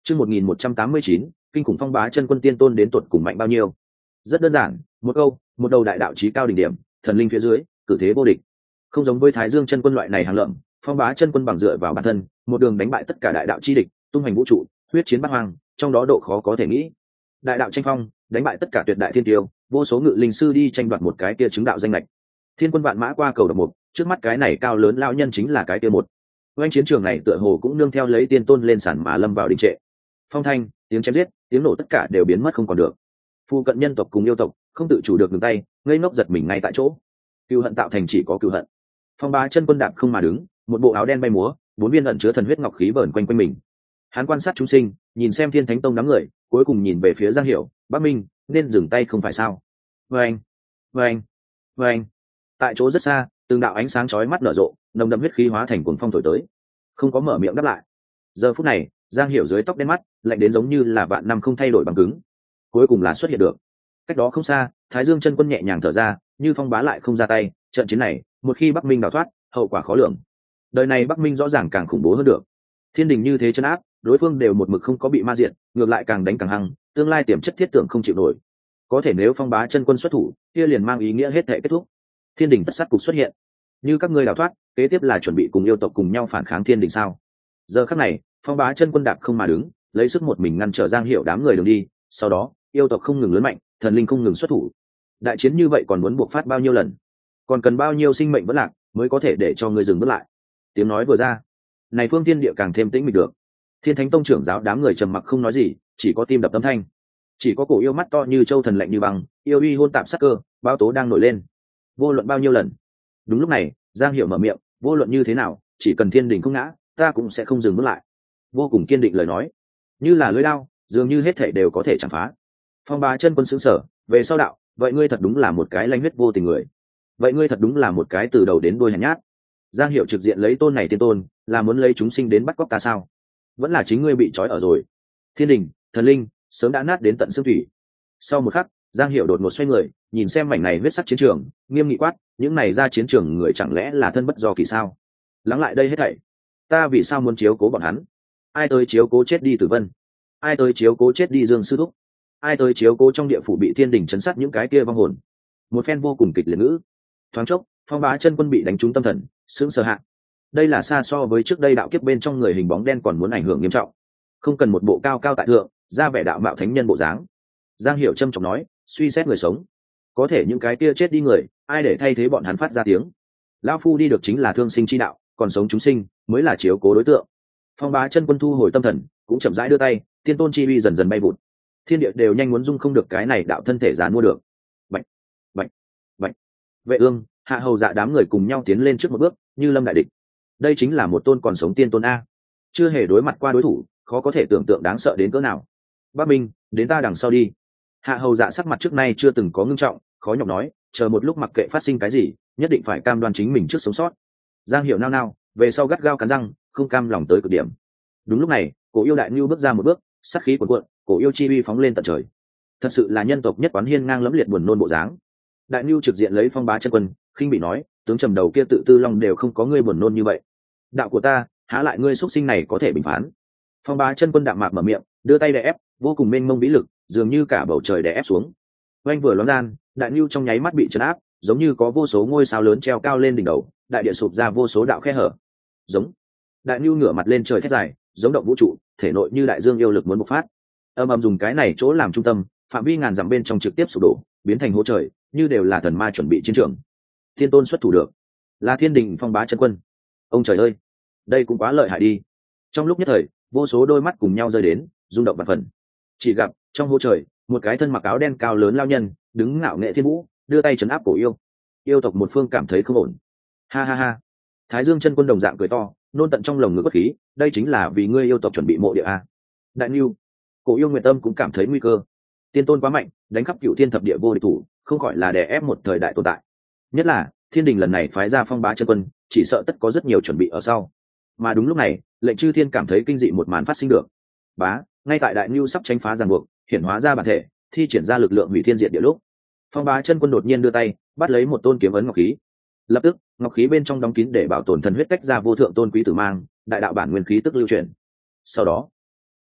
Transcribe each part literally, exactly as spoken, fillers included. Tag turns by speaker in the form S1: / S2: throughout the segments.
S1: chương một nghìn một trăm tám mươi chín kinh khủng phong bá chân quân tiên tôn đến tuột cùng mạnh bao nhiêu. Rất đơn giản, một câu, một đầu đại đạo chí cao đỉnh điểm, thần linh phía dưới, cử thế vô địch. Không giống với Thái Dương chân quân loại này hàng lợm, phong bá chân quân bằng dựa vào bản thân, một đường đánh bại tất cả đại đạo chi địch, tung hoành vũ trụ, huyết chiến bát hoang, trong đó độ khó có thể nghĩ. Đại đạo tranh phong, đánh bại tất cả tuyệt đại thiên tiêu, vô số ngự linh sư đi tranh đoạt một cái kia chứng đạo danh lệch. Thiên quân vạn mã qua cầu độc mục, trước mắt cái này cao lớn lão nhân chính là cái kia một. Oanh chiến trường này tựa hồ cũng nương theo lấy tiên tôn lên sàn mà lâm vào đình trệ. Phong thanh, tiếng chém giết, tiếng nổ tất cả đều biến mất không còn được. Phu cận nhân tộc cùng yêu tộc không tự chủ được ngừng tay, ngây ngốc giật mình ngay tại chỗ. Cừu hận tạo thành chỉ có cừu hận. Phong bá chân quân đạp không mà đứng, một bộ áo đen bay múa, bốn viên ẩn chứa thần huyết ngọc khí vờn quanh quanh mình. Hắn quan sát chúng sinh, nhìn xem Thiên Thánh Tông đám người, cuối cùng nhìn về phía Giang Hiểu, Bắc Minh, nên dừng tay không phải sao? Vâng, vâng, vâng. Tại chỗ rất xa, từng đạo ánh sáng chói mắt nở rộ, nồng đậm huyết khí hóa thành cuồng phong thổi tới. Không có mở miệng đáp lại. Giờ phút này, Giang Hiểu dưới tóc đen mắt, lạnh đến giống như là vạn năm không thay đổi bằng cứng. Cuối cùng là xuất hiện được. Cách đó không xa, Thái Dương chân quân nhẹ nhàng thở ra, như phong bá lại không ra tay, trận chiến này, một khi Bắc Minh đào thoát, hậu quả khó lường. Đời này Bắc Minh rõ ràng càng khủng bố hơn được. Thiên đình như thế chân áp, đối phương đều một mực không có bị ma diệt, ngược lại càng đánh càng hăng, tương lai tiềm chất thiết tưởng không chịu nổi. Có thể nếu phong bá chân quân xuất thủ, kia liền mang ý nghĩa hết thể kết thúc. Thiên đình tất sát cục xuất hiện. Như các ngươi đào thoát, kế tiếp là chuẩn bị cùng yêu tộc cùng nhau phản kháng thiên đình sao? Giờ khắc này, phong bá chân quân đạp không mà đứng, lấy sức một mình ngăn trở Giang Hiểu đám người đường đi, sau đó, yêu tộc không ngừng lớn mạnh, thần linh không ngừng xuất thủ. Đại chiến như vậy còn muốn buộc phát bao nhiêu lần? Còn cần bao nhiêu sinh mệnh vẫn lạc mới có thể để cho ngươi dừng bước lại? Tiếng nói vừa ra, này phương thiên địa càng thêm tĩnh mịch được. Thiên Thánh Tông trưởng giáo đám người trầm mặc không nói gì, chỉ có tim đập âm thanh. Chỉ có cổ yêu mắt to như châu thần lạnh như băng, yêu uy hôn tạp sắc cơ, báo tố đang nổi lên. Vô luận bao nhiêu lần. Đúng lúc này, Giang Hiểu mở miệng, vô luận như thế nào, chỉ cần thiên đình không ngã, ta cũng sẽ không dừng bước lại. Vô cùng kiên định lời nói, như là lưỡi đao, dường như hết thảy đều có thể chạm phá. Phong bá chân quân sững sờ, về sau đạo, vậy ngươi thật đúng là một cái lanh huyết vô tình người. Vậy ngươi thật đúng là một cái từ đầu đến đuôi hèn nhát. Giang Hiểu trực diện lấy tôn này tiên tôn, là muốn lấy chúng sinh đến bắt cóc ta sao? Vẫn là chính ngươi bị trói ở rồi. Thiên đình, thần linh, sớm đã nát đến tận xương thủy. Sau một khắc, Giang Hiểu đột ngột xoay người, nhìn xem mảnh này huyết sắc chiến trường, nghiêm nghị quát, những này ra chiến trường người chẳng lẽ là thân bất do kỳ sao? Lắng lại đây hết thảy. Ta vì sao muốn chiếu cố bọn hắn? Ai tới chiếu cố chết đi Tử Vân? Ai tới chiếu cố chết đi Dương Sư Thúc? Ai tới chiếu cố trong địa phủ bị thiên đình chấn sát những cái kia vong hồn? Một phen vô cùng kịch liệt ngữ. Thoáng chốc, phong bá chân quân bị đánh trúng tâm thần, sững sờ hạ. Đây là xa so với trước đây đạo kiếp bên trong người hình bóng đen còn muốn ảnh hưởng nghiêm trọng. Không cần một bộ cao cao tại thượng, ra vẻ đạo mạo thánh nhân bộ dáng. Giang Hiểu trầm trọng nói, suy xét người sống, có thể những cái kia chết đi người, ai để thay thế bọn hắn phát ra tiếng? Lão phu đi được chính là thương sinh chi đạo, còn sống chúng sinh mới là chiếu cố đối tượng. Phong bá chân quân thu hồi tâm thần, cũng chậm rãi đưa tay, tiên tôn chi uy dần dần bay vụt. Thiên địa đều nhanh muốn dung không được cái này đạo thân thể dán mua được. Bạch, bạch, bạch. Vệ ương, Hạ Hầu Dạ đám người cùng nhau tiến lên trước một bước, như lâm đại địch. Đây chính là một tôn còn sống tiên tôn a, chưa hề đối mặt qua đối thủ, khó có thể tưởng tượng đáng sợ đến cỡ nào. Bắc Minh, đến ta đằng sau đi. Hạ Hầu Dạ sắc mặt trước nay chưa từng có ngưng trọng, khó nhọc nói, chờ một lúc mặc kệ phát sinh cái gì, nhất định phải cam đoan chính mình trước sống sót. Giang Hiểu nao nao, về sau gắt gao cắn răng, không cam lòng tới cực điểm. Đúng lúc này, cổ yêu đại nhu bước ra một bước, sát khí cuồn cuộn, cổ yêu chi uy phóng lên tận trời. Thật sự là nhân tộc nhất quán hiên ngang lẫm liệt buồn nôn bộ dáng. Đại nhu trực diện lấy phong bá chân quân, khinh bị nói, tướng trầm đầu kia tự tư long đều không có ngươi buồn nôn như vậy. Đạo của ta, há lại ngươi xuất sinh này có thể bình phán? Phong bá chân quân đạm mạc mở miệng, đưa tay đè ép, vô cùng mênh mông vĩ lực, dường như cả bầu trời đè ép xuống. Oanh vừa loáng gian, đại nhu trong nháy mắt bị trấn áp, giống như có vô số ngôi sao lớn treo cao lên đỉnh đầu, đại địa sụp ra vô số đạo khe hở. Giống. Đại nhu ngửa mặt lên trời thét dài, giống động vũ trụ, thể nội như đại dương yêu lực muốn bộc phát. Âm ầm dùng cái này chỗ làm trung tâm, phạm vi ngàn dặm bên trong trực tiếp sụp đổ, biến thành hố trời, như đều là thần ma chuẩn bị chiến trường. Thiên tôn xuất thủ được, là thiên đình phong bá chân quân. Ông trời ơi, đây cũng quá lợi hại đi. Trong lúc nhất thời, vô số đôi mắt cùng nhau rơi đến, rung động vạn phần. Chỉ gặp trong hố trời, một cái thân mặc áo đen cao lớn lao nhân, đứng ngạo nghệ thiên vũ, đưa tay trấn áp cổ yêu. Yêu tộc một phương cảm thấy không ổn. Ha ha ha. Thái Dương chân quân đồng dạng cười to, nôn tận trong lồng ngực bất khí, đây chính là vì ngươi yêu tộc chuẩn bị mộ địa a. Đại Nưu, cổ yêu Nguyệt Tâm cũng cảm thấy nguy cơ. Tiên tôn quá mạnh, đánh khắp cửu thiên thập địa vô địch thủ, không khỏi là đè ép một thời đại tồn tại. Nhất là thiên đình lần này phái ra phong bá chân quân, chỉ sợ tất có rất nhiều chuẩn bị ở sau. Mà đúng lúc này, lệnh chư thiên cảm thấy kinh dị một màn phát sinh được. Bá, ngay tại Đại Nưu sắp tránh phá ràng buộc, hiển hóa ra bản thể, thi triển ra lực lượng hủy thiên diệt địa lúc, phong bá chân quân đột nhiên đưa tay, bắt lấy một tôn kiếm ấn ngọc khí. Lập tức, ngọc khí bên trong đóng kín để bảo tồn thần huyết cách ra vô thượng tôn quý tử mang, đại đạo bản nguyên khí tức lưu truyền. Sau đó,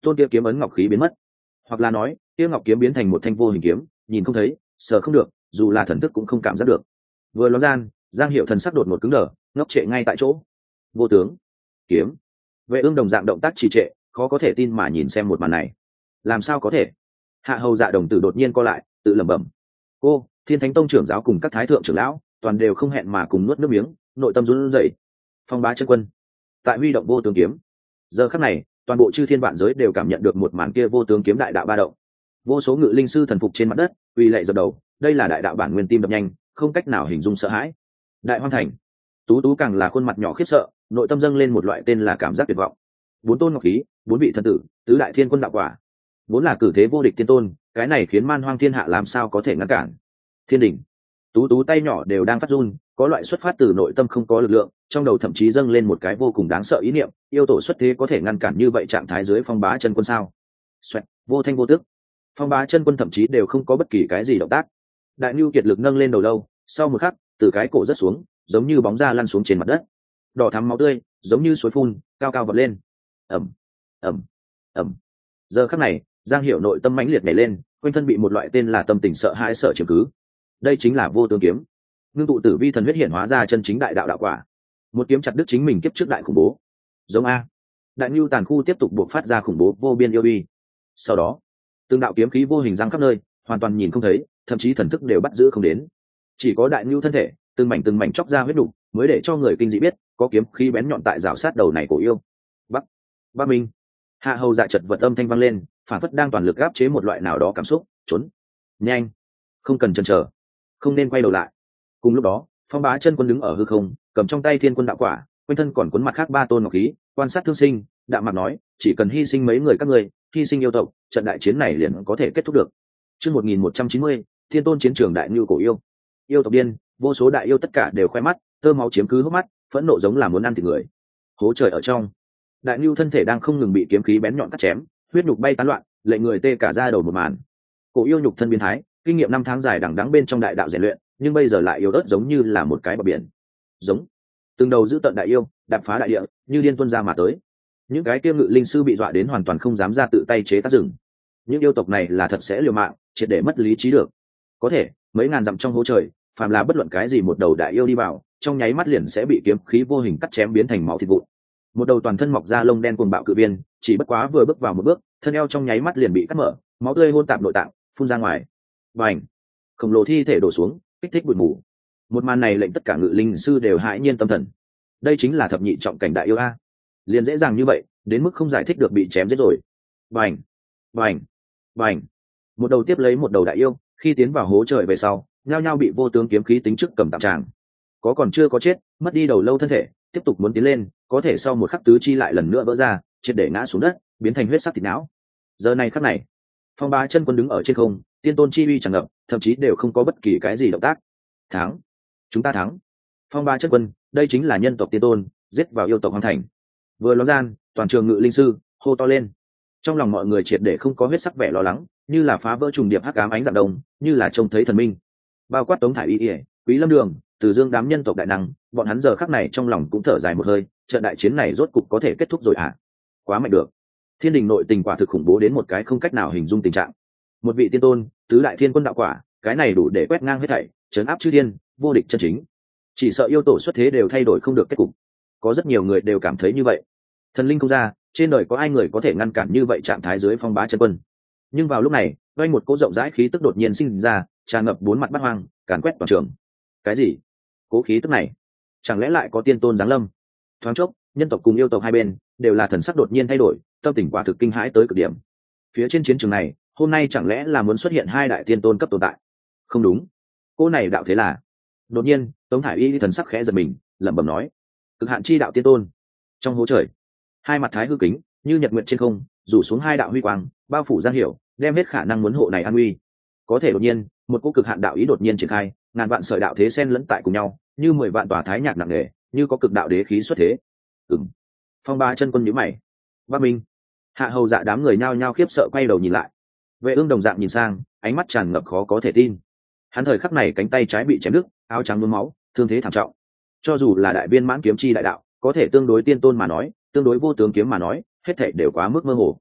S1: tôn kia kiếm ấn ngọc khí biến mất, hoặc là nói kia ngọc kiếm biến thành một thanh vô hình kiếm, nhìn không thấy, sờ không được, dù là thần thức cũng không cảm giác được. Vừa ló gian, Giang Hiệu thần sắc đột ngột cứng đờ, ngốc trệ ngay tại chỗ. Vô tướng kiếm. Vệ Ương đồng dạng động tác trì trệ, khó có thể tin mà nhìn xem một màn này. Làm sao có thể? Hạ Hầu Dạ đồng tử đột nhiên co lại, tự lẩm bẩm. Cô, Thiên Thánh Tông trưởng giáo cùng các thái thượng trưởng lão, toàn đều không hẹn mà cùng nuốt nước miếng, nội tâm run rẩy. Phong Bá chân quân, tại huy động vô tướng kiếm. Giờ khắc này, toàn bộ chư thiên vạn giới đều cảm nhận được một màn kia vô tướng kiếm đại đạo ba động. Vô số ngự linh sư thần phục trên mặt đất, quỳ lạy dập đầu, đây là đại đạo bản nguyên tim đập nhanh, không cách nào hình dung sợ hãi. Đại Hoang Thành, Tú Tú càng là khuôn mặt nhỏ khiếp sợ, nội tâm dâng lên một loại tên là cảm giác tuyệt vọng. Bốn tôn ngọc khí, bốn vị thần tử, tứ đại thiên quân đạo quả, vốn là cử thế vô địch tiên tôn, cái này khiến man hoang thiên hạ làm sao có thể ngăn cản. Thiên đình, Tú Tú tay nhỏ đều đang phát run, có loại xuất phát từ nội tâm không có lực lượng, trong đầu thậm chí dâng lên một cái vô cùng đáng sợ ý niệm, yêu tổ xuất thế có thể ngăn cản như vậy trạng thái dưới Phong Bá chân quân sao? Xoẹt, vô thanh vô tức. Phong Bá chân quân thậm chí đều không có bất kỳ cái gì động tác. Đại Nưu kiệt lực nâng lên đầu lâu, sau một khắc, từ cái cổ rất xuống, giống như bóng da lăn xuống trên mặt đất. Đỏ thắm máu tươi, giống như suối phun, cao cao vọt lên. Ầm, ầm, ầm. Giờ khắc này, Giang Hiểu nội tâm mãnh liệt nhảy lên, quanh thân bị một loại tên là tâm tình sợ hãi sợ chiếm cứ. Đây chính là vô tướng kiếm. Ngưng tụ tử vi thần huyết hiển hóa ra chân chính đại đạo đạo quả. Một kiếm chặt đứt chính mình kiếp trước đại khủng bố. Giống a. Đại Nưu tàn khu tiếp tục buộc phát ra khủng bố vô biên yêu uy. Sau đó, từng đạo kiếm khí vô hình giăng khắp nơi, hoàn toàn nhìn không thấy, thậm chí thần thức đều bắt giữ không đến. Chỉ có Đại Nưu thân thể, từng mảnh từng mảnh chóc ra huyết đủ, mới để cho người kinh dị biết, có kiếm khí bén nhọn tại rào sát đầu này của yêu. Bắc, Bắc Minh. Hạ Hầu Dạ chợt vật âm thanh vang lên, phản phất đang toàn lực áp chế một loại nào đó cảm xúc, trốn. Nhanh, không cần chần chờ, không nên quay đầu lại. Cùng lúc đó, Phong Bá chân quân đứng ở hư không, cầm trong tay thiên quân đạo quả, quanh thân còn cuốn mặt khác ba tôn ngọc khí, quan sát thương sinh, đạm mặt nói, chỉ cần hy sinh mấy người các ngươi, hy sinh yêu tộc, trận đại chiến này liền có thể kết thúc được. Chương một nghìn một trăm chín mươi, Thiên Tôn chiến trường đại nhu cổ yêu. Yêu tộc điên, vô số đại yêu tất cả đều khoe mắt, tơ máu chiếm cứ hốc mắt, phẫn nộ giống là muốn ăn thịt người. Hố trời ở trong, đại nhu thân thể đang không ngừng bị kiếm khí bén nhọn cắt chém, huyết nhục bay tán loạn, lệnh người tê cả da đầu một màn. Cổ yêu nhục thân biến thái, kinh nghiệm năm tháng dài đằng đẵng bên trong đại đạo rèn luyện, nhưng bây giờ lại yếu ớt giống như là một cái bờ biển. Giống, từng đầu giữ tận đại yêu, đạp phá đại địa, như điên tuôn ra mà tới. Những cái kia ngự linh sư bị dọa đến hoàn toàn không dám ra tự tay chế tác rừng. Những yêu tộc này là thật sẽ liều mạng, triệt để mất lý trí được. Có thể, mấy ngàn dặm trong hố trời, phàm là bất luận cái gì một đầu đại yêu đi vào, trong nháy mắt liền sẽ bị kiếm khí vô hình cắt chém biến thành máu thịt vụn. Một đầu toàn thân mọc ra lông đen cuồng bạo cự viên, chỉ bất quá vừa bước vào một bước, thân eo trong nháy mắt liền bị cắt mở, máu tươi hôn tạp nội tạng, phun ra ngoài. Bành! Khổng lồ thi thể đổ xuống, kích thích bụi mù. Một màn này lệnh tất cả ngự linh sư đều hãi nhiên tâm thần. Đây chính là thập nhị trọng cảnh đại yêu a. Liền dễ dàng như vậy, đến mức không giải thích được bị chém giết rồi. Bành! Bành! Bành! Một đầu tiếp lấy một đầu đại yêu, khi tiến vào hố trời về sau, nhao nhao bị vô tướng kiếm khí tính trước cầm tạm tràng. Có còn chưa có chết, mất đi đầu lâu thân thể, tiếp tục muốn tiến lên, có thể sau một khắc tứ chi lại lần nữa vỡ ra, triệt để ngã xuống đất, biến thành huyết sắc thịt não. Giờ này khắc này, Phong Bá chân quân đứng ở trên không, tiên tôn chi uy tràn ngập, thậm chí đều không có bất kỳ cái gì động tác. Thắng, chúng ta thắng. Phong Bá chân quân, đây chính là nhân tộc tiên tôn, giết vào yêu tộc Hoang Thành. Vừa ló gian, toàn trường ngự linh sư hô to lên. Trong lòng mọi người triệt để không có huyết sắc vẻ lo lắng, như là phá vỡ trùng điệp hắc ám ánh dạng đông, như là trông thấy thần minh. Bao quát Tống Thải Y, Quý Lâm Đường, Từ Dương đám nhân tộc đại năng, bọn hắn giờ khắc này trong lòng cũng thở dài một hơi, trận đại chiến này rốt cục có thể kết thúc rồi à? Quá mạnh được. Thiên đình nội tình quả thực khủng bố đến một cái không cách nào hình dung tình trạng. Một vị tiên tôn, tứ đại thiên quân đạo quả, cái này đủ để quét ngang hết thảy, trấn áp chư thiên, vô địch chân chính. Chỉ sợ yêu tổ xuất thế đều thay đổi không được kết cục. Có rất nhiều người đều cảm thấy như vậy. Thần linh không ra, trên đời có ai người có thể ngăn cản như vậy trạng thái dưới Phong Bá chân quân. Nhưng vào lúc này, vang một cỗ rộng rãi khí tức đột nhiên sinh ra, tràn ngập bốn mặt bát hoang, càn quét toàn trường. Cái gì? Cố khí tức này, chẳng lẽ lại có tiên tôn giáng lâm? Thoáng chốc, nhân tộc cùng yêu tộc hai bên đều là thần sắc đột nhiên thay đổi, tâm tình quả thực kinh hãi tới cực điểm. Phía trên chiến trường này, hôm nay chẳng lẽ là muốn xuất hiện hai đại tiên tôn cấp tồn tại? Không đúng, cô này đạo thế là. Đột nhiên, Tống Thải Y thần sắc khẽ giật mình, lẩm bẩm nói: cực hạn chi đạo tiên tôn. Trong hố trời, hai mặt thái hư kính như nhật nguyện trên không, rủ xuống hai đạo huy quang, bao phủ Giang Hiểu, đem hết khả năng muốn hộ này an nguy. Có thể đột nhiên, một cỗ cực hạn đạo ý đột nhiên triển khai, ngàn vạn sợi đạo thế xen lẫn tại cùng nhau, như mười vạn tòa thái nhạc nặng nề, như có cực đạo đế khí xuất thế. Ừm. Phong Bá chân quân nhíu mày. Bắc Minh. Hạ Hầu Dạ đám người nhao nhao khiếp sợ quay đầu nhìn lại. Vệ Ương đồng dạng nhìn sang, ánh mắt tràn ngập khó có thể tin. Hắn thời khắc này cánh tay trái bị chém đứt, áo trắng nhuốm máu, thương thế thảm trọng. Cho dù là đại viên mãn kiếm chi đại đạo, có thể tương đối tiên tôn mà nói, tương đối vô tướng kiếm mà nói, hết thảy đều quá mức mơ hồ.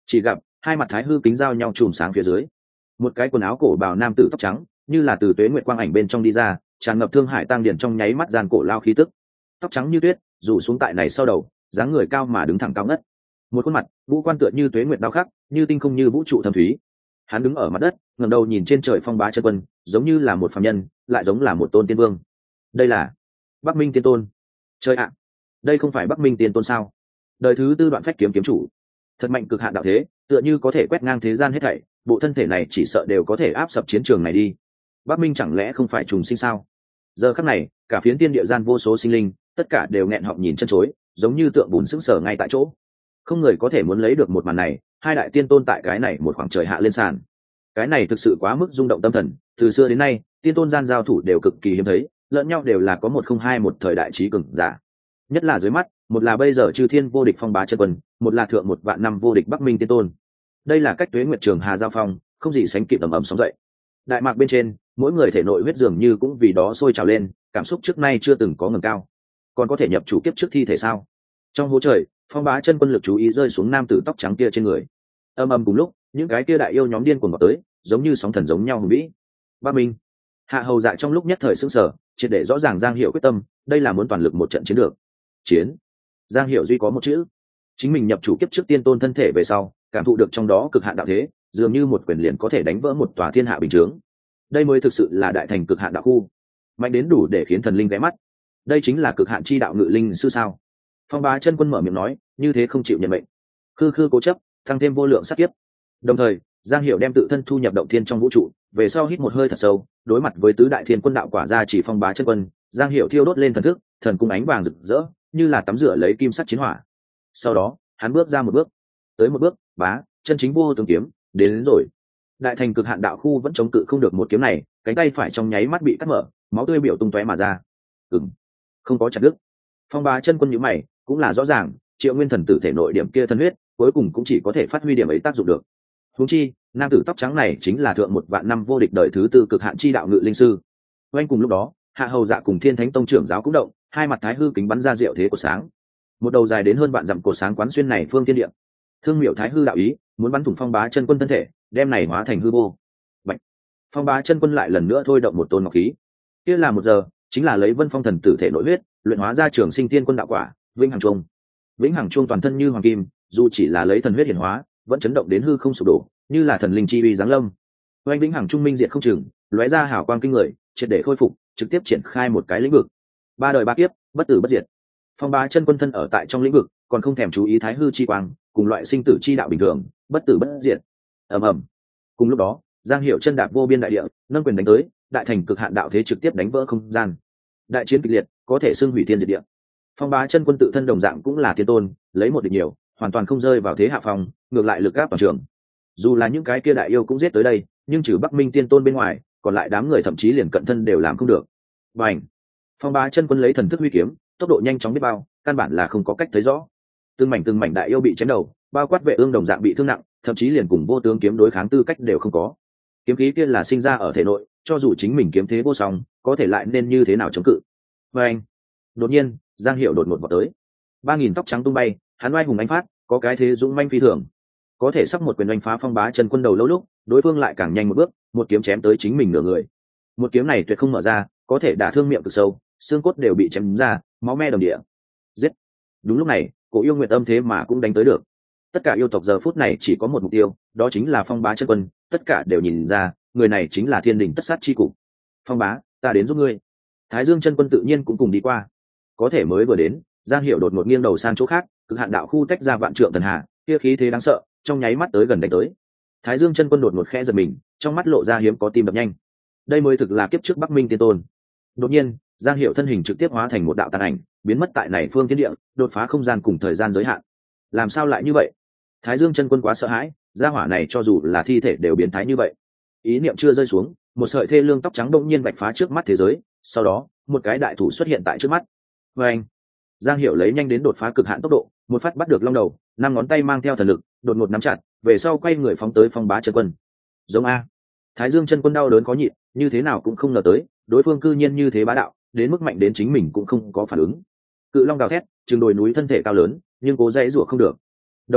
S1: chỉ gặp hai mặt thái hư kính giao nhau chùm sáng phía dưới, một cái quần áo cổ bào nam tử tóc trắng như là từ tuế nguyệt quang ảnh bên trong đi ra, tràn ngập thương hải tăng điển trong nháy mắt gian cổ lao khí tức, tóc trắng như tuyết rủ xuống tại này sau đầu, dáng người cao mà đứng thẳng cao ngất, một khuôn mặt vũ quan tựa như tuế nguyệt đao khắc, như tinh không như vũ trụ thâm thúy. Hắn đứng ở mặt đất, ngẩng đầu nhìn trên trời Phong Bá Chân Quân, giống như là một phàm nhân, lại giống là một tôn tiên vương. Đây là Bắc Minh Tiên Tôn. Trời ạ, đây không phải Bắc Minh Tiên Tôn sao? Đời thứ tư đoạn phách kiếm kiếm chủ, thật mạnh cực hạn đạo thế, tựa như có thể quét ngang thế gian hết thảy, bộ thân thể này chỉ sợ đều có thể áp sập chiến trường này đi. Bắc Minh chẳng lẽ không phải trùng sinh sao? Giờ khắc này, cả phiến tiên địa gian vô số sinh linh, tất cả đều nghẹn họng nhìn chân chối, giống như tượng bùn sững sờ ngay tại chỗ. Không người có thể muốn lấy được một màn này, hai đại tiên tôn tại cái này một khoảng trời hạ lên sàn. Cái này thực sự quá mức rung động tâm thần, từ xưa đến nay, tiên tôn gian giao thủ đều cực kỳ hiếm thấy, lẫn nhau đều là có một không hai một thời đại trí cường giả. Nhất là dưới mắt, một là bây giờ chư thiên vô địch Phong Bá Chân Quân, một là thượng một vạn năm vô địch Bắc Minh Tiên Tôn. Đây là cách tuế nguyệt trường hà giao phong, không gì sánh kịp ầm ầm sóng dậy. Đại mạc bên trên, mỗi người thể nội huyết dường như cũng vì đó sôi trào lên, cảm xúc trước nay chưa từng có ngẩng cao. Còn có thể nhập chủ kiếp trước thi thể sao? Trong hố trời, Phong Bá Chân Quân lực chú ý rơi xuống nam tử tóc trắng kia trên người. Âm ầm cùng lúc, những cái kia đại yêu nhóm điên cuồng vào tới, giống như sóng thần giống nhau hùng vĩ. Bắc Minh, Hạ Hầu Dạ trong lúc nhất thời sững sờ, triệt để rõ ràng Giang Hiểu quyết tâm, đây là muốn toàn lực một trận chiến được. Chiến. Giang Hiểu duy có một chữ. Chính mình nhập chủ kiếp trước tiên tôn thân thể về sau, cảm thụ được trong đó cực hạn đạo thế, dường như một quyền liền có thể đánh vỡ một tòa thiên hạ bình chướng. Đây mới thực sự là đại thành cực hạn đạo khu, mạnh đến đủ để khiến thần linh ghé mắt. Đây chính là cực hạn chi đạo ngự linh sư sao? Phong Bá Chân Quân mở miệng nói, như thế không chịu nhận mệnh, khư khư cố chấp, tăng thêm vô lượng sát kiếp. Đồng thời, Giang Hiểu đem tự thân thu nhập động thiên trong vũ trụ, về sau hít một hơi thật sâu, đối mặt với tứ đại thiên quân đạo quả ra chỉ Phong Bá Chân Quân, Giang Hiểu thiêu đốt lên thần thức, thần cung ánh vàng rực rỡ, như là tắm rửa lấy kim sắc chiến hỏa. Sau đó, hắn bước ra một bước, tới một bước, bá, chân chính vô tướng kiếm, đến, đến rồi. Đại thành cực hạn đạo khu vẫn chống cự không được một kiếm này, cánh tay phải trong nháy mắt bị cắt mở, máu tươi biểu tung tóe mà ra. Ừm, không có chặt đứt. Phong Bá Chân Quân nhíu mày, cũng là rõ ràng, Triệu Nguyên thần tử thể nội điểm kia thân huyết, cuối cùng cũng chỉ có thể phát huy điểm ấy tác dụng được. Huống chi, nam tử tóc trắng này chính là thượng một vạn năm vô địch đời thứ tư cực hạn chi đạo ngự linh sư. Oanh cùng lúc đó, Hạ Hầu Dạ cùng Thiên Thánh Tông trưởng giáo cũng động, hai mặt thái hư kính bắn ra diệu thế của sáng. Một đầu dài đến hơn vạn dặm cổ sáng quán xuyên này phương thiên địa. Thương Miểu Thái hư đạo ý, muốn bắn thủng Phong Bá Chân Quân thân thể, đem này hóa thành hư vô. Bạch. Phong Bá Chân Quân lại lần nữa thôi động một tôn ngọc khí. Kia là một giờ, chính là lấy Vân Phong thần tử thể nội huyết, luyện hóa ra Trường Sinh Tiên Quân đạo quả, Vĩnh Hằng Trung. Vĩnh Hằng Trung toàn thân như hoàng kim, dù chỉ là lấy thần huyết hiển hóa, vẫn chấn động đến hư không sụp đổ, như là thần linh chi uy giáng lâm. Oanh Vĩnh Hằng Trung minh diệt không chừng, lóe ra hào quang kinh người, triệt để khôi phục, trực tiếp triển khai một cái lĩnh vực. Ba đời ba kiếp, bất tử bất diệt. Phong Bá Chân Quân thân ở tại trong lĩnh vực, còn không thèm chú ý thái hư chi quang, cùng loại sinh tử chi đạo bình thường, bất tử bất diệt. Ầm ầm. Cùng lúc đó, Giang Hiểu chân đạp vô biên đại địa, nâng quyền đánh tới, đại thành cực hạn đạo thế trực tiếp đánh vỡ không gian. Đại chiến kịch liệt, có thể xưng hủy thiên diệt địa. Phong Bá Chân Quân tự thân đồng dạng cũng là tiên tôn, lấy một địch nhiều, hoàn toàn không rơi vào thế hạ phong, ngược lại lực áp toàn trường. Dù là những cái kia đại yêu cũng giết tới đây, nhưng trừ Bắc Minh tiên tôn bên ngoài, còn lại đám người thậm chí liền cận thân đều làm không được. Bành! Phong Bá Chân Quân lấy thần thức huy kiếm, tốc độ nhanh chóng biết bao, căn bản là không có cách thấy rõ. Từng mảnh từng mảnh đại yêu bị chém đầu, bao quát vệ ương đồng dạng bị thương nặng, thậm chí liền cùng vô tướng kiếm đối kháng tư cách đều không có. Kiếm khí kia là sinh ra ở thể nội, cho dù chính mình kiếm thế vô song, có thể lại nên như thế nào chống cự. Bành! Đột nhiên, Giang Hiểu đột ngột vọt tới. Ba nghìn tóc trắng tung bay, hắn oai hùng anh phát, có cái thế dũng manh phi thường. Có thể sắp một quyền đánh phá Phong Bá Chân Quân đầu lâu lúc, đối phương lại càng nhanh một bước, một kiếm chém tới chính mình nửa người. Một kiếm này tuyệt không mở ra, có thể đả thương miệng cực sâu, xương cốt đều bị chém ra, máu me đồng địa. Giết! Đúng lúc này, Cổ Yêu Nguyệt Âm thế mà cũng đánh tới được. Tất cả yêu tộc giờ phút này chỉ có một mục tiêu, đó chính là Phong Bá Chân Quân, tất cả đều nhìn ra, người này chính là Thiên Đình tất sát chi cục. Phong Bá, ta đến giúp ngươi. Thái Dương Chân Quân tự nhiên cũng cùng đi qua. Có thể mới vừa đến, Giang Hiểu đột ngột nghiêng đầu sang chỗ khác, cực hạn đạo khu tách ra vạn trượng thần hà, kia khí thế đáng sợ, trong nháy mắt tới gần đánh tới. Thái Dương Chân Quân đột ngột khẽ giật mình, trong mắt lộ ra hiếm có tim đập nhanh. Đây mới thực là kiếp trước Bắc Minh tiên tôn. Đột nhiên, Giang Hiểu thân hình trực tiếp hóa thành một đạo tàn ảnh, biến mất tại này phương thiên địa, đột phá không gian cùng thời gian giới hạn. Làm sao lại như vậy? Thái Dương Chân Quân quá sợ hãi, gia hỏa này cho dù là thi thể đều biến thái như vậy. Ý niệm chưa rơi xuống, một sợi thê lương tóc trắng đột nhiên vạch phá trước mắt thế giới, sau đó, một cái đại thủ xuất hiện tại trước mắt. Và anh, Giang Hiểu lấy nhanh đến đột phá cực hạn tốc độ, một phát bắt được long đầu, năm ngón tay mang theo thần lực, đột ngột nắm chặt, về sau quay người phóng tới Phong Bá Chân Quân. Giống a. Thái Dương Chân Quân đau đớn có nhịn, như thế nào cũng không ngờ tới, đối phương cư nhiên như thế bá đạo, đến mức mạnh đến chính mình cũng không có phản ứng. Cự long gào thét, trừng đồi núi thân thể cao lớn, nhưng cố dãy rủa không được. Đồng thời,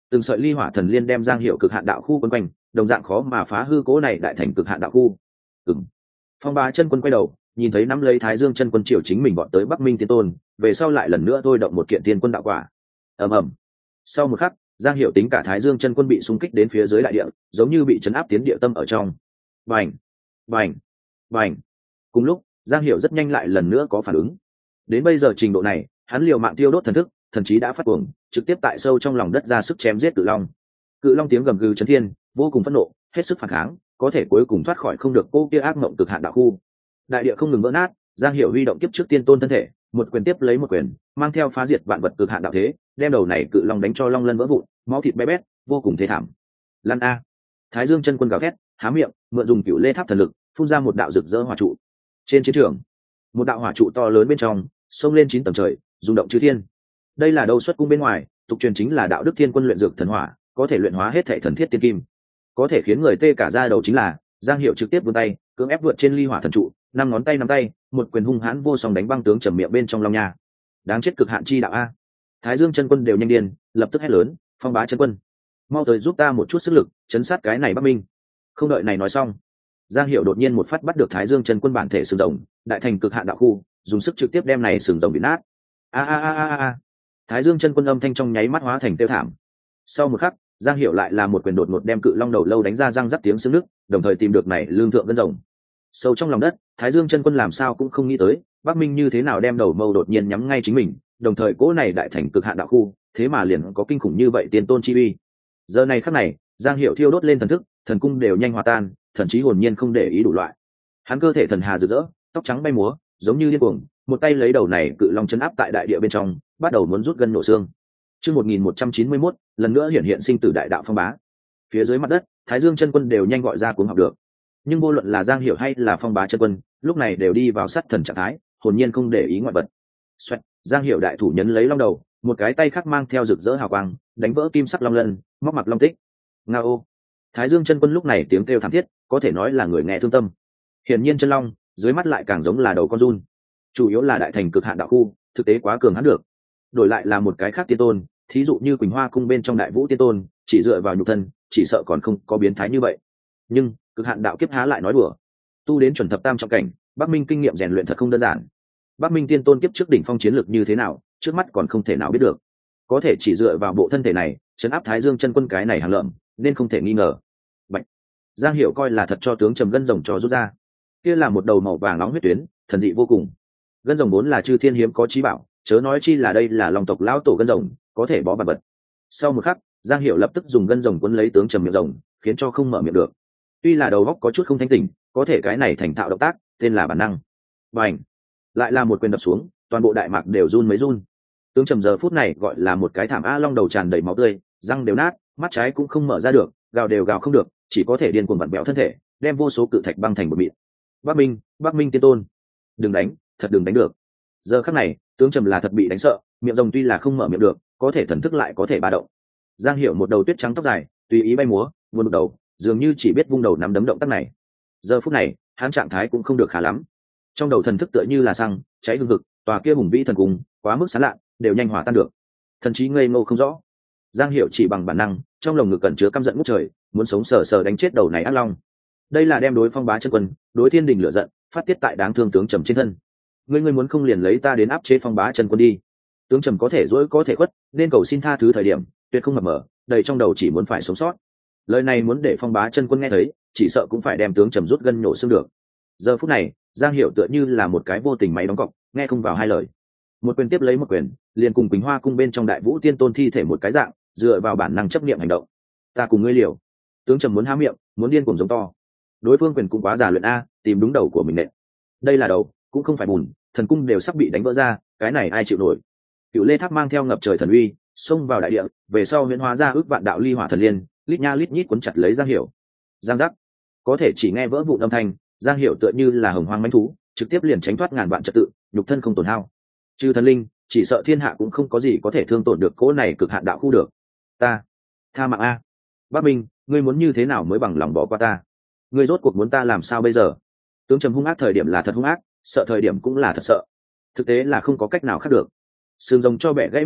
S1: từng sợi ly hỏa thần liên đem Giang Hiểu cực hạn đạo khu quấn quanh, đồng dạng khó mà phá hư cố này đại thành cực hạn đạo khu. Ừm. Phong Bá Chân Quân quay đầu, nhìn thấy nắm lấy Thái Dương Chân Quân triều chính mình bọn tới Bắc Minh Tiên Tôn, về sau lại lần nữa thôi động một kiện tiên quân đạo quả. Ầm ầm. Sau một khắc, Giang Hiểu tính cả Thái Dương Chân Quân bị xung kích đến phía dưới đại địa, giống như bị chấn áp tiến địa tâm ở trong. Bành, bành, bành. Cùng lúc, Giang Hiểu rất nhanh lại lần nữa có phản ứng. Đến bây giờ trình độ này, hắn liều mạng tiêu đốt thần thức, thần chí đã phát cuồng, trực tiếp tại sâu trong lòng đất ra sức chém giết cự long. Cự long tiếng gầm gừ chấn thiên, vô cùng phẫn nộ, hết sức phản kháng, có thể cuối cùng thoát khỏi không được cô kia ác mộng cực hạn đạo khu. Đại địa không ngừng vỡ nát, Giang Hiểu huy động kiếp trước tiên tôn thân thể, một quyền tiếp lấy một quyền, mang theo phá diệt vạn vật cực hạn đạo thế, đem đầu này cự long đánh cho long lân vỡ vụn, máu thịt bé bét, vô cùng thê thảm. Lan a! Thái Dương Chân Quân gào thét, há miệng, mượn dùng cửu lê tháp thần lực, phun ra một đạo rực rỡ hỏa trụ. Trên chiến trường, một đạo hỏa trụ to lớn bên trong, xông lên chín tầng trời, rung động chư thiên. Đây là đâu xuất cung bên ngoài, tục truyền chính là đạo đức thiên quân luyện dược thần hỏa, có thể luyện hóa hết thảy thần thiết tiên kim. Có thể khiến người tê cả da đầu chính là, Giang Hiểu trực tiếp vươn tay, cưỡng ép vượt trên ly hỏa thần trụ, năm ngón tay nắm tay, một quyền hung hãn vô song đánh băng tướng trầm miệng bên trong long nha. Đáng chết cực hạn chi đạo a. Thái Dương Chân Quân đều nhanh điên, lập tức hét lớn, Phong Bá Chân Quân, mau tới giúp ta một chút sức lực, chấn sát cái này Bắc Minh. Không đợi này nói xong, Giang Hiểu đột nhiên một phát bắt được Thái Dương Chân Quân bản thể sừng rồng, đại thành cực hạn đạo khu, dùng sức trực tiếp đem này sừng rồng bị nát. A a a a a. Thái Dương Chân Quân âm thanh trong nháy mắt hóa thành tiêu thảm. Sau một khắc, Giang Hiểu lại là một quyền đột ngột đem cự long đầu lâu đánh ra răng rắc tiếng xương nước, đồng thời tìm được này lương thượng gân rồng. Sâu trong lòng đất, Thái Dương Chân Quân làm sao cũng không nghĩ tới, Bắc Minh như thế nào đem đầu mâu đột nhiên nhắm ngay chính mình, đồng thời cỗ này đại thành cực hạn đạo khu, thế mà liền có kinh khủng như vậy tiên tôn chi uy. Giờ này khắc này, Giang Hiểu thiêu đốt lên thần thức, thần cung đều nhanh hòa tan, thần trí hồn nhiên không để ý đủ loại. Hắn cơ thể thần hà rực rỡ, tóc trắng bay múa, giống như điên cuồng, một tay lấy đầu này cự long chấn áp tại đại địa bên trong, bắt đầu muốn rút gân nổ xương. Chương một nghìn một trăm chín mươi mốt, lần nữa hiện hiện sinh tử đại đạo phong bá. Phía dưới mặt đất, Thái Dương Chân Quân đều nhanh gọi ra cuống học được. Nhưng vô luận là Giang Hiểu hay là Phong Bá Chân Quân, lúc này đều đi vào sát thần trạng thái, hồn nhiên không để ý ngoại vật. Xoẹt, Giang Hiểu đại thủ nhấn lấy long đầu, một cái tay khác mang theo rực rỡ hào quang, đánh vỡ kim sắc long lân, móc mặc long tích. Ngao. Thái Dương Chân Quân lúc này tiếng kêu thảm thiết, có thể nói là người nghe thương tâm. Hiển nhiên chân long, dưới mắt lại càng giống là đầu con giun. Chủ yếu là đại thành cực hạn đạo khu, thực tế quá cường hắn được. Đổi lại là một cái khác tiên tôn, thí dụ như Quỳnh Hoa cung bên trong Đại Vũ tiên tôn, chỉ dựa vào nhục thân, chỉ sợ còn không có biến thái như vậy. Nhưng cực hạn đạo kiếp há lại nói đùa. Tu đến chuẩn thập tam trọng cảnh, Bắc Minh kinh nghiệm rèn luyện thật không đơn giản. Bắc Minh tiên tôn kiếp trước đỉnh phong chiến lực như thế nào, trước mắt còn không thể nào biết được. Có thể chỉ dựa vào bộ thân thể này, trấn áp Thái Dương Chân Quân cái này hàng lợm, nên không thể nghi ngờ. Bạch. Giang Hiểu coi là thật cho tướng trầm gân rồng cho rút ra. Kia là một đầu màu vàng nóng huyết tuyến, thần dị vô cùng. Gân rồng vốn là chư thiên hiếm có chí bảo, chớ nói chi là đây là long tộc lão tổ gân rồng, có thể bó bạt vật. Sau một khắc, Giang Hiểu lập tức dùng gân rồng cuốn lấy tướng trầm miệng rồng, khiến cho không mở miệng được. Tuy là đầu óc có chút không thanh tỉnh, có thể cái này thành thạo động tác, tên là bản năng. Bành! Lại là một quyền đập xuống, toàn bộ đại mạc đều run mấy run. Tướng trầm giờ phút này gọi là một cái thảm a long đầu tràn đầy máu tươi, răng đều nát, mắt trái cũng không mở ra được, gào đều gào không được, chỉ có thể điên cuồng vặn bẹo thân thể, đem vô số cự thạch băng thành một mịn. Bắc Minh, Bắc Minh tiên tôn, đừng đánh, thật đừng đánh được. Giờ khắc này, tướng trầm là thật bị đánh sợ, miệng rồng tuy là không mở miệng được, có thể thần thức lại có thể ba động. Giang Hiểu một đầu tuyết trắng tóc dài, tùy ý bay múa, vươn đầu, dường như chỉ biết vung đầu nắm đấm động tác này. Giờ phút này, hắn trạng thái cũng không được khá lắm. Trong đầu thần thức tựa như là xăng cháy hừng hực, tòa kia hùng vĩ thần cung, quá mức sáng lạ, đều nhanh hỏa tan được. Thần trí ngây ngô không rõ. Giang Hiểu chỉ bằng bản năng, trong lồng ngực cẩn chứa căm giận ngút trời, muốn sống sờ sờ đánh chết đầu này ác long. Đây là đem đối Phong Bá Chân Quân, đối thiên đình lửa giận, phát tiết tại đáng thương tướng trầm trên thân. Ngươi ngươi muốn không liền lấy ta đến áp chế Phong Bá Chân Quân đi. Tướng trầm có thể dỗi có thể khuất, nên cầu xin tha thứ thời điểm, tuyệt không mập mờ, đầy trong đầu chỉ muốn phải sống sót. Lời này muốn để Phong Bá Chân Quân nghe thấy, chỉ sợ cũng phải đem tướng trầm rút gân nhổ xương được. Giờ phút này, Giang Hiểu tựa như là một cái vô tình máy đóng cọc, nghe không vào hai lời. Một quyền tiếp lấy một quyền, liền cùng Quỳnh Hoa cung bên trong Đại Vũ tiên tôn thi thể một cái dạng, dựa vào bản năng chấp niệm hành động. Ta cùng ngươi liều. Tướng trầm muốn há miệng, muốn điên cuồng giống to. Đối phương quyền cũng quá già luyện a, tìm đúng đầu của mình nện. Đây là đầu, cũng không phải bùn, thần cung đều sắp bị đánh vỡ ra, cái này ai chịu nổi. Cựu Lê Tháp mang theo ngập trời thần uy, xông vào đại địa, về sau huyễn hóa ra ước vạn đạo ly hỏa thần liên, lít nha lít nhít cuốn chặt lấy Giang Hiểu. Giang giác. Có thể chỉ nghe vỡ vụn âm thanh, Giang Hiểu tựa như là hồng hoang mãnh thú, trực tiếp liền tránh thoát ngàn vạn trật tự, nhục thân không tổn hao. Trừ thần linh, chỉ sợ thiên hạ cũng không có gì có thể thương tổn được cỗ này cực hạn đạo khu được. Ta, tha mạng a. Bắc Minh, ngươi muốn như thế nào mới bằng lòng bỏ qua ta? Ngươi rốt cuộc muốn ta làm sao bây giờ? Tướng trầm hung ác thời điểm là thật hung ác, sợ thời điểm cũng là thật sợ. Thực tế là không có cách nào khác được. Sừng rồng cho bẻ gãy một cây,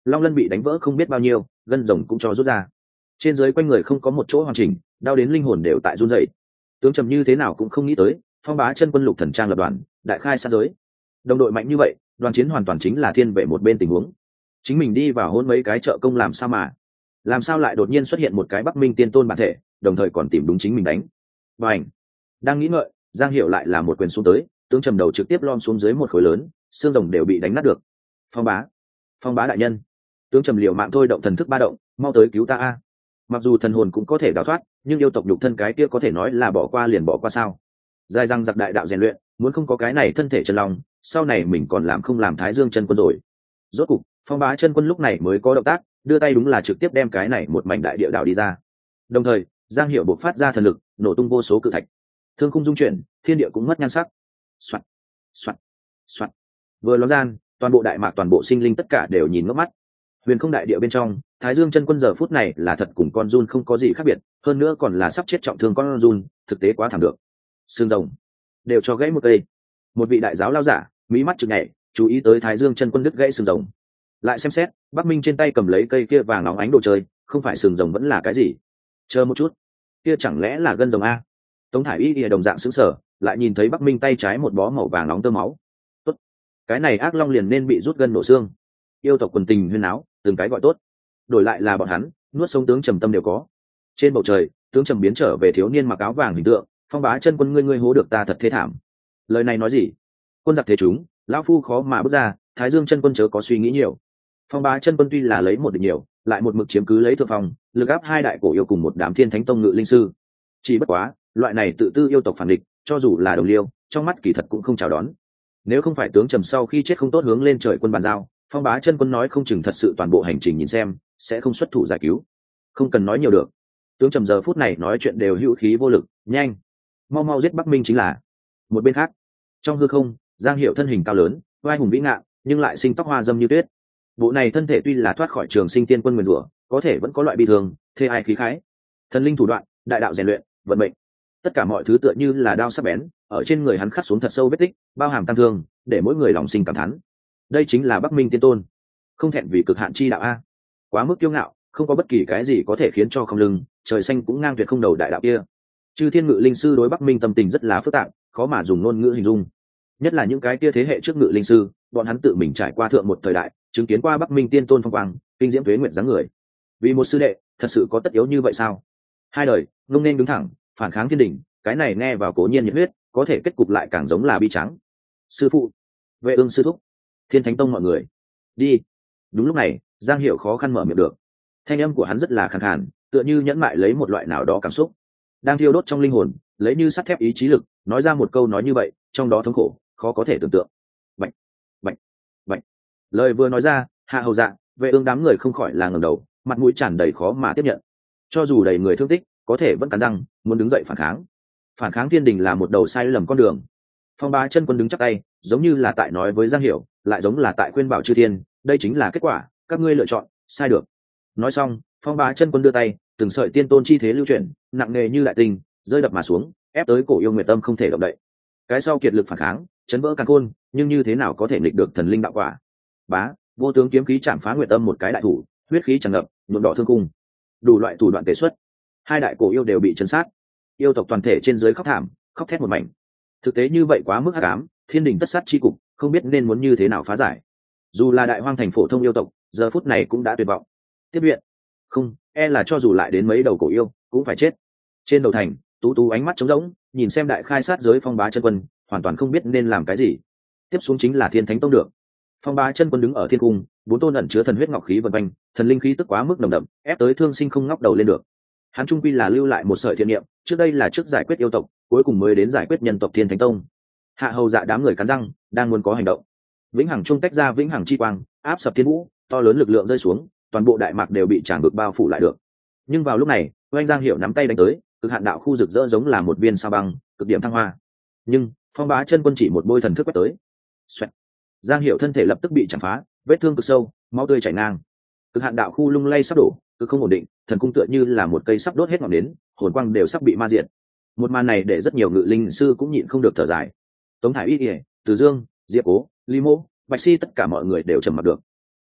S1: long lân bị đánh vỡ không biết bao nhiêu, gân rồng cũng cho rút ra. Trên dưới quanh người không có một chỗ hoàn chỉnh, đau đến linh hồn đều tại run rẩy. Tướng Trầm như thế nào cũng không nghĩ tới, Phong Bá Chân Quân lục thần trang lập đoàn, đại khai sát giới. Đồng đội mạnh như vậy, đoàn chiến hoàn toàn chính là thiên vệ một bên tình huống. Chính mình đi vào hôn mấy cái trợ công làm sao mà, làm sao lại đột nhiên xuất hiện một cái Bắc Minh tiên tôn bản thể, đồng thời còn tìm đúng chính mình đánh. Bành! Đang nghĩ ngợi, Giang Hiểu lại là một quyền xuống tới, tướng Trầm đầu trực tiếp lom xuống dưới một khối lớn, xương rồng đều bị đánh nát được. Phong Bá, Phong Bá đại nhân, tướng Trầm liều mạng thôi động thần thức ba động, mau tới cứu ta a. Mặc dù thần hồn cũng có thể đào thoát, nhưng yêu tộc nhục thân cái kia có thể nói là bỏ qua liền bỏ qua sao? Dài răng giặc đại đạo rèn luyện, muốn không có cái này thân thể chân long, sau này mình còn làm không làm Thái Dương chân quân rồi. Rốt cục, Phong Bá chân quân lúc này mới có động tác, đưa tay đúng là trực tiếp đem cái này một mảnh đại địa đảo đi ra. Đồng thời, Giang Hiểu buộc phát ra thần lực, nổ tung vô số cự thạch. Thương khung dung chuyển, thiên địa cũng mất nhan sắc. Soạt, soạt, soạt. Vừa ló gian, toàn bộ đại mạc toàn bộ sinh linh tất cả đều nhìn ngước mắt. Huyền không đại địa bên trong, Thái Dương chân quân giờ phút này là thật cùng con run không có gì khác biệt, hơn nữa còn là sắp chết trọng thương con run, thực tế quá thảm được. Xương rồng đều cho gãy một cây. Một vị đại giáo lao giả, mỹ mắt chực nhảy, chú ý tới Thái Dương chân quân đứt gãy xương rồng. Lại xem xét, Bắc Minh trên tay cầm lấy cây kia vàng óng ánh đồ chơi, không phải sừng rồng vẫn là cái gì? Chờ một chút, kia chẳng lẽ là gân rồng a? Tống Thải Y Y đồng dạng sững sờ, lại nhìn thấy Bắc Minh tay trái một bó màu vàng nóng tơ máu. Tốt, cái này ác long liền nên bị rút gân nổ xương. Yêu tộc quần tình huyên náo, từng cái gọi tốt. Đổi lại là bọn hắn, nuốt sống tướng Trầm tâm đều có. Trên bầu trời, tướng Trầm biến trở về thiếu niên mặc áo vàng hình tượng, Phong Bá chân quân ngươi ngươi hố được ta thật thế thảm. Lời này nói gì? Quân giặc thế chúng, lão phu khó mà bước ra, Thái Dương chân quân chớ có suy nghĩ nhiều. Phong Bá chân quân tuy là lấy một địch nhiều, lại một mực chiếm cứ lấy thượng phong, lực áp hai đại cổ yêu cùng một đám thiên thánh tông ngự linh sư. Chỉ bất quá, loại này tự tư yêu tộc phản địch, cho dù là đồng liêu, trong mắt kỳ thật cũng không chào đón. Nếu không phải tướng Trầm sau khi chết không tốt hướng lên trời quân bàn giao, Phong Bá chân quân nói không chừng thật sự toàn bộ hành trình nhìn xem, sẽ không xuất thủ giải cứu. Không cần nói nhiều được. Tướng Trầm giờ phút này nói chuyện đều hữu khí vô lực, nhanh, mau mau giết Bắc Minh chính là. Một bên khác, trong hư không, Giang Hiểu thân hình cao lớn, vai hùng vĩ ngạn, nhưng lại sinh tóc hoa dâm như tuyết. Bộ này thân thể tuy là thoát khỏi trường sinh tiên quân nguyền rủa, có thể vẫn có loại bi thương, thê ai khí khái. Thần linh thủ đoạn, đại đạo rèn luyện, vận mệnh, tất cả mọi thứ tựa như là đao sắc bén, ở trên người hắn khắc xuống thật sâu vết tích, bao hàm tăng thương, để mỗi người lòng sinh cảm thán. Đây chính là Bắc Minh tiên tôn, không thẹn vì cực hạn chi đạo a. Quá mức kiêu ngạo, không có bất kỳ cái gì có thể khiến cho không lưng, trời xanh cũng ngang tuyệt không đầu đại đạo kia. Chư thiên ngự linh sư đối Bắc Minh tâm tình rất là phức tạp, khó mà dùng ngôn ngữ hình dung. Nhất là những cái kia thế hệ trước ngự linh sư, bọn hắn tự mình trải qua thượng một thời đại, chứng kiến qua Bắc Minh tiên tôn phong quang, kinh diễm tuế nguyện dáng người. Vì một sư đệ, thật sự có tất yếu như vậy sao? Hai đời, ngông nên đứng thẳng, phản kháng thiên đỉnh, cái này nghe vào cố nhiên nhiệt huyết, có thể kết cục lại càng giống là bi trắng. Sư phụ, Vệ Ương sư thúc, Thiên Thánh tông mọi người, đi. Đúng lúc này, Giang Hiểu khó khăn mở miệng được. Thanh âm của hắn rất là khàn khàn, tựa như nhẫn mại lấy một loại nào đó cảm xúc, đang thiêu đốt trong linh hồn, lấy như sắt thép ý chí lực, nói ra một câu nói như vậy, trong đó thống khổ, khó có thể tưởng tượng. Bạch, bạch, bạch. Lời vừa nói ra, Hạ Hầu Dạ, Vệ Ương đám người không khỏi là ngẩng đầu, mặt mũi tràn đầy khó mà tiếp nhận. Cho dù đầy người thương tích, có thể vẫn cắn răng, muốn đứng dậy phản kháng. Phản kháng thiên đình là một đầu sai lầm con đường. Phong Bá chân quân đứng chắp tay, giống như là tại nói với Giang Hiểu, lại giống là tại khuyên bảo chư thiên, đây chính là kết quả, các ngươi lựa chọn, sai được. Nói xong, Phong Bá chân quân đưa tay, từng sợi tiên tôn chi thế lưu chuyển, nặng nề như đại tinh, rơi đập mà xuống, ép tới cổ yêu Nguyệt Tâm không thể động đậy. Cái sau kiệt lực phản kháng, chấn vỡ càn khôn, nhưng như thế nào có thể nghịch được thần linh đạo quả? Bá, vô tướng kiếm khí chạm phá Nguyệt Tâm một cái đại thủ, huyết khí tràn ngập, nhuộm đỏ thương cung. Đủ loại thủ đoạn tề xuất, hai đại cổ yêu đều bị chấn sát. Yêu tộc toàn thể trên dưới khóc thảm, khóc thét một mảnh. Thực tế như vậy quá mức hắc ám, thiên đình tất sát chi cục, không biết nên muốn như thế nào phá giải. Dù là đại hoang thành phổ thông yêu tộc, giờ phút này cũng đã tuyệt vọng. Tiếp viện, không, e là cho dù lại đến mấy đầu cổ yêu, cũng phải chết. Trên đầu thành, Tú Tú ánh mắt trống rỗng, nhìn xem đại khai sát giới Phong Bá chân quân, hoàn toàn không biết nên làm cái gì. Tiếp xuống chính là Thiên Thánh tông được. Phong Bá chân quân đứng ở thiên cung, bốn tôn ẩn chứa thần huyết ngọc khí vần quanh, thần linh khí tức quá mức nồng đậm, ép tới Thương Sinh không ngóc đầu lên được. Hắn trung quy là lưu lại một sợi thiện niệm, trước đây là trước giải quyết yêu tộc, cuối cùng mới đến giải quyết nhân tộc Thiên Thánh tông. Hạ Hầu Dạ đám người cắn răng, đang muốn có hành động. Vĩnh hằng trung tách ra vĩnh hằng chi quang, áp sập thiên vũ, to lớn lực lượng rơi xuống, toàn bộ đại mạc đều bị tràn ngược bao phủ lại được. Nhưng vào lúc này, Oanh Giang Hiểu nắm tay đánh tới, cực hạn đạo khu rực rỡ giống là một viên sao băng, cực điểm thăng hoa. Nhưng Phong Bá chân quân chỉ một bôi thần thức quét tới, xoẹt. Giang Hiểu thân thể lập tức bị chạm phá, vết thương cực sâu, máu tươi chảy ngang. Cực hạn đạo khu lung lay sắp đổ, cực không ổn định, thần cung tựa như là một cây sắp đốt hết ngọn nến, hồn quang đều sắp bị ma diệt. Một màn này để rất nhiều ngự linh sư cũng nhịn không được thở dài. Tống Thải Y, Từ Dương, Diệp Cố, Lý Mô, Bạch Si tất cả mọi người đều trầm mặc được.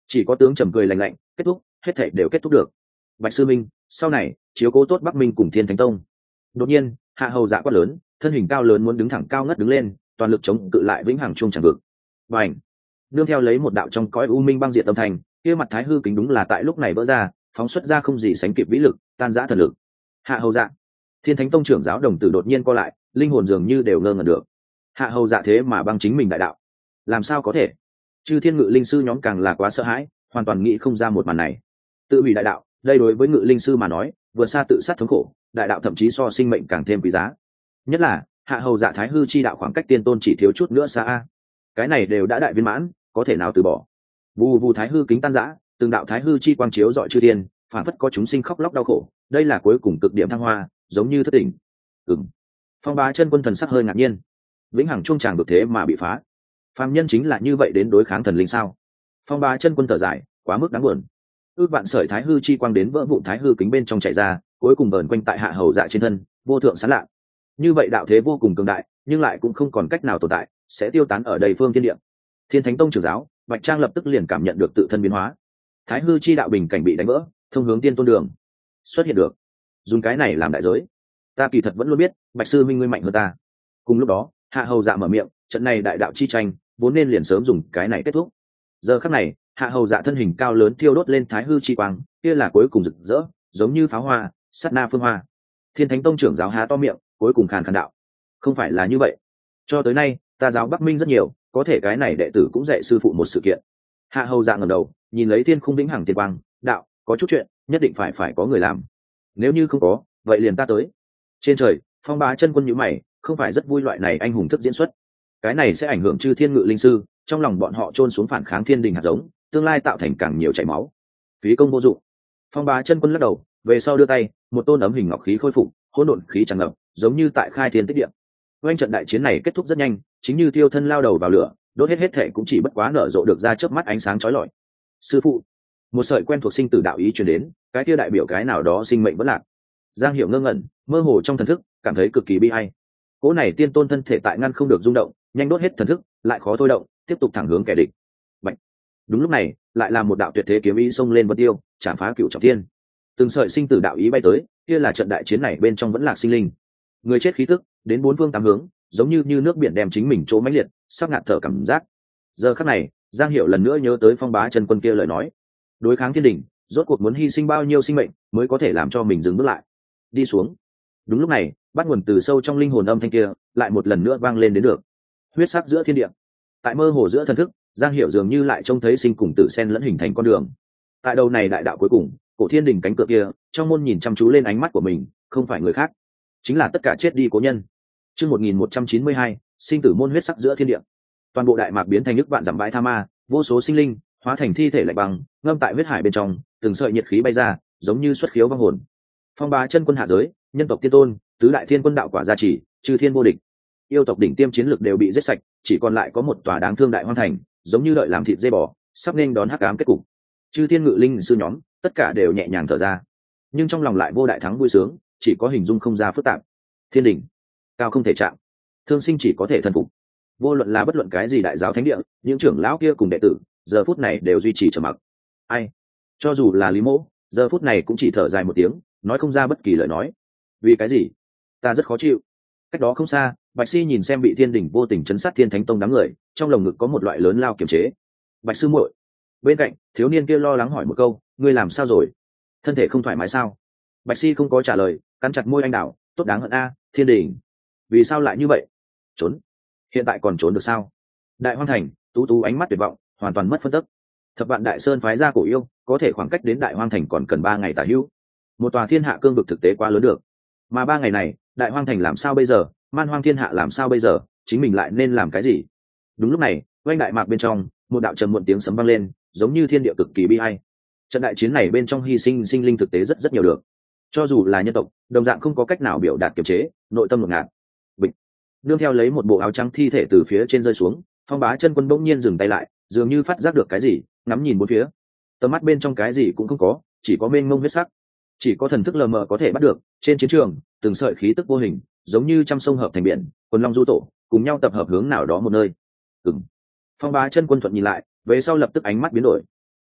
S1: chỉ có tướng trầm cười lạnh lạnh, kết thúc, hết thể đều kết thúc được. Bạch sư minh, sau này chiếu cố tốt Bắc Minh cùng Thiên Thánh Tông. Đột nhiên hạ hầu dạ quát lớn, thân hình cao lớn muốn đứng thẳng cao ngất đứng lên, toàn lực chống cự lại vĩnh hằng chuông chẳng vực. Bành! Nương theo lấy một đạo trong cõi u minh băng diệt tâm thành, kia mặt thái hư kính đúng là tại lúc này vỡ ra, phóng xuất ra không gì sánh kịp vĩ lực, tan rã thần lực. Hạ hầu dạ, Thiên Thánh Tông trưởng giáo đồng tử đột nhiên co lại, linh hồn dường như đều ngơ ngẩn được. Hạ hầu dạ thế mà băng chính mình đại đạo, làm sao có thể? Chư thiên ngự linh sư nhóm càng là quá sợ hãi, hoàn toàn nghĩ không ra một màn này. Tự hủy đại đạo, đây đối với ngự linh sư mà nói vượt xa tự sát thống khổ, đại đạo thậm chí so sinh mệnh càng thêm quý giá. Nhất là hạ hầu dạ thái hư chi đạo khoảng cách tiên tôn chỉ thiếu chút nữa xa a, cái này đều đã đại viên mãn, có thể nào từ bỏ? Vù vù thái hư kính tan rã, từng đạo thái hư chi quang chiếu dọi chư thiên, phản phất có chúng sinh khóc lóc đau khổ, đây là cuối cùng cực điểm thăng hoa, giống như thất tỉnh. Ừm. Phong Bá Chân Quân thần sắc hơi ngạc nhiên, vĩnh hằng chuông tràng được thế mà bị phá, phàm nhân chính là như vậy đến đối kháng thần linh sao? Phong Bá Chân Quân thở dài, quá mức đáng buồn. Ước vạn sợi thái hư chi quang đến vỡ vụn thái hư kính bên trong chạy ra, cuối cùng vờn quanh tại hạ hầu dạ trên thân, vô thượng sáng lạ. Như vậy đạo thế vô cùng cường đại, nhưng lại cũng không còn cách nào tồn tại, sẽ tiêu tán ở đầy phương thiên địa. Thiên Thánh Tông trưởng giáo Bạch Trang lập tức liền cảm nhận được tự thân biến hóa, thái hư chi đạo bình cảnh bị đánh vỡ, thông hướng tiên tôn đường xuất hiện được. Dùng cái này làm đại giới, ta kỳ thật vẫn luôn biết Bạch sư minh ngươi mạnh hơn ta. Cùng lúc đó hạ hầu dạ mở miệng, trận này đại đạo chi tranh vốn nên liền sớm dùng cái này kết thúc. Giờ khắc này hạ hầu dạ thân hình cao lớn thiêu đốt lên thái hư chi quang, kia là cuối cùng rực rỡ, giống như pháo hoa, sát na phương hoa. Thiên Thánh Tông trưởng giáo há to miệng, cuối cùng khàn khàn đạo, không phải là như vậy. Cho tới nay ta giáo Bắc Minh rất nhiều, có thể cái này đệ tử cũng dạy sư phụ một sự kiện. Hạ hầu dạ ngẩng đầu nhìn lấy thiên khung vĩnh hằng tiên quang, đạo, có chút chuyện nhất định phải phải có người làm, nếu như không có vậy liền ta tới. Trên trời Phong Bá Chân Quân nhíu mày, không phải rất vui loại này anh hùng thức diễn xuất, cái này sẽ ảnh hưởng chư thiên ngự linh sư, trong lòng bọn họ chôn xuống phản kháng thiên đình hạt giống, tương lai tạo thành càng nhiều chảy máu, phí công vô dụng. Phong Bá Chân Quân lắc đầu, về sau đưa tay, một tôn ấm hình ngọc khí khôi phục, hỗn độn khí tràn ngập, giống như tại khai thiên tích địa. Oanh trận đại chiến này kết thúc rất nhanh, chính như tiêu thân lao đầu vào lửa, đốt hết hết thể cũng chỉ bất quá nở rộ được ra chớp mắt ánh sáng chói lọi. Sư phụ, một sợi quen thuộc sinh tử đạo ý truyền đến, cái kia đại biểu cái nào đó sinh mệnh vẫn lạc. Giang Hiểu ngơ ngẩn, mơ hồ trong thần thức, cảm thấy cực kỳ bi ai. Cỗ này tiên tôn thân thể tại ngăn không được rung động, nhanh đốt hết thần thức, lại khó thôi động, tiếp tục thẳng hướng kẻ địch. Bạch. Đúng lúc này, lại là một đạo tuyệt thế kiếm ý xông lên vân tiêu, chạm phá cửu trọng thiên. Từng sợi sinh tử đạo ý bay tới, kia là trận đại chiến này bên trong vẫn lạc sinh linh. Người chết khí tức, đến bốn phương tám hướng, giống như như nước biển đem chính mình chỗ mãnh liệt, sắp ngạt thở cảm giác. Giờ khắc này, Giang Hiểu lần nữa nhớ tới Phong Bá Chân Quân kia lời nói, đối kháng thiên đình, rốt cuộc muốn hy sinh bao nhiêu sinh mệnh mới có thể làm cho mình dừng bước lại, đi xuống. Đúng lúc này, bắt nguồn từ sâu trong linh hồn âm thanh kia, lại một lần nữa vang lên đến được. Huyết sắc giữa thiên địa, tại mơ hồ giữa thần thức, Giang Hiểu dường như lại trông thấy sinh cùng tử sen lẫn hình thành con đường. Tại đầu này đại đạo cuối cùng, cổ thiên đình cánh cửa kia, trong môn nhìn chăm chú lên ánh mắt của mình, không phải người khác, chính là tất cả chết đi cố nhân. Chương một nghìn một trăm chín mươi hai, sinh tử môn huyết sắc giữa thiên địa. Toàn bộ đại mạc biến thành nước vạn dặm bãi tha ma, vô số sinh linh hóa thành thi thể lạnh băng, ngâm tại huyết hải bên trong, từng sợi nhiệt khí bay ra, giống như xuất khiếu vong hồn. Phong Bá Chân Quân hạ giới, nhân tộc tiên tôn, tứ đại thiên quân đạo quả gia trì, chư thiên vô địch. Yêu tộc đỉnh tiêm chiến lực đều bị giết sạch, chỉ còn lại có một tòa đáng thương đại hoang thành, giống như đợi làm thịt dê bò, sắp nên đón hắc ám kết cục. Chư thiên ngự linh sư nhóm, tất cả đều nhẹ nhàng thở ra, nhưng trong lòng lại vô đại thắng vui sướng, chỉ có hình dung không ra phức tạp. Thiên đỉnh, cao không thể chạm, thương sinh chỉ có thể thần phục. Vô luận là bất luận cái gì đại giáo thánh địa, những trưởng lão kia cùng đệ tử, giờ phút này đều duy trì trầm mặc. Ai, cho dù là Lý Mỗ, giờ phút này cũng chỉ thở dài một tiếng, nói không ra bất kỳ lời nói. Vì cái gì? Ta rất khó chịu. Cách đó không xa, Bạch Si nhìn xem bị thiên đỉnh vô tình chấn sát Thiên Thánh Tông đám người, trong lồng ngực có một loại lớn lao kiềm chế. Bạch sư muội. Bên cạnh, thiếu niên kia lo lắng hỏi một câu, ngươi làm sao rồi? Thân thể không thoải mái sao? Bạch Si không có trả lời, cắn chặt môi anh đào, tốt đáng hận a, thiên đỉnh. Vì sao lại như vậy? Trốn. Hiện tại còn trốn được sao? Đại Hoang Thành, Tú Tú ánh mắt tuyệt vọng, hoàn toàn mất phân tức. Thập Vạn Đại Sơn phái ra cổ yêu, có thể khoảng cách đến Đại Hoang Thành còn cần ba ngày tả hữu. Một tòa thiên hạ cương vực thực tế quá lớn được. Mà ba ngày này, Đại Hoang Thành làm sao bây giờ? Man Hoang thiên hạ làm sao bây giờ? Chính mình lại nên làm cái gì? Đúng lúc này, oanh đại mạc bên trong, một đạo trầm muộn tiếng sấm vang lên, giống như thiên địa cực kỳ bi ai. Trận đại chiến này bên trong hy sinh sinh linh thực tế rất rất nhiều được. Cho dù là nhân tộc, đồng dạng không có cách nào biểu đạt kiềm chế, nội tâm ngột ngạt. Bịch. Nương theo lấy một bộ áo trắng thi thể từ phía trên rơi xuống, Phong Bá Chân Quân bỗng nhiên dừng tay lại, dường như phát giác được cái gì, ngắm nhìn bốn phía. Tầm mắt bên trong cái gì cũng không có, chỉ có mênh mông huyết sắc. Chỉ có thần thức lờ mờ có thể bắt được, trên chiến trường, từng sợi khí tức vô hình, giống như trăm sông hợp thành biển, quần long du tổ, cùng nhau tập hợp hướng nào đó một nơi. Ừm. Phong Bá Chân Quân thuận nhìn lại, về sau lập tức ánh mắt biến đổi.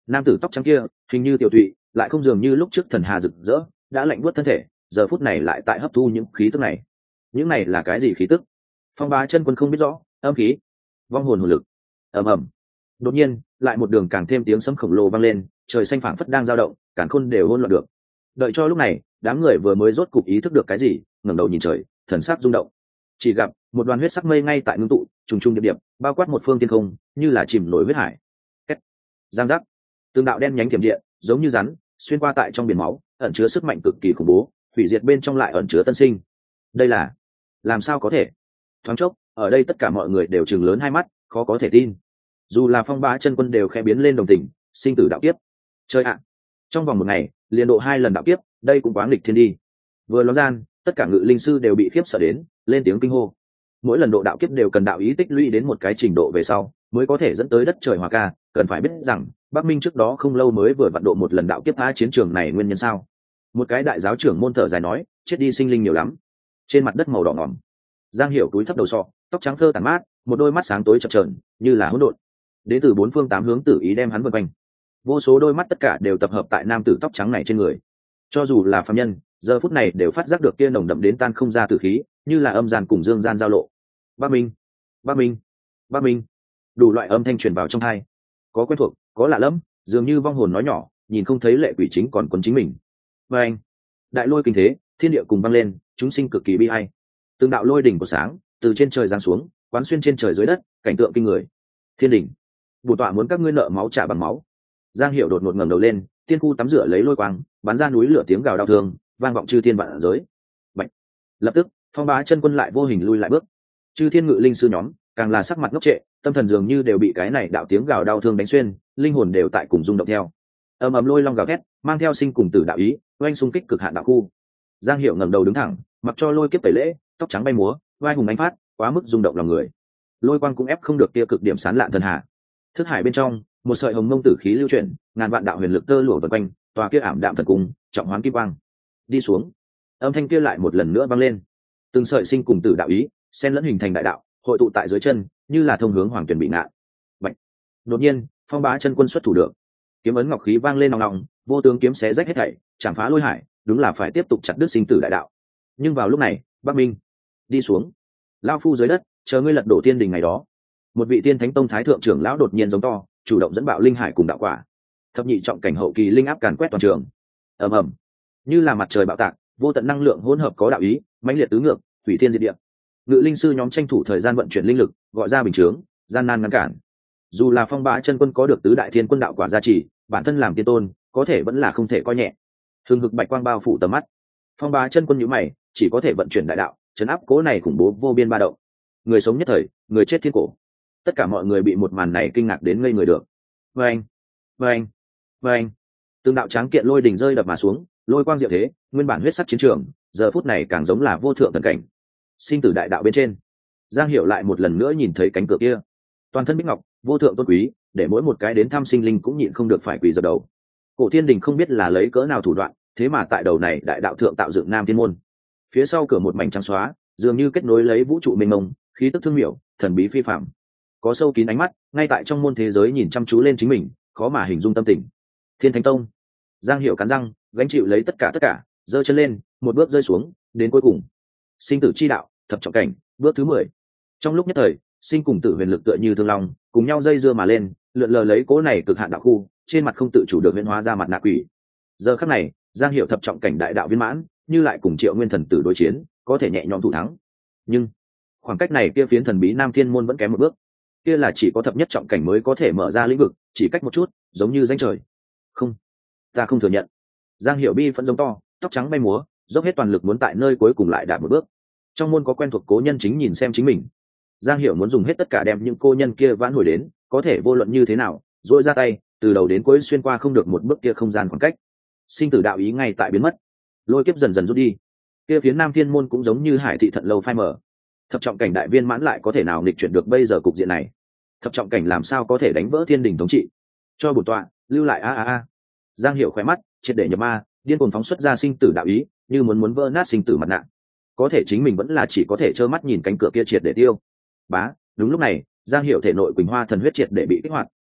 S1: nam tử tóc trắng kia hình như tiểu tụy, lại không dường như lúc trước thần hà rực rỡ, đã lạnh buốt thân thể, giờ phút này lại tại hấp thu những khí tức này. Những này là cái gì khí tức? Phong Bá Chân Quân không biết rõ. Âm khí, vong hồn hồn lực. Ầm ầm. Đột nhiên, lại một đường càng thêm tiếng sấm khổng lồ vang lên, trời xanh phảng phất đang dao động, càn khôn đều hỗn loạn được. Đợi cho lúc này, đám người vừa mới rốt cục ý thức được cái gì, ngẩng đầu nhìn trời, thần sắc rung động. Chỉ gặp một đoàn huyết sắc mây ngay tại ngưng tụ, trùng trùng điệp điệp, bao quát một phương thiên không, như là chìm nổi huyết hải. Két. Giang giác. Từng đạo đen nhánh thiểm điện, giống như rắn, xuyên qua tại trong biển máu, ẩn chứa sức mạnh cực kỳ khủng bố, hủy diệt bên trong lại ẩn chứa tân sinh. Đây là, làm sao có thể? Thoáng chốc, ở đây tất cả mọi người đều trừng lớn hai mắt, khó có thể tin. Dù là Phong Bá Chân Quân đều khẽ biến lên đồng tình, sinh tử đạo kiếp. Chơi ạ, trong vòng một ngày, liền độ hai lần đạo kiếp, đây cũng quá nghịch thiên đi. Vừa nói gian, tất cả ngự linh sư đều bị khiếp sợ đến, lên tiếng kinh hô. Mỗi lần độ đạo kiếp đều cần đạo ý tích lũy đến một cái trình độ về sau, mới có thể dẫn tới đất trời hòa ca. Cần phải biết rằng, Bắc Minh trước đó không lâu mới vừa vận độ một lần đạo kiếp phá chiến trường này, nguyên nhân sao? Một cái đại giáo trưởng môn thở dài nói, chết đi sinh linh nhiều lắm. Trên mặt đất màu đỏ ngòm, Giang Hiểu túi thấp đầu sọ, tóc trắng thơ tàn mát, một đôi mắt sáng tối chập chờn, như là hỗn độn. Đến từ bốn phương tám hướng tử ý đem hắn vây quanh. Vô số đôi mắt tất cả đều tập hợp tại nam tử tóc trắng này trên người. Cho dù là phàm nhân, giờ phút này đều phát giác được kia nồng đậm đến tan không ra tử khí, như là âm gian cùng dương gian giao lộ. Ba Minh, Ba Minh, Ba Minh. Đủ loại âm thanh truyền vào trong tai. Có quen thuộc, có lạ lẫm, dường như vong hồn nói nhỏ, nhìn không thấy lệ quỷ chính còn quấn chính mình. Và anh, đại lôi kinh thế, thiên địa cùng vang lên, chúng sinh cực kỳ bi ai. Từng đạo lôi đỉnh của sáng từ trên trời giáng xuống, quán xuyên trên trời dưới đất, cảnh tượng kinh người. Thiên đỉnh, bổn tọa muốn các ngươi nợ máu trả bằng máu. Giang Hiểu đột ngột ngẩng đầu lên, tiên khu tắm rửa lấy lôi quang, bắn ra núi lửa tiếng gào đau thương, vang vọng chư thiên vạn giới. Bạch. Lập tức, Phong Bá Chân Quân lại vô hình lui lại bước. Chư thiên ngự linh sư nhóm càng là sắc mặt ngốc trệ, tâm thần dường như đều bị cái này đạo tiếng gào đau thương đánh xuyên, linh hồn đều tại cùng rung động theo. Ầm ầm lôi long gào thét, mang theo sinh cùng tử đạo ý, oanh xung kích cực hạn đạo khu. Giang Hiểu ngẩng đầu đứng thẳng, mặc cho lôi kiếp tẩy lễ, tóc trắng bay múa, vai hùng ánh phát, quá mức rung động lòng người. Lôi quang cũng ép không được kia cực điểm sán lạn thần hạ. Thức hải bên trong, một sợi hồng mông tử khí lưu chuyển, ngàn vạn đạo huyền lực tơ lụa vần quanh, tòa kia ảm đạm thần cung, trọng hoán kim quang. Đi xuống. Âm thanh kia lại một lần nữa vang lên. Từng sợi sinh cùng tử đạo ý, xen lẫn hình thành đại đạo, hội tụ tại dưới chân, như là thông hướng hoàng tuyển bị ngạn. Bạch. Đột nhiên, Phong Bá Chân Quân xuất thủ được. Kiếm ấn ngọc khí vang lên nòng nòng, vô tướng kiếm xé rách hết thảy, chạm phá lôi hải, đúng là phải tiếp tục chặt đứt sinh tử đại đạo. Nhưng vào lúc này, Bắc Minh, đi xuống. Lao phu dưới đất, chờ ngươi lật đổ tiên đình ngày đó. Một vị tiên thánh tông thái thượng trưởng lão đột nhiên giống to, chủ động dẫn bạo linh hải cùng đạo quả. Thập nhị trọng cảnh hậu kỳ linh áp càn quét toàn trường. Ầm ầm, như là mặt trời bạo tạc, vô tận năng lượng hỗn hợp có đạo ý, mãnh liệt tứ ngược, thủy thiên diệt địa. Ngự linh sư nhóm tranh thủ thời gian vận chuyển linh lực, gọi ra bình chướng, gian nan ngăn cản. Dù là Phong Bá Chân Quân có được tứ đại thiên quân đạo quả gia trì, bản thân làm tiên tôn, có thể vẫn là không thể coi nhẹ. Hừng hực bạch quang bao phủ tầm mắt. Phong Bá Chân Quân nhíu mày, chỉ có thể vận chuyển đại đạo, chấn áp cố này khủng bố vô biên ba động. Người sống nhất thời, người chết thiên cổ. Tất cả mọi người bị một màn này kinh ngạc đến ngây người được. Vâng, vâng, vâng. Từng đạo tráng kiện lôi đỉnh rơi đập mà xuống, lôi quang diệu thế, nguyên bản huyết sắc chiến trường, giờ phút này càng giống là vô thượng thần cảnh. Sinh tử đại đạo bên trên, Giang Hiểu lại một lần nữa nhìn thấy cánh cửa kia, toàn thân bích ngọc, vô thượng tôn quý, để mỗi một cái đến thăm sinh linh cũng nhịn không được phải quỳ dập đầu. Cổ Thiên Đình không biết là lấy cỡ nào thủ đoạn, thế mà tại đầu này đại đạo thượng tạo dựng Nam Thiên môn. Phía sau cửa một mảnh trắng xóa, dường như kết nối lấy vũ trụ mênh mông, khí tức thương miểu, thần bí phi phàm. Có sâu kín ánh mắt, ngay tại trong môn thế giới nhìn chăm chú lên chính mình, khó mà hình dung tâm tình. Thiên Thánh Tông. Giang Hiểu cắn răng, gánh chịu lấy tất cả tất cả, giơ chân lên, một bước rơi xuống, đến cuối cùng. Sinh tử chi đạo, thập trọng cảnh, bước thứ mười. Trong lúc nhất thời, sinh cùng tử huyền lực tựa như thương long, cùng nhau dây dưa mà lên, lượn lờ lấy cố này cực hạn đạo khu, trên mặt không tự chủ được huyễn hóa ra mặt nạ quỷ. Giờ khắc này, Giang Hiểu thập trọng cảnh đại đạo viên mãn, như lại cùng Triệu Nguyên thần tử đối chiến, có thể nhẹ nhõm thủ thắng. Nhưng khoảng cách này kia phiến thần bí Nam Thiên môn vẫn kém một bước. Kia là chỉ có thập nhất trọng cảnh mới có thể mở ra lĩnh vực, chỉ cách một chút, giống như danh trời. Không, ta không thừa nhận. Giang Hiểu bi phẫn giống to, tóc trắng bay múa, dốc hết toàn lực muốn tại nơi cuối cùng lại đạt một bước. Trong môn có quen thuộc cố nhân chính nhìn xem chính mình. Giang Hiểu muốn dùng hết tất cả đem những cô nhân kia vãn hồi đến, có thể vô luận như thế nào, duỗi ra tay, từ đầu đến cuối xuyên qua không được một bước kia không gian khoảng cách. Sinh tử đạo ý ngay tại biến mất, lôi kiếp dần dần rút đi. Kia phía Nam Thiên môn cũng giống như Hải thị thận lâu phai mở. Thập trọng cảnh đại viên mãn lại có thể nào nghịch chuyển được bây giờ cục diện này? Thập trọng cảnh làm sao có thể đánh vỡ thiên đình thống trị? Cho bổn tọa lưu lại a a a. Giang Hiểu khỏe mắt triệt để nhập ma, điên cuồng phóng xuất ra sinh tử đạo ý, như muốn muốn vỡ nát sinh tử mặt nạ. Có thể chính mình vẫn là chỉ có thể trơ mắt nhìn cánh cửa kia triệt để tiêu. Bá, đúng lúc này, Giang Hiểu thể nội Quỳnh Hoa thần huyết triệt để bị kích hoạt,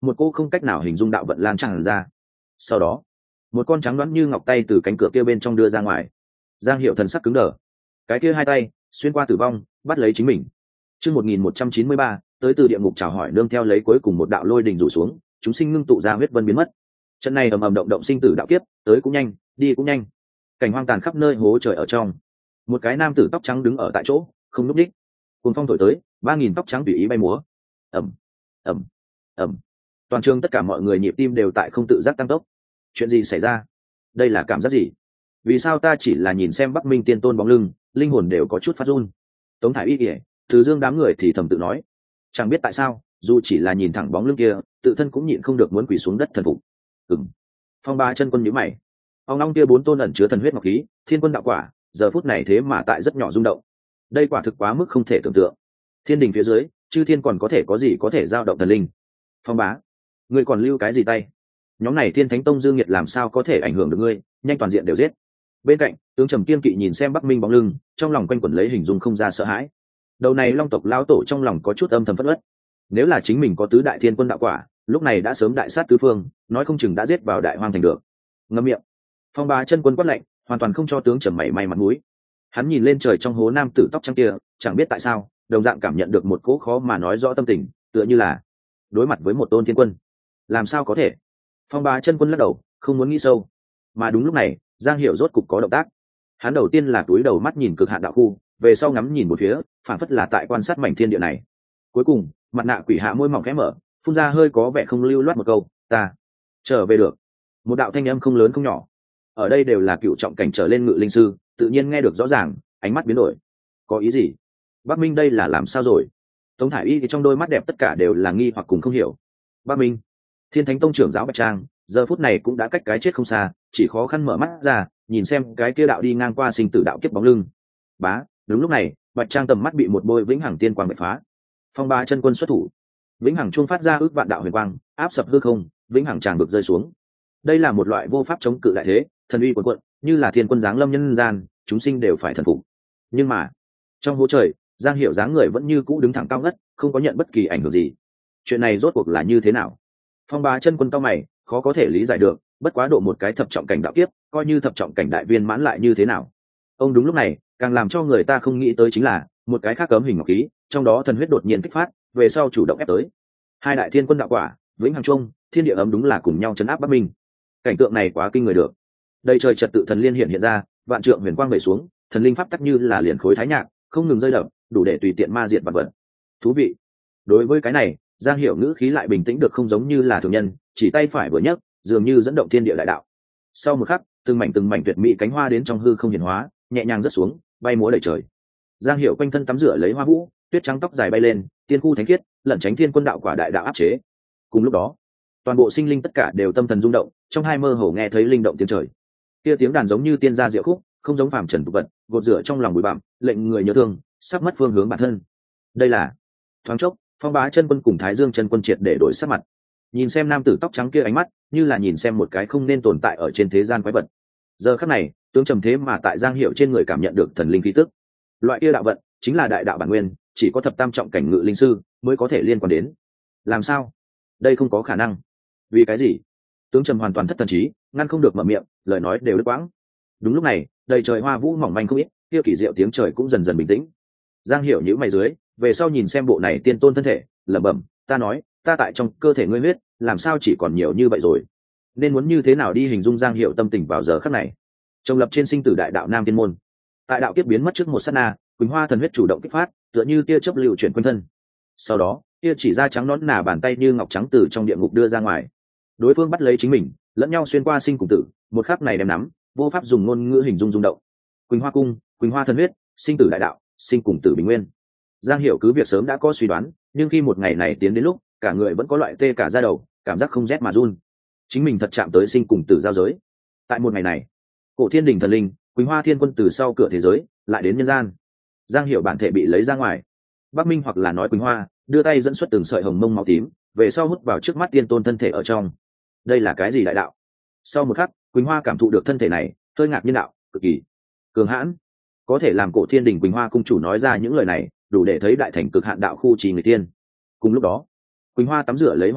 S1: một cô không cách nào hình dung đạo vận lan tràn ra. Sau đó một con trắng đoán như ngọc tay từ cánh cửa kia bên trong đưa ra ngoài. Giang Hiểu thần sắc cứng đờ, cái kia hai tay xuyên qua tử vong bắt lấy chính mình. Chương một nghìn một trăm chín mươi ba, tới từ địa ngục chào hỏi nương theo lấy cuối cùng một đạo lôi đình rủ xuống, chúng sinh ngưng tụ ra huyết vân biến mất. Trận này ầm ầm động động sinh tử đạo kiếp, tới cũng nhanh, đi cũng nhanh. Cảnh hoang tàn khắp nơi hố trời ở trong. Một cái nam tử tóc trắng đứng ở tại chỗ, không nhúc nhích. Cuồng phong thổi tới, ba nghìn tóc trắng tùy ý bay múa. Ầm, ầm, ầm. Toàn trường tất cả mọi người nhịp tim đều tại không tự giác tăng tốc. Chuyện gì xảy ra? Đây là cảm giác gì? Vì sao ta chỉ là nhìn xem Bắc Minh Tiên Tôn bóng lưng, linh hồn đều có chút phát run? Tống Thải Y kìa, Từ Dương đám người thì thầm tự nói, chẳng biết tại sao, dù chỉ là nhìn thẳng bóng lưng kia, tự thân cũng nhịn không được muốn quỳ xuống đất thần phục. Ừm. Phong Ba chân quân nhíu mày. Ông long kia bốn tôn ẩn chứa thần huyết ngọc khí, thiên quân đạo quả, giờ phút này thế mà tại rất nhỏ rung động. Đây quả thực quá mức không thể tưởng tượng. Thiên đình phía dưới, chư thiên còn có thể có gì có thể dao động thần linh? Phong Bá, ngươi còn lưu cái gì tay? Nhóm này Thiên Thánh Tông Dương Nhiệt làm sao có thể ảnh hưởng được ngươi, nhanh toàn diện đều giết. Bên cạnh, tướng Trầm Kiên Kỵ nhìn xem Bắc Minh bóng lưng, trong lòng quanh quẩn lấy hình dung không ra sợ hãi. Đầu này Long tộc lão tổ trong lòng có chút âm thầm phẫn uất. Nếu là chính mình có tứ đại thiên quân đạo quả, lúc này đã sớm đại sát tứ phương, nói không chừng đã giết vào đại hoang thành được. Ngậm miệng. Phong Bá chân quân quát lạnh, hoàn toàn không cho tướng Trầm mảy may mặt mũi. Hắn nhìn lên trời trong hố nam tử tóc trắng kia, chẳng biết tại sao, đồng dạng cảm nhận được một cỗ khó mà nói rõ tâm tình, tựa như là đối mặt với một tôn thiên quân. Làm sao có thể? Phong Bá chân quân lắc đầu, không muốn nghĩ sâu. Mà đúng lúc này, Giang Hiểu rốt cục có động tác. Hắn đầu tiên là túi đầu mắt nhìn cực hạn đạo khu, về sau ngắm nhìn một phía, phản phất là tại quan sát mảnh thiên địa này. Cuối cùng, mặt nạ quỷ hạ môi mỏng khẽ mở, phun ra hơi có vẻ không lưu loát một câu, ta trở về được. Một đạo thanh âm không lớn không nhỏ. Ở đây đều là cựu trọng cảnh trở lên ngự linh sư, tự nhiên nghe được rõ ràng, ánh mắt biến đổi. Có ý gì? Bắc Minh đây là làm sao rồi? Tống Thải Y thì trong đôi mắt đẹp tất cả đều là nghi hoặc cùng không hiểu. Bắc Minh, Thiên Thánh Tông trưởng giáo Bạch Trang, giờ phút này cũng đã cách cái chết không xa, chỉ khó khăn mở mắt ra, nhìn xem cái kia đạo đi ngang qua sinh tử đạo kiếp bóng lưng. Bá, đúng lúc này, Bạch Trang tầm mắt bị một bôi vĩnh hằng tiên quang bạch phá. Phong Ba chân quân xuất thủ, vĩnh hằng chuông phát ra ước vạn đạo huyền quang, áp sập hư không, vĩnh hằng tràng vực rơi xuống. Đây là một loại vô pháp chống cự đại thế, thần uy cuồn cuộn, như là thiên quân giáng lâm nhân gian, chúng sinh đều phải thần phục. Nhưng mà, trong hố trời, Giang Hiểu dáng người vẫn như cũ đứng thẳng cao ngất, không có nhận bất kỳ ảnh hưởng gì. Chuyện này rốt cuộc là như thế nào? Phong Bá chân quân cao mày, khó có thể lý giải được, bất quá độ một cái thập trọng cảnh đạo kiếp, coi như thập trọng cảnh đại viên mãn lại như thế nào? Ông đúng lúc này, càng làm cho người ta không nghĩ tới chính là một cái khác cấm hình ngọc khí, trong đó thần huyết đột nhiên kích phát, về sau chủ động ép tới. Hai đại thiên quân đạo quả, vĩnh hằng trung, thiên địa ấm đúng là cùng nhau chấn áp Bắc Minh. Cảnh tượng này quá kinh người được. Đây trời trật tự thần liên hiện hiện ra, vạn trượng huyền quang vẩy xuống, thần linh pháp tắc như là liền khối thái nhạc, không ngừng rơi đập, đủ để tùy tiện ma diệt vạn vật. Thú vị. Đối với cái này, Giang Hiểu ngữ khí lại bình tĩnh được không giống như là thường nhân, chỉ tay phải vừa nhấc, dường như dẫn động thiên địa đại đạo. Sau một khắc, từng mảnh từng mảnh tuyệt mỹ cánh hoa đến trong hư không hiển hóa, nhẹ nhàng rớt xuống, bay múa đầy trời. Giang Hiểu quanh thân tắm rửa lấy hoa vũ, tuyết trắng tóc dài bay lên, tiên khu thánh khiết, lẩn tránh thiên quân đạo quả đại đạo áp chế. Cùng lúc đó, toàn bộ sinh linh tất cả đều tâm thần rung động, trong hai mơ hồ nghe thấy linh động tiếng trời. Kia tiếng đàn giống như tiên gia diệu khúc, không giống phàm trần tục vật, gột rửa trong lòng bụi bặm, lệnh người nhớ thương, sắp mất phương hướng bản thân. Đây là thoáng chốc, Phong Bá chân quân cùng Thái Dương chân quân triệt để đổi sắc mặt. Nhìn xem nam tử tóc trắng kia ánh mắt, như là nhìn xem một cái không nên tồn tại ở trên thế gian quái vật. Giờ khắc này, tướng trầm thế mà tại Giang Hiểu trên người cảm nhận được thần linh khí tức. Loại kia đạo vận, chính là đại đạo bản nguyên, chỉ có thập tam trọng cảnh ngự linh sư mới có thể liên quan đến. Làm sao? Đây không có khả năng. Vì cái gì? Tướng trầm hoàn toàn thất thần trí, ngăn không được mở miệng, lời nói đều đứt quãng. Đúng lúc này, đầy trời hoa vũ mỏng manh không ít, kia kỳ diệu tiếng trời cũng dần dần bình tĩnh. Giang Hiểu nhíu mày dưới, về sau nhìn xem bộ này tiên tôn thân thể, lẩm bẩm, ta nói, ta tại trong cơ thể ngươi huyết, làm sao chỉ còn nhiều như vậy rồi? Nên muốn như thế nào đi hình dung Giang Hiểu tâm tình vào giờ khắc này? Trông lập trên sinh tử đại đạo nam tiên môn, tại đạo kiếp biến mất trước một sát na, Quỳnh Hoa thần huyết chủ động kích phát, tựa như tia chớp lưu chuyển quanh thân. Sau đó, tia chỉ ra trắng nõn nà bàn tay như ngọc trắng từ trong địa ngục đưa ra ngoài. Đối phương bắt lấy chính mình, lẫn nhau xuyên qua sinh cùng tử, một khắc này đem nắm, vô pháp dùng ngôn ngữ hình dung rung động. Quỳnh Hoa cung, Quỳnh Hoa thần huyết, sinh tử đại đạo, sinh cùng tử bình nguyên. Giang Hiểu cứ việc sớm đã có suy đoán, nhưng khi một ngày này tiến đến lúc, cả người vẫn có loại tê cả da đầu, cảm giác không rét mà run. Chính mình thật chạm tới sinh cùng tử giao giới. Tại một ngày này, Cổ Thiên Đình thần linh, Quỳnh Hoa thiên quân từ sau cửa thế giới lại đến nhân gian. Giang Hiểu bản thể bị lấy ra ngoài. Bắc Minh hoặc là nói Quỳnh Hoa, đưa tay dẫn xuất từng sợi hồng mông máu tím, về sau hút vào trước mắt tiên tôn thân thể ở trong. Đây là cái gì đại đạo? Sau một khắc, Quỳnh Hoa cảm thụ được thân thể này, hơi ngạc nhiên đạo, cực kỳ cường hãn, có thể làm Cổ Thiên Đình Quỳnh Hoa cung chủ nói ra những lời này, đủ để thấy đại thành cực hạn đạo khu trì người tiên. Cùng lúc đó, Quỳnh Hoa tắm rửa lấy hoa vũ,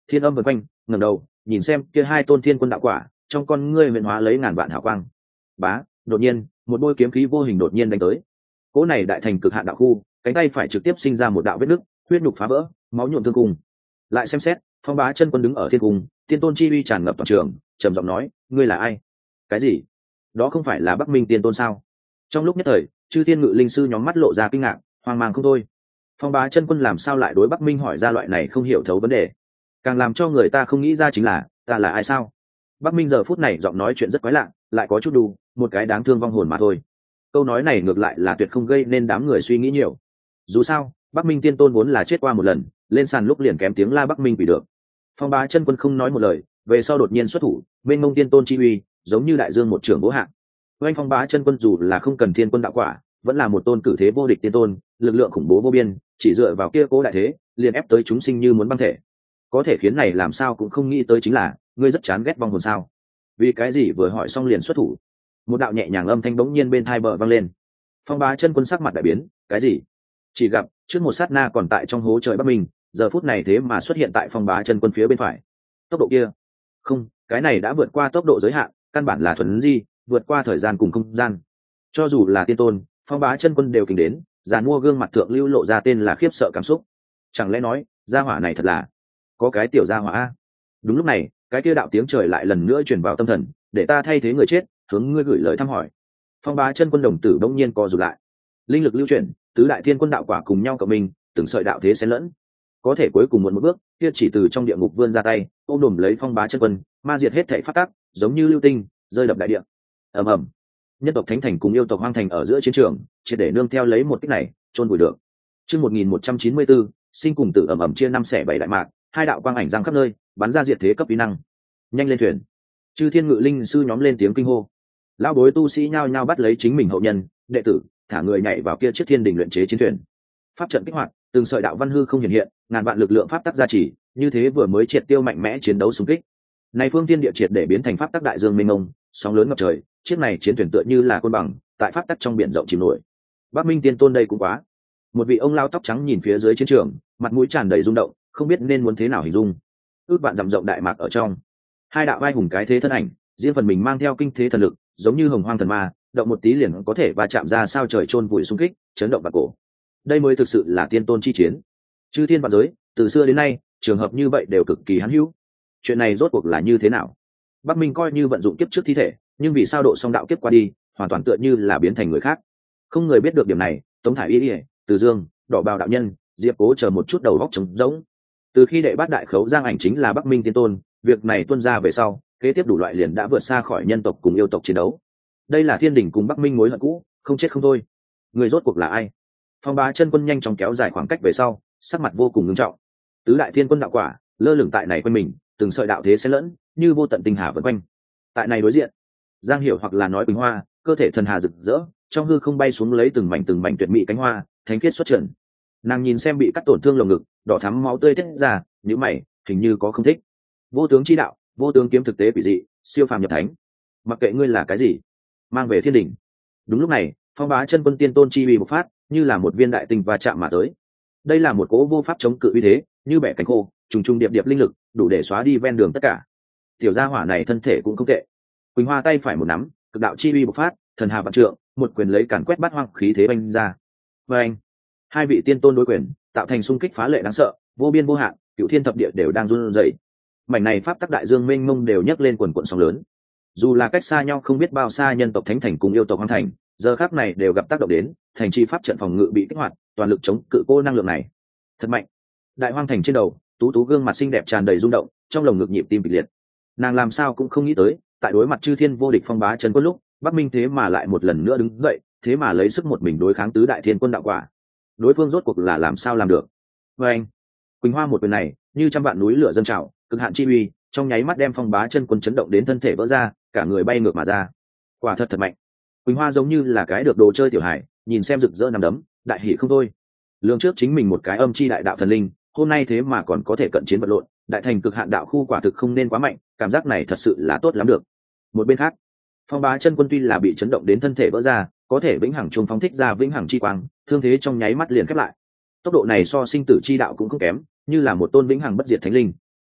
S1: Thiên Âm vần quanh, ngẩng đầu nhìn xem kia hai tôn thiên quân đạo quả, trong con ngươi huyền hóa lấy ngàn vạn hào quang. Bá, đột nhiên một bôi kiếm khí vô hình đột nhiên đánh tới. Cỗ này đại thành cực hạn đạo khu, cánh tay phải trực tiếp sinh ra một đạo vết nứt, huyết nhục phá vỡ, máu nhuộm thương cung. Lại xem xét, Phong Bá Chân Quân đứng ở thiên cung, tiên tôn chi uy tràn ngập toàn trường, trầm giọng nói: ngươi là ai? Cái gì? Đó không phải là Bắc Minh tiên tôn sao? Trong lúc nhất thời, chư thiên ngự linh sư nhóm mắt lộ ra kinh ngạc, hoang mang không thôi. Phong Bá Chân Quân làm sao lại đối Bắc Minh hỏi ra loại này không hiểu thấu vấn đề? Càng làm cho người ta không nghĩ ra chính là, ta là ai sao? Bắc Minh giờ phút này giọng nói chuyện rất quái lạ, lại có chút đù, một cái đáng thương vong hồn mà thôi. Câu nói này ngược lại là tuyệt không gây nên đám người suy nghĩ nhiều. Dù sao, Bắc Minh tiên tôn vốn là chết qua một lần, lên sàn lúc liền kém tiếng la Bắc Minh bị được. Phong Bá Chân Quân không nói một lời, về sau đột nhiên xuất thủ, bên ngông tiên tôn chi uy, giống như đại dương một trưởng bố hạ. Oanh Phong Bá Chân Quân dù là không cần thiên quân đạo quả, vẫn là một tôn cử thế vô địch tiên tôn, lực lượng khủng bố vô biên, chỉ dựa vào kia cố đại thế, liền ép tới chúng sinh như muốn băng thể. Có thể khiến này làm sao cũng không nghĩ tới chính là, ngươi rất chán ghét vong hồn sao? Vì cái gì vừa hỏi xong liền xuất thủ? Một đạo nhẹ nhàng âm thanh bỗng nhiên bên tai bờ vang lên. Phong Bá Chân Quân sắc mặt đại biến, cái gì? Chỉ gặp trước một sát na còn tại trong hố trời Bắc Minh, giờ phút này thế mà xuất hiện tại Phong Bá Chân Quân phía bên phải. Tốc độ kia, không, cái này đã vượt qua tốc độ giới hạn, căn bản là thuần di, vượt qua thời gian cùng không gian. Cho dù là tiên tôn, Phong Bá Chân Quân đều kinh đến, giàn mua gương mặt thượng lưu lộ ra tên là khiếp sợ cảm xúc. Chẳng lẽ nói, gia hỏa này thật là có cái tiểu gia hỏa a? Đúng lúc này, cái kia đạo tiếng trời lại lần nữa truyền vào tâm thần, để ta thay thế người chết, hướng ngươi gửi lời thăm hỏi. Phong Bá Chân Quân đồng tử bỗng nhiên co rụt lại, linh lực lưu chuyển, tứ đại thiên quân đạo quả cùng nhau cộng mình, từng sợi đạo thế xen lẫn. Có thể cuối cùng một, một bước, kia chỉ từ trong địa ngục vươn ra tay, ôm đùm lấy Phong Bá Chân Quân, ma diệt hết thảy pháp tắc, giống như lưu tinh, rơi đập đại địa. Ầm ầm. Nhân tộc Thánh Thành cùng yêu tộc Hoang Thành ở giữa chiến trường, chỉ để nương theo lấy một kích này, chôn vùi được. Chương một nghìn một trăm chín mươi tư, sinh cùng tử ầm ầm chia năm xẻ bảy đại mạc, hai đạo quang ảnh giăng khắp nơi, bắn ra diệt thế cấp uy năng. Nhanh lên thuyền. Chư thiên ngự linh sư nhóm lên tiếng kinh hô. Lão bối tu sĩ nhao nhao bắt lấy chính mình hậu nhân, đệ tử, thả người nhảy vào kia chiếc thiên đình luyện chế chiến thuyền. Pháp trận kích hoạt, từng sợi đạo văn hư không hiện hiện, ngàn vạn lực lượng pháp tắc gia trì, như thế vừa mới triệt tiêu mạnh mẽ chiến đấu xung kích. Này phương thiên địa triệt để biến thành pháp tắc đại dương mênh mông, sóng lớn ngập trời, chiếc này chiến thuyền tựa như là côn bằng, tại pháp tắc trong biển rộng chìm nổi. Bắc Minh tiên tôn đây cũng quá. Một vị ông lao tóc trắng nhìn phía dưới chiến trường, mặt mũi tràn đầy rung động, không biết nên muốn thế nào hình dung. Ước bạn dặm rộng đại mạc ở trong, hai đạo vai hùng cái thế thân ảnh, riêng phần mình mang theo kinh thế thần lực, giống như hồng hoang thần ma, động một tí liền có thể va chạm ra sao trời chôn vùi xung kích, chấn động vạn cổ. Đây mới thực sự là tiên tôn chi chiến. Chư thiên vạn giới, từ xưa đến nay, trường hợp như vậy đều cực kỳ hiếm hữu. Chuyện này rốt cuộc là như thế nào? Bắc Minh coi như vận dụng kiếp trước thi thể, nhưng vì sao độ song đạo kiếp qua đi, hoàn toàn tựa như là biến thành người khác. Không người biết được điểm này, Tống Thải Y Y, Từ Dương, Đỏ Bào đạo nhân, Diệp Cố chờ một chút đầu góc trống rỗng. Từ khi đệ bát đại khấu giang ảnh chính là Bắc Minh tiên tôn, việc này tuôn ra về sau, kế tiếp đủ loại liền đã vượt xa khỏi nhân tộc cùng yêu tộc chiến đấu. Đây là thiên đình cùng Bắc Minh mối hận cũ, không chết không thôi. Người rốt cuộc là ai? Phong Bá Chân Quân nhanh chóng kéo dài khoảng cách về sau, sắc mặt vô cùng nghiêm trọng. Tứ đại thiên quân đạo quả lơ lửng tại này quanh mình, từng sợi đạo thế xen lẫn, như vô tận tinh hà vần quanh. Tại này đối diện, Giang Hiểu hoặc là nói Quỳnh Hoa, cơ thể thần hà rực rỡ, trong hư không bay xuống lấy từng mảnh từng mảnh tuyệt mỹ cánh hoa, thánh khiết xuất trần. Nàng nhìn xem bị cắt tổn thương lồng ngực, đỏ thắm máu tươi tiết ra, nhíu mày, hình như có không thích. Vô tướng chi đạo, vô tướng kiếm thực tế quỷ dị, siêu phàm nhập thánh. Mặc kệ ngươi là cái gì, mang về thiên đình. Đúng lúc này, Phong Bá Chân Quân tiên tôn chi uy bộc phát, như là một viên đại tinh va chạm mà tới. Đây là một cỗ vô pháp chống cự uy thế, như bẻ cánh khô, trùng trùng điệp điệp linh lực, đủ để xóa đi ven đường tất cả. Tiểu gia hỏa này thân thể cũng không tệ. Quỳnh Hoa tay phải một nắm, cực đạo chi uy bộc phát, thần hà vạn trượng, một quyền lấy càn quét bát hoang khí thế banh ra. Và anh, hai vị tiên tôn đối quyền, tạo thành xung kích phá lệ đáng sợ, vô biên vô hạn, cửu thiên thập địa đều đang run rẩy. Mảnh này pháp tắc đại dương mênh mông đều nhấc lên quần quần sóng lớn. Dù là cách xa nhau không biết bao xa, nhân tộc Thánh Thành cùng yêu tộc Hoang Thành, giờ khắc này đều gặp tác động đến, thành chi pháp trận phòng ngự bị kích hoạt, toàn lực chống cự cô năng lượng này. Thật mạnh. Đại Hoang Thành trên đầu, tú tú gương mặt xinh đẹp tràn đầy rung động, trong lồng ngực nhịp tim kịch liệt. Nàng làm sao cũng không nghĩ tới, tại đối mặt chư thiên vô địch Phong Bá Chân Quân lúc, Bắc Minh thế mà lại một lần nữa đứng dậy, thế mà lấy sức một mình đối kháng tứ đại thiên quân đạo quả. Đối phương rốt cuộc là làm sao làm được? Và anh, Quỳnh Hoa một quyền này, như trăm vạn núi lửa dâng trào, cực hạn chi uy, trong nháy mắt đem Phong Bá Chân Quân chấn động đến thân thể vỡ ra, cả người bay ngược mà ra. Quả thật thật mạnh. Quỳnh Hoa giống như là cái được đồ chơi tiểu hải, nhìn xem rực rỡ nằm đấm, đại hỉ không thôi. Lương trước chính mình một cái âm chi đại đạo thần linh, hôm nay thế mà còn có thể cận chiến vật lộn, đại thành cực hạn đạo khu quả thực không nên quá mạnh, cảm giác này thật sự là tốt lắm được. Một bên khác, Phong Bá Chân Quân tuy là bị chấn động đến thân thể vỡ ra, có thể vĩnh hằng trung phóng thích ra vĩnh hằng chi quang, thương thế trong nháy mắt liền khép lại. Tốc độ này so sinh tử chi đạo cũng không kém, như là một tôn vĩnh hằng bất diệt thánh linh.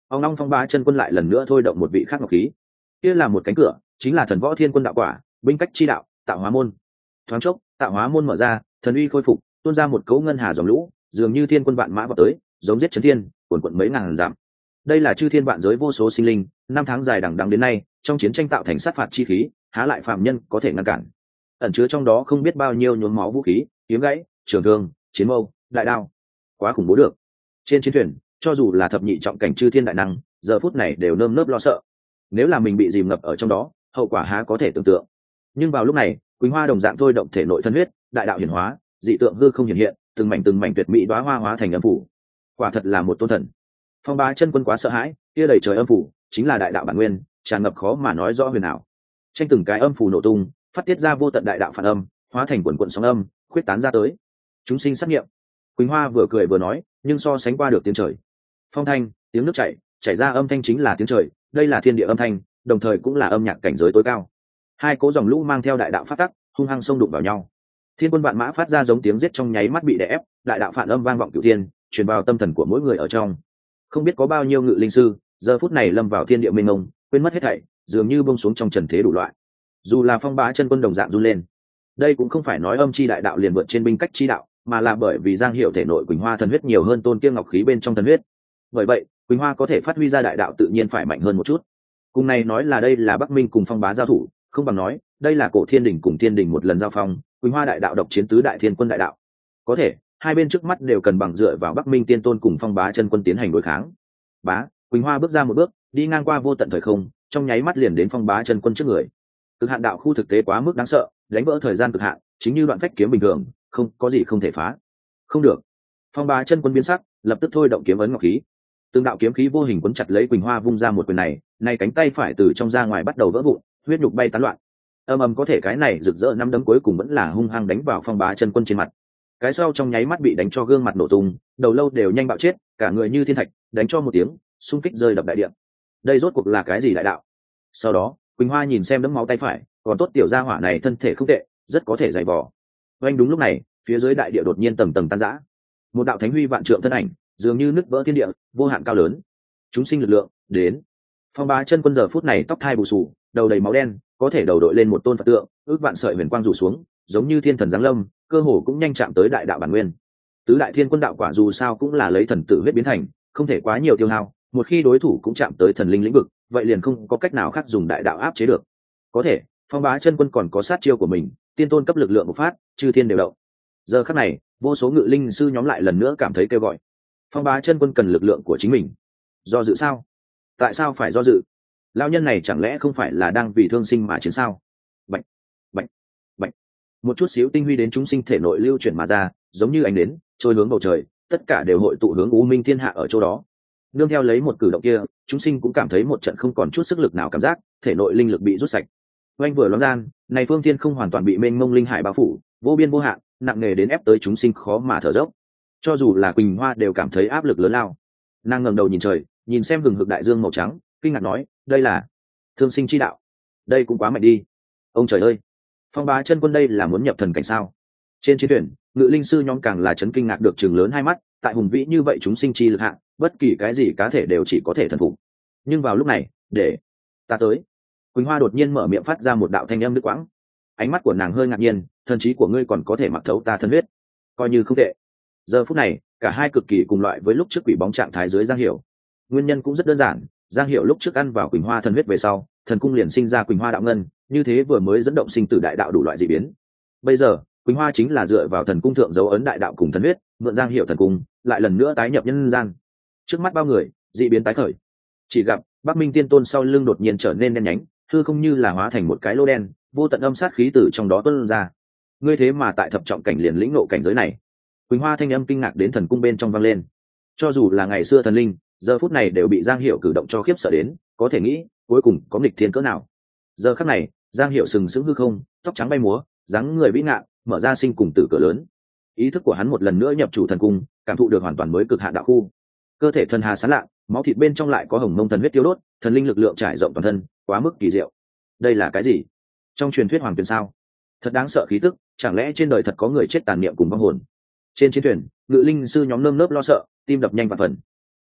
S1: ông long phong bá chân quân lại lần nữa thôi động một vị khác ngọc khí, kia là một cánh cửa, chính là thần võ thiên quân đạo quả binh cách chi đạo tạo hóa môn. Thoáng chốc tạo hóa môn mở ra, thần uy khôi phục, tuôn ra một cấu ngân hà dòng lũ, dường như thiên quân vạn mã vào tới, giống giết chấn thiên, cuồn cuộn mấy ngàn dặm. Đây là chư thiên vạn giới vô số sinh linh, năm tháng dài đằng đẵng đến nay, trong chiến tranh tạo thành sát phạt chi khí, há lại phàm nhân có thể ngăn cản. Ẩn chứa trong đó không biết bao nhiêu nhuốm máu vũ khí, kiếm gãy, trường thương, chiến mâu, đại đao, quá khủng bố được. Trên chiến thuyền, cho dù là thập nhị trọng cảnh chư thiên đại năng, giờ phút này đều nơm nớp lo sợ. Nếu là mình bị dìm ngập ở trong đó, hậu quả há có thể tưởng tượng. Nhưng vào lúc này, Quỳnh Hoa đồng dạng thôi động thể nội thân huyết, đại đạo hiển hóa, dị tượng hư không hiện hiện, từng mảnh từng mảnh tuyệt mỹ đóa hoa hóa thành âm phủ. Quả thật là một tôn thần. Phong bá chân quân quá sợ hãi, kia đầy trời âm phủ chính là đại đạo bản nguyên, tràn ngập khó mà nói rõ huyền ảo. Tranh từng cái âm phủ nổ tung, phát tiết ra vô tận đại đạo phản âm, hóa thành quần quần sóng âm, khuyết tán ra tới. Chúng sinh sát nghiệm. Quỳnh Hoa vừa cười vừa nói, nhưng so sánh qua được tiếng trời. Phong thanh, tiếng nước chảy, chảy ra âm thanh chính là tiếng trời, đây là thiên địa âm thanh, đồng thời cũng là âm nhạc cảnh giới tối cao. Hai cố dòng lũ mang theo đại đạo phát tắc, hung hăng xông đụng vào nhau. Thiên quân vạn mã phát ra giống tiếng giết trong nháy mắt bị đè ép, đại đạo phản âm vang vọng cửu thiên, truyền vào tâm thần của mỗi người ở trong. Không biết có bao nhiêu ngự linh sư, giờ phút này lâm vào thiên địa mênh mông, quên mất hết thảy, dường như buông xuống trong trần thế đủ loại. Dù là phong bá chân quân đồng dạng run lên. Đây cũng không phải nói âm chi đại đạo liền vượt trên binh cách chi đạo, mà là bởi vì Giang Hiểu thể nội Quỳnh Hoa thần huyết nhiều hơn tôn kia ngọc khí bên trong thần huyết. Bởi vậy, Quỳnh Hoa có thể phát huy ra đại đạo tự nhiên phải mạnh hơn một chút. Cùng này nói là đây là Bắc Minh cùng phong bá giao thủ, không bằng nói đây là cổ thiên đình cùng thiên đình một lần giao phong, Quỳnh Hoa đại đạo độc chiến tứ đại thiên quân đại đạo. Có thể hai bên trước mắt đều cần bằng dựa vào Bắc Minh tiên tôn cùng phong bá chân quân tiến hành đối kháng. Bá, Quỳnh Hoa bước ra một bước, đi ngang qua vô tận thời không, trong nháy mắt liền đến phong bá chân quân trước người. Cực hạn đạo khu thực tế quá mức đáng sợ, đánh vỡ thời gian cực hạn, chính như đoạn phách kiếm bình thường, không có gì không thể phá. Không được. Phong bá chân quân biến sắc, lập tức thôi động kiếm ấn ngọc khí. Từng đạo kiếm khí vô hình quấn chặt lấy Quỳnh Hoa vung ra một quyền này, này cánh tay phải từ trong ra ngoài bắt đầu vỡ vụn, huyết nhục bay tán loạn. Âm ầm có thể cái này rực rỡ năm đấm cuối cùng vẫn là hung hăng đánh vào phong bá chân quân trên mặt. Cái sau trong nháy mắt bị đánh cho gương mặt nổ tung, đầu lâu đều nhanh bạo chết, cả người như thiên thạch, đánh cho một tiếng, xung kích rơi đập đại địa. Đây rốt cuộc là cái gì đại đạo? Sau đó, Quỳnh Hoa nhìn xem đấm máu tay phải, còn tốt tiểu gia hỏa này thân thể không tệ, rất có thể dày vò. Oanh đúng lúc này, phía dưới đại địa đột nhiên tầng tầng tan rã. Một đạo thánh huy vạn trượng thân ảnh, dường như nứt vỡ thiên địa, vô hạn cao lớn. Chúng sinh lực lượng, đến. Phong bá chân quân giờ phút này tóc thai bù xù, đầu đầy máu đen, có thể đầu đội lên một tôn Phật tượng, ước vạn sợi huyền quang rủ xuống, giống như thiên thần giáng lâm, cơ hồ cũng nhanh chạm tới đại đạo bản nguyên. Tứ đại thiên quân đạo quả dù sao cũng là lấy thần tử huyết biến thành, không thể quá nhiều tiêu hao, một khi đối thủ cũng chạm tới thần linh lĩnh vực, vậy liền không có cách nào khác dùng đại đạo áp chế được. Có thể, phong bá chân quân còn có sát chiêu của mình, tiên tôn cấp lực lượng bộc phát, chư thiên đều động. Giờ khắc này, vô số ngự linh sư nhóm lại lần nữa cảm thấy kêu gọi. Phong bá chân quân cần lực lượng của chính mình. Do dự sao? Tại sao phải do dự? Lão nhân này chẳng lẽ không phải là đang vì thương sinh mà chiến sao? Bạch, bạch, bạch. Một chút xíu tinh huy đến chúng sinh thể nội lưu chuyển mà ra, giống như ánh nến, trôi hướng bầu trời, tất cả đều hội tụ hướng U Minh Thiên Hạ ở chỗ đó. Nương theo lấy một cử động kia, chúng sinh cũng cảm thấy một trận không còn chút sức lực nào cảm giác, thể nội linh lực bị rút sạch. Oanh vừa loáng gian, này phương thiên không hoàn toàn bị mênh mông linh hải bao phủ, vô biên vô hạn, nặng nề đến ép tới chúng sinh khó mà thở dốc. Cho dù là Quỳnh Hoa đều cảm thấy áp lực lớn lao. Nàng ngẩng đầu nhìn trời, nhìn xem hừng hực đại dương màu trắng, kinh ngạc nói, đây là thương sinh chi đạo. Đây cũng quá mạnh đi. Ông trời ơi, phong bá chân quân đây là muốn nhập thần cảnh sao? Trên chiến thuyền, ngự linh sư nhóm càng là chấn kinh ngạc được chừng lớn hai mắt, tại hùng vĩ như vậy chúng sinh chi lực hạng, bất kỳ cái gì cá thể đều chỉ có thể thần phục. Nhưng vào lúc này, để ta tới. Quỳnh Hoa đột nhiên mở miệng phát ra một đạo thanh âm nước quãng. Ánh mắt của nàng hơi ngạc nhiên, thần trí của ngươi còn có thể mặc thấu ta thân huyết, coi như không tệ. Giờ phút này, cả hai cực kỳ cùng loại với lúc trước quỷ bóng trạng thái dưới Giang Hiểu. Nguyên nhân cũng rất đơn giản, Giang Hiểu lúc trước ăn vào Quỳnh Hoa thần huyết về sau, thần cung liền sinh ra Quỳnh Hoa đạo ngân, như thế vừa mới dẫn động sinh tử đại đạo đủ loại dị biến. Bây giờ, Quỳnh Hoa chính là dựa vào thần cung thượng dấu ấn đại đạo cùng thần huyết, mượn Giang Hiểu thần cung, lại lần nữa tái nhập nhân gian. Trước mắt bao người, dị biến tái khởi. Chỉ gặp Bắc Minh Tiên Tôn sau lưng đột nhiên trở nên đen nhánh, hư không như là hóa thành một cái lô đen, vô tận âm sát khí từ trong đó tuôn ra. Ngươi thế mà tại thập trọng cảnh liền lĩnh ngộ cảnh giới này. Quỳnh Hoa thanh âm kinh ngạc đến thần cung bên trong vang lên. Cho dù là ngày xưa thần linh, giờ phút này đều bị Giang Hiểu cử động cho khiếp sợ đến, có thể nghĩ cuối cùng có nghịch thiên cỡ nào. Giờ khắc này, Giang Hiểu sừng sững hư không, tóc trắng bay múa, dáng người vĩ ngạn, mở ra sinh cùng tử cửa lớn. Ý thức của hắn một lần nữa nhập chủ thần cung, cảm thụ được hoàn toàn mới cực hạn đạo khu. Cơ thể thần hà sáng lạ, máu thịt bên trong lại có hồng mông thần huyết tiêu đốt, thần linh lực lượng trải rộng toàn thân, quá mức kỳ diệu. Đây là cái gì? Trong truyền thuyết hoàng tuyền sao? Thật đáng sợ khí tức, chẳng lẽ trên đời thật có người chết tàn niệm cùng vong hồn? Trên chiến thuyền, ngự linh sư nhóm nơm nớp lo sợ, tim đập nhanh và phần.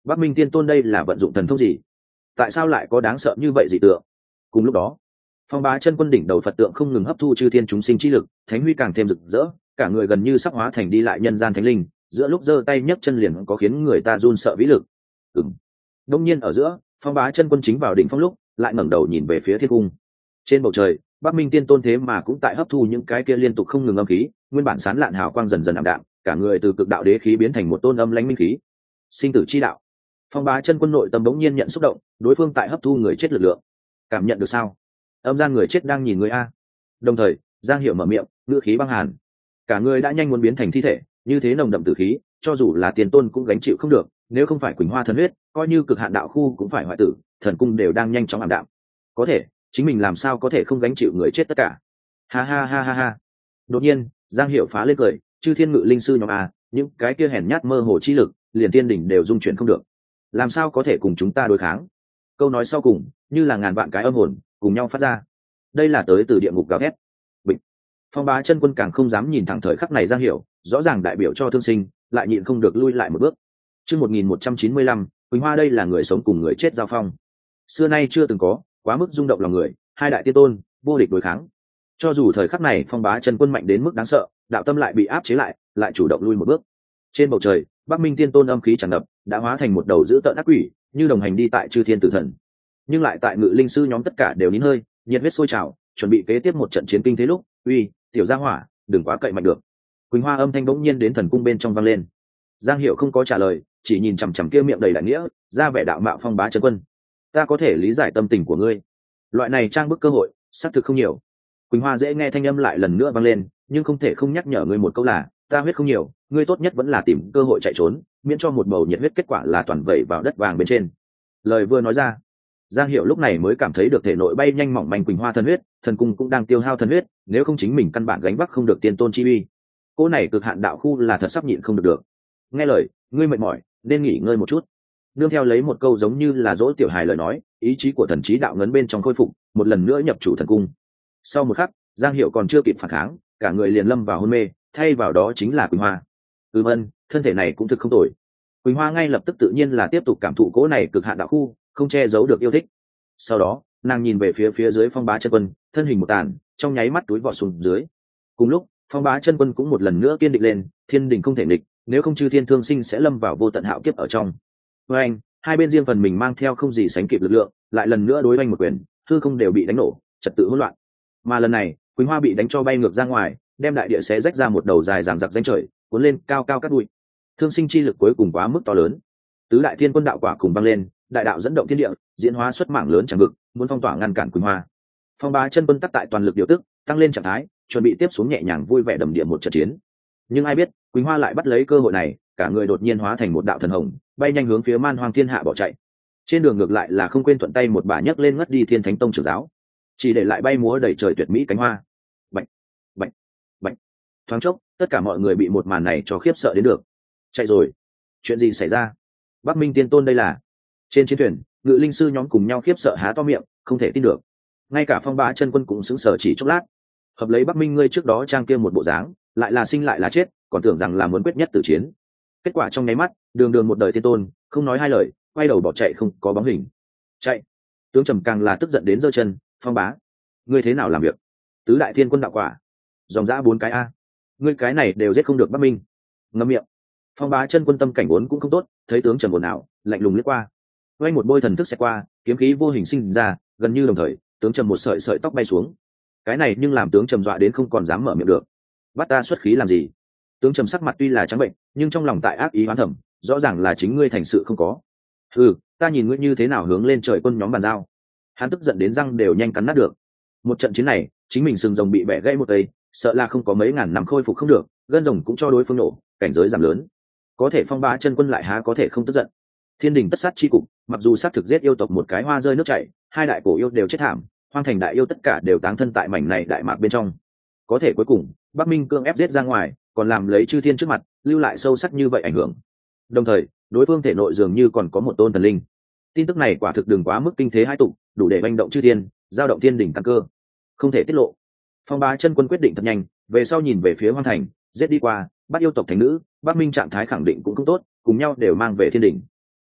S1: Bắc Minh Tiên Tôn đây là vận dụng thần thông gì? Tại sao lại có đáng sợ như vậy dị tượng? Cùng lúc đó, Phong Bá Chân Quân đỉnh đầu Phật tượng không ngừng hấp thu chư thiên chúng sinh chi lực, thánh huy càng thêm rực rỡ, cả người gần như sắp hóa thành đi lại nhân gian thánh linh, giữa lúc giơ tay nhấc chân liền có khiến người ta run sợ vĩ lực. Ừm. Đông nhiên ở giữa, Phong Bá Chân Quân chính vào đỉnh phong lúc, lại ngẩng đầu nhìn về phía thiên cung. Trên bầu trời, Bắc Minh Tiên Tôn thế mà cũng tại hấp thu những cái kia liên tục không ngừng âm khí, nguyên bản sán lạn hào quang dần dần ảm đạm, cả người từ cực đạo đế khí biến thành một tôn âm lãnh minh khí. Sinh tử chi đạo. Phong Bá Chân Quân nội tâm bỗng nhiên nhận xúc động, đối phương tại hấp thu người chết lực lượng. Cảm nhận được sao? Âm gian người chết đang nhìn người a. Đồng thời, Giang Hiểu mở miệng, ngữ khí băng hàn. Cả người đã nhanh muốn biến thành thi thể, như thế nồng đậm tử khí, cho dù là tiền tôn cũng gánh chịu không được, nếu không phải Quỳnh Hoa thần huyết, coi như cực hạn đạo khu cũng phải hoại tử, thần cung đều đang nhanh chóng ảm đạm. Có thể, chính mình làm sao có thể không gánh chịu người chết tất cả? Ha ha ha ha ha. Đột nhiên, Giang Hiểu phá lên cười, chư thiên ngự linh sư nhóm a, những cái kia hèn nhát mơ hồ chi lực, liền tiên đỉnh đều dung chuyển không được. Làm sao có thể cùng chúng ta đối kháng? Câu nói sau cùng, như là ngàn vạn cái âm hồn cùng nhau phát ra. Đây là tới từ địa ngục gào thét. Bịch. Phong Bá Chân Quân càng không dám nhìn thẳng thời khắc này Giang Hiểu, rõ ràng đại biểu cho thương sinh, lại nhịn không được lui lại một bước. Chương một nghìn một trăm chín mươi lăm, Quỳnh Hoa đây là người sống cùng người chết giao phong. Xưa nay chưa từng có, quá mức rung động lòng người, hai đại tiên tôn, vô địch đối kháng. Cho dù thời khắc này Phong Bá Chân Quân mạnh đến mức đáng sợ, đạo tâm lại bị áp chế lại, lại chủ động lui một bước. Trên bầu trời, Bắc Minh Tiên Tôn âm khí tràn ngập, đã hóa thành một đầu dữ tợn ác quỷ, như đồng hành đi tại chư thiên tử thần. Nhưng lại tại ngự linh sư nhóm tất cả đều nín hơi, nhiệt huyết sôi trào, chuẩn bị kế tiếp một trận chiến kinh thế lúc, uy, tiểu gia hỏa, đừng quá cậy mạnh được. Quỳnh Hoa âm thanh bỗng nhiên đến thần cung bên trong vang lên. Giang Hiểu không có trả lời, chỉ nhìn chằm chằm kia miệng đầy đại nghĩa, ra vẻ đạo mạo Phong Bá Chân Quân. Ta có thể lý giải tâm tình của ngươi. Loại này trang bức cơ hội, xác thực không nhiều. Quỳnh Hoa dễ nghe thanh âm lại lần nữa vang lên, nhưng không thể không nhắc nhở ngươi một câu là, ta huyết không nhiều, ngươi tốt nhất vẫn là tìm cơ hội chạy trốn, miễn cho một bầu nhiệt huyết kết quả là toàn vẩy vào đất vàng bên trên. Lời vừa nói ra, Giang Hiểu lúc này mới cảm thấy được thể nội bay nhanh mỏng manh Quỳnh Hoa thần huyết, thần cung cũng đang tiêu hao thần huyết, nếu không chính mình căn bản gánh vác không được tiên tôn chi uy. Cô này cực hạn đạo khu là thật sắp nhịn không được được. Nghe lời, ngươi mệt mỏi, nên nghỉ ngơi một chút. Nương theo lấy một câu giống như là dỗ tiểu hài lời nói, ý chí của thần trí đạo ngấn bên trong khôi phục, một lần nữa nhập chủ thần cung. Sau một khắc, Giang Hiểu còn chưa kịp phản kháng, cả người liền lâm vào hôn mê, thay vào đó chính là Quỳnh Hoa. Ừm ân, thân thể này cũng thực không tồi. Quỳnh Hoa ngay lập tức tự nhiên là tiếp tục cảm thụ cố này cực hạn đạo khu, không che giấu được yêu thích. Sau đó, nàng nhìn về phía phía dưới Phong Bá Chân Quân, thân hình một tàn, trong nháy mắt túi vọt xuống dưới. Cùng lúc, Phong Bá Chân Quân cũng một lần nữa kiên định lên, thiên đình không thể nghịch, nếu không chư thiên thương sinh sẽ lâm vào vô tận hạo kiếp ở trong. Với anh, hai bên riêng phần mình mang theo không gì sánh kịp lực lượng, lại lần nữa đối oanh một quyền, hư không đều bị đánh nổ, trật tự hỗn loạn. Mà lần này, Quỳnh Hoa bị đánh cho bay ngược ra ngoài, đem đại địa xé rách ra một đầu dài dằng dặc danh trời, cuốn lên cao cao cát bụi. Thương sinh chi lực cuối cùng quá mức to lớn. Tứ đại thiên quân đạo quả cùng băng lên, đại đạo dẫn động thiên địa, diễn hóa xuất mảng lớn chẳng vực, muốn phong tỏa ngăn cản Quỳnh Hoa. Phong Bá Chân Quân tắc tại toàn lực điều tức, tăng lên trạng thái, chuẩn bị tiếp xuống nhẹ nhàng vui vẻ đầm địa một trận chiến. Nhưng ai biết, Quỳnh Hoa lại bắt lấy cơ hội này, cả người đột nhiên hóa thành một đạo thần hồng, bay nhanh hướng phía Man Hoang Thiên Hạ bỏ chạy. Trên đường ngược lại là không quên thuận tay một bà nhấc lên ngất đi Thiên Thánh Tông trưởng giáo, chỉ để lại bay múa đầy trời tuyệt mỹ cánh hoa. Bạch, bạch, bạch. Thoáng chốc, tất cả mọi người bị một màn này cho khiếp sợ đến được. Chạy rồi, chuyện gì xảy ra? Bắc Minh Tiên Tôn đây là? Trên chiến thuyền, ngự linh sư nhóm cùng nhau khiếp sợ há to miệng, không thể tin được. Ngay cả Phong Bá Chân Quân cũng sững sờ chỉ chốc lát. Hợp lấy Bắc Minh ngươi trước đó trang kia một bộ dáng, lại là sinh lại là chết, còn tưởng rằng là muốn quyết nhất tử chiến. Kết quả trong nháy mắt, đường đường một đời tiên tôn, không nói hai lời, quay đầu bỏ chạy không có bóng hình. Chạy. Tướng Trầm càng là tức giận đến giơ chân, Phong Bá, ngươi thế nào làm việc? Tứ đại thiên quân đạo quả, dòng dã bốn cái a, ngươi cái này đều giết không được Bắc Minh. Ngậm miệng. Phong Bá Chân Quân tâm cảnh vốn cũng không tốt, thấy tướng Trầm ồn ào, lạnh lùng liếc qua. Quay một bôi thần thức sẽ qua, kiếm khí vô hình sinh ra, gần như đồng thời, tướng Trầm một sợi sợi tóc bay xuống. Cái này nhưng làm tướng Trầm dọa đến không còn dám mở miệng được. Bắt ta xuất khí làm gì? Tướng Trầm sắc mặt tuy là trắng bệnh, nhưng trong lòng tại ác ý oán thầm, rõ ràng là chính ngươi thành sự không có. Ừ, ta nhìn ngươi như thế nào hướng lên trời quân nhóm bàn giao. Hắn tức giận đến răng đều nhanh cắn nát được. Một trận chiến này, chính mình sừng rồng bị bẻ gãy một cây, sợ là không có mấy ngàn năm khôi phục không được, gân rồng cũng cho đối phương nổ, cảnh giới giảm lớn. Có thể Phong Bá Chân Quân lại há có thể không tức giận. Thiên đình tất sát chi cục, mặc dù sát thực giết yêu tộc một cái hoa rơi nước chảy, hai đại cổ yêu đều chết thảm, hoang thành đại yêu tất cả đều táng thân tại mảnh này đại mạc bên trong. Có thể cuối cùng, Bắc Minh cương ép giết ra ngoài, còn làm lấy chư thiên trước mặt, lưu lại sâu sắc như vậy ảnh hưởng. Đồng thời, đối phương thể nội dường như còn có một tôn thần linh. Tin tức này quả thực đừng quá mức kinh thế hai tụ, đủ để manh động chư thiên, giao động thiên đỉnh căn cơ. Không thể tiết lộ. Phong Bá Chân Quân quyết định thật nhanh, về sau nhìn về phía hoang thành, giết đi qua, bắt yêu tộc thành nữ, Bắc Minh trạng thái khẳng định cũng không tốt, cùng nhau đều mang về thiên đỉnh.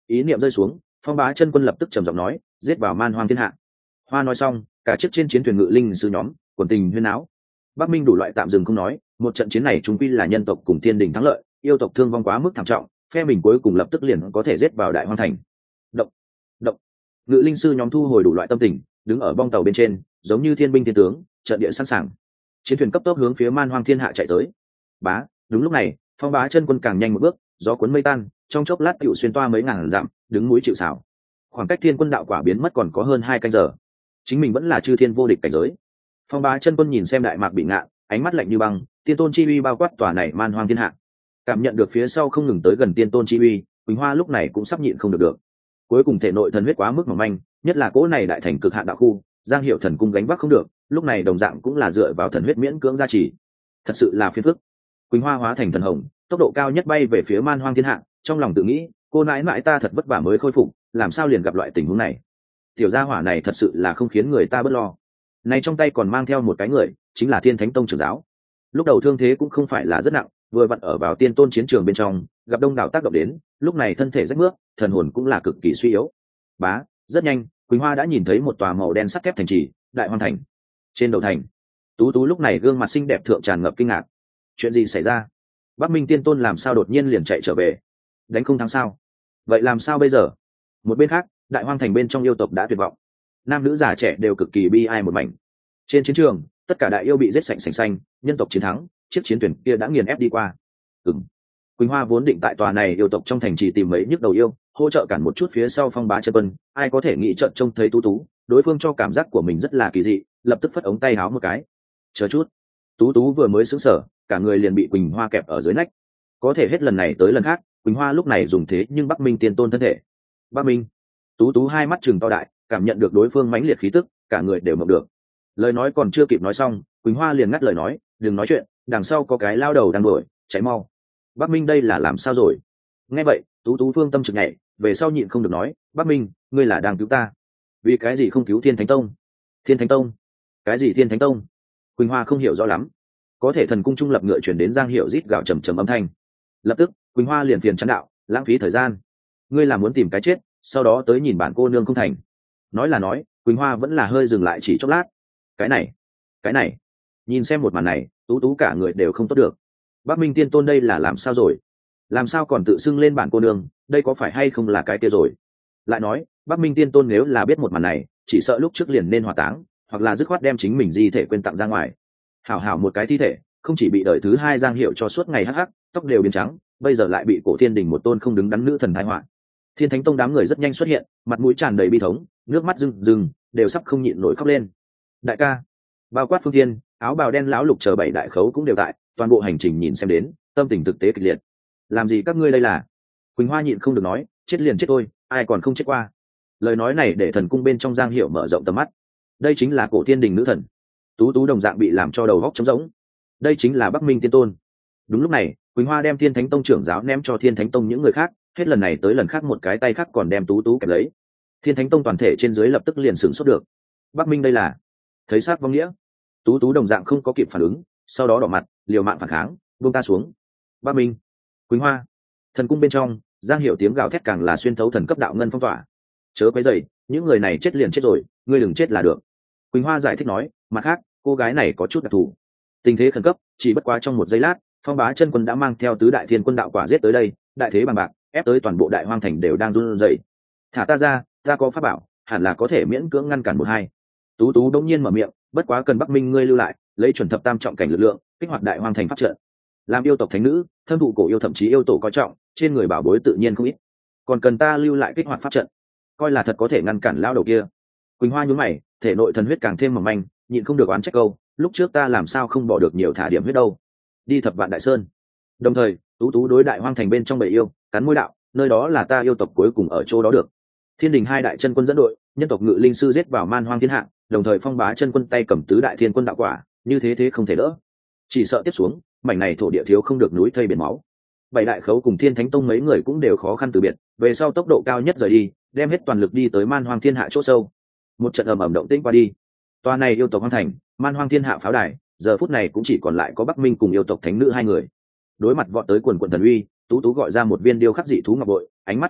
S1: ý niệm rơi xuống, phong bá chân quân lập tức trầm giọng nói, giết vào man hoang thiên hạ. Hoa nói xong, cả chiếc trên chiến thuyền ngự linh sư nhóm quần tình huyên áo. Bắc Minh đủ loại tạm dừng không nói, một trận chiến này chúng quy là nhân tộc cùng thiên đình thắng lợi, yêu tộc thương vong quá mức thảm trọng, phe mình cuối cùng lập tức liền có thể giết vào đại hoang thành. Động, động. Ngự linh sư nhóm thu hồi đủ loại tâm tình, đứng ở bong tàu bên trên, giống như thiên binh thiên tướng, trận địa sẵn sàng. Chiến thuyền cấp tốc hướng phía man hoang thiên hạ chạy tới. Bá, đúng lúc này, phong bá chân quân càng nhanh một bước, gió cuốn mây tan, trong chốc lát tựu xuyên toa mấy ngàn dặm, đứng núi chịu sào. Khoảng cách thiên quân đạo quả biến mất còn có hơn hai canh giờ, chính mình vẫn là chư thiên vô địch cảnh giới. Phong bá chân quân nhìn xem đại mạc bị ngạn, ánh mắt lạnh như băng, tiên tôn chi uy bao quát tòa này man hoang thiên hạ. Cảm nhận được phía sau không ngừng tới gần tiên tôn chi uy, Quỳnh Hoa lúc này cũng sắp nhịn không được được. Cuối cùng thể nội thần huyết quá mức mỏng manh, nhất là cỗ này đại thành cực hạn đạo khu, Giang Hiệu thần cung gánh vác không được, lúc này đồng dạng cũng là dựa vào thần huyết miễn cưỡng gia trì. Thật sự là phiền phức. Quỳnh Hoa hóa thành thần hồng, tốc độ cao nhất bay về phía man hoang thiên hạ, trong lòng tự nghĩ, cô nãi nãi ta thật vất vả mới khôi phục, làm sao liền gặp loại tình huống này. Tiểu gia hỏa này thật sự là không khiến người ta bớt lo. Này trong tay còn mang theo một cái người, chính là Thiên Thánh Tông trưởng giáo. Lúc đầu thương thế cũng không phải là rất nặng, vừa vặn ở vào tiên tôn chiến trường bên trong, gặp đông đảo tác động đến, lúc này thân thể rách mướp, thần hồn cũng là cực kỳ suy yếu. Bá, rất nhanh, Quỳnh Hoa đã nhìn thấy một tòa màu đen sắt thép thành trì, Đại Hoang thành. Trên đầu thành, Tú Tú lúc này gương mặt xinh đẹp thượng tràn ngập kinh ngạc. Chuyện gì xảy ra? Bắc Minh Tiên Tôn làm sao đột nhiên liền chạy trở về? Đánh không thắng sao? Vậy làm sao bây giờ? Một bên khác, Đại Hoang thành bên trong yêu tộc đã tuyệt vọng, nam nữ già trẻ đều cực kỳ bi ai một mảnh. Trên chiến trường, tất cả đại yêu bị giết sạch sành xanh, nhân tộc chiến thắng, chiếc chiến thuyền kia đã nghiền ép đi qua. Ừm. Quỳnh Hoa vốn định tại tòa này yêu tộc trong thành trì tìm mấy nhức đầu yêu, hỗ trợ cản một chút phía sau phong bá chân quân, ai có thể nghĩ trận trông thấy Tú Tú, đối phương cho cảm giác của mình rất là kỳ dị, lập tức phất ống tay háo một cái. Chờ chút. Tú Tú vừa mới sững sờ, cả người liền bị Quỳnh Hoa kẹp ở dưới nách. Có thể hết lần này tới lần khác, Quỳnh Hoa lúc này dùng thế nhưng Bắc Minh Tiên Tôn thân thể. Bắc Minh. Tú Tú hai mắt trừng to đại, cảm nhận được đối phương mãnh liệt khí tức, cả người đều mộng được. Lời nói còn chưa kịp nói xong, Quỳnh Hoa liền ngắt lời nói, đừng nói chuyện, đằng sau có cái lao đầu đang đuổi, cháy mau. Bắc Minh đây là làm sao rồi? Nghe vậy, Tú Tú phương tâm trực nhảy, về sau nhịn không được nói, Bắc Minh, ngươi là đang cứu ta, vì cái gì không cứu Thiên Thánh Tông? Thiên Thánh Tông? Cái gì Thiên Thánh Tông? Quỳnh Hoa không hiểu rõ lắm. Có thể thần cung trung lập ngựa chuyển đến Giang Hiệu rít gào trầm trầm âm thanh. Lập tức, Quỳnh Hoa liền phiền chán đạo, lãng phí thời gian. Ngươi là muốn tìm cái chết, sau đó tới nhìn bản cô nương không thành. Nói là nói, Quỳnh Hoa vẫn là hơi dừng lại chỉ chốc lát. Cái này, cái này, nhìn xem một màn này, Tú Tú cả người đều không tốt được. Bắc Minh Tiên Tôn đây là làm sao rồi? Làm sao còn tự xưng lên bản cô nương, đây có phải hay không là cái kia rồi? Lại nói, Bắc Minh Tiên Tôn nếu là biết một màn này, chỉ sợ lúc trước liền nên hỏa táng, hoặc là dứt khoát đem chính mình di thể quên tặng ra ngoài. Hảo hảo một cái thi thể, không chỉ bị đời thứ hai Giang Hiệu cho suốt ngày hắc hắc, tóc đều biến trắng, bây giờ lại bị Cổ Thiên Đình một tôn không đứng đắn nữ thần tai họa. Thiên Thánh Tông đám người rất nhanh xuất hiện, mặt mũi tràn đầy bi thống, nước mắt rưng rưng, đều sắp không nhịn nổi khóc lên. Đại ca, bao quát Phương Thiên, áo bào đen lão lục chờ bảy đại khấu cũng đều tại, toàn bộ hành trình nhìn xem đến, tâm tình thực tế kịch liệt. Làm gì các ngươi đây là? Quỳnh Hoa nhịn không được nói, chết liền chết thôi, ai còn không chết qua. Lời nói này để thần cung bên trong Giang Hiệu mở rộng tầm mắt. Đây chính là Cổ Thiên Đình nữ thần. Tú Tú đồng dạng bị làm cho đầu óc trống rỗng. Đây chính là Bắc Minh Tiên Tôn. Đúng lúc này, Quỳnh Hoa đem Thiên Thánh Tông trưởng giáo ném cho Thiên Thánh Tông những người khác, hết lần này tới lần khác một cái tay khác còn đem Tú Tú kẹp lấy. Thiên Thánh Tông toàn thể trên dưới lập tức liền sửng sốt được. Bắc Minh đây là thấy sát vong nghĩa. Tú Tú đồng dạng không có kịp phản ứng, sau đó đỏ mặt, liều mạng phản kháng, buông ta xuống. Bắc Minh, Quỳnh Hoa. Thần cung bên trong, Giang Hiệu tiếng gào thét càng là xuyên thấu thần cấp đạo ngân phong tỏa. Chớ quấy rầy, những người này chết liền chết rồi, ngươi đừng chết là được. Quỳnh Hoa giải thích nói, mặt khác, cô gái này có chút đặc thù. Tình thế khẩn cấp, chỉ bất quá trong một giây lát, Phong Bá Chân Quân đã mang theo tứ đại thiên quân đạo quả giết tới đây, đại thế bằng bạc, ép tới toàn bộ Đại Hoang thành đều đang run rẩy. Thả ta ra, ta có pháp bảo, hẳn là có thể miễn cưỡng ngăn cản một hai. Tú Tú đống nhiên mở miệng, bất quá cần Bắc Minh ngươi lưu lại, lấy chuẩn thập tam trọng cảnh lực lượng, kích hoạt Đại Hoang thành pháp trận. Làm yêu tộc thánh nữ, thâm thụ cổ yêu thậm chí yêu tổ coi trọng, trên người bảo bối tự nhiên không ít. Còn cần ta lưu lại kích hoạt pháp trận, coi là thật có thể ngăn cản lao đầu kia. Quỳnh Hoa nhướng mày, thể nội thần huyết càng thêm mỏng manh, nhịn không được oán trách câu, lúc trước ta làm sao không bỏ được nhiều thả điểm huyết đâu. Đi thập vạn đại sơn. Đồng thời, Tú Tú đối Đại Hoang thành bên trong bầy yêu, cắn môi đạo, nơi đó là ta yêu tộc cuối cùng ở chỗ đó được. Thiên Đình hai đại chân quân dẫn đội, nhân tộc ngự linh sư giết vào man hoang thiên hạ, đồng thời Phong Bá Chân Quân tay cầm tứ đại thiên quân đạo quả, như thế thế không thể đỡ. Chỉ sợ tiếp xuống, mảnh này thổ địa thiếu không được núi thây biển máu. Bảy đại khấu cùng Thiên Thánh Tông mấy người cũng đều khó khăn từ biệt, về sau tốc độ cao nhất rời đi, đem hết toàn lực đi tới man hoang thiên hạ chỗ sâu. Một trận ầm ầm động tĩnh qua đi, toa này yêu tộc hoang thành, man hoang thiên hạ pháo đài, giờ phút này cũng chỉ còn lại có Bắc Minh cùng yêu tộc thánh nữ hai người. Đối mặt vọt tới quần quần thần uy, Tú Tú gọi ra một viên điêu khắc dị thú ngọc bội, ánh mắt phức tạp,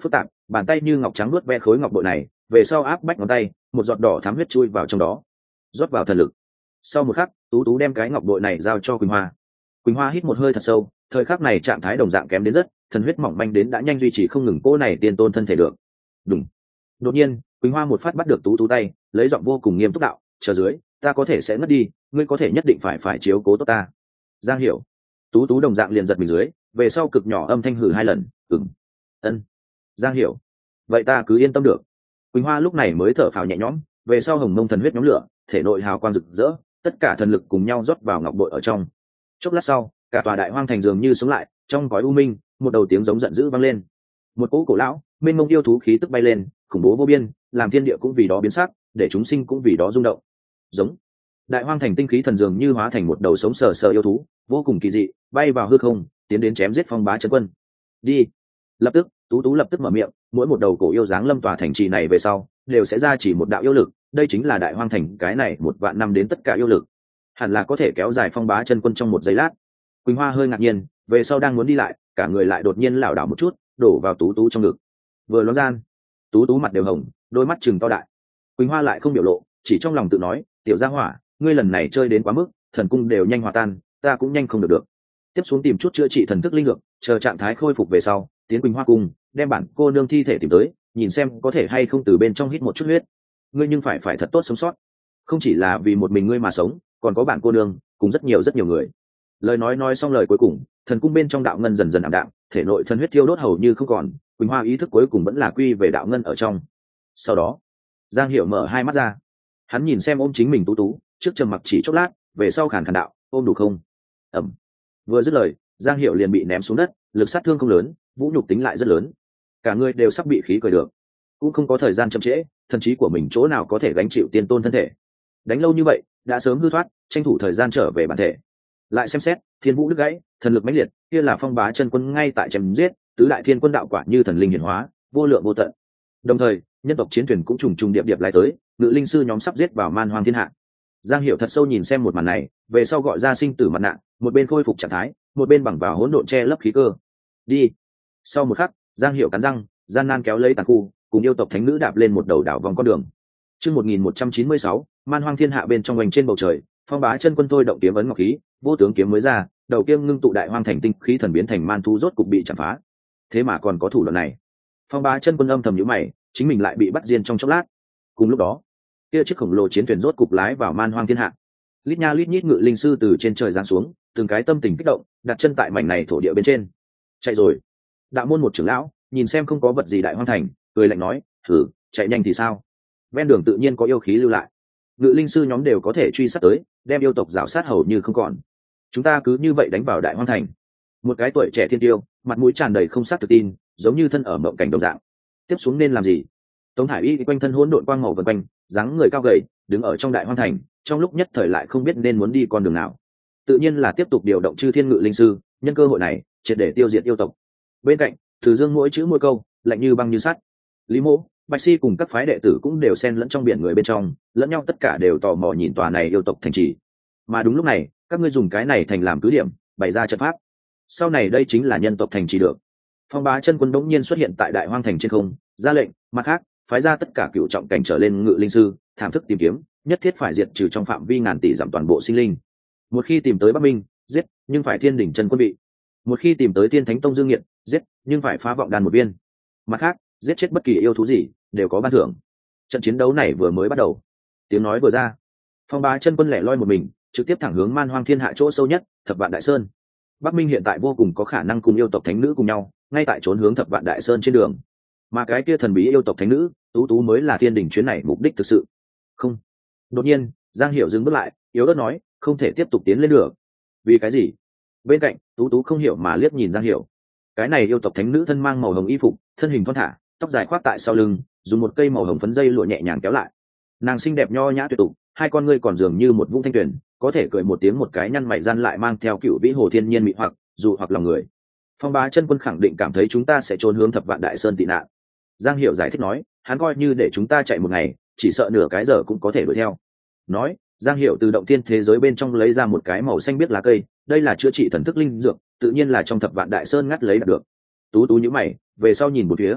S1: bàn tay như ngọc trắng nuốt ve khối ngọc bội này, về sau áp bách ngón tay, một giọt đỏ thắm huyết chui vào trong đó, rót vào thần lực. Sau một khắc, tú tú đem cái ngọc bội này giao cho Quỳnh Hoa. Quỳnh Hoa hít một hơi thật sâu, thời khắc này trạng thái đồng dạng kém đến rất, thần huyết mỏng manh đến đã nhanh duy trì không ngừng cô này tiên tôn thân thể được. Đúng. Đột nhiên, Quỳnh Hoa một phát bắt được tú tú tay, lấy giọng vô cùng nghiêm túc đạo, chờ dưới, ta có thể sẽ ngất đi, ngươi có thể nhất định phải phải chiếu cố tốt ta. Giang Hiểu. Tú tú đồng dạng liền giật mình dưới, về sau cực nhỏ âm thanh hử hai lần, ừm, ân. Giang Hiểu. Vậy ta cứ yên tâm được. Quỳnh Hoa lúc này mới thở phào nhẹ nhõm, về sau hồng mông thần huyết nhóm lửa, thể nội hào quang rực rỡ, tất cả thần lực cùng nhau rót vào ngọc bội ở trong. Chốc lát sau, cả tòa đại hoang thành dường như sống lại, trong cõi u minh, một đầu tiếng giống giận dữ vang lên. Một cỗ cổ lão, mênh mông yêu thú khí tức bay lên, khủng bố vô biên, làm thiên địa cũng vì đó biến sắc, để chúng sinh cũng vì đó rung động. Giống. Đại hoang thành tinh khí thần dường như hóa thành một đầu sống sờ sờ yêu thú, vô cùng kỳ dị, bay vào hư không, tiến đến chém giết phong bá chân quân. Đi. Lập tức, tú tú lập tức mở miệng, mỗi một đầu cổ yêu dáng lâm tòa thành trì này về sau, đều sẽ ra chỉ một đạo yêu lực, đây chính là đại hoang thành cái này một vạn năm đến tất cả yêu lực, hẳn là có thể kéo dài phong bá chân quân trong một giây lát. Quỳnh Hoa hơi ngạc nhiên, về sau đang muốn đi lại, cả người lại đột nhiên lảo đảo một chút, đổ vào tú tú trong ngực. Vừa loáng gian, tú tú mặt đều hồng, đôi mắt trừng to đại. Quỳnh Hoa lại không biểu lộ, chỉ trong lòng tự nói, tiểu gia hỏa, ngươi lần này chơi đến quá mức, thần cung đều nhanh hòa tan, ta cũng nhanh không được được. Tiếp xuống tìm chút chữa trị thần thức linh dược, chờ trạng thái khôi phục về sau, tiến Quỳnh Hoa cung, đem bản cô nương thi thể tìm tới, nhìn xem có thể hay không từ bên trong hít một chút huyết. Ngươi nhưng phải phải thật tốt sống sót, không chỉ là vì một mình ngươi mà sống, còn có bản cô nương, cùng rất nhiều rất nhiều người. Lời nói nói xong lời cuối cùng, thần cung bên trong đạo ngân dần dần ảm đạm, thể nội thần huyết thiêu đốt hầu như không còn, Quỳnh Hoa ý thức cuối cùng vẫn là quy về đạo ngân ở trong. Sau đó, Giang Hiểu mở hai mắt ra, hắn nhìn xem ôm chính mình tú tú, trước trầm mặc chỉ chốc lát, về sau khàn khàn đạo, ôm đủ không? Ẩm. Vừa dứt lời, Giang Hiểu liền bị ném xuống đất, lực sát thương không lớn, vũ nhục tính lại rất lớn, cả người đều sắp bị khí cười được, cũng không có thời gian chậm trễ, thần trí của mình chỗ nào có thể gánh chịu tiên tôn thân thể, đánh lâu như vậy đã sớm hư thoát, tranh thủ thời gian trở về bản thể. Lại xem xét, thiên vũ đứt gãy, thần lực mãnh liệt, kia là phong bá chân quân ngay tại chém giết, tứ đại thiên quân đạo quả như thần linh hiển hóa, vô lượng vô tận. Đồng thời, nhân tộc chiến thuyền cũng trùng trùng điệp điệp lại tới, ngự linh sư nhóm sắp giết vào man hoang thiên hạ. Giang Hiểu thật sâu nhìn xem một màn này, về sau gọi ra sinh tử mặt nạ, một bên khôi phục trạng thái, một bên bằng vào hỗn độn che lấp khí cơ. Đi. Sau một khắc, Giang Hiểu cắn răng, gian nan kéo lấy tàn khu, cùng yêu tộc thánh nữ đạp lên một đầu đảo vòng con đường. Chương một nghìn một trăm chín mươi sáu, man hoang thiên hạ bên trong hoành trên bầu trời, phong bá chân quân thôi động kiếm ấn ngọc khí, vô tướng kiếm mới ra, đầu kiếm ngưng tụ đại hoang thành tinh khí thần biến thành man thu rốt cục bị chạm phá. Thế mà còn có thủ đoạn này. Phong bá chân quân âm thầm nhíu mày, chính mình lại bị bắt diên trong chốc lát. Cùng lúc đó, kia chiếc khổng lồ chiến thuyền rốt cục lái vào man hoang thiên hạ. Lít nha lít nhít ngự linh sư từ trên trời giáng xuống, từng cái tâm tình kích động, đặt chân tại mảnh này thổ địa bên trên. Chạy rồi. Đạo môn một trưởng lão, nhìn xem không có vật gì đại hoang thành, cười lạnh nói, thử chạy nhanh thì sao? Ven đường tự nhiên có yêu khí lưu lại, ngự linh sư nhóm đều có thể truy sát tới, đem yêu tộc rào sát hầu như không còn. Chúng ta cứ như vậy đánh vào đại hoang thành. Một cái tuổi trẻ thiên tiêu, mặt mũi tràn đầy không xác tự tin, giống như thân ở mộng cảnh đồng dạng. Tiếp xuống nên làm gì? Tống Hải Y quanh thân hỗn độn quang màu vần quanh, dáng người cao gầy, đứng ở trong đại hoang thành, trong lúc nhất thời lại không biết nên muốn đi con đường nào. Tự nhiên là tiếp tục điều động chư thiên ngự linh sư, nhân cơ hội này, triệt để tiêu diệt yêu tộc. Bên cạnh, Từ Dương mỗi chữ mỗi câu, lạnh như băng như sắt. Lý Mỗ, Bạch Si cùng các phái đệ tử cũng đều xen lẫn trong biển người bên trong, lẫn nhau tất cả đều tò mò nhìn tòa này yêu tộc thành trì. Mà đúng lúc này, các ngươi dùng cái này thành làm cứ điểm, bày ra trận pháp. Sau này đây chính là nhân tộc thành trì được. Phong bá chân quân đống nhiên xuất hiện tại đại hoang thành trên không, ra lệnh, mặt khác, phái ra tất cả cựu trọng cảnh trở lên ngự linh sư, thảm thức tìm kiếm, nhất thiết phải diệt trừ trong phạm vi ngàn tỷ giảm toàn bộ sinh linh. Một khi tìm tới Bắc Minh, giết, nhưng phải thiên đỉnh chân quân bị. Một khi tìm tới Thiên Thánh Tông Dương Nghiệt, giết, nhưng phải phá vọng đan một viên. Mặt khác, giết chết bất kỳ yêu thú gì, đều có ban thưởng. Trận chiến đấu này vừa mới bắt đầu. Tiếng nói vừa ra, phong bá chân quân lẻ loi một mình, trực tiếp thẳng hướng man hoang thiên hạ chỗ sâu nhất, Thập Vạn Đại Sơn. Bắc Minh hiện tại vô cùng có khả năng cùng yêu tộc thánh nữ cùng nhau, ngay tại trốn hướng Thập Vạn Đại Sơn trên đường. Mà cái kia thần bí yêu tộc thánh nữ, tú tú mới là thiên đỉnh chuyến này mục đích thực sự. Không. Đột nhiên, Giang Hiểu dừng bước lại, yếu ớt nói, không thể tiếp tục tiến lên được. Vì cái gì? Bên cạnh, tú tú không hiểu mà liếc nhìn Giang Hiểu. Cái này yêu tộc thánh nữ thân mang màu hồng y phục, thân hình thon thả, tóc dài khoác tại sau lưng, dùng một cây màu hồng phấn dây lụa nhẹ nhàng kéo lại. Nàng xinh đẹp nho nhã tuyệt tục, hai con ngươi còn dường như một vũng thanh tuyền, có thể cười một tiếng một cái nhăn mày gian lại mang theo cựu vĩ hồ thiên nhiên mị hoặc, dụ hoặc lòng người. Phong bá chân quân khẳng định cảm thấy chúng ta sẽ trốn hướng Thập Vạn Đại Sơn tị nạn. Giang Hiểu giải thích nói, hắn coi như để chúng ta chạy một ngày, chỉ sợ nửa cái giờ cũng có thể đuổi theo. Nói, Giang Hiểu từ động thiên thế giới bên trong lấy ra một cái màu xanh biếc lá cây, đây là chữa trị thần thức linh dược, tự nhiên là trong Thập Vạn Đại Sơn ngắt lấy được. Tú tú nhíu mày, về sau nhìn một phía.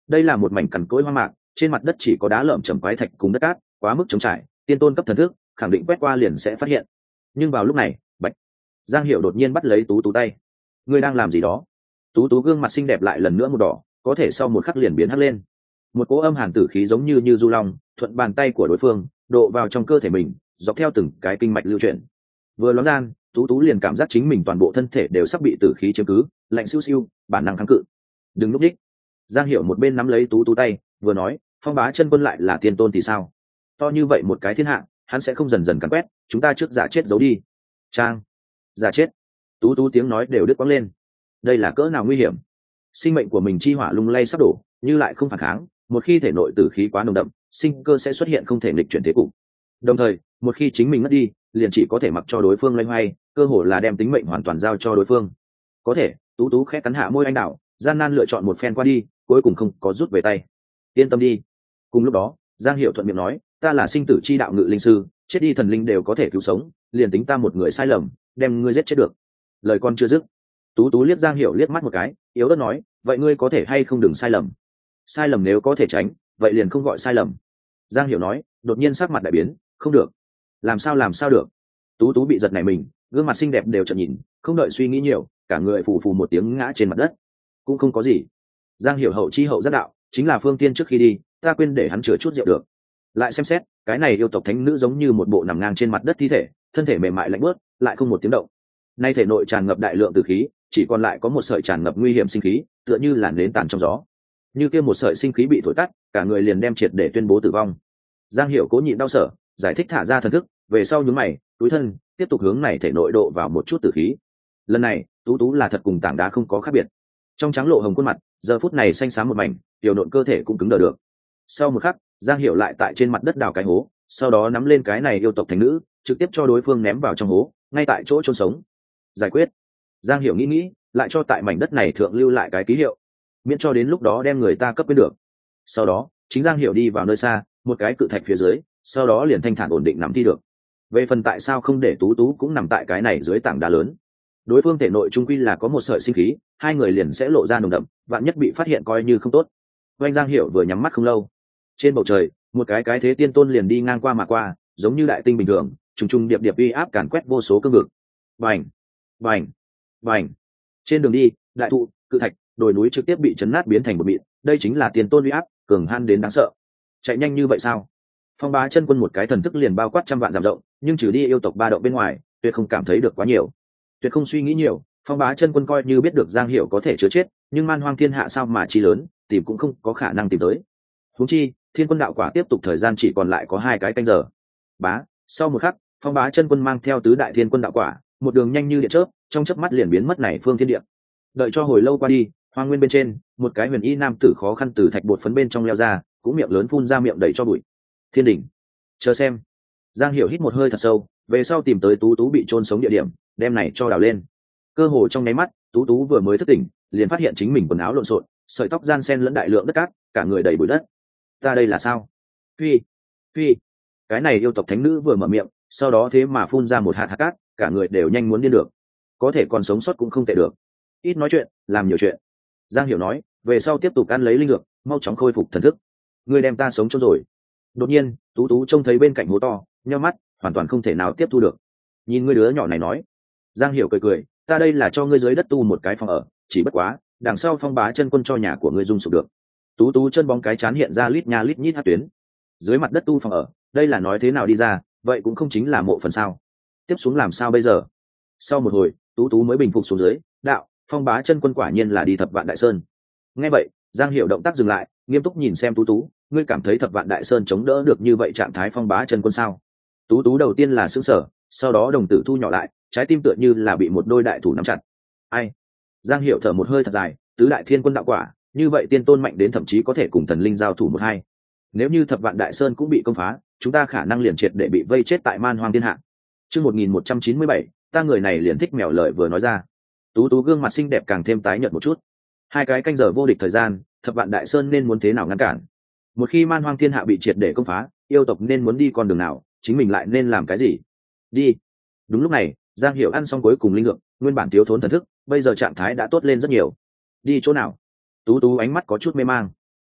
S1: đây là một mảnh cằn cỗi hoang mạc, trên mặt đất chỉ có đá lởm chởm quái thạch cùng đất cát, quá mức trống trải, tiên tôn cấp thần thức khẳng định quét qua liền sẽ phát hiện. Nhưng vào lúc này, bạch, Giang Hiểu đột nhiên bắt lấy Tú Tú tay. Ngươi đang làm gì đó? Tú Tú gương mặt xinh đẹp lại lần nữa một đỏ, có thể sau một khắc liền biến hắc lên. Một cỗ âm hàn tử khí giống như như du long thuận bàn tay của đối phương độ vào trong cơ thể mình, dọc theo từng cái kinh mạch lưu chuyển. Vừa lóe gian, Tú Tú liền cảm giác chính mình toàn bộ thân thể đều sắp bị tử khí chiếm cứ, lạnh siêu siêu, bản năng kháng cự. Đừng lúc đích. Giang Hiểu một bên nắm lấy Tú Tú tay, vừa nói, Phong Bá Chân Quân lại là tiên tôn thì sao? To như vậy một cái thiên hạ, hắn sẽ không dần dần cắn quét, chúng ta trước giả chết giấu đi. Trang, giả chết. Tú Tú tiếng nói đều đứt quãng lên. Đây là cỡ nào nguy hiểm? Sinh mệnh của mình chi hỏa lung lay sắp đổ, như lại không phản kháng, một khi thể nội tử khí quá nồng đậm, sinh cơ sẽ xuất hiện không thể nghịch chuyển thế cục. Đồng thời, một khi chính mình mất đi, liền chỉ có thể mặc cho đối phương loay hoay, cơ hồ là đem tính mệnh hoàn toàn giao cho đối phương. Có thể, Tú Tú khẽ cắn hạ môi anh đảo, gian nan lựa chọn một phen qua đi, cuối cùng không có rút về tay. Yên tâm đi. Cùng lúc đó, Giang Hiểu thuận miệng nói, ta là sinh tử chi đạo ngự linh sư, chết đi thần linh đều có thể cứu sống, liền tính ta một người sai lầm, đem ngươi giết chết được. Lời con chưa dứt, Tú Tú liếc Giang Hiểu liếc mắt một cái, yếu ớt nói, vậy ngươi có thể hay không đừng sai lầm? Sai lầm nếu có thể tránh, vậy liền không gọi sai lầm. Giang Hiểu nói, đột nhiên sắc mặt đại biến, không được. Làm sao làm sao được? Tú Tú bị giật nảy mình, gương mặt xinh đẹp đều trợn nhìn, không đợi suy nghĩ nhiều, cả người phù phù một tiếng ngã trên mặt đất. Cũng không có gì. Giang Hiểu hậu chi hậu giác đạo, chính là Phương Tiên trước khi đi, ta quên để hắn chữa chút rượu được. Lại xem xét, cái này yêu tộc thánh nữ giống như một bộ nằm ngang trên mặt đất thi thể, thân thể mềm mại lạnh bớt, lại không một tiếng động. Nay thể nội tràn ngập đại lượng tử khí, chỉ còn lại có một sợi tràn ngập nguy hiểm sinh khí, tựa như là nến tàn trong gió. Như kia một sợi sinh khí bị thổi tắt, cả người liền đem triệt để tuyên bố tử vong. Giang Hiểu cố nhịn đau sở, giải thích thả ra thần thức, về sau nhướng mày, túi thân, tiếp tục hướng này thể nội độ vào một chút tử khí. Lần này, Tú Tú là thật cùng tảng đá không có khác biệt. Trong trắng lộ hồng khuôn mặt, giờ phút này xanh xám một mảnh, tiểu nộn cơ thể cũng cứng đờ được. Sau một khắc, Giang Hiểu lại tại trên mặt đất đào cái hố, sau đó nắm lên cái này yêu tộc thánh nữ, trực tiếp cho đối phương ném vào trong hố, ngay tại chỗ chôn sống. Giải quyết. Giang Hiểu nghĩ nghĩ, lại cho tại mảnh đất này thượng lưu lại cái ký hiệu, miễn cho đến lúc đó đem người ta cấp quên được. Sau đó, chính Giang Hiểu đi vào nơi xa, một cái cự thạch phía dưới, sau đó liền thanh thản ổn định nắm thi được. Về phần tại sao không để Tú Tú cũng nằm tại cái này dưới tảng đá lớn, đối phương thể nội trung quy là có một sợi sinh khí, hai người liền sẽ lộ ra nồng đậm, vạn nhất bị phát hiện coi như không tốt. Oanh Giang Hiểu vừa nhắm mắt không lâu, trên bầu trời, một cái cái thế tiên tôn liền đi ngang qua mà qua, giống như đại tinh bình thường, trùng trùng điệp điệp uy áp càn quét vô số cương vực. Bành, bành, bành. Trên đường đi, đại thụ, cự thạch, đồi núi trực tiếp bị chấn nát biến thành một mịn, đây chính là tiên tôn uy áp, cường han đến đáng sợ. Chạy nhanh như vậy sao? Phong Bá Chân Quân một cái thần thức liền bao quát trăm vạn dặm rộng, nhưng trừ đi yêu tộc ba động bên ngoài, tuyệt không cảm thấy được quá nhiều. Tuyệt không suy nghĩ nhiều, Phong Bá Chân Quân coi như biết được Giang Hiểu có thể chứa chết, nhưng man hoang thiên hạ sao mà chi lớn, tìm cũng không có khả năng tìm tới. Huống chi, Thiên Quân đạo quả tiếp tục thời gian chỉ còn lại có hai cái canh giờ. Bá, sau một khắc, Phong Bá Chân Quân mang theo tứ đại Thiên Quân đạo quả, một đường nhanh như điện chớp, trong chớp mắt liền biến mất này phương thiên địa. Đợi cho hồi lâu qua đi, hoang nguyên bên trên, một cái huyền y nam tử khó khăn từ thạch bột phấn bên trong leo ra, cũng miệng lớn phun ra miệng đầy cho bụi. Thiên đỉnh, chờ xem. Giang Hiểu hít một hơi thật sâu, về sau tìm tới Tú Tú bị chôn sống địa điểm, đem này cho đào lên. Cơ hồ trong nháy mắt, Tú Tú vừa mới thức tỉnh, liền phát hiện chính mình quần áo lộn xộn, sợi tóc gian xen lẫn đại lượng đất cát, cả người đầy bụi đất. Ta đây là sao? Phi, phi. Cái này yêu tộc thánh nữ vừa mở miệng, sau đó thế mà phun ra một hạt hạt cát, cả người đều nhanh muốn điên được. Có thể còn sống sót cũng không tệ được. Ít nói chuyện, làm nhiều chuyện. Giang Hiểu nói, về sau tiếp tục ăn lấy linh dược, mau chóng khôi phục thần thức. Ngươi đem ta sống chôn rồi. Đột nhiên, Tú Tú trông thấy bên cạnh hố to, nheo mắt, hoàn toàn không thể nào tiếp thu được. Nhìn ngươi đứa nhỏ này nói. Giang Hiểu cười cười, ta đây là cho ngươi dưới đất tu một cái phòng ở, chỉ bất quá, đằng sau Phong Bá Chân Quân cho nhà của ngươi dung sụp được. Tú Tú chân bóng cái chán hiện ra lít nha lít nhít hạt tuyến. Dưới mặt đất tu phòng ở, đây là nói thế nào đi ra, vậy cũng không chính là mộ phần sao? Tiếp xuống làm sao bây giờ? Sau một hồi, Tú Tú mới bình phục xuống dưới, đạo, Phong Bá Chân Quân quả nhiên là đi Thập Vạn Đại Sơn. Nghe vậy, Giang Hiểu động tác dừng lại, nghiêm túc nhìn xem Tú Tú, ngươi cảm thấy Thập Vạn Đại Sơn chống đỡ được như vậy trạng thái Phong Bá Chân Quân sao? Tú Tú đầu tiên là sững sờ, sau đó đồng tử thu nhỏ lại, trái tim tựa như là bị một đôi đại thủ nắm chặt. Ai? Giang Hiểu thở một hơi thật dài, tứ đại thiên quân đạo quả, như vậy tiên tôn mạnh đến thậm chí có thể cùng thần linh giao thủ một hai. Nếu như Thập Vạn Đại Sơn cũng bị công phá, chúng ta khả năng liền triệt để bị vây chết tại man hoang thiên hạ. Chương một nghìn một trăm chín mươi bảy, ta người này liền thích mèo lợi vừa nói ra. Tú Tú gương mặt xinh đẹp càng thêm tái nhợt một chút. Hai cái canh giờ vô địch thời gian, Thập Vạn Đại Sơn nên muốn thế nào ngăn cản? Một khi man hoang thiên hạ bị triệt để công phá, yêu tộc nên muốn đi con đường nào, chính mình lại nên làm cái gì? Đi. Đúng lúc này, Giang Hiểu ăn xong cuối cùng linh dược, nguyên bản thiếu thốn thần thức, bây giờ trạng thái đã tốt lên rất nhiều. Đi chỗ nào? Tú Tú ánh mắt có chút mê mang.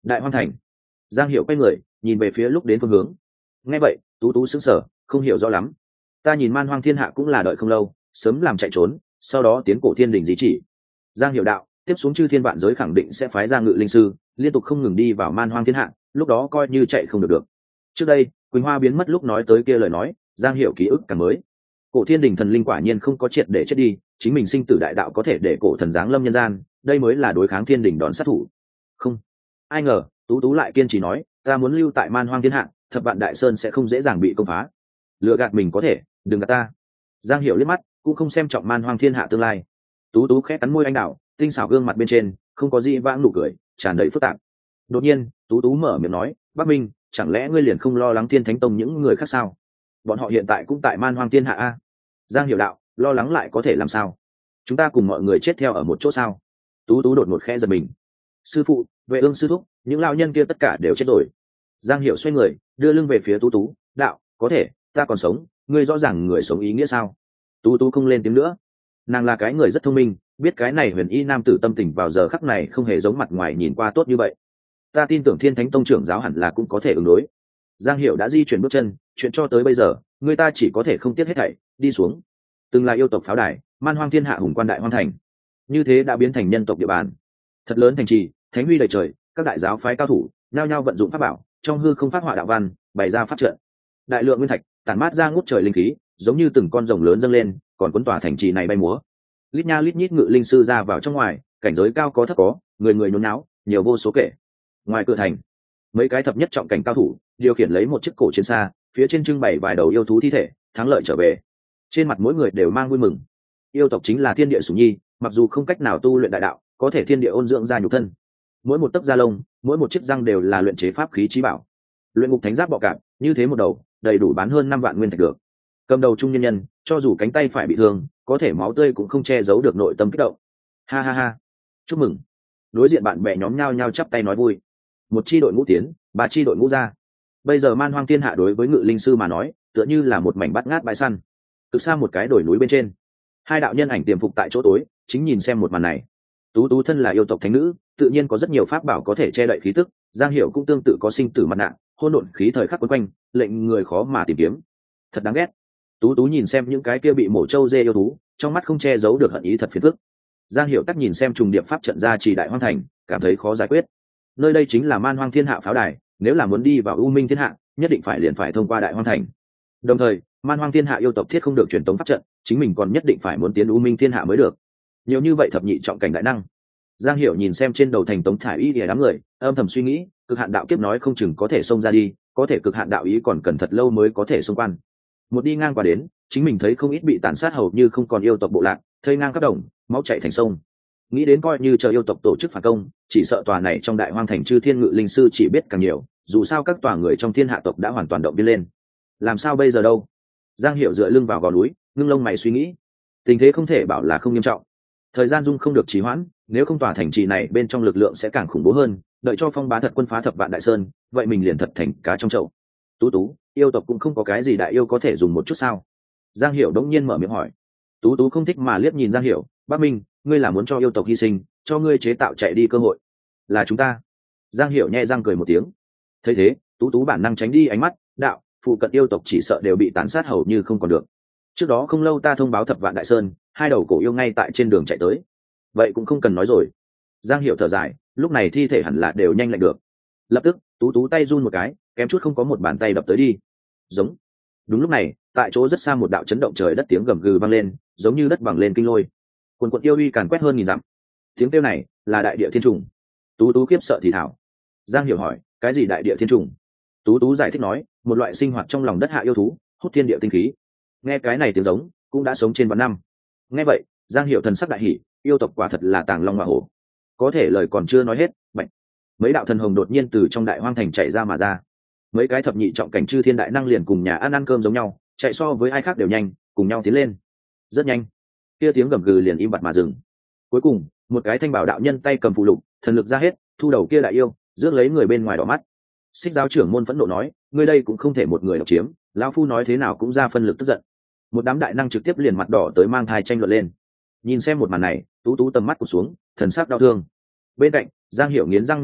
S1: Đại Hoang Thành. Giang Hiểu quay người nhìn về phía lúc đến phương hướng. Nghe vậy tú tú sững sờ, không hiểu rõ lắm. Ta nhìn Man Hoang Thiên Hạ cũng là đợi không lâu, sớm làm chạy trốn, sau đó tiến Cổ Thiên Đình di chỉ. Giang Hiểu đạo, tiếp xuống chư thiên vạn giới khẳng định sẽ phái ra ngự linh sư liên tục không ngừng đi vào Man Hoang Thiên Hạ, lúc đó coi như chạy không được được. Trước đây Quỳnh Hoa biến mất lúc nói tới kia lời nói, Giang Hiểu ký ức càng mới. Cổ Thiên Đình thần linh quả nhiên không có triệt để chết đi, chính mình sinh tử đại đạo có thể để cổ thần giáng lâm nhân gian, đây mới là đối kháng Thiên Đình đòn sát thủ. Không, ai ngờ tú tú lại kiên trì nói, ta muốn lưu tại Man Hoang Thiên Hạ, thập vạn đại sơn sẽ không dễ dàng bị công phá. Lừa gạt mình có thể, đừng gạt ta. Giang Hiểu liếc mắt cũng không xem trọng Man Hoang Thiên Hạ tương lai. Tú tú khẽ cắn môi anh đạo, tinh xảo gương mặt bên trên không có gì vãng nụ cười, tràn đầy phức tạp. Đột nhiên tú tú mở miệng nói, Bắc Minh, chẳng lẽ ngươi liền không lo lắng Thiên Thánh Tông những người khác sao? Bọn họ hiện tại cũng tại Man Hoang Thiên Hạ a. Giang Hiểu đạo, lo lắng lại có thể làm sao? Chúng ta cùng mọi người chết theo ở một chỗ sao? Tú tú đột ngột khẽ giật mình. Sư phụ, Vệ Ương sư thúc, những lão nhân kia tất cả đều chết rồi. Giang Hiểu xoay người đưa lưng về phía tú tú, đạo, có thể, ta còn sống, ngươi rõ ràng người sống ý nghĩa sao? Tú tú không lên tiếng nữa. Nàng là cái người rất thông minh, biết cái này huyền y nam tử tâm tình vào giờ khắc này không hề giống mặt ngoài nhìn qua tốt như vậy. Ta tin tưởng Thiên Thánh Tông trưởng giáo hẳn là cũng có thể ứng đối. Giang Hiểu đã di chuyển bước chân, chuyện cho tới bây giờ người ta chỉ có thể không tiếc hết thảy đi xuống. Từng là yêu tộc pháo đài, Man Hoang Thiên Hạ hùng quan đại hoang thành, như thế đã biến thành nhân tộc địa bàn thật lớn, thành trì thánh huy đầy trời, các đại giáo phái cao thủ nhao nhao vận dụng pháp bảo, trong hư không phát họa đạo văn, bày ra pháp trận. Đại lượng nguyên thạch tản mát ra ngút trời linh khí, giống như từng con rồng lớn dâng lên, còn cuốn tỏa thành trì này bay múa. Lít nha lít nhít ngự linh sư ra vào trong ngoài, cảnh giới cao có thấp có, người người nhốn náo, nhiều vô số kể. Ngoài cửa thành, mấy cái thập nhất trọng cảnh cao thủ điều khiển lấy một chiếc cổ chiến xa, phía trên trưng bày vài đầu yêu thú thi thể, thắng lợi trở về. Trên mặt mỗi người đều mang vui mừng. Yêu tộc chính là thiên địa sủng nhi, mặc dù không cách nào tu luyện đại đạo, có thể thiên địa ôn dưỡng ra nhục thân. Mỗi một tấc da lông, mỗi một chiếc răng đều là luyện chế pháp khí chí bảo. Luyện ngục thánh giáp bọ cạp, như thế một đầu, đầy đủ bán hơn năm vạn nguyên thạch được. Cầm đầu trung nhân nhân, cho dù cánh tay phải bị thương, có thể máu tươi cũng không che giấu được nội tâm kích động. Ha ha ha, chúc mừng. Đối diện bạn bè nhóm nhao nhao chắp tay nói vui. Một chi đội ngũ tiến, ba chi đội ngũ ra. Bây giờ Man Hoang Thiên Hạ đối với ngự linh sư mà nói, tựa như là một mảnh bát ngát bãi săn. Cực xa một cái đồi núi bên trên, hai đạo nhân ảnh tiềm phục tại chỗ tối, chính nhìn xem một màn này. Tú tú thân là yêu tộc thánh nữ, tự nhiên có rất nhiều pháp bảo có thể che đậy khí tức. Giang Hiểu cũng tương tự có sinh tử mặt nạ, hỗn độn khí thời khắc quấn quanh, lệnh người khó mà tìm kiếm. Thật đáng ghét. Tú tú nhìn xem những cái kia bị mổ trâu dê yêu thú, trong mắt không che giấu được hận ý thật phiền phức. Giang Hiểu tắc nhìn xem trùng điệp pháp trận ra chỉ đại hoang thành, cảm thấy khó giải quyết. Nơi đây chính là Man Hoang Thiên Hạ pháo đài, nếu là muốn đi vào U Minh Thiên Hạ, nhất định phải liền phải thông qua đại hoang thành. Đồng thời, Man Hoang Thiên Hạ yêu tộc thiết không được truyền tống pháp trận, chính mình còn nhất định phải muốn tiến U Minh Thiên Hạ mới được. Nhiều như vậy thập nhị trọng cảnh đại năng. Giang Hiểu nhìn xem trên đầu thành tống thải y để đám người, âm thầm suy nghĩ, cực hạn đạo kiếp nói không chừng có thể xông ra đi, có thể cực hạn đạo ý còn cần thật lâu mới có thể xông quan. Một đi ngang qua đến, chính mình thấy không ít bị tàn sát hầu như không còn yêu tộc bộ lạc, thây ngang khắp đồng, máu chảy thành sông. Nghĩ đến coi như chờ yêu tộc tổ chức phản công, chỉ sợ tòa này trong đại hoang thành chư thiên ngự linh sư chỉ biết càng nhiều, dù sao các tòa người trong thiên hạ tộc đã hoàn toàn động viên lên. Làm sao bây giờ đâu? Giang Hiểu dựa lưng vào gò núi, ngưng lông mày suy nghĩ. Tình thế không thể bảo là không nghiêm trọng. Thời gian dung không được trì hoãn, nếu không tòa thành trì này bên trong lực lượng sẽ càng khủng bố hơn, đợi cho Phong Bá thật quân phá thập vạn đại sơn, vậy mình liền thật thành cá trong chậu. Tú tú, yêu tộc cũng không có cái gì đại yêu có thể dùng một chút sao? Giang Hiểu đống nhiên mở miệng hỏi. Tú tú không thích mà liếc nhìn Giang Hiểu, Bác Minh, ngươi là muốn cho yêu tộc hy sinh, cho ngươi chế tạo chạy đi cơ hội. Là chúng ta. Giang Hiểu nhẹ răng cười một tiếng. Thấy thế, tú tú bản năng tránh đi ánh mắt, đạo, phụ cận yêu tộc chỉ sợ đều bị tàn sát hầu như không còn được. Trước đó không lâu ta thông báo thập vạn đại sơn, hai đầu cổ yêu ngay tại trên đường chạy tới. Vậy cũng không cần nói rồi. Giang Hiểu thở dài, lúc này thi thể hẳn là đều nhanh lạnh được. Lập tức, tú tú tay run một cái, kém chút không có một bàn tay đập tới đi. Giống. Đúng lúc này, tại chỗ rất xa một đạo chấn động trời đất tiếng gầm gừ vang lên, giống như đất bằng lên kinh lôi. Quần quần yêu uy càn quét hơn nghìn dặm. Tiếng kêu này là đại địa thiên trùng. Tú tú khiếp sợ thì thảo. Giang Hiểu hỏi, cái gì đại địa thiên trùng? Tú tú giải thích nói, một loại sinh hoạt trong lòng đất hạ yêu thú, hút thiên địa tinh khí. Nghe cái này tiếng giống, cũng đã sống trên vạn năm. Nghe vậy, Giang Hiểu thần sắc đại hỉ, yêu tộc quả thật là tàng long hoa hổ. Có thể lời còn chưa nói hết, bệnh. Mấy đạo thần hồng đột nhiên từ trong đại hoang thành chạy ra mà ra. Mấy cái thập nhị trọng cảnh chư thiên đại năng liền cùng nhà ăn ăn cơm giống nhau, chạy so với ai khác đều nhanh, cùng nhau tiến lên. Rất nhanh, kia tiếng gầm gừ liền im bặt mà dừng. Cuối cùng, một cái thanh bảo đạo nhân tay cầm phù lục, thần lực ra hết, thu đầu kia đại yêu, rước lấy người bên ngoài đỏ mắt. Xích giáo trưởng môn phẫn nộ nói, ngươi đây cũng không thể một người độc chiếm, lão phu nói thế nào cũng ra phân lực tức giận. Một đám đại năng trực tiếp liền mặt đỏ tới mang thai tranh luận lên. Nhìn xem một màn này, tú tú tầm mắt cụt xuống, thần sắc đau thương. Bên cạnh, Giang Hiểu nghiến răng nghiến lợi,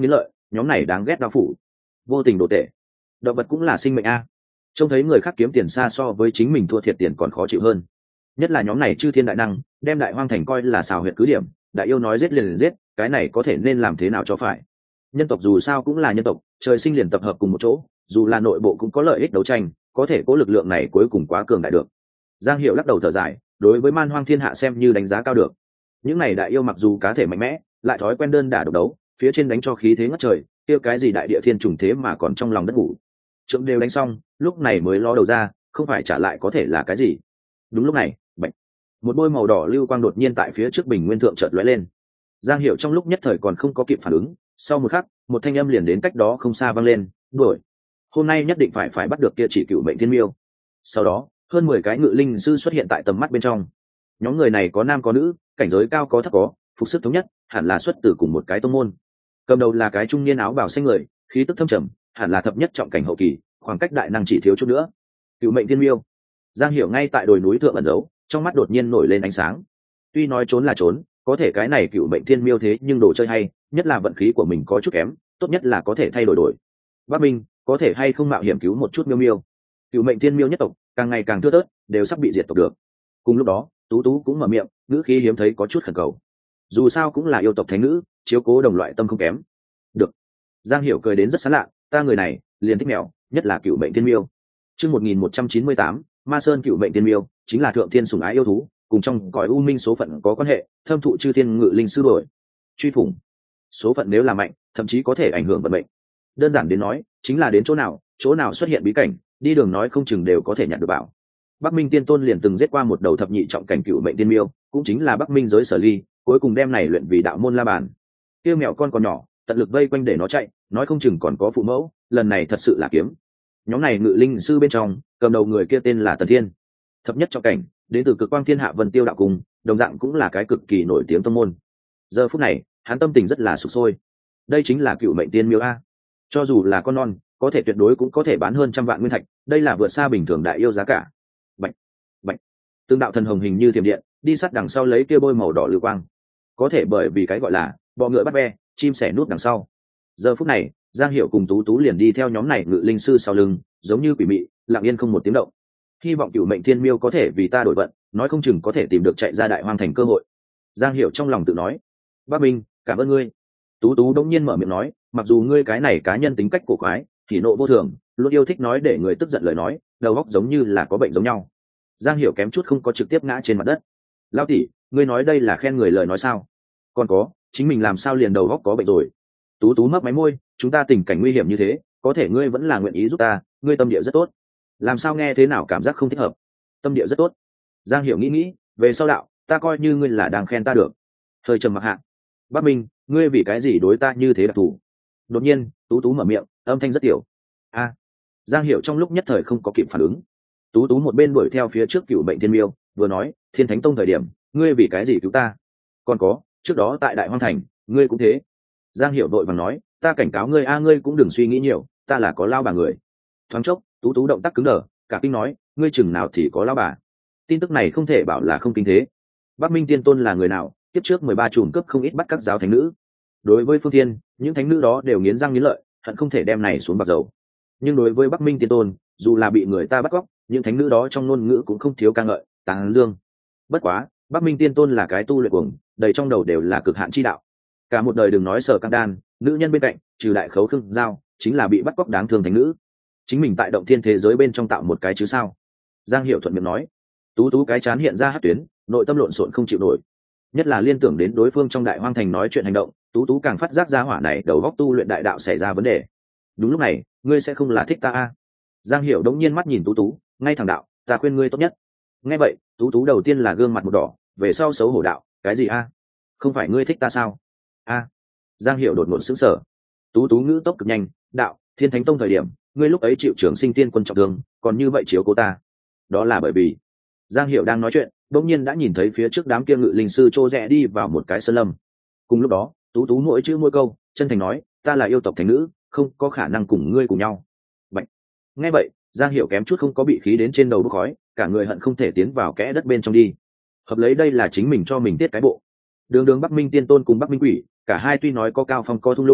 S1: nhóm này đáng ghét đao phủ, vô tình đồ tệ. Động vật cũng là sinh mệnh a. Trông thấy người khác kiếm tiền xa so với chính mình thua thiệt tiền còn khó chịu hơn. Nhất là nhóm này chư thiên đại năng, đem đại hoang thành coi là xào huyệt cứ điểm, đại yêu nói giết liền liền giết, cái này có thể nên làm thế nào cho phải. Nhân tộc dù sao cũng là nhân tộc, trời sinh liền tập hợp cùng một chỗ, dù là nội bộ cũng có lợi ích đấu tranh, có thể cố lực lượng này cuối cùng quá cường đại được. Giang Hiệu lắc đầu thở dài, đối với man hoang thiên hạ xem như đánh giá cao được. Những này đại yêu mặc dù cá thể mạnh mẽ, lại thói quen đơn đả độc đấu, phía trên đánh cho khí thế ngất trời, kia cái gì đại địa thiên trùng thế mà còn trong lòng đất ngủ. Trượng đều đánh xong, lúc này mới ló đầu ra, không phải trả lại có thể là cái gì. Đúng lúc này, bạch, một bôi màu đỏ lưu quang đột nhiên tại phía trước bình nguyên thượng chợt lóe lên. Giang Hiệu trong lúc nhất thời còn không có kịp phản ứng, sau một khắc, một thanh âm liền đến cách đó không xa vang lên, đuổi. Hôm nay nhất định phải phải bắt được kia chỉ cựu mệnh thiên miêu. Sau đó, hơn mười cái ngự linh sư xuất hiện tại tầm mắt bên trong. Nhóm người này có nam có nữ, cảnh giới cao có thấp có, phục sức thống nhất, hẳn là xuất từ cùng một cái tông môn. Cầm đầu là cái trung niên áo bào xanh người, khí tức thâm trầm, hẳn là thập nhất trọng cảnh hậu kỳ, khoảng cách đại năng chỉ thiếu chút nữa. Cựu mệnh thiên miêu. Giang Hiểu ngay tại đồi núi thượng ẩn giấu, trong mắt đột nhiên nổi lên ánh sáng. Tuy nói trốn là trốn, có thể cái này cựu mệnh thiên miêu thế nhưng đồ chơi hay, nhất là vận khí của mình có chút kém, tốt nhất là có thể thay đổi đổi. Bắc Minh, có thể hay không mạo hiểm cứu một chút miêu miêu. Cựu mệnh thiên miêu nhất tộc càng ngày càng thưa thớt, đều sắp bị diệt tộc được. Cùng lúc đó, Tú Tú cũng mở miệng, ngữ khí hiếm thấy có chút khẩn cầu. Dù sao cũng là yêu tộc thánh nữ, chiếu cố đồng loại tâm không kém. Được. Giang Hiểu cười đến rất sán lạ, ta người này liền thích mèo, nhất là cựu mệnh thiên miêu. Chương một nghìn một trăm chín mươi tám, Ma Sơn cựu mệnh thiên miêu, chính là thượng thiên sủng ái yêu thú, cùng trong cõi u minh số phận có quan hệ, thâm thụ chư thiên ngự linh sư đổi. Truy phủng. Số phận nếu là mạnh, thậm chí có thể ảnh hưởng vận mệnh. Đơn giản đến nói, chính là đến chỗ nào, chỗ nào xuất hiện bí cảnh, đi đường nói không chừng đều có thể nhận được bảo. Bắc Minh Tiên Tôn liền từng giết qua một đầu thập nhị trọng cảnh cựu mệnh tiên miêu, cũng chính là Bắc Minh giới Sở Ly, cuối cùng đem này luyện vì đạo môn la bàn. Kia mèo con còn nhỏ, tận lực vây quanh để nó chạy, nói không chừng còn có phụ mẫu, lần này thật sự là kiếm. Nhóm này ngự linh sư bên trong, cầm đầu người kia tên là Tần Thiên, thập nhất trọng cảnh, đến từ Cực Quang Thiên Hạ Vân Tiêu đạo cung, đồng dạng cũng là cái cực kỳ nổi tiếng tông môn. Giờ phút này, hắn tâm tình rất là sục sôi. Đây chính là cựu mệnh tiên miêu a. Cho dù là con non, có thể tuyệt đối cũng có thể bán hơn trăm vạn nguyên thạch, đây là vượt xa bình thường đại yêu giá cả. Bạch, bạch, tương đạo thần hồng hình như thiểm điện, đi sát đằng sau lấy kia bôi màu đỏ lưu quang. Có thể bởi vì cái gọi là bọ ngựa bắt ve, chim sẻ nút đằng sau. Giờ phút này, Giang Hiệu cùng Tú Tú liền đi theo nhóm này ngự linh sư sau lưng, giống như quỷ mị, lặng yên không một tiếng động. Hy vọng cựu mệnh thiên miêu có thể vì ta đổi vận, nói không chừng có thể tìm được chạy ra đại hoang thành cơ hội. Giang Hiệu trong lòng tự nói. Bác Minh, cảm ơn ngươi. Tú Tú đống nhiên mở miệng nói, mặc dù ngươi cái này cá nhân tính cách cổ quái, thì nộ vô thường, luôn yêu thích nói để người tức giận lời nói, đầu óc giống như là có bệnh giống nhau. Giang Hiểu kém chút không có trực tiếp ngã trên mặt đất. Lao tỷ, ngươi nói đây là khen người lời nói sao? Còn có, chính mình làm sao liền đầu óc có bệnh rồi? Tú Tú mấp máy môi, chúng ta tình cảnh nguy hiểm như thế, có thể ngươi vẫn là nguyện ý giúp ta, ngươi tâm địa rất tốt. Làm sao nghe thế nào cảm giác không thích hợp? Tâm địa rất tốt. Giang Hiểu nghĩ nghĩ, về sau đạo, ta coi như ngươi là đang khen ta được. Hơi trầm mặc hạ. Bác Minh, ngươi vì cái gì đối ta như thế đặc thù? Đột nhiên, Tú Tú mở miệng, âm thanh rất tiểu. A. Giang Hiểu trong lúc nhất thời không có kịp phản ứng. Tú Tú một bên đuổi theo phía trước cựu mệnh thiên miêu, vừa nói, Thiên Thánh Tông thời điểm, ngươi vì cái gì cứu ta? Còn có, trước đó tại Đại Hoang Thành, ngươi cũng thế. Giang Hiểu vội vàng nói, ta cảnh cáo ngươi a, ngươi cũng đừng suy nghĩ nhiều, ta là có lao bà người. Thoáng chốc, Tú Tú động tác cứng đờ, cả kinh nói, ngươi chừng nào thì có lao bà? Tin tức này không thể bảo là không kinh thế. Bắc Minh Tiên Tôn là người nào? Tiếp trước mười ba chùm cướp không ít bắt các giáo thánh nữ. Đối với Phương Thiên, những thánh nữ đó đều nghiến răng nghiến lợi, hận không thể đem này xuống bạc dầu. Nhưng đối với Bắc Minh Tiên Tôn, dù là bị người ta bắt cóc, những thánh nữ đó trong ngôn ngữ cũng không thiếu ca ngợi, tán dương. Bất quá, Bắc Minh Tiên Tôn là cái tu luyện cuồng, đầy trong đầu đều là cực hạn chi đạo. Cả một đời đừng nói sở căng đan, nữ nhân bên cạnh, trừ đại khấu khương giao, chính là bị bắt cóc đáng thương thánh nữ. Chính mình tại động thiên thế giới bên trong tạo một cái chứ sao? Giang Hiểu thuận miệng nói. Tú Tú cái chán hiện ra hắc tuyến, nội tâm lộn xộn không chịu nổi. Nhất là liên tưởng đến đối phương trong Đại Hoang Thành nói chuyện hành động, Tú Tú càng phát giác ra hỏa này đầu góc tu luyện đại đạo xảy ra vấn đề. Đúng lúc này, ngươi sẽ không là thích ta a? Giang Hiểu đống nhiên mắt nhìn Tú Tú, ngay thẳng đạo, ta khuyên ngươi tốt nhất. Nghe vậy, Tú Tú đầu tiên là gương mặt một đỏ, về sau xấu hổ đạo, cái gì a? Không phải ngươi thích ta sao? A. Giang Hiểu đột ngột sững sờ. Tú Tú ngữ tốc cực nhanh, đạo, Thiên Thánh Tông thời điểm, ngươi lúc ấy chịu trưởng sinh tiên quân trọng thương, còn như vậy chiếu cố ta. Đó là bởi vì Giang Hiểu đang nói chuyện, bỗng nhiên đã nhìn thấy phía trước đám kia ngự linh sư trô rẽ đi vào một cái sơn lâm. Cùng lúc đó, Tú Tú mỗi chữ mỗi câu, chân thành nói, ta là yêu tộc thánh nữ, không có khả năng cùng ngươi cùng nhau. Vậy. Nghe vậy, Giang Hiểu kém chút không có bị khí đến trên đầu bốc khói, cả người hận không thể tiến vào kẽ đất bên trong đi. Hợp lấy đây là chính mình cho mình tiết cái bộ. Đường đường Bắc Minh Tiên Tôn cùng Bắc Minh Quỷ, cả hai tuy nói có cao phong có thung lũng,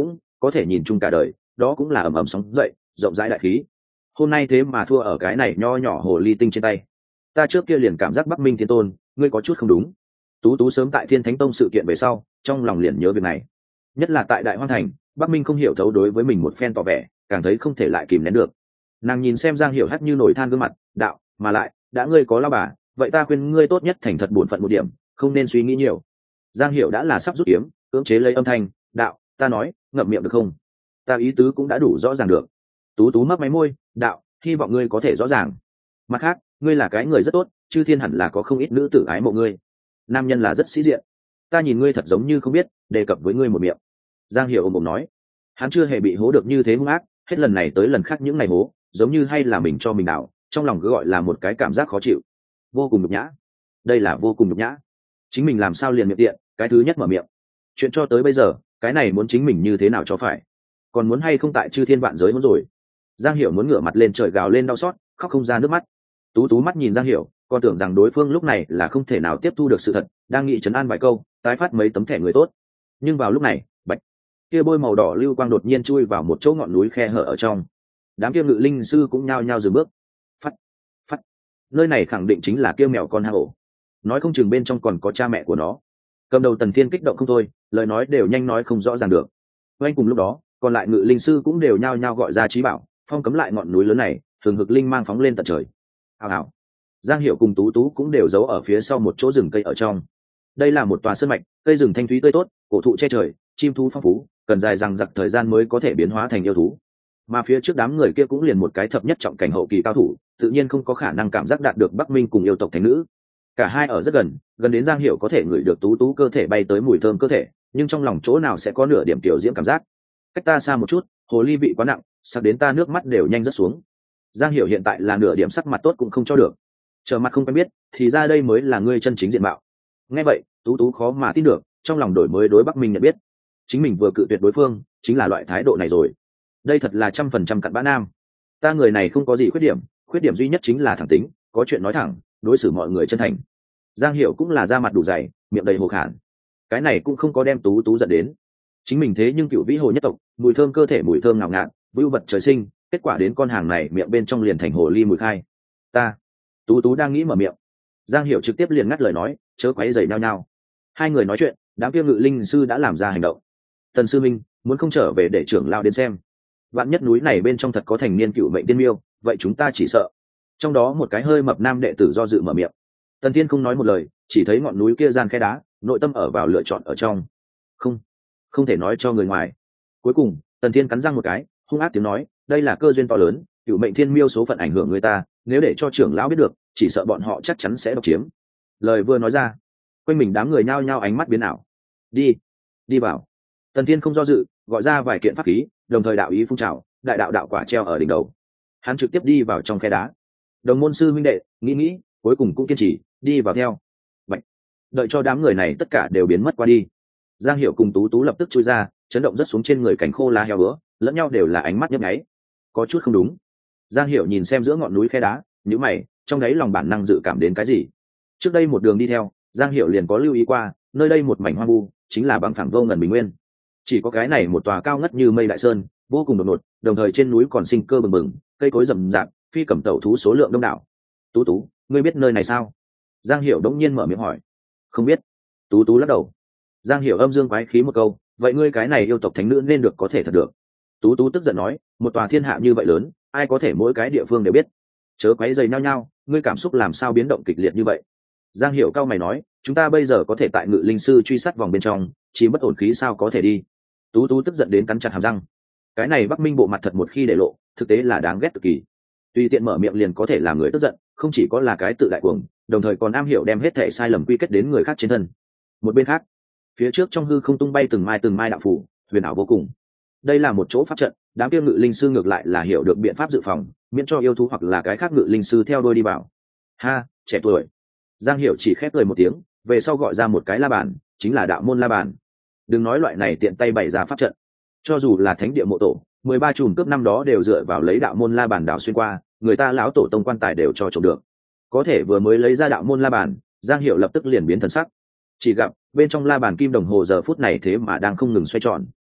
S1: có thể nhìn chung cả đời đó cũng là ầm ầm sóng dậy rộng rãi đại khí. Hôm nay thế mà thua ở cái này nho nhỏ hồ ly tinh trên tay. Ta trước kia liền cảm giác Bắc Minh Thiên Tôn ngươi có chút không đúng. Tú Tú sớm tại Thiên Thánh Tông sự kiện về sau trong lòng liền nhớ việc này, nhất là tại Đại Hoang Thành Bắc Minh không hiểu thấu đối với mình một phen tỏ vẻ, càng thấy không thể lại kìm nén được. Nàng nhìn xem Giang Hiểu hắt như nổi than gương mặt đạo, mà lại đã ngươi có lao bà, vậy ta khuyên ngươi tốt nhất thành thật bổn phận một điểm, không nên suy nghĩ nhiều. Giang Hiểu đã là sắp rút kiếm, cưỡng chế lấy âm thanh đạo, ta nói ngậm miệng được không, ta ý tứ cũng đã đủ rõ ràng được. Tú Tú mấp máy môi đạo, hy vọng ngươi có thể rõ ràng. Mặt khác ngươi là cái người rất tốt, chư thiên hẳn là có không ít nữ tử ái mộ ngươi, nam nhân là rất sĩ diện, ta nhìn ngươi thật giống như không biết đề cập với ngươi một miệng. Giang Hiểu ôm ôm nói, hắn chưa hề bị hố được như thế hung ác, hết lần này tới lần khác những ngày hố giống như hay là mình cho mình đảo, trong lòng cứ gọi là một cái cảm giác khó chịu, vô cùng nhục nhã. Đây là vô cùng nhục nhã, chính mình làm sao liền miệng tiện cái thứ nhất mở miệng. Chuyện cho tới bây giờ cái này muốn chính mình như thế nào cho phải, còn muốn hay không tại chư thiên vạn giới muốn rồi. Giang Hiểu muốn ngửa mặt lên trời gào lên đau xót, khóc không ra nước mắt. Tú Tú mắt nhìn Giang Hiểu, còn tưởng rằng đối phương lúc này là không thể nào tiếp thu được sự thật, đang nghĩ trấn an vài câu tái phát mấy tấm thẻ người tốt. Nhưng vào lúc này bạch, kia bôi màu đỏ lưu quang đột nhiên chui vào một chỗ ngọn núi khe hở ở trong. Đám kia ngự linh sư cũng nhao nhao dừng bước. Phát phát, nơi này khẳng định chính là kia mèo con hang ổ, nói không chừng bên trong còn có cha mẹ của nó. Cầm đầu Tần Thiên kích động không thôi, lời nói đều nhanh nói không rõ ràng được. Anh cùng lúc đó còn lại ngự linh sư cũng đều nhao nhao gọi ra trí bảo, phong cấm lại ngọn núi lớn này, thường hực linh mang phóng lên tận trời. Hào hào. Giang Hiểu cùng Tú Tú cũng đều giấu ở phía sau một chỗ rừng cây ở trong. Đây là một tòa sơn mạch, cây rừng thanh thúy tươi tốt, cổ thụ che trời, chim thú phong phú, cần dài dằng dặc thời gian mới có thể biến hóa thành yêu thú. Mà phía trước đám người kia cũng liền một cái thập nhất trọng cảnh hậu kỳ cao thủ, tự nhiên không có khả năng cảm giác đạt được Bắc Minh cùng yêu tộc thánh nữ. Cả hai ở rất gần, gần đến Giang Hiểu có thể ngửi được Tú Tú cơ thể bay tới mùi thơm cơ thể, nhưng trong lòng chỗ nào sẽ có nửa điểm tiểu diễm cảm giác. Cách ta xa một chút, hồ ly vị quá nặng, sắc đến ta nước mắt đều nhanh rớt xuống. Giang Hiểu hiện tại là nửa điểm sắc mặt tốt cũng không cho được. Trở mặt không quen biết, thì ra đây mới là ngươi chân chính diện mạo. Nghe vậy, Tú Tú khó mà tin được, trong lòng đổi mới đối Bắc Minh nhận biết. Chính mình vừa cự tuyệt đối phương, chính là loại thái độ này rồi. Đây thật là trăm phần trăm cặn bã nam. Ta người này không có gì khuyết điểm, khuyết điểm duy nhất chính là thẳng tính, có chuyện nói thẳng, đối xử mọi người chân thành. Giang Hiểu cũng là da mặt đủ dày, miệng đầy hồ khản. Cái này cũng không có đem Tú Tú giận đến. Chính mình thế nhưng cựu vĩ hồ nhất tộc, mùi thơm cơ thể mùi thơm ngào ngạt, vưu vật trời sinh, kết quả đến con hàng này miệng bên trong liền thành hồ ly mùi khai. Ta. Tú Tú đang nghĩ mở miệng, Giang Hiểu trực tiếp liền ngắt lời nói, chớ quấy rầy nhau nhau. Hai người nói chuyện, đám kia ngự linh sư đã làm ra hành động. Tần sư minh muốn không trở về để trưởng lão đến xem, vạn nhất núi này bên trong thật có thành niên cựu mệnh tiên miêu, vậy chúng ta chỉ sợ. Trong đó một cái hơi mập nam đệ tử do dự mở miệng. Tần Thiên không nói một lời, chỉ thấy ngọn núi kia gian khe đá, nội tâm ở vào lựa chọn ở trong. Không, không thể nói cho người ngoài. Cuối cùng, Tần Thiên cắn răng một cái, hung ác tiếng nói, đây là cơ duyên to lớn, cựu mệnh thiên miêu số phận ảnh hưởng người ta, nếu để cho trưởng lão biết được, chỉ sợ bọn họ chắc chắn sẽ độc chiếm. Lời vừa nói ra, quanh mình đám người nhao nhao ánh mắt biến ảo. Đi, đi vào. Tần Thiên không do dự, gọi ra vài kiện pháp khí, đồng thời đạo ý phun trào, đại đạo đạo quả treo ở đỉnh đầu. Hắn trực tiếp đi vào trong khe đá. Đồng môn sư huynh đệ nghĩ nghĩ, cuối cùng cũng kiên trì đi vào theo. Vậy, đợi cho đám người này tất cả đều biến mất qua đi, Giang Hiểu cùng Tú Tú lập tức chui ra, chấn động rất xuống trên người cảnh khô lá heo bữa, lẫn nhau đều là ánh mắt nhấp nháy. Có chút không đúng. Giang Hiểu nhìn xem giữa ngọn núi khe đá, nhíu mày, trong đấy lòng bản năng dự cảm đến cái gì. Trước đây một đường đi theo, Giang Hiểu liền có lưu ý qua, nơi đây một mảnh hoang vu, chính là bằng phẳng vô ngần bình nguyên. Chỉ có cái này một tòa cao ngất như mây đại sơn, vô cùng đột ngột, đồng thời trên núi còn sinh cơ bừng bừng, cây cối rậm rạp, phi cầm tẩu thú số lượng đông đảo. Tú Tú, ngươi biết nơi này sao? Giang Hiểu đống nhiên mở miệng hỏi. Không biết. Tú Tú lắc đầu. Giang Hiểu âm dương quái khí một câu, vậy ngươi cái này yêu tộc thánh nữ nên được có thể thật được. Tú Tú tức giận nói, một tòa thiên hạ như vậy lớn, ai có thể mỗi cái địa phương đều biết. Chớ quấy rầy nhau nhau, ngươi cảm xúc làm sao biến động kịch liệt như vậy? Giang Hiểu cao mày nói, chúng ta bây giờ có thể tại ngự linh sư truy sát vòng bên trong, chỉ bất ổn khí sao có thể đi. Tú Tú tức giận đến cắn chặt hàm răng. Cái này Bắc Minh bộ mặt thật một khi để lộ, thực tế là đáng ghét cực kỳ. Tùy tiện mở miệng liền có thể làm người tức giận, không chỉ có là cái tự đại cuồng, đồng thời còn am hiểu đem hết thảy sai lầm quy kết đến người khác trên thân. Một bên khác, phía trước trong hư không tung bay từng mai từng mai đạo phủ, huyền ảo vô cùng. Đây là một chỗ pháp trận, đám kia ngự linh sư ngược lại là hiểu được biện pháp dự phòng, miễn cho yêu thú hoặc là cái khác ngự linh sư theo đuôi đi vào. Ha, trẻ tuổi. Giang Hiểu chỉ khép cười một tiếng, về sau gọi ra một cái la bàn, chính là đạo môn la bàn. Đừng nói loại này tiện tay bày ra pháp trận, cho dù là thánh địa mộ tổ, mười ba chùm cướp năm đó đều dựa vào lấy đạo môn la bàn đảo xuyên qua, người ta lão tổ tông quan tài đều cho trộm được. Có thể vừa mới lấy ra đạo môn la bàn, Giang Hiểu lập tức liền biến thần sắc. Chỉ gặp bên trong la bàn kim đồng hồ giờ phút này thế mà đang không ngừng xoay tròn.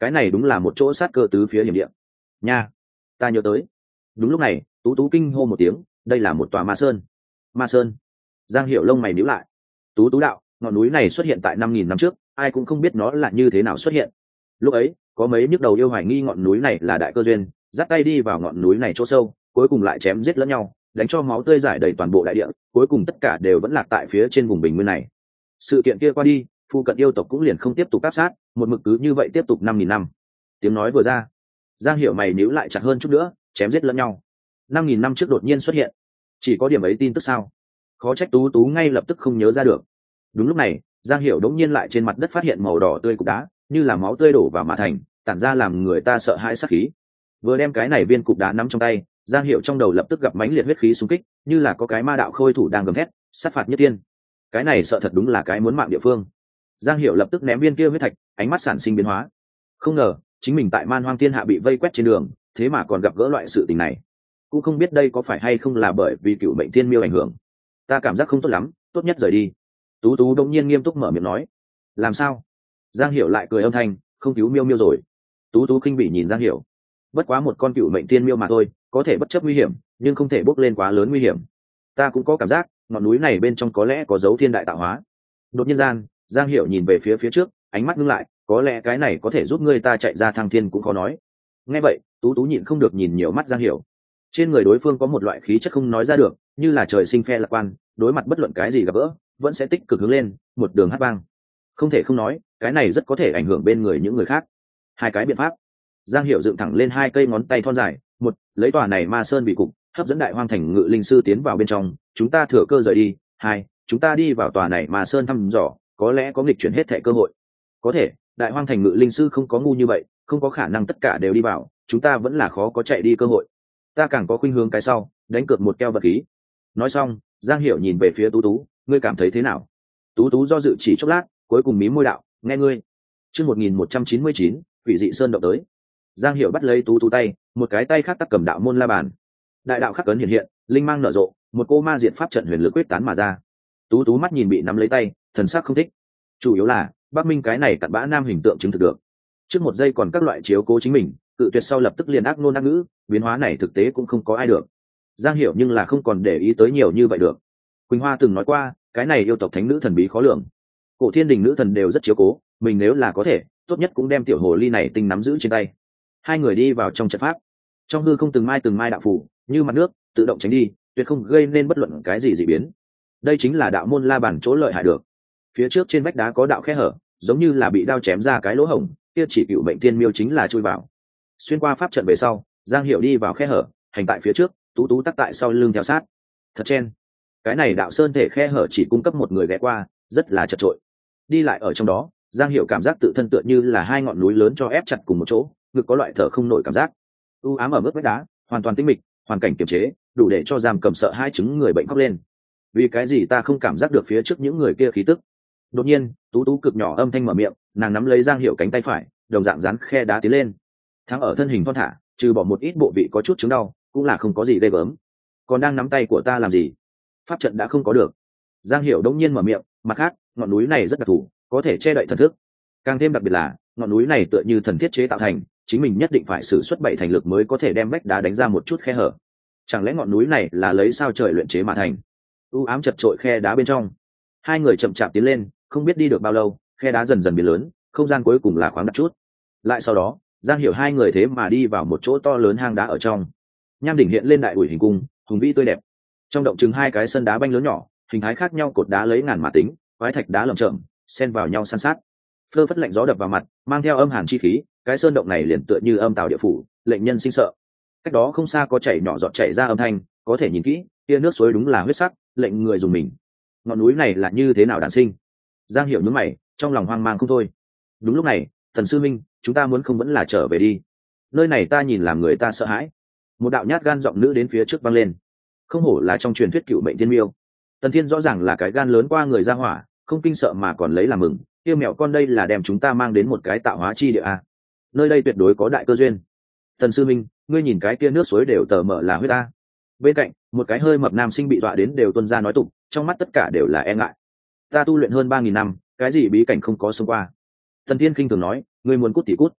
S1: cái này đúng là một chỗ sát cơ tứ phía hiểm địa nha. Ta nhớ tới. Đúng lúc này tú tú kinh hô một tiếng, đây là một tòa ma sơn. Ma sơn? Giang Hiểu lông mày nhíu lại. Tú tú đạo, ngọn núi này xuất hiện tại năm nghìn năm trước, ai cũng không biết nó là như thế nào xuất hiện. Lúc ấy có mấy nhức đầu yêu hoài nghi ngọn núi này là đại cơ duyên, dắt tay đi vào ngọn núi này chỗ sâu, cuối cùng lại chém giết lẫn nhau, đánh cho máu tươi rải đầy toàn bộ đại địa, cuối cùng tất cả đều vẫn lạc tại phía trên vùng bình nguyên này. Sự kiện kia qua đi, phu cận yêu tộc cũng liền không tiếp tục áp sát, một mực cứ như vậy tiếp tục năm nghìn năm. Tiếng nói vừa ra, Giang Hiểu mày nhíu lại chặt hơn chút nữa, chém giết lẫn nhau. Năm nghìn năm trước đột nhiên xuất hiện, chỉ có điểm ấy tin tức sao? Khó trách tú tú ngay lập tức không nhớ ra được. Đúng lúc này, Giang Hiểu đống nhiên lại trên mặt đất phát hiện màu đỏ tươi cục đá, như là máu tươi đổ vào mà thành, tản ra làm người ta sợ hãi sát khí. Vừa đem cái này viên cục đá nắm trong tay, Giang Hiểu trong đầu lập tức gặp mãnh liệt huyết khí xung kích, như là có cái ma đạo khôi thủ đang gầm thét, sát phạt nhất tiên. Cái này sợ thật đúng là cái muốn mạng địa phương. Giang Hiểu lập tức ném viên kia huyết thạch, ánh mắt sản sinh biến hóa. Không ngờ, chính mình tại Man Hoang Thiên Hạ bị vây quét trên đường, thế mà còn gặp gỡ loại sự tình này. Cũng không biết đây có phải hay không là bởi vì cựu mệnh thiên miêu ảnh hưởng. Ta cảm giác không tốt lắm, tốt nhất rời đi. Tú Tú đông nhiên nghiêm túc mở miệng nói. Làm sao? Giang Hiểu lại cười âm thanh, không cứu miêu miêu rồi. Tú Tú khinh bỉ nhìn Giang Hiểu. Bất quá một con cựu mệnh thiên miêu mà thôi, có thể bất chấp nguy hiểm, nhưng không thể bốc lên quá lớn nguy hiểm. Ta cũng có cảm giác, ngọn núi này bên trong có lẽ có dấu thiên đại tạo hóa. Đột nhiên gian, Giang Hiểu nhìn về phía phía trước, ánh mắt ngưng lại, có lẽ cái này có thể giúp ngươi ta chạy ra thăng thiên cũng khó nói. Nghe vậy, Tú Tú nhịn không được nhìn nhiều mắt Giang Hiểu. Trên người đối phương có một loại khí chất không nói ra được, như là trời sinh phe lạc quan, đối mặt bất luận cái gì gặp gỡ, vẫn sẽ tích cực hướng lên, một đường hát vang. Không thể không nói, cái này rất có thể ảnh hưởng bên người những người khác. Hai cái biện pháp. Giang Hiểu dựng thẳng lên hai cây ngón tay thon dài, một, lấy tòa này ma sơn bị cục, hấp dẫn đại hoang thành ngự linh sư tiến vào bên trong, chúng ta thừa cơ rời đi. Hai, chúng ta đi vào tòa này ma sơn thăm dò, có lẽ có nghịch chuyển hết thảy cơ hội. Có thể, đại hoang thành ngự linh sư không có ngu như vậy, không có khả năng tất cả đều đi vào, chúng ta vẫn là khó có chạy đi cơ hội. Ta càng có khuynh hướng cái sau, đánh cược một keo vật khí. Nói xong, Giang Hiểu nhìn về phía Tú Tú, ngươi cảm thấy thế nào? Tú Tú do dự chỉ chốc lát, cuối cùng mím môi đạo, nghe ngươi. Chương một nghìn một trăm chín mươi chín, Quỷ dị sơn động tới. Giang Hiểu bắt lấy Tú Tú tay, một cái tay khác tắc cầm đạo môn la bàn. Đại đạo khắc cấn hiện hiện, linh mang nở rộ, một cô ma diệt pháp trận huyền lực quyết tán mà ra. Tú Tú mắt nhìn bị nắm lấy tay, thần sắc không thích. Chủ yếu là, Bắc Minh cái này cặn bã nam hình tượng chứng thực được. Trước một giây còn các loại chiếu cố chính mình, cự tuyệt sau lập tức liền ác nôn ác ngữ, biến hóa này thực tế cũng không có ai được. Giang Hiểu nhưng là không còn để ý tới nhiều như vậy được. Quỳnh Hoa từng nói qua, cái này yêu tộc thánh nữ thần bí khó lường, cổ thiên đình nữ thần đều rất chiếu cố, mình nếu là có thể, tốt nhất cũng đem tiểu hồ ly này tinh nắm giữ trên tay. Hai người đi vào trong trận pháp, trong hư không từng mai từng mai đạo phủ, như mặt nước, tự động tránh đi, tuyệt không gây nên bất luận cái gì dị biến. Đây chính là đạo môn la bàn chỗ lợi hại được. Phía trước trên vách đá có đạo khe hở, giống như là bị đao chém ra cái lỗ hổng, kia chỉ cựu mệnh tiên miêu chính là chui vào. Xuyên qua pháp trận về sau, Giang Hiểu đi vào khe hở, hành tại phía trước, Tú Tú tắc tại sau lưng theo sát. Thật chen, cái này đạo sơn thể khe hở chỉ cung cấp một người ghé qua, rất là chật trội. Đi lại ở trong đó, Giang Hiểu cảm giác tự thân tựa như là hai ngọn núi lớn cho ép chặt cùng một chỗ, ngực có loại thở không nổi cảm giác. U ám ở mức vách đá, hoàn toàn tĩnh mịch, hoàn cảnh kiềm chế, đủ để cho giam cầm sợ hai chứng người bệnh khóc lên. Vì cái gì ta không cảm giác được phía trước những người kia khí tức? Đột nhiên, Tú Tú cực nhỏ âm thanh mở miệng, nàng nắm lấy Giang Hiểu cánh tay phải, đồng dạng dán khe đá tiến lên. Thắng ở thân hình thon thả, trừ bỏ một ít bộ vị có chút chứng đau, cũng là không có gì ghê gớm. Còn đang nắm tay của ta làm gì? Pháp trận đã không có được. Giang Hiểu đông nhiên mở miệng, mặt khác, ngọn núi này rất đặc thù, có thể che đậy thần thức. Càng thêm đặc biệt là, ngọn núi này tựa như thần thiết chế tạo thành, chính mình nhất định phải sử xuất bảy thành lực mới có thể đem vách đá đánh ra một chút khe hở. Chẳng lẽ ngọn núi này là lấy sao trời luyện chế mà thành? U ám chật trội khe đá bên trong, hai người chậm chạp tiến lên, không biết đi được bao lâu, khe đá dần dần biến lớn, không gian cuối cùng là khoáng đặt chút. Lại sau đó, Giang Hiểu hai người thế mà đi vào một chỗ to lớn hang đá ở trong. Nham đỉnh hiện lên đại bụi hình cung, hùng vĩ tươi đẹp. Trong động chừng hai cái sân đá banh lớn nhỏ, hình thái khác nhau, cột đá lấy ngàn mà tính, quái thạch đá lởm chởm, xen vào nhau san sát. Phơ phất lạnh gió đập vào mặt, mang theo âm hàn chi khí, cái sơn động này liền tựa như âm tào địa phủ, lệnh nhân sinh sợ. Cách đó không xa có chảy nhỏ giọt chảy ra âm thanh, có thể nhìn kỹ, kia nước suối đúng là huyết sắc, lệnh người dùng mình. Ngọn núi này là như thế nào đản sinh? Giang Hiểu nhướng mày, trong lòng hoang mang không thôi. Đúng lúc này, Thần sư minh, chúng ta muốn không vẫn là trở về đi. Nơi này ta nhìn làm người ta sợ hãi. Một đạo nhát gan giọng nữ đến phía trước vang lên. Không hổ là trong truyền thuyết cựu mệnh thiên miêu. Tần Thiên rõ ràng là cái gan lớn qua người ra hỏa, không kinh sợ mà còn lấy làm mừng. Tiêu mẹo con đây là đem chúng ta mang đến một cái tạo hóa chi địa a. Nơi đây tuyệt đối có đại cơ duyên. Thần sư minh, ngươi nhìn cái kia nước suối đều tờ mở là huyết ta. Bên cạnh, một cái hơi mập nam sinh bị dọa đến đều tuôn ra nói tục, trong mắt tất cả đều là e ngại. Ta tu luyện hơn ba nghìn năm, cái gì bí cảnh không có xông qua. Thần Thiên khinh thường nói, ngươi muốn cút thì cút.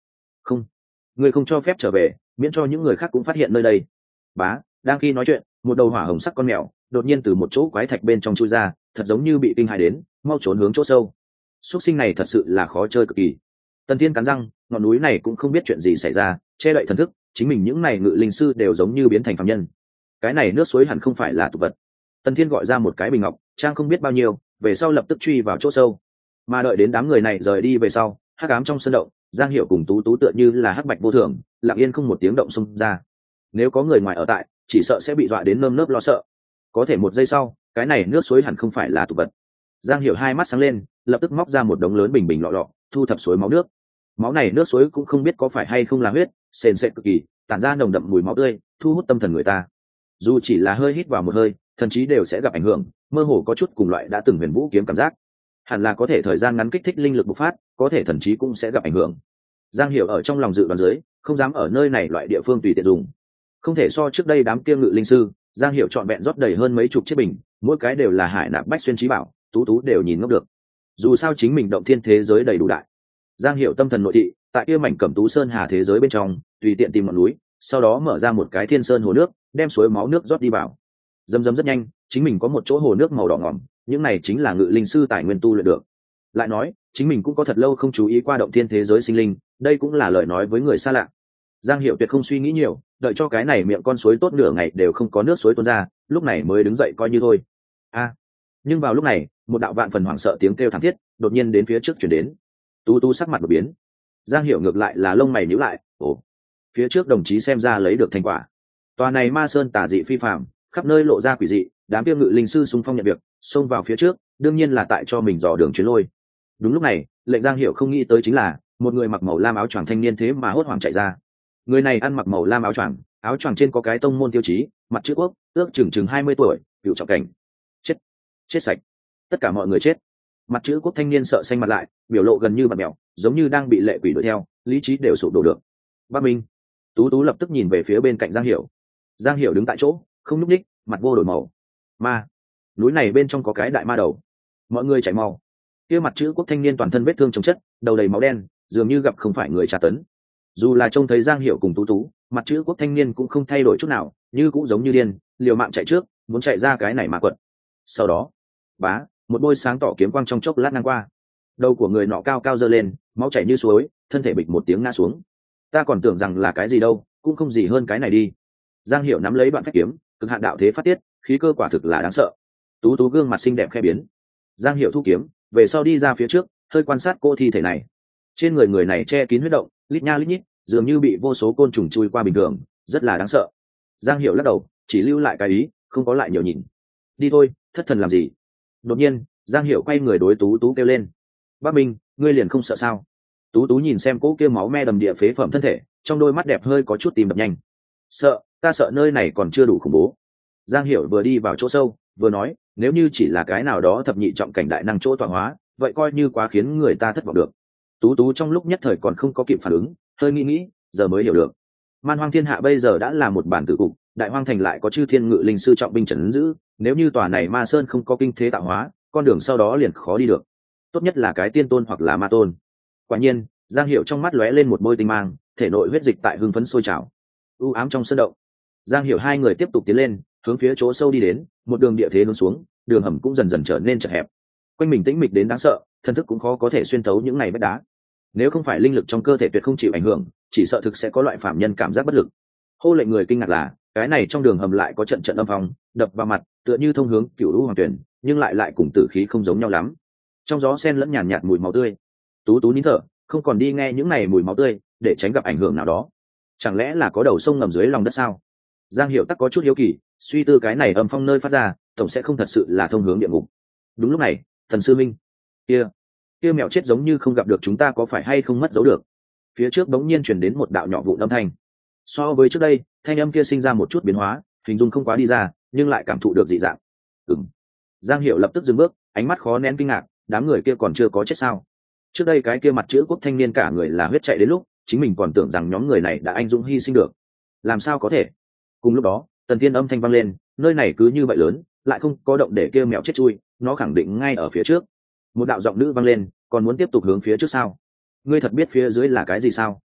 S1: không, ngươi không cho phép trở về, miễn cho những người khác cũng phát hiện nơi đây. Bá, đang khi nói chuyện, một đầu hỏa hồng sắc con mèo đột nhiên từ một chỗ quái thạch bên trong chui ra, thật giống như bị kinh hãi đến, mau trốn hướng chỗ sâu. Xuất sinh này thật sự là khó chơi cực kỳ. Tần Thiên cắn răng, ngọn núi này cũng không biết chuyện gì xảy ra, che đậy thần thức, chính mình những này ngự linh sư đều giống như biến thành phàm nhân. Cái này nước suối hẳn không phải là tục vật. Tần Thiên gọi ra một cái bình ngọc, trang không biết bao nhiêu, về sau lập tức truy vào chỗ sâu. Mà đợi đến đám người này rời đi về sau, hắc ám trong sân động, Giang Hiểu cùng Tú Tú tựa như là hắc bạch vô thường, lặng yên không một tiếng động xông ra. Nếu có người ngoài ở tại, chỉ sợ sẽ bị dọa đến nơm nớp lo sợ. Có thể một giây sau, cái này nước suối hẳn không phải là tục vật. Giang Hiểu hai mắt sáng lên, lập tức móc ra một đống lớn bình bình lọ lọ, thu thập suối máu nước. Máu này nước suối cũng không biết có phải hay không là huyết, sền sệt cực kỳ, tản ra nồng đậm mùi máu tươi, thu hút tâm thần người ta. Dù chỉ là hơi hít vào một hơi, thần trí đều sẽ gặp ảnh hưởng, mơ hồ có chút cùng loại đã từng huyền vũ kiếm cảm giác. Hẳn là có thể thời gian ngắn kích thích linh lực bộc phát, có thể thần trí cũng sẽ gặp ảnh hưởng. Giang Hiểu ở trong lòng dự đoán dưới, không dám ở nơi này loại địa phương tùy tiện dùng. Không thể so trước đây đám kia ngự linh sư, Giang Hiểu chọn vẹn rót đầy hơn mấy chục chiếc bình, mỗi cái đều là hải nạp bách xuyên trí bảo, Tú Tú đều nhìn ngốc được. Dù sao chính mình động thiên thế giới đầy đủ đại. Giang Hiểu tâm thần nội thị, tại kia mảnh Cẩm Tú Sơn Hà thế giới bên trong, tùy tiện tìm ngọn núi, sau đó mở ra một cái thiên sơn hồ nước, đem suối máu nước rót đi vào. Dầm dầm rất nhanh, chính mình có một chỗ hồ nước màu đỏ ngòm, những này chính là ngự linh sư tài nguyên tu luyện được. Lại nói, chính mình cũng có thật lâu không chú ý qua động thiên thế giới sinh linh, đây cũng là lời nói với người xa lạ. Giang Hiểu tuyệt không suy nghĩ nhiều, đợi cho cái này miệng con suối tốt nửa ngày đều không có nước suối tuôn ra, lúc này mới đứng dậy coi như thôi. A! À, nhưng vào lúc này, một đạo vạn phần hoảng sợ tiếng kêu thảm thiết đột nhiên đến phía trước chuyển đến. Tú Tú sắc mặt đột biến. Giang Hiểu ngược lại là lông mày nhíu lại, ồ, phía trước đồng chí xem ra lấy được thành quả. Tòa này Ma Sơn tà dị phi phàm, khắp nơi lộ ra quỷ dị, đám tiêu ngự linh sư xung phong nhận việc, xông vào phía trước, đương nhiên là tại cho mình dò đường chuyến lôi. Đúng lúc này, lệnh Giang Hiểu không nghĩ tới chính là một người mặc màu lam áo choàng thanh niên thế mà hốt hoảng chạy ra. Người này ăn mặc màu lam áo choàng, áo choàng trên có cái tông môn tiêu chí, mặt chữ quốc, ước chừng chừng hai mươi tuổi, cựu trọng cảnh. Chết, chết sạch. Tất cả mọi người chết. Mặt chữ quốc thanh niên sợ xanh mặt lại, biểu lộ gần như bạt mèo, giống như đang bị lệ quỷ đuổi theo, lý trí đều sụp đổ được. Bắc Minh. Tú Tú lập tức nhìn về phía bên cạnh Giang Hiểu. Giang Hiểu đứng tại chỗ, không nhúc nhích, mặt vô đổi màu. Ma, núi này bên trong có cái đại ma đầu. Mọi người chạy mau. Kia mặt chữ quốc thanh niên toàn thân vết thương chồng chất, đầu đầy máu đen, dường như gặp không phải người tra tấn. Dù là trông thấy Giang Hiểu cùng Tú Tú, mặt chữ quốc thanh niên cũng không thay đổi chút nào, như cũng giống như điên, liều mạng chạy trước, muốn chạy ra cái này ma quật. Sau đó, bá, một bôi sáng tỏ kiếm quang trong chốc lát ngang qua. Đầu của người nọ cao cao giơ lên, máu chảy như suối, thân thể bịch một tiếng ngã xuống. Ta còn tưởng rằng là cái gì đâu, cũng không gì hơn cái này đi. Giang Hiểu nắm lấy đoạn phách kiếm, cực hạn đạo thế phát tiết, khí cơ quả thực là đáng sợ. Tú Tú gương mặt xinh đẹp khẽ biến. Giang Hiểu thu kiếm, về sau đi ra phía trước, hơi quan sát cô thi thể này. Trên người người này che kín huyết động, lít nha lít nhít, dường như bị vô số côn trùng chui qua bình thường, rất là đáng sợ. Giang Hiểu lắc đầu, chỉ lưu lại cái ý, không có lại nhiều nhìn. Đi thôi, thất thần làm gì? Đột nhiên, Giang Hiểu quay người đối Tú Tú kêu lên. Bác Minh, ngươi liền không sợ sao? Tú Tú nhìn xem cỗ kia máu me đầm địa phế phẩm thân thể, trong đôi mắt đẹp hơi có chút tìm đập nhanh. Sợ, ta sợ nơi này còn chưa đủ khủng bố. Giang Hiểu vừa đi vào chỗ sâu, vừa nói, nếu như chỉ là cái nào đó thập nhị trọng cảnh đại năng chỗ tọa hóa, vậy coi như quá khiến người ta thất vọng được. Tú Tú trong lúc nhất thời còn không có kịp phản ứng, hơi nghĩ nghĩ, giờ mới hiểu được. Man Hoang Thiên Hạ bây giờ đã là một bản tử cục, Đại Hoang Thành lại có chư thiên ngự linh sư trọng binh trấn giữ, nếu như tòa này Ma Sơn không có kinh thế tạo hóa, con đường sau đó liền khó đi được. Tốt nhất là cái tiên tôn hoặc là ma tôn. Quả nhiên, Giang Hiểu trong mắt lóe lên một bôi tinh mang, thể nội huyết dịch tại hưng phấn sôi trào. U ám trong sân động, Giang Hiểu hai người tiếp tục tiến lên, hướng phía chỗ sâu đi đến, một đường địa thế hướng xuống, đường hầm cũng dần dần trở nên chật hẹp. Quanh mình tĩnh mịch đến đáng sợ, thân thức cũng khó có thể xuyên thấu những này vách đá. Nếu không phải linh lực trong cơ thể tuyệt không chịu ảnh hưởng, chỉ sợ thực sẽ có loại phạm nhân cảm giác bất lực. Hô lệnh người kinh ngạc là, cái này trong đường hầm lại có trận trận âm phong, đập vào mặt, tựa như thông hướng Cửu Lũ Hoàng Tuyển, nhưng lại lại cùng tử khí không giống nhau lắm. Trong gió xen lẫn nhàn nhạt mùi máu tươi. Tú Tú nín thở, không còn đi nghe những này mùi máu tươi, để tránh gặp ảnh hưởng nào đó. Chẳng lẽ là có đầu sông ngầm dưới lòng đất sao? Giang Hiểu tắc có chút hiếu kỳ, suy tư cái này âm phong nơi phát ra, tổng sẽ không thật sự là thông hướng địa ngục. Đúng lúc này, Thần Sư Minh, kia, kia mèo chết giống như không gặp được chúng ta, có phải hay không mất dấu được? Phía trước bỗng nhiên truyền đến một đạo nhỏ vụ âm thanh. So với trước đây, thanh âm kia sinh ra một chút biến hóa, hình dung không quá đi ra, nhưng lại cảm thụ được dị dạng. Ừm. Giang Hiểu lập tức dừng bước, ánh mắt khó nén kinh ngạc, đám người kia còn chưa có chết sao? Trước đây cái kia mặt chữ quốc thanh niên cả người là huyết chạy đến lúc, chính mình còn tưởng rằng nhóm người này đã anh dũng hy sinh được. Làm sao có thể? Cùng lúc đó, Tần Thiên âm thanh vang lên, nơi này cứ như vậy lớn, lại không có động để kia mèo chết chui, nó khẳng định ngay ở phía trước. Một đạo giọng nữ vang lên, còn muốn tiếp tục hướng phía trước sao? Ngươi thật biết phía dưới là cái gì sao?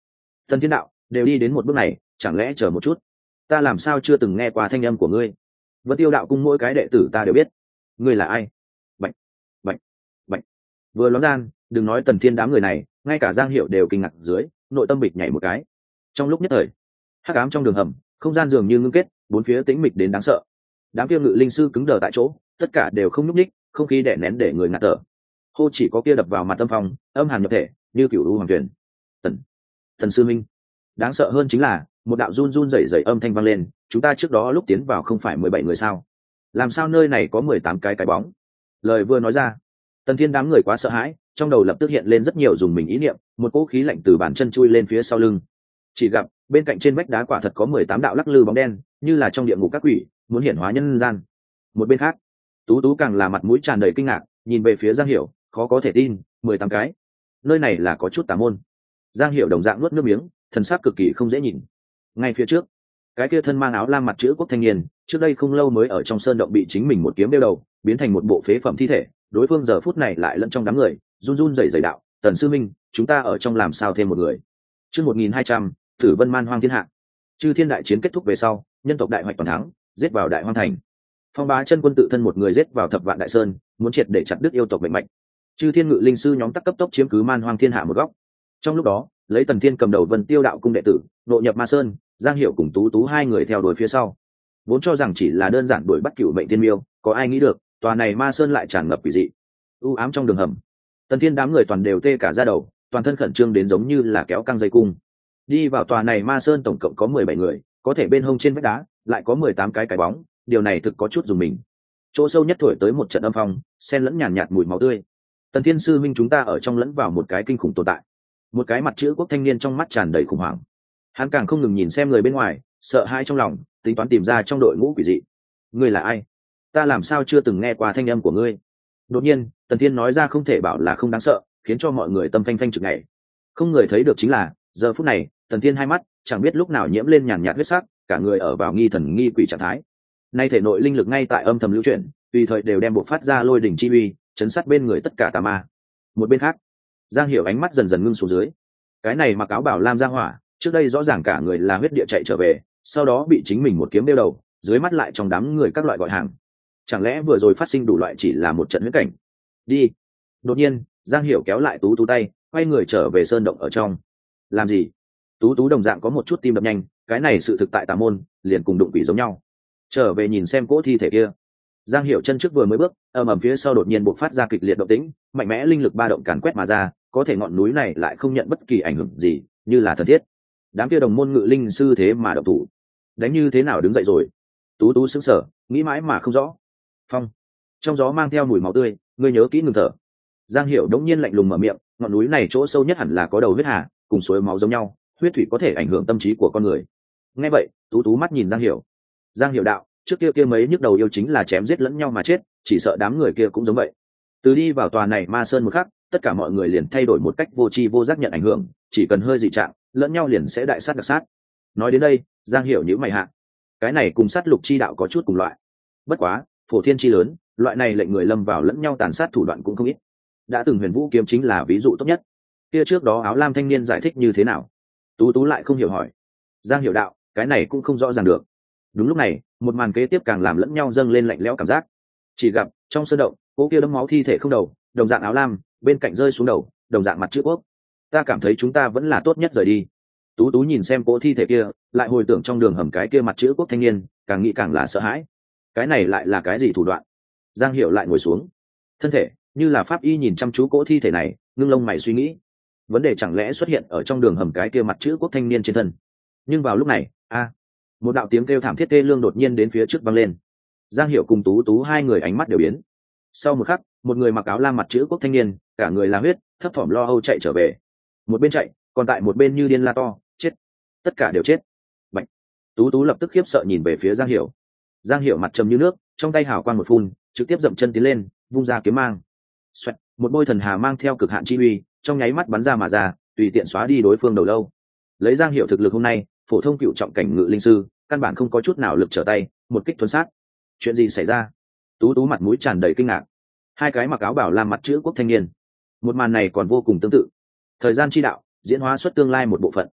S1: Tần Thiên đạo đều đi đến một bước này, chẳng lẽ chờ một chút, ta làm sao chưa từng nghe qua thanh âm của ngươi? Vân Tiêu đạo cung mỗi cái đệ tử ta đều biết, ngươi là ai? Bạch bạch bạch. Vừa loáng gian, đừng nói Tần Thiên đám người này, ngay cả Giang Hiểu đều kinh ngạc dưới, nội tâm bịch nhảy một cái. Trong lúc nhất thời, hắc ám trong đường hầm, không gian dường như ngưng kết, bốn phía tĩnh mịch đến đáng sợ. Đám kia ngự linh sư cứng đờ tại chỗ, tất cả đều không nhúc nhích, không khí đè nén để người ngạt thở. Hô chỉ có kia đập vào mặt tâm phong, âm hàn nhập thể, như cửu u hoàng truyền. Tần, Tần sư minh. Đáng sợ hơn chính là, một đạo run run rẩy rẩy âm thanh vang lên, chúng ta trước đó lúc tiến vào không phải mười bảy người sao? Làm sao nơi này có mười tám cái cái bóng? Lời vừa nói ra, Tần Thiên đám người quá sợ hãi, trong đầu lập tức hiện lên rất nhiều dùng mình ý niệm, một cỗ khí lạnh từ bàn chân chui lên phía sau lưng. Chỉ gặp, bên cạnh trên vách đá quả thật có mười tám đạo lắc lư bóng đen, như là trong địa ngục các quỷ, muốn hiển hóa nhân gian. Một bên khác, Tú Tú càng là mặt mũi tràn đầy kinh ngạc, nhìn về phía Giang Hiểu, khó có thể tin, mười tám cái. Nơi này là có chút tà môn. Giang Hiểu đồng dạng nuốt nước miếng, thần sắc cực kỳ không dễ nhìn. Ngay phía trước, cái kia thân mang áo lam mặt chữ quốc thanh niên, trước đây không lâu mới ở trong sơn động bị chính mình một kiếm đeo đầu, biến thành một bộ phế phẩm thi thể, đối phương giờ phút này lại lẫn trong đám người, run run rẩy rẩy đạo, "Tần sư minh, chúng ta ở trong làm sao thêm một người?" Chương một nghìn hai trăm, Tử Vân Man Hoang thiên hạ. Chư thiên đại chiến kết thúc về sau, nhân tộc đại hoạch toàn thắng, giết vào đại hoang thành. Phong Bá Chân Quân tự thân một người giết vào Thập Vạn Đại Sơn, muốn triệt để chặt đứt yêu tộc mạnh mạnh. Chư thiên ngự linh sư nhóm tắc cấp tốc chiếm cứ Man Hoang thiên hạ một góc. Trong lúc đó, lấy Tần Thiên cầm đầu Vân Tiêu đạo cung đệ tử, nội nhập Ma Sơn, Giang Hiểu cùng Tú Tú hai người theo đuổi phía sau. Vốn cho rằng chỉ là đơn giản đuổi bắt cửu mệnh tiên miêu, có ai nghĩ được, tòa này Ma Sơn lại tràn ngập quỷ dị. U ám trong đường hầm, Tần Thiên đám người toàn đều tê cả da đầu, toàn thân khẩn trương đến giống như là kéo căng dây cung. Đi vào tòa này Ma Sơn tổng cộng có mười bảy người, có thể bên hông trên vách đá lại có mười tám cái cái bóng, điều này thực có chút dùng mình. Chỗ sâu nhất thổi tới một trận âm phong, xen lẫn nhàn nhạt mùi máu tươi. Tần Thiên sư minh, chúng ta ở trong lẫn vào một cái kinh khủng tồn tại. Một cái mặt chữ quốc thanh niên trong mắt tràn đầy khủng hoảng. Hắn càng không ngừng nhìn xem người bên ngoài, sợ hãi trong lòng, tính toán tìm ra trong đội ngũ quỷ dị. Ngươi là ai? Ta làm sao chưa từng nghe qua thanh âm của ngươi? Đột nhiên, Tần Thiên nói ra không thể bảo là không đáng sợ, khiến cho mọi người tâm phanh phanh chực nhảy. Không người thấy được chính là, giờ phút này, Tần Thiên hai mắt chẳng biết lúc nào nhiễm lên nhàn nhạt huyết sắc, cả người ở vào nghi thần nghi quỷ trạng thái. Nay thể nội linh lực ngay tại âm thầm lưu chuyển, tùy thời đều đem bộc phát ra lôi đỉnh chi uy, chấn sát bên người tất cả tà ma. Một bên khác, Giang Hiểu ánh mắt dần dần ngưng xuống dưới. Cái này mặc áo bảo lam giang hỏa, trước đây rõ ràng cả người là huyết địa chạy trở về, sau đó bị chính mình một kiếm đeo đầu, dưới mắt lại trong đám người các loại gọi hàng. Chẳng lẽ vừa rồi phát sinh đủ loại chỉ là một trận huyết cảnh? Đi. Đột nhiên, Giang Hiểu kéo lại Tú Tú tay, quay người trở về sơn động ở trong. Làm gì? Tú Tú đồng dạng có một chút tim đập nhanh, cái này sự thực tại tà môn, liền cùng đụng quỷ giống nhau. Trở về nhìn xem cỗ thi thể kia. Giang Hiểu chân trước vừa mới bước, ầm ầm phía sau đột nhiên bộc phát ra kịch liệt động tĩnh, mạnh mẽ linh lực ba động càn quét mà ra, có thể ngọn núi này lại không nhận bất kỳ ảnh hưởng gì, như là thần thiết. Đám kia đồng môn ngự linh sư thế mà động thủ, đánh như thế nào đứng dậy rồi? Tú Tú sững sờ, nghĩ mãi mà không rõ. Phong, trong gió mang theo mùi máu tươi, ngươi nhớ kỹ ngừng thở. Giang Hiểu đống nhiên lạnh lùng mở miệng, ngọn núi này chỗ sâu nhất hẳn là có đầu huyết hà, cùng suối máu giống nhau, huyết thủy có thể ảnh hưởng tâm trí của con người. Nghe vậy, Tú Tú mắt nhìn Giang Hiểu. Giang Hiểu đạo, trước kia kia mấy nhức đầu yêu chính là chém giết lẫn nhau mà chết, chỉ sợ đám người kia cũng giống vậy. Từ đi vào tòa này Ma Sơn một khắc, tất cả mọi người liền thay đổi một cách vô tri vô giác nhận ảnh hưởng, chỉ cần hơi dị trạng, lẫn nhau liền sẽ đại sát đặc sát. Nói đến đây, Giang Hiểu nhíu mày hạ. Cái này cùng sát lục chi đạo có chút cùng loại. Bất quá, phổ thiên chi lớn, loại này lệnh người lâm vào lẫn nhau tàn sát thủ đoạn cũng không ít. Đã từng Huyền Vũ kiếm chính là ví dụ tốt nhất. Kia trước đó áo lam thanh niên giải thích như thế nào? Tú Tú lại không hiểu hỏi. Giang Hiểu đạo, cái này cũng không rõ ràng được. Đúng lúc này, một màn kế tiếp càng làm lẫn nhau dâng lên lạnh lẽo cảm giác. Chỉ gặp trong sơn động, cô kia đấm máu thi thể không đầu, đồng dạng áo lam, bên cạnh rơi xuống đầu, đồng dạng mặt chữ quốc. Ta cảm thấy chúng ta vẫn là tốt nhất rời đi. Tú Tú nhìn xem cô thi thể kia, lại hồi tưởng trong đường hầm cái kia mặt chữ quốc thanh niên, càng nghĩ càng là sợ hãi. Cái này lại là cái gì thủ đoạn? Giang Hiểu lại ngồi xuống, thân thể như là pháp y nhìn chăm chú cỗ thi thể này, ngưng lông mày suy nghĩ. Vấn đề chẳng lẽ xuất hiện ở trong đường hầm cái kia mặt chữ quốc thanh niên trên thân? Nhưng vào lúc này, a, một đạo tiếng kêu thảm thiết tê lương đột nhiên đến phía trước vang lên. Giang Hiểu cùng Tú Tú hai người ánh mắt đều biến. Sau một khắc, một người mặc áo lam mặt chữ quốc thanh niên, cả người là huyết, thấp thỏm lo âu chạy trở về. Một bên chạy, còn tại một bên như điên la to, chết, tất cả đều chết. Bạch. Tú Tú lập tức khiếp sợ nhìn về phía Giang Hiểu. Giang Hiểu mặt trầm như nước, trong tay hào quang một phun, trực tiếp dậm chân tiến lên, vung ra kiếm mang. Xoẹt, một bôi thần hà mang theo cực hạn chi uy, trong nháy mắt bắn ra mà ra, tùy tiện xóa đi đối phương đầu lâu. Lấy Giang Hiểu thực lực hôm nay, phổ thông cựu trọng cảnh ngự linh sư, căn bản không có chút nào lực trở tay, một kích thuần sát. Chuyện gì xảy ra? Tú Tú mặt mũi tràn đầy kinh ngạc. Hai cái mặc áo bảo lam mặt chữ quốc thanh niên, một màn này còn vô cùng tương tự. Thời gian chi đạo diễn hóa xuất tương lai một bộ phận.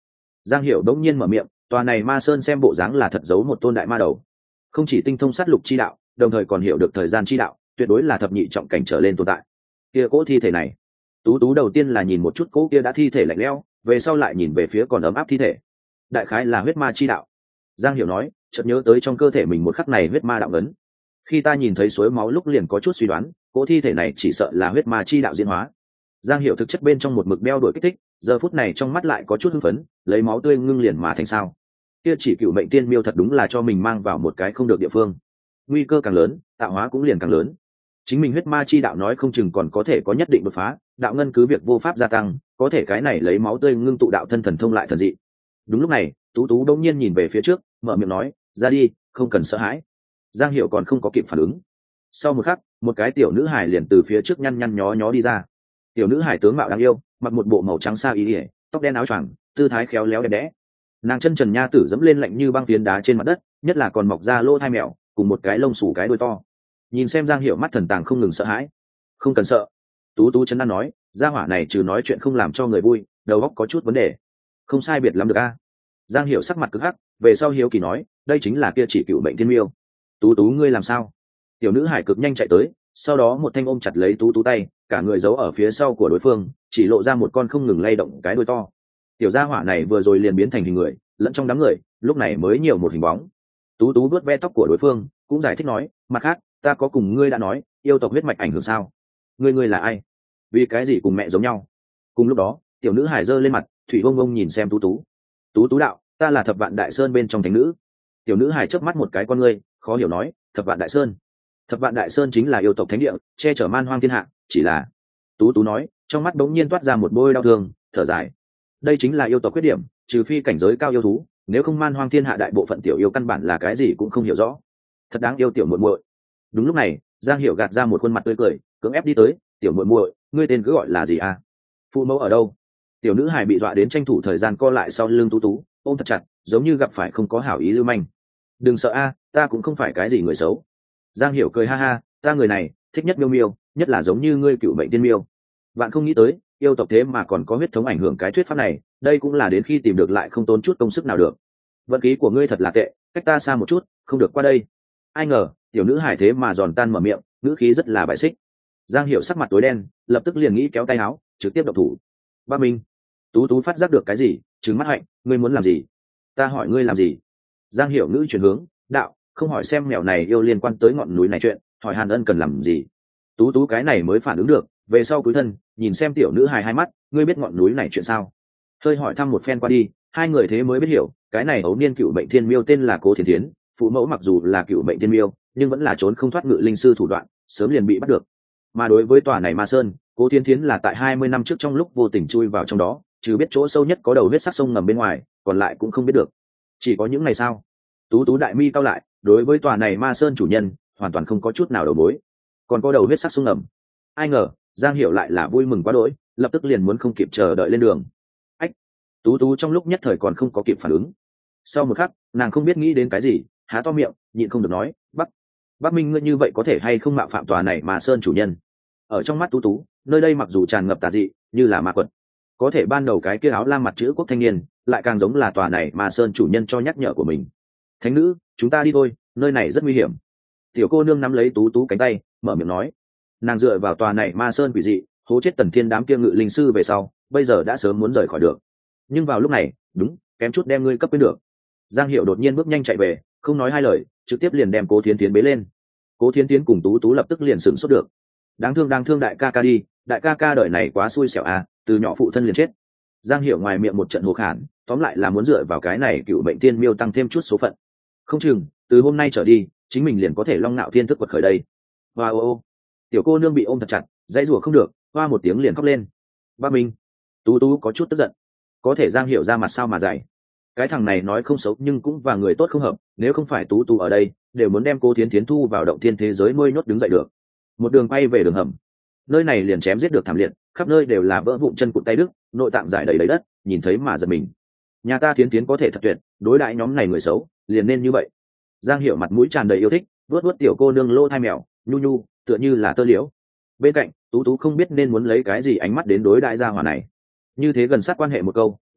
S1: Giang Hiểu đống nhiên mở miệng, tòa này ma sơn xem bộ dáng là thật giấu một tôn đại ma đầu, không chỉ tinh thông sát lục chi đạo, đồng thời còn hiểu được thời gian chi đạo, tuyệt đối là thập nhị trọng cảnh trở lên tồn tại. Kia cỗ thi thể này, tú tú đầu tiên là nhìn một chút cỗ kia đã thi thể lạnh lẽo, về sau lại nhìn về phía còn ấm áp thi thể, đại khái là huyết ma chi đạo. Giang Hiểu nói, chợt nhớ tới trong cơ thể mình một khắc này huyết ma đạo ấn. Khi ta nhìn thấy suối máu lúc liền có chút suy đoán, cỗ thi thể này chỉ sợ là huyết ma chi đạo diễn hóa. Giang Hiểu thực chất bên trong một mực đeo đuổi kích thích, giờ phút này trong mắt lại có chút hưng phấn, lấy máu tươi ngưng liền mà thành sao. Kia chỉ cựu mệnh tiên miêu thật đúng là cho mình mang vào một cái không được địa phương. Nguy cơ càng lớn, tạo hóa cũng liền càng lớn. Chính mình huyết ma chi đạo nói không chừng còn có thể có nhất định đột phá, đạo ngân cứ việc vô pháp gia tăng, có thể cái này lấy máu tươi ngưng tụ đạo thân thần thông lại thần dị. Đúng lúc này, Tú Tú đông nhiên nhìn về phía trước, mở miệng nói, ra đi, không cần sợ hãi. Giang Hiểu còn không có kịp phản ứng. Sau một khắc, một cái tiểu nữ hài liền từ phía trước nhăn nhăn nhó nhó đi ra. Tiểu nữ hài tướng mạo đáng yêu, mặc một bộ màu trắng sa y ỉa, tóc đen áo choàng, tư thái khéo léo đẹp đẽ. Nàng chân trần nha tử dẫm lên lạnh như băng phiến đá trên mặt đất, nhất là còn mọc ra lỗ thai mèo, cùng một cái lông xù cái đuôi to. Nhìn xem Giang Hiểu mắt thần tàng không ngừng sợ hãi. Không cần sợ. Tú Tú chấn an nói, gia hỏa này trừ nói chuyện không làm cho người vui, đầu óc có chút vấn đề. Không sai biệt lắm được a. Giang Hiểu sắc mặt cứng hắc, về sau hiếu kỳ nói, đây chính là kia chỉ cựu bệnh thiên miêu. Tú Tú ngươi làm sao? Tiểu nữ hải cực nhanh chạy tới, sau đó một thanh ôm chặt lấy Tú Tú tay, cả người giấu ở phía sau của đối phương, chỉ lộ ra một con không ngừng lay động cái đuôi to. Tiểu gia hỏa này vừa rồi liền biến thành hình người, lẫn trong đám người, lúc này mới nhiều một hình bóng. Tú Tú vuốt ve tóc của đối phương, cũng giải thích nói, mặt khác, ta có cùng ngươi đã nói, yêu tộc huyết mạch ảnh hưởng sao? Ngươi ngươi là ai? Vì cái gì cùng mẹ giống nhau? Cùng lúc đó, tiểu nữ hải giơ lên mặt, thủy bông bông nhìn xem Tú Tú. Tú Tú đạo, ta là Thập Vạn Đại Sơn bên trong thánh nữ. Tiểu nữ hải chớp mắt một cái con ngươi, khó hiểu nói, Thập Vạn Đại Sơn? Thập Vạn Đại Sơn chính là yêu tộc thánh địa, che chở man hoang thiên hạ, chỉ là... Tú Tú nói, trong mắt bỗng nhiên toát ra một bôi đau thương, thở dài. Đây chính là yêu tộc khuyết điểm, trừ phi cảnh giới cao yêu thú, nếu không man hoang thiên hạ đại bộ phận tiểu yêu căn bản là cái gì cũng không hiểu rõ. Thật đáng yêu tiểu muội muội. Đúng lúc này, Giang Hiểu gạt ra một khuôn mặt tươi cười, cưỡng ép đi tới, tiểu muội muội, ngươi tên cứ gọi là gì à? Phụ mẫu ở đâu? Tiểu nữ hài bị dọa đến tranh thủ thời gian co lại sau lưng Tú Tú, ôm thật chặt, giống như gặp phải không có hảo ý lưu manh. Đừng sợ a, ta cũng không phải cái gì người xấu. Giang Hiểu cười ha ha, ta người này thích nhất miêu miêu, nhất là giống như ngươi cựu mệnh tiên miêu. Bạn không nghĩ tới, yêu tộc thế mà còn có huyết thống ảnh hưởng cái thuyết pháp này, đây cũng là đến khi tìm được lại không tốn chút công sức nào được. Vận khí của ngươi thật là tệ, cách ta xa một chút, không được qua đây. Ai ngờ, tiểu nữ hải thế mà giòn tan mở miệng, ngữ khí rất là bại xích. Giang Hiểu sắc mặt tối đen, lập tức liền nghĩ kéo tay áo, trực tiếp động thủ. Ba Minh, Tú Tú phát giác được cái gì, trừng mắt hạnh, ngươi muốn làm gì? Ta hỏi ngươi làm gì? Giang Hiểu ngữ chuyển hướng, đạo, không hỏi xem mèo này yêu liên quan tới ngọn núi này chuyện, hỏi Hàn Ân cần làm gì? Tú Tú cái này mới phản ứng được, về sau cúi thân, nhìn xem tiểu nữ hài hai mắt, ngươi biết ngọn núi này chuyện sao? Hơi hỏi thăm một phen qua đi, hai người thế mới biết hiểu, cái này ấu niên cựu bệnh thiên miêu tên là Cố Thiến Thiến, phụ mẫu mặc dù là cựu bệnh thiên miêu, nhưng vẫn là trốn không thoát ngự linh sư thủ đoạn, sớm liền bị bắt được. Mà đối với tòa này Ma Sơn, Cố Thiến Thiến là tại hai mươi năm trước trong lúc vô tình chui vào trong đó, trừ biết chỗ sâu nhất có đầu huyết sắc sông ngầm bên ngoài, còn lại cũng không biết được. Chỉ có những ngày sao? Tú Tú đại mi cao lại, đối với tòa này Ma Sơn chủ nhân, hoàn toàn không có chút nào đầu mối. Còn có đầu huyết sắc sông ngầm. Ai ngờ, Giang Hiểu lại là vui mừng quá đỗi, lập tức liền muốn không kịp chờ đợi lên đường. Ách! Tú Tú trong lúc nhất thời còn không có kịp phản ứng. Sau một khắc, nàng không biết nghĩ đến cái gì, há to miệng, nhịn không được nói, Bắc, Bắc Minh ngươi như vậy có thể hay không mạo phạm tòa này Ma Sơn chủ nhân? Ở trong mắt Tú Tú, nơi đây mặc dù tràn ngập tà dị, như là ma quật, có thể ban đầu cái kia áo lam mặt chữ quốc thanh niên, lại càng giống là tòa này Ma Sơn chủ nhân cho nhắc nhở của mình. Thánh nữ, chúng ta đi thôi, nơi này rất nguy hiểm. Tiểu cô nương nắm lấy Tú Tú cánh tay, mở miệng nói. Nàng dựa vào tòa này Ma Sơn quỷ dị, hố chết Tần Thiên đám kia ngự linh sư về sau, bây giờ đã sớm muốn rời khỏi được. Nhưng vào lúc này, đúng, kém chút đem ngươi cấp quên được. Giang Hiểu đột nhiên bước nhanh chạy về, không nói hai lời, trực tiếp liền đem Cố Thiến Thiến bế lên. Cố Thiến Thiến cùng Tú Tú lập tức liền sửng sốt được. Đáng thương đáng thương đại ca ca đi, đại ca ca đời này quá xui xẻo à, từ nhỏ phụ thân liền chết. Giang Hiểu ngoài miệng một trận hồ khản, tóm lại là muốn dựa vào cái này cựu bệnh tiên miêu tăng thêm chút số phận. Không chừng, từ hôm nay trở đi, chính mình liền có thể long nạo thiên thức quật khởi đây. Hoa ô ô. Tiểu cô nương bị ôm thật chặt, dãy rủa không được, hoa một tiếng liền khóc lên. Ba Minh, Tú Tú có chút tức giận, có thể Giang Hiểu ra mặt sao mà dạy. Cái thằng này nói không xấu nhưng cũng và người tốt không hợp, nếu không phải Tú Tú ở đây, đều muốn đem Cố Thiến Thiến thu vào động thiên thế giới nuôi nhốt đứng dậy được. Một đường quay về đường hầm, nơi này liền chém giết được thảm liệt, khắp nơi đều là vỡ vụn chân cụt tay đứt, nội tạng rải đầy đầy đất, nhìn thấy mà giật mình. Nhà ta Thiến Thiến có thể thật tuyệt, đối đại nhóm này người xấu, liền nên như vậy. Giang Hiểu mặt mũi tràn đầy yêu thích, vuốt vuốt tiểu cô nương lô thai mèo, nhu nhu, tựa như là tơ liễu. Bên cạnh, Tú Tú không biết nên muốn lấy cái gì ánh mắt đến đối đại gia hỏa này. Như thế gần sát quan hệ một câu,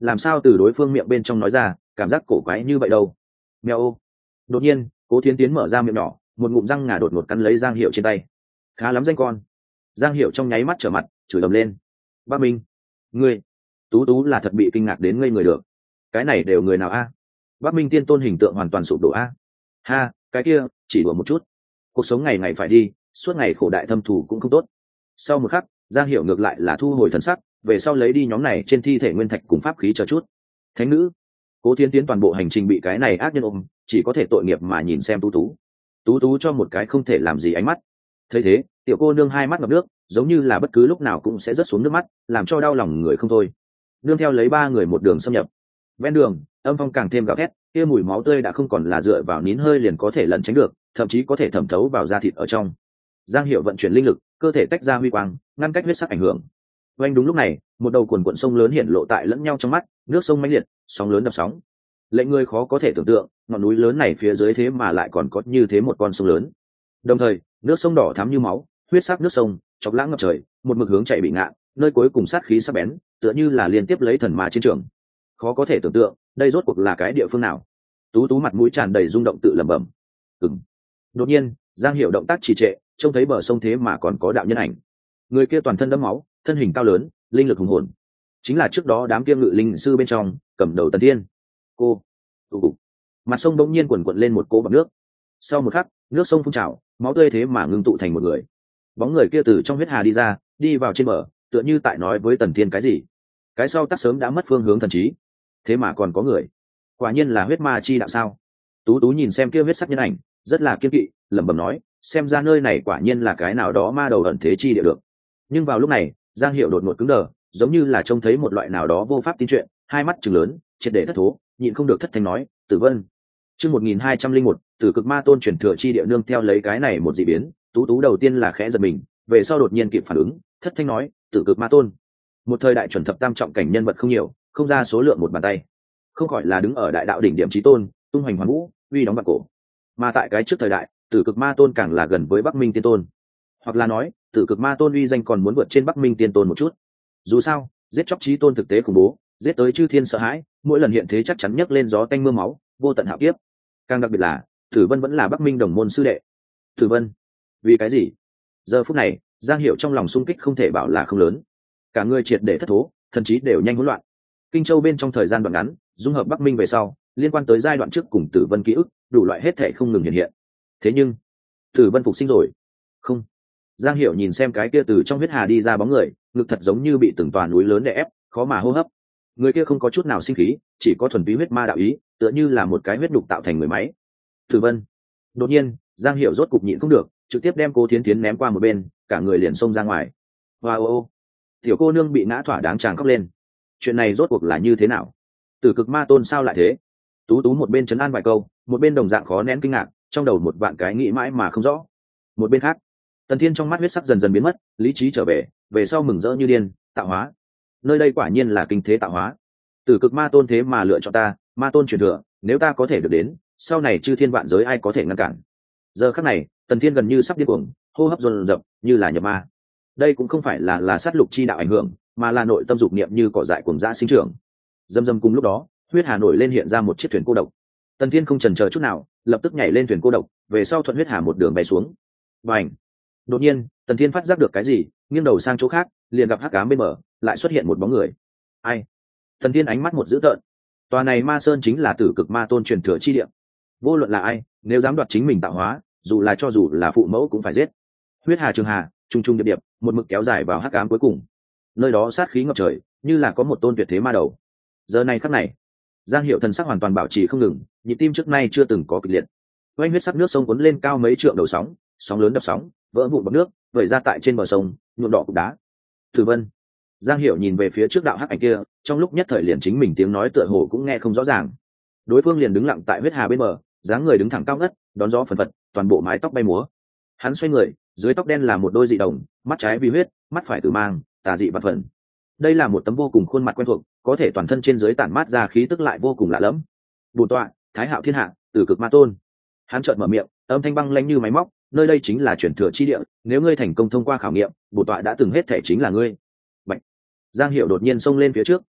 S1: làm sao từ đối phương miệng bên trong nói ra cảm giác cổ quái như vậy đâu. Mèo ô. Đột nhiên Cố Thiến Tiến mở ra miệng nhỏ, một ngụm răng ngà đột ngột cắn lấy Giang Hiệu trên tay. Khá lắm danh con. Giang Hiệu trong nháy mắt trở mặt, chửi ầm lên. Bác Minh, ngươi, Tú Tú là thật bị kinh ngạc đến ngây người được. Cái này đều người nào a? À? Bác Minh tiên tôn hình tượng hoàn toàn sụp đổ a. À? Ha, cái kia, chỉ đùa một chút. Cuộc sống ngày ngày phải đi, suốt ngày khổ đại thâm thù cũng không tốt. Sau một khắc, Giang Hiệu ngược lại là thu hồi thần sắc, về sau lấy đi nhóm này trên thi thể nguyên thạch cùng pháp khí chờ chút. Thánh nữ, Cố Thiến Tiến toàn bộ hành trình bị cái này ác nhân ôm, chỉ có thể tội nghiệp mà nhìn xem Tú Tú. Tú Tú cho một cái không thể làm gì ánh mắt. Thấy thế, tiểu cô nương hai mắt ngập nước, giống như là bất cứ lúc nào cũng sẽ rớt xuống nước mắt, làm cho đau lòng người không thôi. Nương theo lấy ba người một đường xâm nhập. Ven đường, âm phong càng thêm gào thét, kia mùi máu tươi đã không còn là dựa vào nín hơi liền có thể lẩn tránh được, thậm chí có thể thẩm thấu vào da thịt ở trong. Giang Hiệu vận chuyển linh lực, cơ thể tách ra huy quang, ngăn cách huyết sắc ảnh hưởng. Oanh đúng lúc này, một đầu cuồn cuộn sông lớn hiện lộ tại lẫn nhau trong mắt, nước sông mãnh liệt, sóng lớn đập sóng. Lệnh người khó có thể tưởng tượng, ngọn núi lớn này phía dưới thế mà lại còn có như thế một con sông lớn. Đồng thời, nước sông đỏ thắm như máu, huyết sắc nước sông, chọc lãng ngập trời, một mực hướng chạy bị ngạn, nơi cuối cùng sát khí sắc bén, tựa như là liên tiếp lấy thần ma chiến trường. Khó có thể tưởng tượng, đây rốt cuộc là cái địa phương nào? Tú Tú mặt mũi tràn đầy rung động tự lẩm bẩm. Ừm. Đột nhiên, Giang Hiệu động tác trì trệ, trông thấy bờ sông thế mà còn có đạo nhân ảnh. Người kia toàn thân đẫm máu, thân hình cao lớn, linh lực hùng hồn. Chính là trước đó đám kia ngự linh sư bên trong, cầm đầu Tần Thiên. Cô. Tụ. Mặt sông bỗng nhiên quần quật lên một cỗ bọt nước. Sau một khắc, nước sông phun trào, máu tươi thế mà ngưng tụ thành một người. Bóng người kia từ trong huyết hà đi ra, đi vào trên bờ, tựa như tại nói với Tần Thiên cái gì. Cái sau tắc sớm đã mất phương hướng thần trí. Thế mà còn có người. Quả nhiên là huyết ma chi đạo sao? Tú Tú nhìn xem kia huyết sắc nhân ảnh, rất là kiên kỵ, lẩm bẩm nói, xem ra nơi này quả nhiên là cái nào đó ma đầu ẩn thế chi địa được. Nhưng vào lúc này, Giang Hiệu đột ngột cứng đờ, giống như là trông thấy một loại nào đó vô pháp tin chuyện, hai mắt trừng lớn, triệt để thất thố, nhịn không được thất thanh nói, Tử Vân. Chương một nghìn hai trăm linh một, Tử Cực Ma Tôn chuyển thừa chi địa nương theo lấy cái này một dị biến, Tú Tú đầu tiên là khẽ giật mình, về sau đột nhiên kịp phản ứng, thất thanh nói, Tử Cực Ma Tôn. Một thời đại chuẩn thập tam trọng cảnh nhân vật không nhiều, không ra số lượng một bàn tay. Không gọi là đứng ở đại đạo đỉnh điểm chí tôn, tung hoành hoàn vũ, uy đóng bạc cổ. Mà tại cái trước thời đại, Tử Cực Ma Tôn càng là gần với Bắc Minh Tiên Tôn. Hoặc là nói, Tử Cực Ma Tôn uy danh còn muốn vượt trên Bắc Minh Tiên Tôn một chút. Dù sao, giết chóc chí tôn thực tế khủng bố, giết tới chư thiên sợ hãi, mỗi lần hiện thế chắc chắn nhấc lên gió tanh mưa máu, vô tận hạo kiếp. Càng đặc biệt là, Tử Vân vẫn là Bắc Minh đồng môn sư đệ. Tử Vân? Vì cái gì? Giờ phút này, Giang Hiệu trong lòng xung kích không thể bảo là không lớn. Cả người triệt để thất thố, thần trí đều nhanh hỗn loạn. Kinh Châu bên trong thời gian đoạn ngắn, dung hợp Bắc Minh về sau, liên quan tới giai đoạn trước cùng Tử Vân ký ức, đủ loại hết thể không ngừng hiện hiện. Thế nhưng, Tử Vân phục sinh rồi. Không. Giang Hiệu nhìn xem cái kia từ trong huyết hà đi ra bóng người, ngực thật giống như bị từng tòa núi lớn đè ép, khó mà hô hấp. Người kia không có chút nào sinh khí, chỉ có thuần túy huyết ma đạo ý, tựa như là một cái huyết đục tạo thành người máy. Tử Vân. Đột nhiên, Giang Hiệu rốt cục nhịn không được, trực tiếp đem Cố Thiến Thiến ném qua một bên, cả người liền xông ra ngoài. Wow, ô, ô. Tiểu cô nương bị ngã thỏa đáng tràng khóc lên. Chuyện này rốt cuộc là như thế nào? Tử Cực Ma Tôn sao lại thế? Tú Tú một bên trấn an vài câu, một bên đồng dạng khó nén kinh ngạc, trong đầu một vạn cái nghĩ mãi mà không rõ. Một bên khác, Tần Thiên trong mắt huyết sắc dần dần biến mất, lý trí trở về, về sau mừng rỡ như điên, tạo hóa. Nơi đây quả nhiên là kinh thế tạo hóa. Tử Cực Ma Tôn thế mà lựa chọn ta, Ma Tôn truyền thừa, nếu ta có thể được đến, sau này chư thiên vạn giới ai có thể ngăn cản. Giờ khắc này, Tần Thiên gần như sắp điên cuồng, hô hấp dồn dập, như là nhập ma. Đây cũng không phải là là sát lục chi đạo ảnh hưởng, mà là nội tâm dục niệm như cỏ dại cuồng dã sinh trưởng. Dâm dâm cùng lúc đó, huyết hà nổi lên hiện ra một chiếc thuyền cô độc. Tần Thiên không chần chờ chút nào, lập tức nhảy lên thuyền cô độc, về sau thuận huyết hà một đường bay xuống. Bành! Đột nhiên, Tần Thiên phát giác được cái gì, nghiêng đầu sang chỗ khác, liền gặp hắc ám bên bờ, lại xuất hiện một bóng người. Ai? Tần Thiên ánh mắt một dữ tợn. Tòa này Ma Sơn chính là Tử Cực Ma Tôn truyền thừa chi địa. Vô luận là ai, nếu dám đoạt chính mình tạo hóa, dù là cho dù là phụ mẫu cũng phải giết. Huyết hà trường hà, trung trung điệp điệp, một mực kéo dài vào hắc ám cuối cùng. Nơi đó sát khí ngập trời, như là có một tôn tuyệt thế ma đầu. Giờ này khắc này, Giang Hiệu thần sắc hoàn toàn bảo trì không ngừng, nhịp tim trước nay chưa từng có kịch liệt. Oanh huyết sắc nước sông cuốn lên cao mấy trượng đầu sóng, sóng lớn đập sóng, vỡ vụn bọt nước, vẩy ra tại trên bờ sông, nhuộm đỏ cục đá. Tử Vân. Giang Hiệu nhìn về phía trước đạo hắc ảnh kia, trong lúc nhất thời liền chính mình tiếng nói tựa hồ cũng nghe không rõ ràng. Đối phương liền đứng lặng tại huyết hà bên bờ, dáng người đứng thẳng cao ngất, đón gió phần phật, toàn bộ mái tóc bay múa. Hắn xoay người, dưới tóc đen là một đôi dị đồng, mắt trái vì huyết, mắt phải tử mang, tà dị vạn phần. Đây là một tấm vô cùng khuôn mặt quen thuộc, có thể toàn thân trên dưới tản mát ra khí tức lại vô cùng lạ lẫm. Bổn tọa, Thái Hạo Thiên Hạ, Tử Cực Ma Tôn. Hắn chợt mở miệng, âm thanh băng lãnh như máy móc, nơi đây chính là chuyển thừa chi địa, nếu ngươi thành công thông qua khảo nghiệm, bổn tọa đã từng hết thể chính là ngươi. Bạch. Giang Hiệu đột nhiên xông lên phía trước,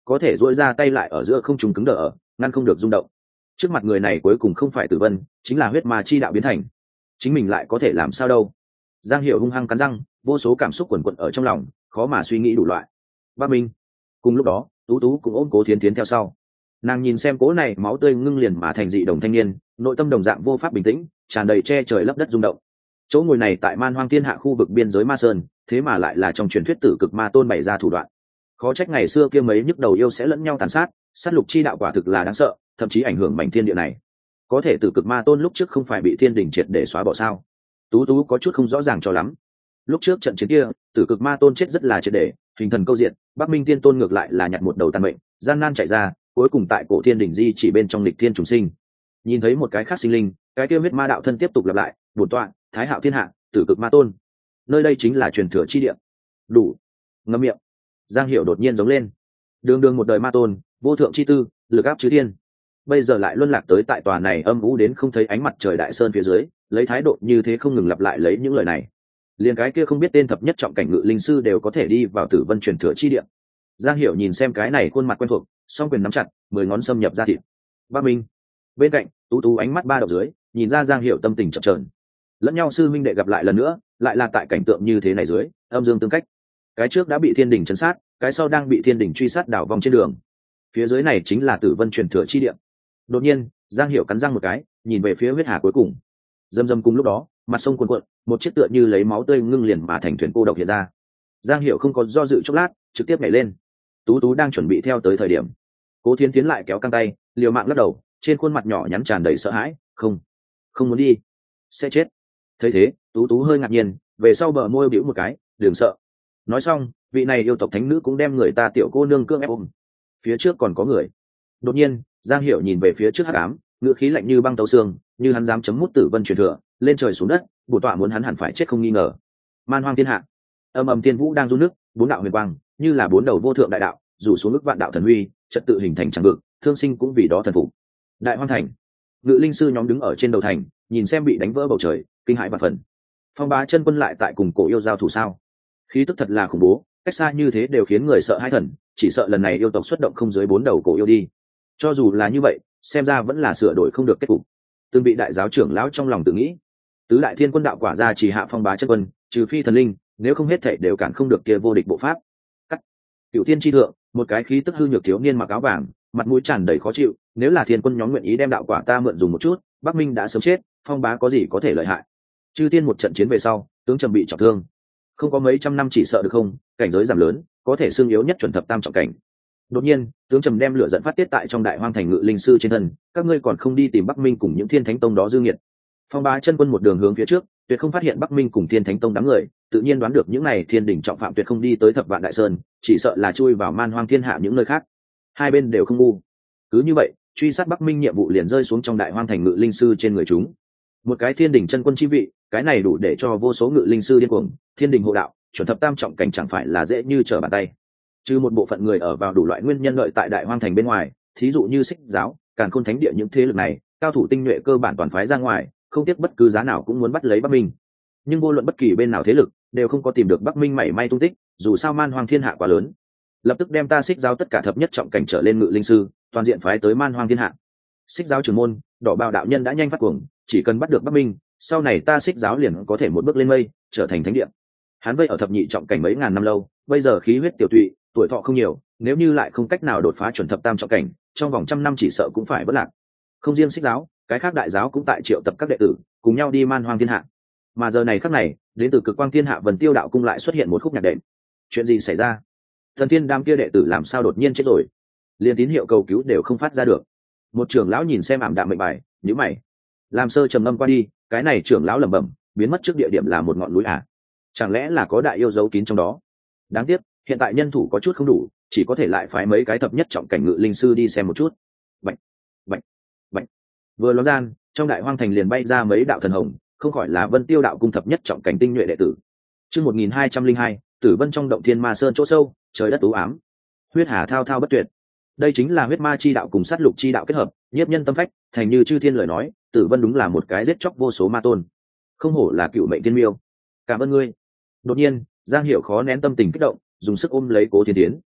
S1: có thể dỗi ra tay lại ở giữa không trùng cứng đờ ở, ngăn không được rung động. Trước mặt người này cuối cùng không phải Tử Vân, chính là huyết ma chi đạo biến thành. Chính mình lại có thể làm sao đâu? Giang Hiểu hung hăng cắn răng, vô số cảm xúc quần quật ở trong lòng, khó mà suy nghĩ đủ loại. Bắc Minh. Cùng lúc đó, Tú Tú cũng ôm Cố Thiến Thiến theo sau. Nàng nhìn xem cố này máu tươi ngưng liền mà thành dị đồng thanh niên, nội tâm đồng dạng vô pháp bình tĩnh, tràn đầy che trời lấp đất rung động. Chỗ ngồi này tại Man Hoang Thiên Hạ khu vực biên giới Ma Sơn, thế mà lại là trong truyền thuyết Tử Cực Ma Tôn bày ra thủ đoạn. Khó trách ngày xưa kia mấy nhức đầu yêu sẽ lẫn nhau tàn sát, sát lục chi đạo quả thực là đáng sợ, thậm chí ảnh hưởng mảnh thiên địa này. Có thể Tử Cực Ma Tôn lúc trước không phải bị Thiên Đình triệt để xóa bỏ sao? Tú Tú có chút không rõ ràng cho lắm. Lúc trước trận chiến kia, Tử Cực Ma Tôn chết rất là triệt để, hình thần câu diện, Bắc Minh Tiên Tôn ngược lại là nhặt một đầu tàn mệnh, gian nan chạy ra, cuối cùng tại cổ Thiên Đình di chỉ bên trong lịch thiên trùng sinh. Nhìn thấy một cái khác sinh linh, cái kia huyết ma đạo thân tiếp tục lặp lại, bổn tọa, Thái Hạo Thiên Hạ, Tử Cực Ma Tôn. Nơi đây chính là truyền thừa chi địa. Đủ. Ngậm miệng. Giang Hiểu đột nhiên giống lên. Đường đường một đời ma tôn, vô thượng chi tư, lực áp chư thiên. Bây giờ lại luân lạc tới tại tòa này âm u đến không thấy ánh mặt trời đại sơn phía dưới, lấy thái độ như thế không ngừng lặp lại lấy những lời này. Liền cái kia không biết tên thập nhất trọng cảnh ngự linh sư đều có thể đi vào Tử Vân truyền thừa chi địa. Giang Hiểu nhìn xem cái này khuôn mặt quen thuộc, song quyền nắm chặt, mười ngón xâm nhập ra thịt. Bắc Minh. Bên cạnh, Tú Tú ánh mắt ba đầu dưới, nhìn ra Giang Hiểu tâm tình chập chờn. Lẫn nhau sư minh đệ gặp lại lần nữa, lại là tại cảnh tượng như thế này dưới, âm dương tương cách. Cái trước đã bị Thiên Đình trấn sát, cái sau đang bị Thiên Đình truy sát đảo vòng trên đường. Phía dưới này chính là Tử Vân truyền thừa chi địa. Đột nhiên, Giang Hiểu cắn răng một cái, nhìn về phía huyết hà cuối cùng. Dâm dâm cùng lúc đó, mặt sông cuồn cuộn, một chiếc tựa như lấy máu tươi ngưng liền mà thành thuyền cô độc hiện ra. Giang Hiểu không có do dự chốc lát, trực tiếp nhảy lên. Tú Tú đang chuẩn bị theo tới thời điểm, Cố Thiến Thiến lại kéo căng tay, liều mạng lắc đầu, trên khuôn mặt nhỏ nhắn tràn đầy sợ hãi, "Không, không muốn đi, sẽ chết." Thấy thế, Tú Tú hơi ngạc nhiên, về sau bờ môi bĩu một cái, "Đừng sợ." Nói xong, vị này yêu tộc thánh nữ cũng đem người ta tiểu cô nương cương ép ôm. Phía trước còn có người. Đột nhiên, Giang Hiểu nhìn về phía trước hắc ám, ngữ khí lạnh như băng tấu xương, như hắn dám chấm mút Tử Vân truyền thừa, lên trời xuống đất, bổn tọa muốn hắn hẳn phải chết không nghi ngờ. Man Hoang Thiên Hạ. Âm ầm tiên vũ đang rung nước, bốn đạo huyền quang, như là bốn đầu vô thượng đại đạo, rủ xuống ức vạn đạo thần huy, trật tự hình thành tràng vực, thương sinh cũng vì đó thần phục. Đại Hoang Thành. Ngự linh sư nhóm đứng ở trên đầu thành, nhìn xem bị đánh vỡ bầu trời, kinh hãi và phần. Phong Bá Chân Quân lại tại cùng cổ yêu giao thủ sao? Khí tức thật là khủng bố, cách xa như thế đều khiến người sợ hãi thần, chỉ sợ lần này yêu tộc xuất động không dưới bốn đầu cổ yêu đi. Cho dù là như vậy, xem ra vẫn là sửa đổi không được kết cục. Từng bị đại giáo trưởng lão trong lòng tự nghĩ, tứ đại thiên quân đạo quả ra chỉ hạ Phong Bá Chân Quân, trừ phi thần linh, nếu không hết thảy đều cản không được kia vô địch bộ pháp. Cắt. Cửu Thiên chi thượng, một cái khí tức hư nhược thiếu niên mặc áo vàng, mặt mũi tràn đầy khó chịu, nếu là thiên quân nhóm nguyện ý đem đạo quả ta mượn dùng một chút, Bắc Minh đã sớm chết, Phong Bá có gì có thể lợi hại. Chư tiên một trận chiến về sau, tướng Trầm bị trọng thương, không có mấy trăm năm chỉ sợ được không, cảnh giới giảm lớn, có thể xương yếu nhất chuẩn thập tam trọng cảnh. Đột nhiên, tướng Trầm đem lửa giận phát tiết tại trong Đại Hoang Thành ngự linh sư trên thân, các ngươi còn không đi tìm Bắc Minh cùng những Thiên Thánh Tông đó dư nghiệt. Phong Bá Chân Quân một đường hướng phía trước, tuyệt không phát hiện Bắc Minh cùng Thiên Thánh Tông đám người, tự nhiên đoán được những này Thiên Đỉnh trọng phạm tuyệt không đi tới Thập Vạn Đại Sơn, chỉ sợ là chui vào Man Hoang Thiên Hạ những nơi khác. Hai bên đều không ngu. Cứ như vậy, truy sát Bắc Minh nhiệm vụ liền rơi xuống trong Đại Hoang Thành ngự linh sư trên người chúng. Một cái Thiên Đỉnh chân quân chi vị, cái này đủ để cho vô số ngự linh sư điên cuồng, Thiên Đình hộ đạo, chuẩn thập tam trọng cảnh chẳng phải là dễ như trở bàn tay. Trừ một bộ phận người ở vào đủ loại nguyên nhân lợi tại Đại Hoang Thành bên ngoài, thí dụ như Xích Giáo, Càn Khôn Thánh Địa những thế lực này, cao thủ tinh nhuệ cơ bản toàn phái ra ngoài, không tiếc bất cứ giá nào cũng muốn bắt lấy Bắc Minh. Nhưng vô luận bất kỳ bên nào thế lực, đều không có tìm được Bắc Minh mảy may tung tích, dù sao Man Hoang Thiên Hạ quá lớn. Lập tức đem ta Xích Giáo tất cả thập nhất trọng cảnh trở lên ngự linh sư, toàn diện phái tới Man Hoang Thiên Hạ. Xích Giáo trưởng môn, Đỏ Bào đạo nhân đã nhanh phát cuồng, chỉ cần bắt được Bắc Minh, sau này ta Xích Giáo liền có thể một bước lên mây, trở thành thánh địa. Hắn vây ở thập nhị trọng cảnh mấy ngàn năm lâu, bây giờ khí huyết tiểu tụy, tuổi thọ không nhiều, nếu như lại không cách nào đột phá chuẩn thập tam trọng cảnh, trong vòng trăm năm chỉ sợ cũng phải vỡ lạc. Không riêng Xích Giáo, cái khác đại giáo cũng tại triệu tập các đệ tử, cùng nhau đi Man Hoang Thiên Hạ. Mà giờ này khắc này, đến từ Cực Quang Thiên Hạ Vân Tiêu đạo cung lại xuất hiện một khúc nhạc đệm. Chuyện gì xảy ra? Thần Thiên Đam kia đệ tử làm sao đột nhiên chết rồi? Liên tín hiệu cầu cứu đều không phát ra được. Một trưởng lão nhìn xem ảm đạm mệnh bài, nhíu mày. Làm sơ trầm ngâm qua đi, cái này trưởng lão lẩm bẩm, biến mất trước địa điểm là một ngọn núi à? Chẳng lẽ là có đại yêu giấu kín trong đó? Đáng tiếc, hiện tại nhân thủ có chút không đủ, chỉ có thể lại phái mấy cái thập nhất trọng cảnh ngự linh sư đi xem một chút. Bạch, bạch, bạch. Vừa ló gian, trong Đại Hoang Thành liền bay ra mấy đạo thần hồng, không khỏi là Vân Tiêu đạo cung thập nhất trọng cảnh tinh nhuệ đệ tử. Chương một nghìn hai trăm linh hai, Tử Vân trong động Thiên Ma Sơn chỗ sâu, trời đất u ám. Huyết hà thao thao bất tuyệt. Đây chính là huyết ma chi đạo cùng sát lục chi đạo kết hợp, nhiếp nhân tâm phách, thành như chư thiên lời nói, Tử Vân đúng là một cái giết chóc vô số ma tôn. Không hổ là cựu mệnh tiên miêu. Cảm ơn ngươi. Đột nhiên, Giang Hiểu khó nén tâm tình kích động, dùng sức ôm lấy Cố Thiên Thiến.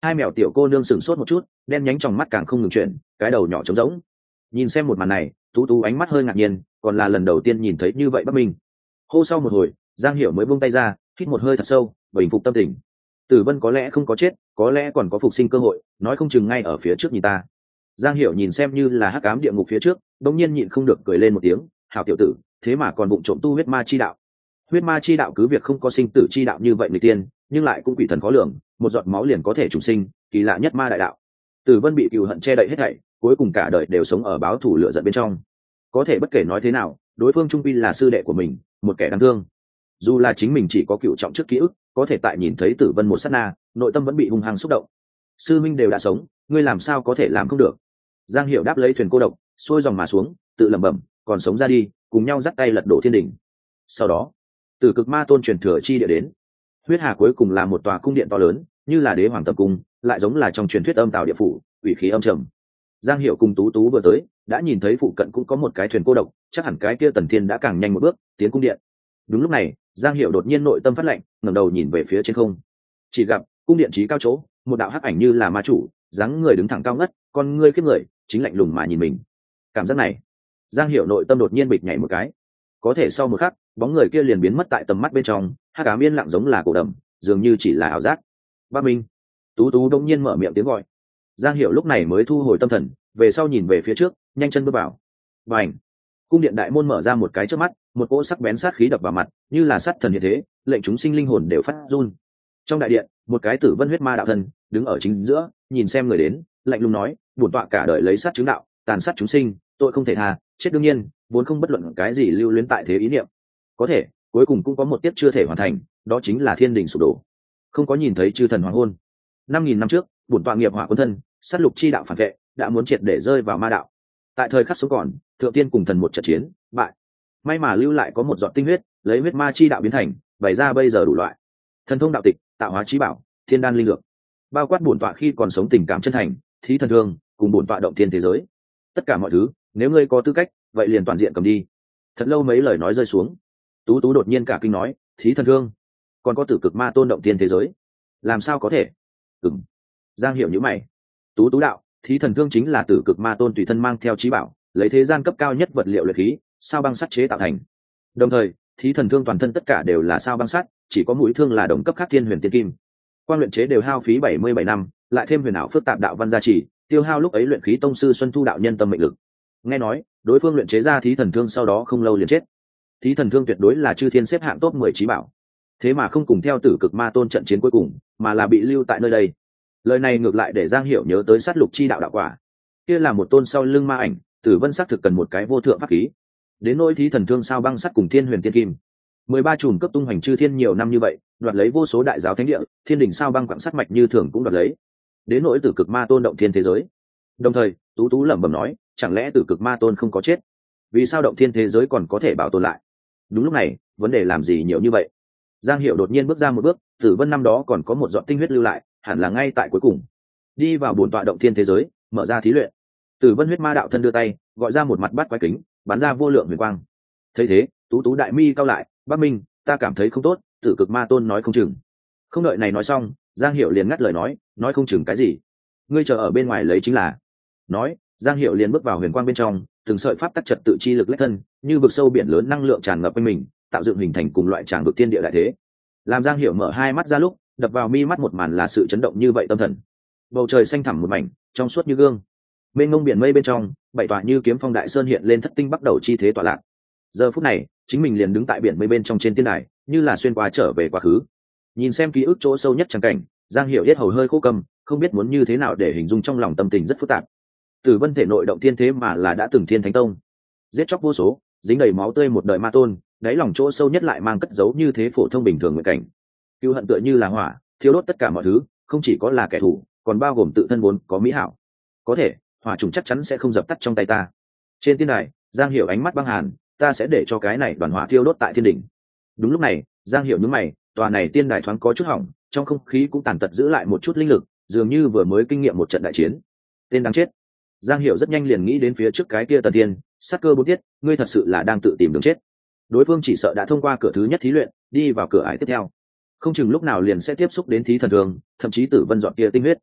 S1: Hai mèo tiểu cô nương sửng sốt một chút, đen nhánh trong mắt càng không ngừng chuyển, cái đầu nhỏ trống rỗng. Nhìn xem một màn này, tú tú ánh mắt hơi ngạc nhiên, còn là lần đầu tiên nhìn thấy như vậy Bắc Minh. Hô sau một hồi, Giang Hiểu mới buông tay ra, hít một hơi thật sâu, bình phục tâm tình. Tử Vân có lẽ không có chết, có lẽ còn có phục sinh cơ hội, nói không chừng ngay ở phía trước nhìn ta. Giang Hiểu nhìn xem như là hắc ám địa ngục phía trước, đống nhiên nhịn không được cười lên một tiếng, hảo tiểu tử, thế mà còn bụng trộm tu huyết ma chi đạo. Huyết ma chi đạo cứ việc không có sinh tử chi đạo như vậy người tiên, nhưng lại cũng quỷ thần khó lường, một giọt máu liền có thể trùng sinh, kỳ lạ nhất ma đại đạo. Tử Vân bị cừu hận che đậy hết thảy, cuối cùng cả đời đều sống ở báo thù lửa giận bên trong. Có thể bất kể nói thế nào, đối phương trung quy là sư đệ của mình, một kẻ đáng thương. Dù là chính mình chỉ có cựu trọng trước ký ức, có thể tại nhìn thấy Tử Vân một sát na, nội tâm vẫn bị hung hăng xúc động. Sư minh đều đã sống, ngươi làm sao có thể làm không được? Giang Hiểu đáp lấy thuyền cô độc, xuôi dòng mà xuống, tự lẩm bẩm, còn sống ra đi, cùng nhau dắt tay lật đổ thiên đỉnh. Sau đó, Tử Cực Ma Tôn truyền thừa chi địa đến. Huyết Hà cuối cùng là một tòa cung điện to lớn, như là đế hoàng tập cung, lại giống là trong truyền thuyết âm tào địa phủ, ủy khí âm trầm. Giang Hiểu cùng Tú Tú vừa tới, đã nhìn thấy phụ cận cũng có một cái thuyền cô độc, chắc hẳn cái kia Tần Thiên đã càng nhanh một bước, tiến cung điện. Đúng lúc này, Giang Hiểu đột nhiên nội tâm phát lạnh, ngẩng đầu nhìn về phía trên không. Chỉ gặp cung điện trí cao chỗ, một đạo hắc ảnh như là ma chủ, dáng người đứng thẳng cao ngất, con ngươi kiếp người, chính lạnh lùng mà nhìn mình. Cảm giác này, Giang Hiểu nội tâm đột nhiên bịch nhảy một cái. Có thể sau một khắc, bóng người kia liền biến mất tại tầm mắt bên trong, hắc ám yên lặng giống là cổ đầm, dường như chỉ là ảo giác. Ba Minh, Tú Tú đông nhiên mở miệng tiếng gọi. Giang Hiểu lúc này mới thu hồi tâm thần, về sau nhìn về phía trước, nhanh chân bước vào. Bành! Cung điện đại môn mở ra một cái trước mắt, một cỗ sắc bén sát khí đập vào mặt, như là sát thần hiện thế, lệnh chúng sinh linh hồn đều phát run. Trong đại điện, một cái Tử Vân huyết ma đạo thần đứng ở chính giữa, nhìn xem người đến, lạnh lùng nói, bổn tọa cả đời lấy sát chứng đạo, tàn sát chúng sinh, tội không thể tha, chết đương nhiên, vốn không bất luận cái gì lưu luyến tại thế ý niệm. Có thể, cuối cùng cũng có một tiết chưa thể hoàn thành, đó chính là thiên đình sụp đổ. Không có nhìn thấy chư thần hoàng hôn. Năm nghìn năm trước, bổn tọa nghiệp hỏa quân thân, sát lục chi đạo phản vệ, đã muốn triệt để rơi vào ma đạo. Tại thời khắc sống còn, thượng tiên cùng thần một trận chiến, bại. May mà lưu lại có một giọt tinh huyết, lấy huyết ma chi đạo biến thành, bày ra bây giờ đủ loại thần thông đạo tịch, tạo hóa trí bảo, thiên đan linh dược, bao quát bổn tọa khi còn sống tình cảm chân thành, thí thần thương, cùng bổn tọa động thiên thế giới. Tất cả mọi thứ, nếu ngươi có tư cách, vậy liền toàn diện cầm đi. Thật lâu mấy lời nói rơi xuống, Tú Tú đột nhiên cả kinh nói, thí thần thương, còn có Tử Cực Ma Tôn động thiên thế giới, làm sao có thể? Ừm. Giang Hiểu nhíu mày. Tú Tú đạo, thí thần thương chính là Tử Cực Ma Tôn tùy thân mang theo trí bảo, lấy thế gian cấp cao nhất vật liệu luyện khí, sao băng sắt chế tạo thành. Đồng thời, thí thần thương toàn thân tất cả đều là sao băng sắt, chỉ có mũi thương là đồng cấp khác thiên huyền tiên kim. Quan luyện chế đều hao phí bảy mươi bảy năm, lại thêm huyền ảo phức tạp đạo văn gia trì, tiêu hao lúc ấy luyện khí tông sư Xuân Thu đạo nhân tâm mệnh lực. Nghe nói, đối phương luyện chế ra thí thần thương sau đó không lâu liền chết. Thí thần thương tuyệt đối là chư thiên xếp hạng top mười trí bảo. Thế mà không cùng theo Tử Cực Ma Tôn trận chiến cuối cùng, mà là bị lưu tại nơi đây. Lời này ngược lại để Giang Hiểu nhớ tới sát lục chi đạo đạo quả. Kia là một tôn sau lưng ma ảnh, Tử Vân xác thực cần một cái vô thượng pháp khí. Đến nỗi thí thần thương sao băng sắt cùng thiên huyền tiên kim, mười ba chùm cấp tung hoành chư thiên nhiều năm như vậy, đoạt lấy vô số đại giáo thánh địa, thiên đình sao băng quặng sắt mạch như thường cũng đoạt lấy. Đến nỗi Tử Cực Ma Tôn động thiên thế giới. Đồng thời, Tú Tú lẩm bẩm nói, chẳng lẽ Tử Cực Ma Tôn không có chết? Vì sao động thiên thế giới còn có thể bảo tồn lại? Đúng lúc này, vấn đề làm gì nhiều như vậy? Giang Hiểu đột nhiên bước ra một bước, Tử Vân năm đó còn có một giọt tinh huyết lưu lại, hẳn là ngay tại cuối cùng. Đi vào bổn tọa động thiên thế giới, mở ra thí luyện. Tử Vân huyết ma đạo thân đưa tay, gọi ra một mặt bát quái kính, bắn ra vô lượng huyền quang. Thấy thế, Tú Tú đại mi cao lại, Bắc Minh, ta cảm thấy không tốt, Tử Cực Ma Tôn nói không chừng. Không đợi này nói xong, Giang Hiểu liền ngắt lời nói, nói không chừng cái gì? Ngươi chờ ở bên ngoài lấy chính là. Nói, Giang Hiểu liền bước vào huyền quang bên trong, từng sợi pháp tắc trật tự chi lực lách thân, như vực sâu biển lớn năng lượng tràn ngập quanh mình, tạo dựng hình thành cùng loại tràng vực tiên địa đại thế. Làm Giang Hiểu mở hai mắt ra lúc, đập vào mi mắt một màn là sự chấn động như vậy tâm thần. Bầu trời xanh thẳm một mảnh, trong suốt như gương. Mênh mông biển mây bên trong, bảy tòa như kiếm phong đại sơn hiện lên thất tinh bắt đầu chi thế tọa lạc. Giờ phút này, chính mình liền đứng tại biển mây bên trong trên tiên đài, như là xuyên qua trở về quá khứ. Nhìn xem ký ức chỗ sâu nhất chẳng cảnh, Giang Hiểu yết hầu hơi khô cằm, không biết muốn như thế nào để hình dung trong lòng tâm tình rất phức tạp. Tử Vân thể nội động thiên thế mà là đã từng thiên thánh tông, giết chóc vô số, dính đầy máu tươi một đời ma tôn, đáy lòng chỗ sâu nhất lại mang cất giấu như thế phổ thông bình thường nguyện cảnh. Cưu hận tựa như là hỏa, thiêu đốt tất cả mọi thứ, không chỉ có là kẻ thù, còn bao gồm tự thân vốn có mỹ hảo. Có thể, hỏa trùng chắc chắn sẽ không dập tắt trong tay ta. Trên tiên đài, Giang Hiểu ánh mắt băng hàn, ta sẽ để cho cái này đoàn hỏa thiêu đốt tại thiên đỉnh. Đúng lúc này, Giang Hiểu nhướng mày, tòa này tiên đài thoáng có chút hỏng, trong không khí cũng tàn tật giữ lại một chút linh lực, dường như vừa mới kinh nghiệm một trận đại chiến. Tên đáng chết. Giang Hiểu rất nhanh liền nghĩ đến phía trước cái kia Tần Tiên, sát cơ bốn tiết, ngươi thật sự là đang tự tìm đường chết. Đối phương chỉ sợ đã thông qua cửa thứ nhất thí luyện, đi vào cửa ải tiếp theo. Không chừng lúc nào liền sẽ tiếp xúc đến thí thần thường, thậm chí Tử Vân dọn kia tinh huyết.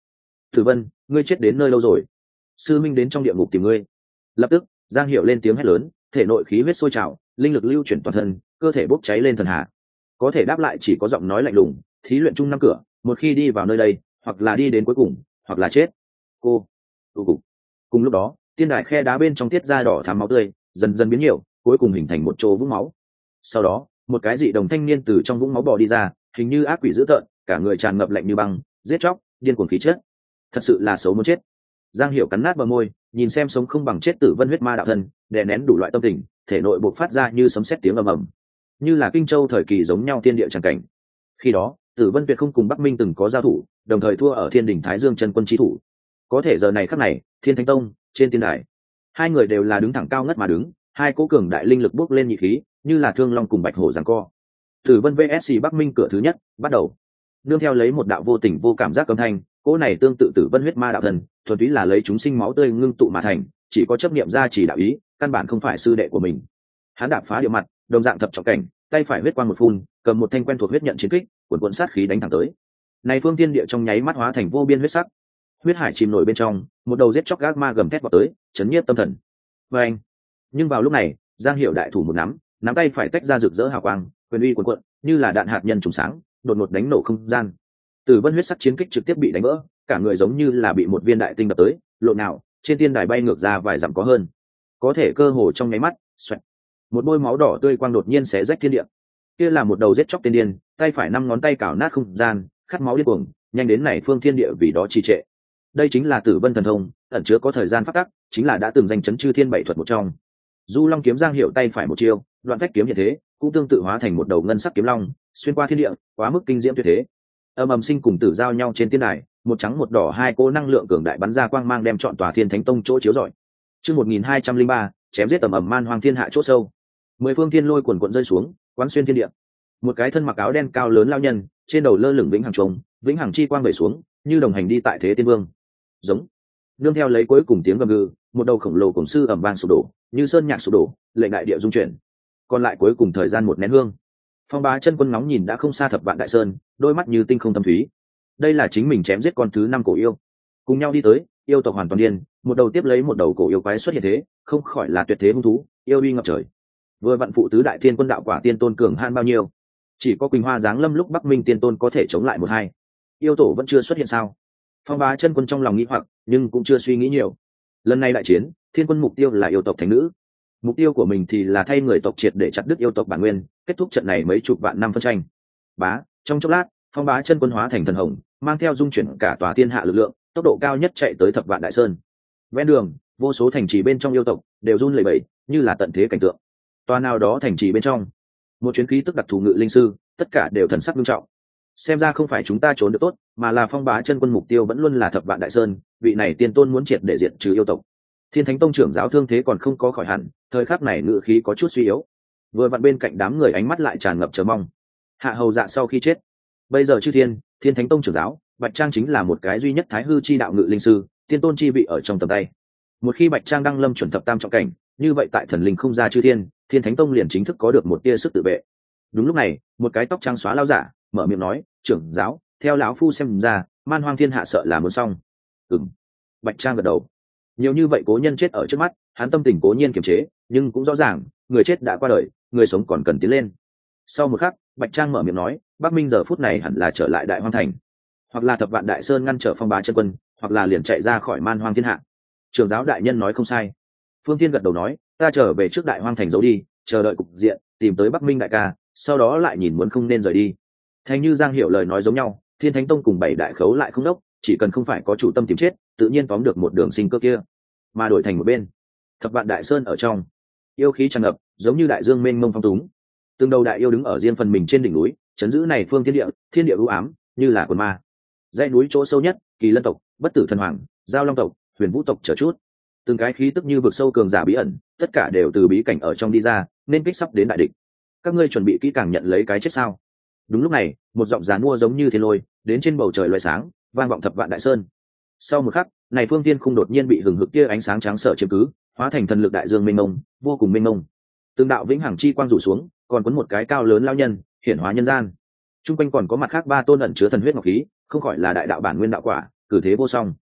S1: Tử Vân, ngươi chết đến nơi lâu rồi, sư minh đến trong địa ngục tìm ngươi. Lập tức Giang Hiểu lên tiếng hét lớn, thể nội khí huyết sôi trào, linh lực lưu chuyển toàn thân, cơ thể bốc cháy lên thần hạ. Có thể đáp lại chỉ có giọng nói lạnh lùng, thí luyện chung năm cửa, một khi đi vào nơi đây, hoặc là đi đến cuối cùng, hoặc là chết. Cô, cô cùng. Cùng lúc đó, tiên đài khe đá bên trong tiết ra đỏ thắm máu tươi, dần dần biến nhiều, cuối cùng hình thành một chỗ vũng máu. Sau đó, một cái dị đồng thanh niên từ trong vũng máu bò đi ra, hình như ác quỷ dữ tợn, cả người tràn ngập lạnh như băng, giết chóc, điên cuồng khí chất. Thật sự là xấu muốn chết. Giang Hiểu cắn nát bờ môi, nhìn xem sống không bằng chết Tử Vân huyết ma đạo thân, đè nén đủ loại tâm tình, thể nội bộc phát ra như sấm sét tiếng ầm ầm, như là kinh châu thời kỳ giống nhau tiên địa tràng cảnh. Khi đó, Tử Vân Tuyệt không cùng Bắc Minh từng có giao thủ, đồng thời thua ở Thiên Đình Thái Dương chân quân chí thủ. Có thể giờ này khắc này, Thiên Thánh Tông, trên tiên đài, hai người đều là đứng thẳng cao ngất mà đứng, hai cỗ cường đại linh lực bốc lên nhị khí, như là thương long cùng bạch hổ giằng co. Tử Vân vs Bắc Minh cửa thứ nhất, bắt đầu. Nương theo lấy một đạo vô tình vô cảm giác âm thanh, cỗ này tương tự Tử Vân huyết ma đạo thần, thuần túy là lấy chúng sinh máu tươi ngưng tụ mà thành, chỉ có chấp niệm ra chỉ đạo ý, căn bản không phải sư đệ của mình. Hắn đạp phá địa mặt, đồng dạng thập trọng cảnh, tay phải huyết quang một phun, cầm một thanh quen thuộc huyết nhận chiến kích, cuồn cuộn sát khí đánh thẳng tới. Này phương thiên địa trong nháy mắt hóa thành vô biên huyết sắc. Huyết hải chìm nổi bên trong, một đầu giết chóc gác ma gầm thét vào tới, chấn nhiếp tâm thần. Và anh. Nhưng vào lúc này, Giang Hiểu đại thủ một nắm, nắm tay phải tách ra rực rỡ hào quang, quyền uy cuồn cuộn, như là đạn hạt nhân trùng sáng, đột ngột đánh nổ không gian. Tử Vân huyết sắc chiến kích trực tiếp bị đánh vỡ, cả người giống như là bị một viên đại tinh đập tới, lộn nào, trên tiên đài bay ngược ra vài dặm có hơn. Có thể cơ hồ trong nháy mắt, xoẹt, một bôi máu đỏ tươi quang đột nhiên xé rách thiên địa. Kia là một đầu giết chóc tiên điên, tay phải năm ngón tay cào nát không gian, khát máu điên cuồng, nhanh đến này phương thiên địa vì đó trì trệ. Đây chính là Tử Vân thần thông, ẩn chứa có thời gian phát tắc, chính là đã từng danh chấn chư thiên bảy thuật một trong. Du Long kiếm Giang Hiểu tay phải một chiêu, đoạn phách kiếm hiện thế, cũng tương tự hóa thành một đầu ngân sắc kiếm long, xuyên qua thiên địa, quá mức kinh diễm tuyệt thế. Âm ầm sinh cùng tử giao nhau trên tiên đài, một trắng một đỏ hai cô năng lượng cường đại bắn ra quang mang đem trọn tòa Thiên Thánh Tông chỗ chiếu rọi. Chương một nghìn hai trăm linh ba, chém giết tầm ầm man hoang thiên hạ chỗ sâu. Mười phương thiên lôi cuồn cuộn rơi xuống, quán xuyên thiên địa. Một cái thân mặc áo đen cao lớn lao nhân, trên đầu lơ lửng vĩnh hằng trùng, vĩnh hằng chi quang vẩy xuống, như đồng hành đi tại thế tiên vương. Giống. Nương theo lấy cuối cùng tiếng gầm gừ, một đầu khổng lồ cổng sư ầm vang sụp đổ, như sơn nhạc sụp đổ, lệnh đại địa rung chuyển. Còn lại cuối cùng thời gian một nén hương. Phong Bá Chân Quân ngóng nhìn đã không xa Thập Vạn Đại Sơn, đôi mắt như tinh không thâm thúy. Đây là chính mình chém giết con thứ năm cổ yêu. Cùng nhau đi tới, yêu tộc hoàn toàn điên, một đầu tiếp lấy một đầu cổ yêu quái xuất hiện thế, không khỏi là tuyệt thế hung thú, yêu uy ngập trời. Vừa vặn phụ tứ đại thiên quân đạo quả tiên tôn cường han bao nhiêu, chỉ có Quỳnh Hoa giáng lâm lúc Bắc Minh tiên tôn có thể chống lại một hai. Yêu tổ vẫn chưa xuất hiện sao? Phong Bá Chân Quân trong lòng nghĩ hoặc, nhưng cũng chưa suy nghĩ nhiều. Lần này đại chiến, thiên quân mục tiêu là yêu tộc thánh nữ. Mục tiêu của mình thì là thay người tộc triệt để chặt đứt yêu tộc bản nguyên, kết thúc trận này mấy chục vạn năm phân tranh. Bá, trong chốc lát, Phong Bá Chân Quân hóa thành thần hồng, mang theo dung chuyển cả tòa thiên hạ lực lượng, tốc độ cao nhất chạy tới Thập Vạn Đại Sơn. Ven đường, vô số thành trì bên trong yêu tộc đều run lẩy bẩy, như là tận thế cảnh tượng. Tòa nào đó thành trì bên trong, một chuyến khí tức đặc thù ngự linh sư, tất cả đều thần sắc nghiêm trọng. Xem ra không phải chúng ta trốn được tốt, mà là Phong Bá Chân Quân mục tiêu vẫn luôn là Thập Vạn Đại Sơn, vị này tiên tôn muốn triệt để diệt trừ yêu tộc. Thiên Thánh Tông trưởng giáo thương thế còn không có khỏi hẳn, thời khắc này ngự khí có chút suy yếu. Vừa vặn bên cạnh đám người ánh mắt lại tràn ngập chờ mong. Hạ Hầu Dạ sau khi chết, bây giờ chư thiên, Thiên Thánh Tông trưởng giáo, Bạch Trang chính là một cái duy nhất Thái hư chi đạo ngự linh sư, tiên tôn chi vị ở trong tầm tay. Một khi Bạch Trang đăng lâm chuẩn thập tam trọng cảnh, như vậy tại thần linh không ra chư thiên, Thiên Thánh Tông liền chính thức có được một tia sức tự vệ. Đúng lúc này, một cái tóc trắng xóa lão giả mở miệng nói, trưởng giáo, theo lão phu xem ra, man hoang thiên hạ sợ là muốn xong. Ừm. Bạch Trang gật đầu. Nhiều như vậy cố nhân chết ở trước mắt, hắn tâm tình cố nhiên kiềm chế, nhưng cũng rõ ràng, người chết đã qua đời, người sống còn cần tiến lên. Sau một khắc, Bạch Trang mở miệng nói, Bắc Minh giờ phút này hẳn là trở lại Đại Hoang thành, hoặc là Thập Vạn Đại Sơn ngăn trở Phong Bá Chân Quân, hoặc là liền chạy ra khỏi man hoang thiên hạ. Trưởng giáo đại nhân nói không sai. Phương Thiên gật đầu nói, ta trở về trước Đại Hoang thành giấu đi, chờ đợi cục diện, tìm tới Bắc Minh đại ca, sau đó lại nhìn muốn không nên rời đi. Thành như Giang Hiểu lời nói giống nhau, Thiên Thánh Tông cùng bảy đại khấu lại không đốc, chỉ cần không phải có chủ tâm tìm chết, tự nhiên tóm được một đường sinh cơ kia. Mà đổi thành một bên, Thập Vạn Đại Sơn ở trong, yêu khí tràn ngập, giống như đại dương mênh mông phong túng. Từng đầu đại yêu đứng ở riêng phần mình trên đỉnh núi, chấn giữ này phương thiên địa, thiên địa u ám, như là quần ma. Dãy núi chỗ sâu nhất, Kỳ Lân tộc, Bất Tử thần hoàng, Giao Long tộc, Huyền Vũ tộc chờ chút. Từng cái khí tức như vực sâu cường giả bí ẩn, tất cả đều từ bí cảnh ở trong đi ra, nên kích sắp đến đại địch. Các ngươi chuẩn bị kỹ càng nhận lấy cái chết sao? Đúng lúc này, một giọng giàn mua giống như thiên lôi, đến trên bầu trời loé sáng, vang vọng Thập Vạn Đại Sơn. Sau một khắc, này phương thiên khung đột nhiên bị hừng hực kia ánh sáng trắng sợ chiếm cứ, hóa thành thần lực đại dương mênh mông, vô cùng mênh mông. Từng đạo vĩnh hằng chi quang rủ xuống, còn cuốn một cái cao lớn lao nhân, hiển hóa nhân gian. Trung quanh còn có mặt khác ba tôn ẩn chứa thần huyết ngọc khí, không khỏi là đại đạo bản nguyên đạo quả, cử thế vô song.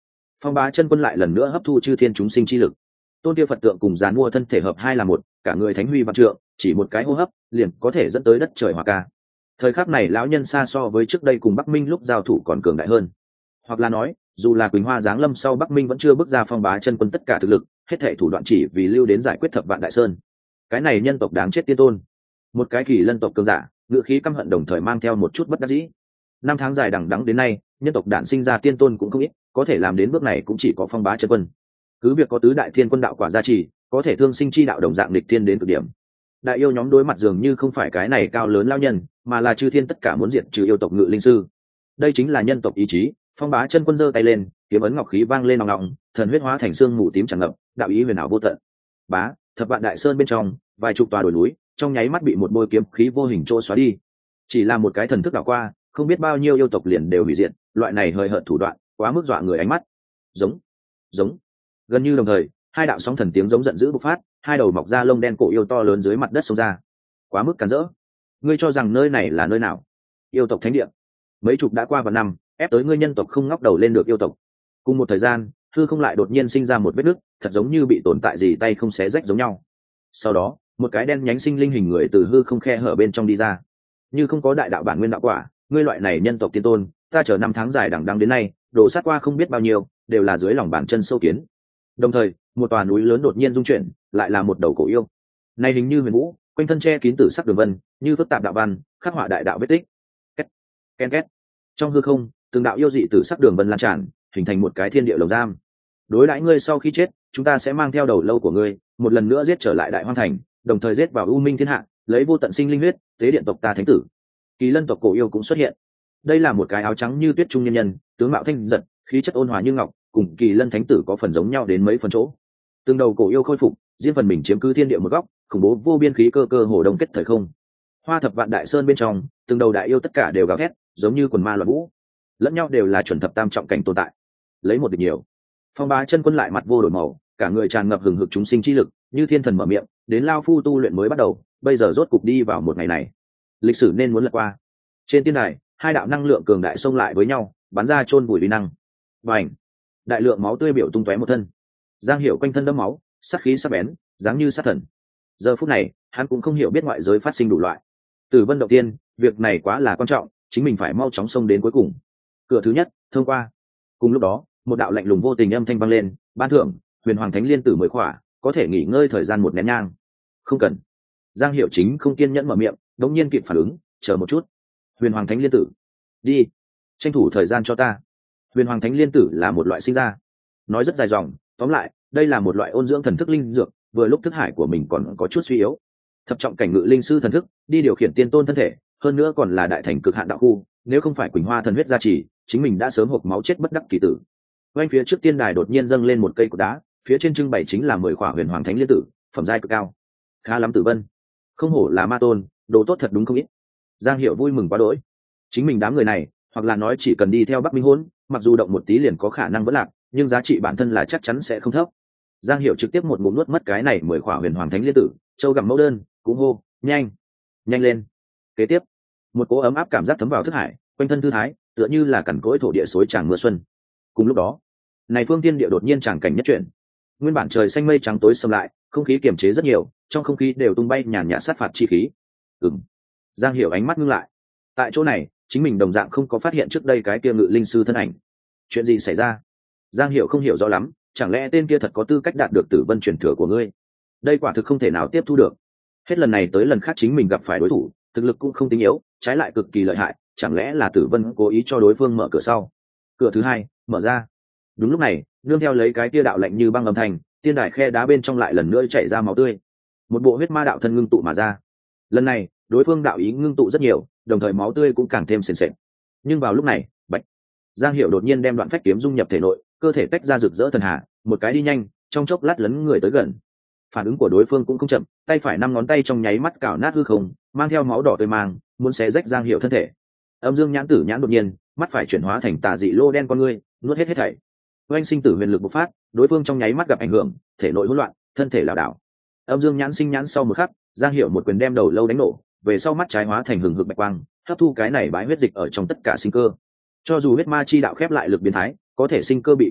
S1: Phong Bá Chân Quân lại lần nữa hấp thu chư thiên chúng sinh chi lực. Tôn kia Phật tượng cùng giàn mua thân thể hợp hai là một, cả người thánh huy vạn trượng, chỉ một cái hô hấp liền có thể dẫn tới đất trời hòa ca. Thời khắc này lão nhân xa so với trước đây cùng Bắc Minh lúc giao thủ còn cường đại hơn. Hoặc là nói, dù là Quỳnh Hoa giáng lâm sau Bắc Minh vẫn chưa bước ra Phong Bá Chân Quân tất cả thực lực, hết thảy thủ đoạn chỉ vì lưu đến giải quyết thập vạn đại sơn. Cái này nhân tộc đáng chết tiên tôn. Một cái kỳ lân tộc cường giả, ngự khí căm hận đồng thời mang theo một chút bất đắc dĩ. Năm tháng dài đằng đẵng đến nay, nhân tộc đản sinh ra tiên tôn cũng không ít, có thể làm đến bước này cũng chỉ có Phong Bá Chân Quân. Cứ việc có tứ đại thiên quân đạo quả gia trì, có thể thương sinh chi đạo đồng dạng địch thiên đến cực điểm. Đại yêu nhóm đối mặt dường như không phải cái này cao lớn lao nhân, mà là chư thiên tất cả muốn diệt trừ yêu tộc ngự linh sư. Đây chính là nhân tộc ý chí. Phong Bá Chân Quân giơ tay lên, kiếm ấn ngọc khí vang lên nòng nòng, thần huyết hóa thành xương mù tím tràn ngập, đạo ý huyền ảo vô tận. Bá, thập vạn đại sơn bên trong, vài chục tòa đồi núi, trong nháy mắt bị một bôi kiếm khí vô hình trô xóa đi. Chỉ là một cái thần thức đảo qua, không biết bao nhiêu yêu tộc liền đều hủy diệt, loại này hời hợt thủ đoạn, quá mức dọa người ánh mắt. Giống, giống. Gần như đồng thời, hai đạo sóng thần tiếng giống giận dữ bộc phát, hai đầu mọc ra lông đen cổ yêu to lớn dưới mặt đất xông ra. Quá mức cản rỡ. Ngươi cho rằng nơi này là nơi nào? Yêu tộc thánh địa. Mấy chục đã qua vào năm, ép tới ngươi nhân tộc không ngóc đầu lên được yêu tộc. Cùng một thời gian, hư không lại đột nhiên sinh ra một vết nứt, thật giống như bị tồn tại gì tay không xé rách giống nhau. Sau đó, một cái đen nhánh sinh linh hình người từ hư không khe hở bên trong đi ra. Như không có đại đạo bản nguyên đạo quả, ngươi loại này nhân tộc tiên tôn, ta chờ năm tháng dài đằng đẵng đến nay, đổ sát qua không biết bao nhiêu, đều là dưới lòng bàn chân sâu kiến. Đồng thời, một tòa núi lớn đột nhiên rung chuyển, lại là một đầu cổ yêu. Này hình như huyền vũ, quanh thân che kín tử sắc đường vân, như phức tạp đạo văn, khắc họa đại đạo vết tích. Két, ken két. Trong hư không, từng đạo yêu dị tử sắc đường vân lan tràn, hình thành một cái thiên địa lồng giam. Đối đãi ngươi sau khi chết, chúng ta sẽ mang theo đầu lâu của ngươi, một lần nữa giết trở lại đại hoang thành, đồng thời giết vào u minh thiên hạ, lấy vô tận sinh linh huyết, tế điện tộc ta thánh tử. Kỳ lân tộc cổ yêu cũng xuất hiện. Đây là một cái áo trắng như tuyết trung nhân nhân, tướng mạo thanh giật, khí chất ôn hòa như ngọc, cùng kỳ lân thánh tử có phần giống nhau đến mấy phần chỗ. Từng đầu cổ yêu khôi phục, riêng phần mình chiếm cứ thiên địa một góc, khủng bố vô biên khí cơ cơ hồ đông kết thời không. Hoa thập vạn đại sơn bên trong, từng đầu đại yêu tất cả đều gào thét, giống như quần ma loạn vũ, lẫn nhau đều là chuẩn thập tam trọng cảnh tồn tại. Lấy một địch nhiều. Phong Bá Chân Quân lại mặt vô đổi màu, cả người tràn ngập hừng hực chúng sinh chi lực, như thiên thần mở miệng, đến lao phu tu luyện mới bắt đầu, bây giờ rốt cục đi vào một ngày này. Lịch sử nên muốn lật qua. Trên tiên đài, hai đạo năng lượng cường đại xông lại với nhau, bắn ra chôn vùi uy năng. Bành! Đại lượng máu tươi biểu tung tóe một thân. Giang Hiểu quanh thân đẫm máu, sát khí sắc bén, dáng như sát thần. Giờ phút này, hắn cũng không hiểu biết ngoại giới phát sinh đủ loại. Tử Vân động tiên, việc này quá là quan trọng, chính mình phải mau chóng xông đến cuối cùng. Cửa thứ nhất, thông qua. Cùng lúc đó, một đạo lạnh lùng vô tình âm thanh vang lên, ban thưởng, Huyền Hoàng Thánh Liên tử mười khỏa, có thể nghỉ ngơi thời gian một nén nhang. Không cần. Giang Hiểu chính không kiên nhẫn mở miệng, đống nhiên kịp phản ứng, chờ một chút. Huyền Hoàng Thánh Liên tử, đi, tranh thủ thời gian cho ta. Huyền Hoàng Thánh Liên tử là một loại sinh ra, nói rất dài dòng, tóm lại, đây là một loại ôn dưỡng thần thức linh dược, vừa lúc thức hải của mình còn có chút suy yếu. Thập trọng cảnh ngự linh sư thần thức, đi điều khiển tiên tôn thân thể, hơn nữa còn là đại thành cực hạn đạo khu, nếu không phải Quỳnh Hoa thần huyết gia trì, chính mình đã sớm hộc máu chết bất đắc kỳ tử. Quanh phía trước tiên đài đột nhiên dâng lên một cây cột đá, phía trên trưng bày chính là mười khỏa Huyền Hoàng Thánh Liên tử, phẩm giai cực cao. Khá lắm Tử Vân, không hổ là ma tôn, đồ tốt thật đúng không ít. Giang Hiểu vui mừng quá đỗi. Chính mình đám người này, hoặc là nói chỉ cần đi theo Bắc Minh Hỗn, mặc dù động một tí liền có khả năng vẫn lạc, nhưng giá trị bản thân là chắc chắn sẽ không thấp. Giang Hiểu trực tiếp một ngụm nuốt mất cái này mười khỏa Huyền Hoàng Thánh Liên tử, châu gặm mẫu đơn, cũng hô, nhanh, nhanh lên. Kế tiếp, một cỗ ấm áp cảm giác thấm vào thức hải, quanh thân thư thái, tựa như là cằn cỗi thổ địa xối tràng mưa xuân. Cùng lúc đó, này phương tiên địa đột nhiên tràng cảnh nhất chuyển. Nguyên bản trời xanh mây trắng tối xâm lại, không khí kiềm chế rất nhiều, trong không khí đều tung bay nhàn nhạt sát phạt chi khí. Ừm. Giang Hiểu ánh mắt ngưng lại. Tại chỗ này, chính mình đồng dạng không có phát hiện trước đây cái kia ngự linh sư thân ảnh. Chuyện gì xảy ra? Giang Hiểu không hiểu rõ lắm, chẳng lẽ tên kia thật có tư cách đạt được Tử Vân truyền thừa của ngươi? Đây quả thực không thể nào tiếp thu được. Hết lần này tới lần khác chính mình gặp phải đối thủ, thực lực cũng không tính yếu, trái lại cực kỳ lợi hại, chẳng lẽ là Tử Vân cố ý cho đối phương mở cửa sau? Cửa thứ hai, mở ra. Đúng lúc này, nương theo lấy cái kia đạo lạnh như băng âm thanh, tiên đài khe đá bên trong lại lần nữa chảy ra máu tươi. Một bộ huyết ma đạo thân ngưng tụ mà ra. Lần này, đối phương đạo ý ngưng tụ rất nhiều, đồng thời máu tươi cũng càng thêm sền sệt. Nhưng vào lúc này, bạch, Giang Hiểu đột nhiên đem đoạn phách kiếm dung nhập thể nội, cơ thể tách ra rực rỡ thần hà, một cái đi nhanh, trong chốc lát lấn người tới gần. Phản ứng của đối phương cũng không chậm, tay phải năm ngón tay trong nháy mắt cào nát hư không, mang theo máu đỏ tươi mang, muốn xé rách Giang Hiểu thân thể. Âm Dương nhãn tử nhãn đột nhiên, mắt phải chuyển hóa thành tà dị lô đen con ngươi, nuốt hết hết thảy. Oanh sinh tử huyền lực bộc phát, đối phương trong nháy mắt gặp ảnh hưởng, thể nội hỗn loạn, thân thể lảo đảo. Âm Dương nhãn sinh nhãn sau một khắc, Giang Hiểu một quyền đem đầu lâu đánh nổ, về sau mắt trái hóa thành hừng hực bạch quang, hấp thu cái này bãi huyết dịch ở trong tất cả sinh cơ. Cho dù huyết ma chi đạo khép lại lực biến thái, có thể sinh cơ bị cắt đoạn,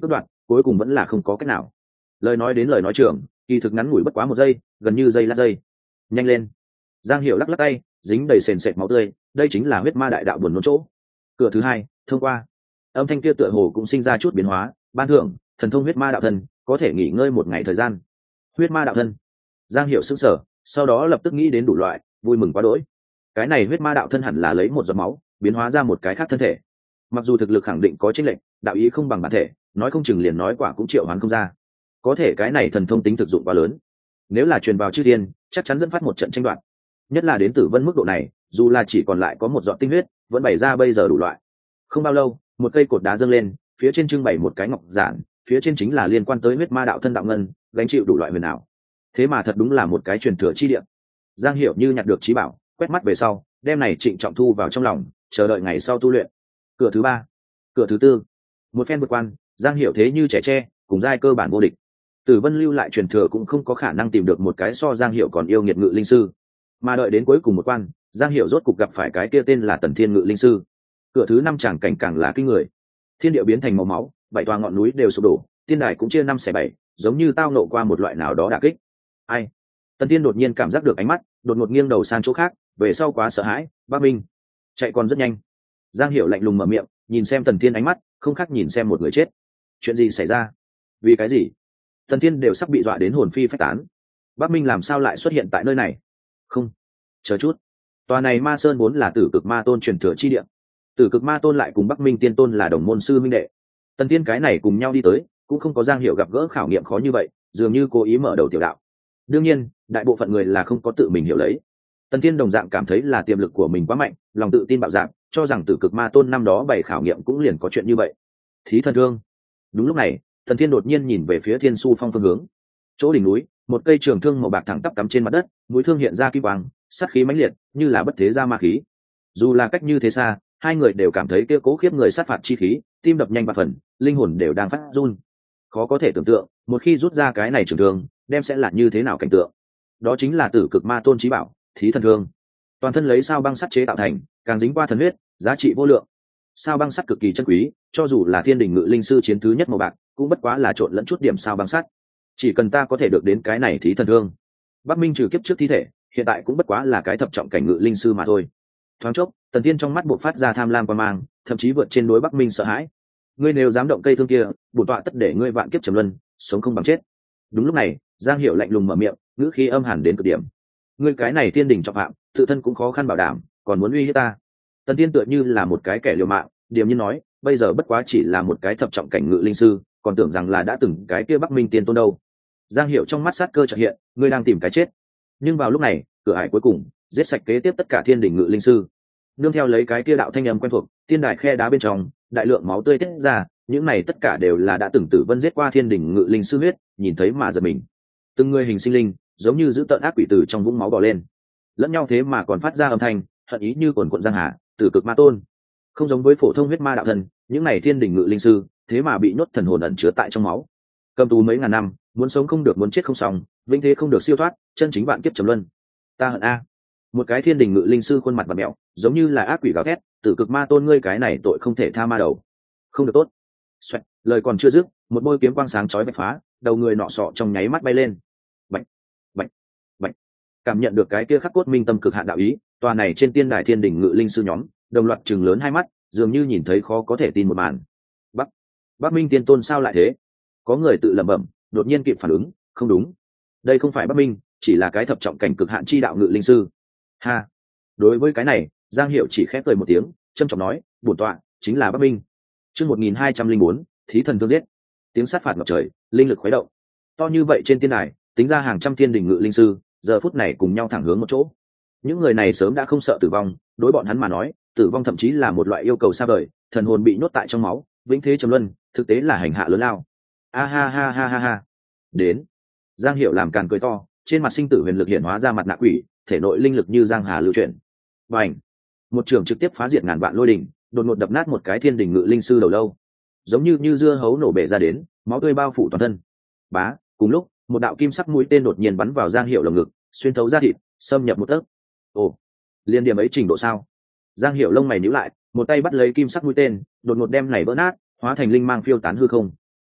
S1: cuối cùng vẫn là không có cách nào. Lời nói đến lời nói trường, kỳ thực ngắn ngủi bất quá một giây, gần như giây lát giây. Nhanh lên. Giang Hiểu lắc lắc tay, dính đầy sền sệt máu tươi, đây chính là huyết ma đại đạo buồn nôn chỗ. Cửa thứ hai, thông qua. Âm thanh kia tựa hồ cũng sinh ra chút biến hóa, ban thưởng, thần thông huyết ma đạo thân, có thể nghỉ ngơi một ngày thời gian. Huyết ma đạo thân. Giang Hiểu sững sờ, sau đó lập tức nghĩ đến đủ loại, vui mừng quá đỗi. Cái này huyết ma đạo thân hẳn là lấy một giọt máu, biến hóa ra một cái khác thân thể. Mặc dù thực lực khẳng định có chênh lệch, đạo ý không bằng bản thể, nói không chừng liền nói quả cũng triệu hoán không ra. Có thể cái này thần thông tính thực dụng quá lớn, nếu là truyền vào chư thiên, chắc chắn dẫn phát một trận tranh đoạt. Nhất là đến Tử Vân mức độ này, dù là chỉ còn lại có một giọt tinh huyết, vẫn bày ra bây giờ đủ loại. Không bao lâu, một cây cột đá dâng lên, phía trên trưng bày một cái ngọc giản, phía trên chính là liên quan tới huyết ma đạo thân đạo ngân, gánh chịu đủ loại huyền ảo. Thế mà thật đúng là một cái truyền thừa chi địa. Giang Hiểu như nhặt được trí bảo, quét mắt về sau, đem này trịnh trọng thu vào trong lòng, chờ đợi ngày sau tu luyện. Cửa thứ ba, cửa thứ tư, một phen vượt quan, Giang Hiểu thế như trẻ tre, cùng giai cơ bản vô địch. Tử Vân lưu lại truyền thừa cũng không có khả năng tìm được một cái so Giang Hiểu còn yêu nghiệt ngự linh sư, mà đợi đến cuối cùng một quan, Giang Hiểu rốt cục gặp phải cái kia tên là Tần Thiên ngự linh sư. Cửa thứ năm tràng cảnh càng là kinh người, thiên địa biến thành màu máu, bảy tòa ngọn núi đều sụp đổ, tiên đài cũng chia năm xẻ bảy, giống như tao nộ qua một loại nào đó đả kích. Ai? Tần Thiên đột nhiên cảm giác được ánh mắt, đột ngột nghiêng đầu sang chỗ khác, về sau quá sợ hãi, Bắc Minh, chạy còn rất nhanh. Giang Hiểu lạnh lùng mở miệng, nhìn xem Tần Thiên ánh mắt, không khác nhìn xem một người chết. Chuyện gì xảy ra? Vì cái gì? Tần Thiên đều sắp bị dọa đến hồn phi phách tán. Bắc Minh làm sao lại xuất hiện tại nơi này? Không, chờ chút. Tòa này Ma Sơn vốn là Tử Cực Ma Tôn truyền thừa chi địa. Tử Cực Ma Tôn lại cùng Bắc Minh Tiên Tôn là đồng môn sư minh đệ. Tần Thiên cái này cùng nhau đi tới, cũng không có Giang Hiểu gặp gỡ khảo nghiệm khó như vậy, dường như cố ý mở đầu tiểu đạo. Đương nhiên, đại bộ phận người là không có tự mình hiểu lấy. Tần Thiên đồng dạng cảm thấy là tiềm lực của mình quá mạnh, lòng tự tin bạo dạn, cho rằng Tử Cực Ma Tôn năm đó bày khảo nghiệm cũng liền có chuyện như vậy. Thí thần thương. Đúng lúc này, Tần Thiên đột nhiên nhìn về phía Thiên Su Phong phương hướng. Chỗ đỉnh núi, một cây trường thương màu bạc thẳng tắp cắm trên mặt đất, mũi thương hiện ra kim quang, sát khí mãnh liệt, như là bất thế ra ma khí. Dù là cách như thế xa, hai người đều cảm thấy kia cố khiếp người sát phạt chi khí, tim đập nhanh ba phần, linh hồn đều đang phát run. Khó có thể tưởng tượng, một khi rút ra cái này trường thương, đem sẽ là như thế nào cảnh tượng. Đó chính là Tử Cực Ma Tôn chí bảo, Thí thần thương. Toàn thân lấy sao băng sắt chế tạo thành, càng dính qua thần huyết, giá trị vô lượng. Sao băng sắt cực kỳ chân quý, cho dù là Thiên Đình ngự linh sư chiến thứ nhất màu bạc, cũng bất quá là trộn lẫn chút điểm sao băng sắt. Chỉ cần ta có thể được đến cái này Thí thần thương, Bắc Minh trừ kiếp trước thi thể, hiện tại cũng bất quá là cái thập trọng cảnh ngự linh sư mà thôi. Thoáng chốc, Tần Thiên trong mắt bộc phát ra tham lam quan mang, thậm chí vượt trên đối Bắc Minh sợ hãi. Ngươi nếu dám động cây thương kia, bổn tọa tất để ngươi vạn kiếp trầm luân, sống không bằng chết. Đúng lúc này, Giang Hiểu lạnh lùng mở miệng, ngữ khí âm hàn đến cực điểm. Ngươi cái này Thiên Đình trọng phạm, tự thân cũng khó khăn bảo đảm, còn muốn uy hiếp ta. Tần Thiên tựa như là một cái kẻ liều mạng, điềm nhiên nói, bây giờ bất quá chỉ là một cái thập trọng cảnh ngự linh sư, còn tưởng rằng là đã từng cái kia Bắc Minh tiên tôn đâu. Giang Hiểu trong mắt sát cơ chợt hiện, ngươi đang tìm cái chết. Nhưng vào lúc này, cửa ải cuối cùng, giết sạch kế tiếp tất cả Thiên Đình ngự linh sư. Nương theo lấy cái kia đạo thanh âm quen thuộc, tiên đài khe đá bên trong, đại lượng máu tươi tiết ra, những này tất cả đều là đã từng Tử Vân giết qua Thiên Đình ngự linh sư huyết, nhìn thấy mà giật mình. Từng người hình sinh linh, giống như giữ tợn ác quỷ từ trong vũng máu bò lên, lẫn nhau thế mà còn phát ra âm thanh, hận ý như cuồn cuộn giang hà. Tử Cực Ma Tôn, không giống với phổ thông huyết ma đạo thần, những này Thiên Đình ngự linh sư, thế mà bị nhốt thần hồn ẩn chứa tại trong máu, cầm tù mấy ngàn năm, muốn sống không được, muốn chết không xong, vĩnh thế không được siêu thoát, chân chính vạn kiếp trầm luân. Ta hận a. Một cái Thiên Đình ngự linh sư khuôn mặt bặm mẹo, giống như là ác quỷ gào thét, Tử Cực Ma Tôn, ngươi cái này tội không thể tha ma đầu, không được tốt. Xoẹt, lời còn chưa dứt, một bôi kiếm quang sáng chói bạch phá, đầu người nọ sọ trong nháy mắt bay lên. Bạch, bạch, bạch. Cảm nhận được cái kia khắc cốt minh tâm cực hạn đạo ý, tòa này trên tiên đài Thiên Đình ngự linh sư nhóm, đồng loạt trừng lớn hai mắt, dường như nhìn thấy khó có thể tin một màn. Bắc, Bắc Minh tiên tôn sao lại thế? Có người tự lẩm bẩm, đột nhiên kịp phản ứng, không đúng, đây không phải Bắc Minh, chỉ là cái thập trọng cảnh cực hạn chi đạo ngự linh sư. Ha. Đối với cái này, Giang Hiểu chỉ khép cười một tiếng, trâm trọng nói, bổn tọa chính là Bắc Minh. Chương một nghìn hai trăm linh bốn, Thí thần thương giết. Tiếng sát phạt ngập trời, linh lực khuấy động. To như vậy trên tiên đài, tính ra hàng trăm Thiên Đình ngự linh sư, giờ phút này cùng nhau thẳng hướng một chỗ. Những người này sớm đã không sợ tử vong, đối bọn hắn mà nói, tử vong thậm chí là một loại yêu cầu xa vời, thần hồn bị nhốt tại trong máu, vĩnh thế trầm luân, thực tế là hành hạ lớn lao. A ha ha ha ha ha. Đến. Giang Hiểu làm càn cười to, trên mặt sinh tử huyền lực hiện hóa ra mặt nạ quỷ, thể nội linh lực như giang hà lưu chuyển. Bành. Một trường trực tiếp phá diệt ngàn vạn lôi đỉnh, đột ngột đập nát một cái Thiên Đình ngự linh sư đầu lâu, giống như như dưa hấu nổ bể ra đến, máu tươi bao phủ toàn thân. Bá, cùng lúc, một đạo kim sắc mũi tên đột nhiên bắn vào Giang Hiểu lồng ngực, xuyên thấu da thịt, xâm nhập một tấc. Ồ, liên điểm ấy trình độ sao? Giang Hiểu lông mày nhíu lại, một tay bắt lấy kim sắc mũi tên, đột ngột đem này vỡ nát, hóa thành linh mang phiêu tán hư không.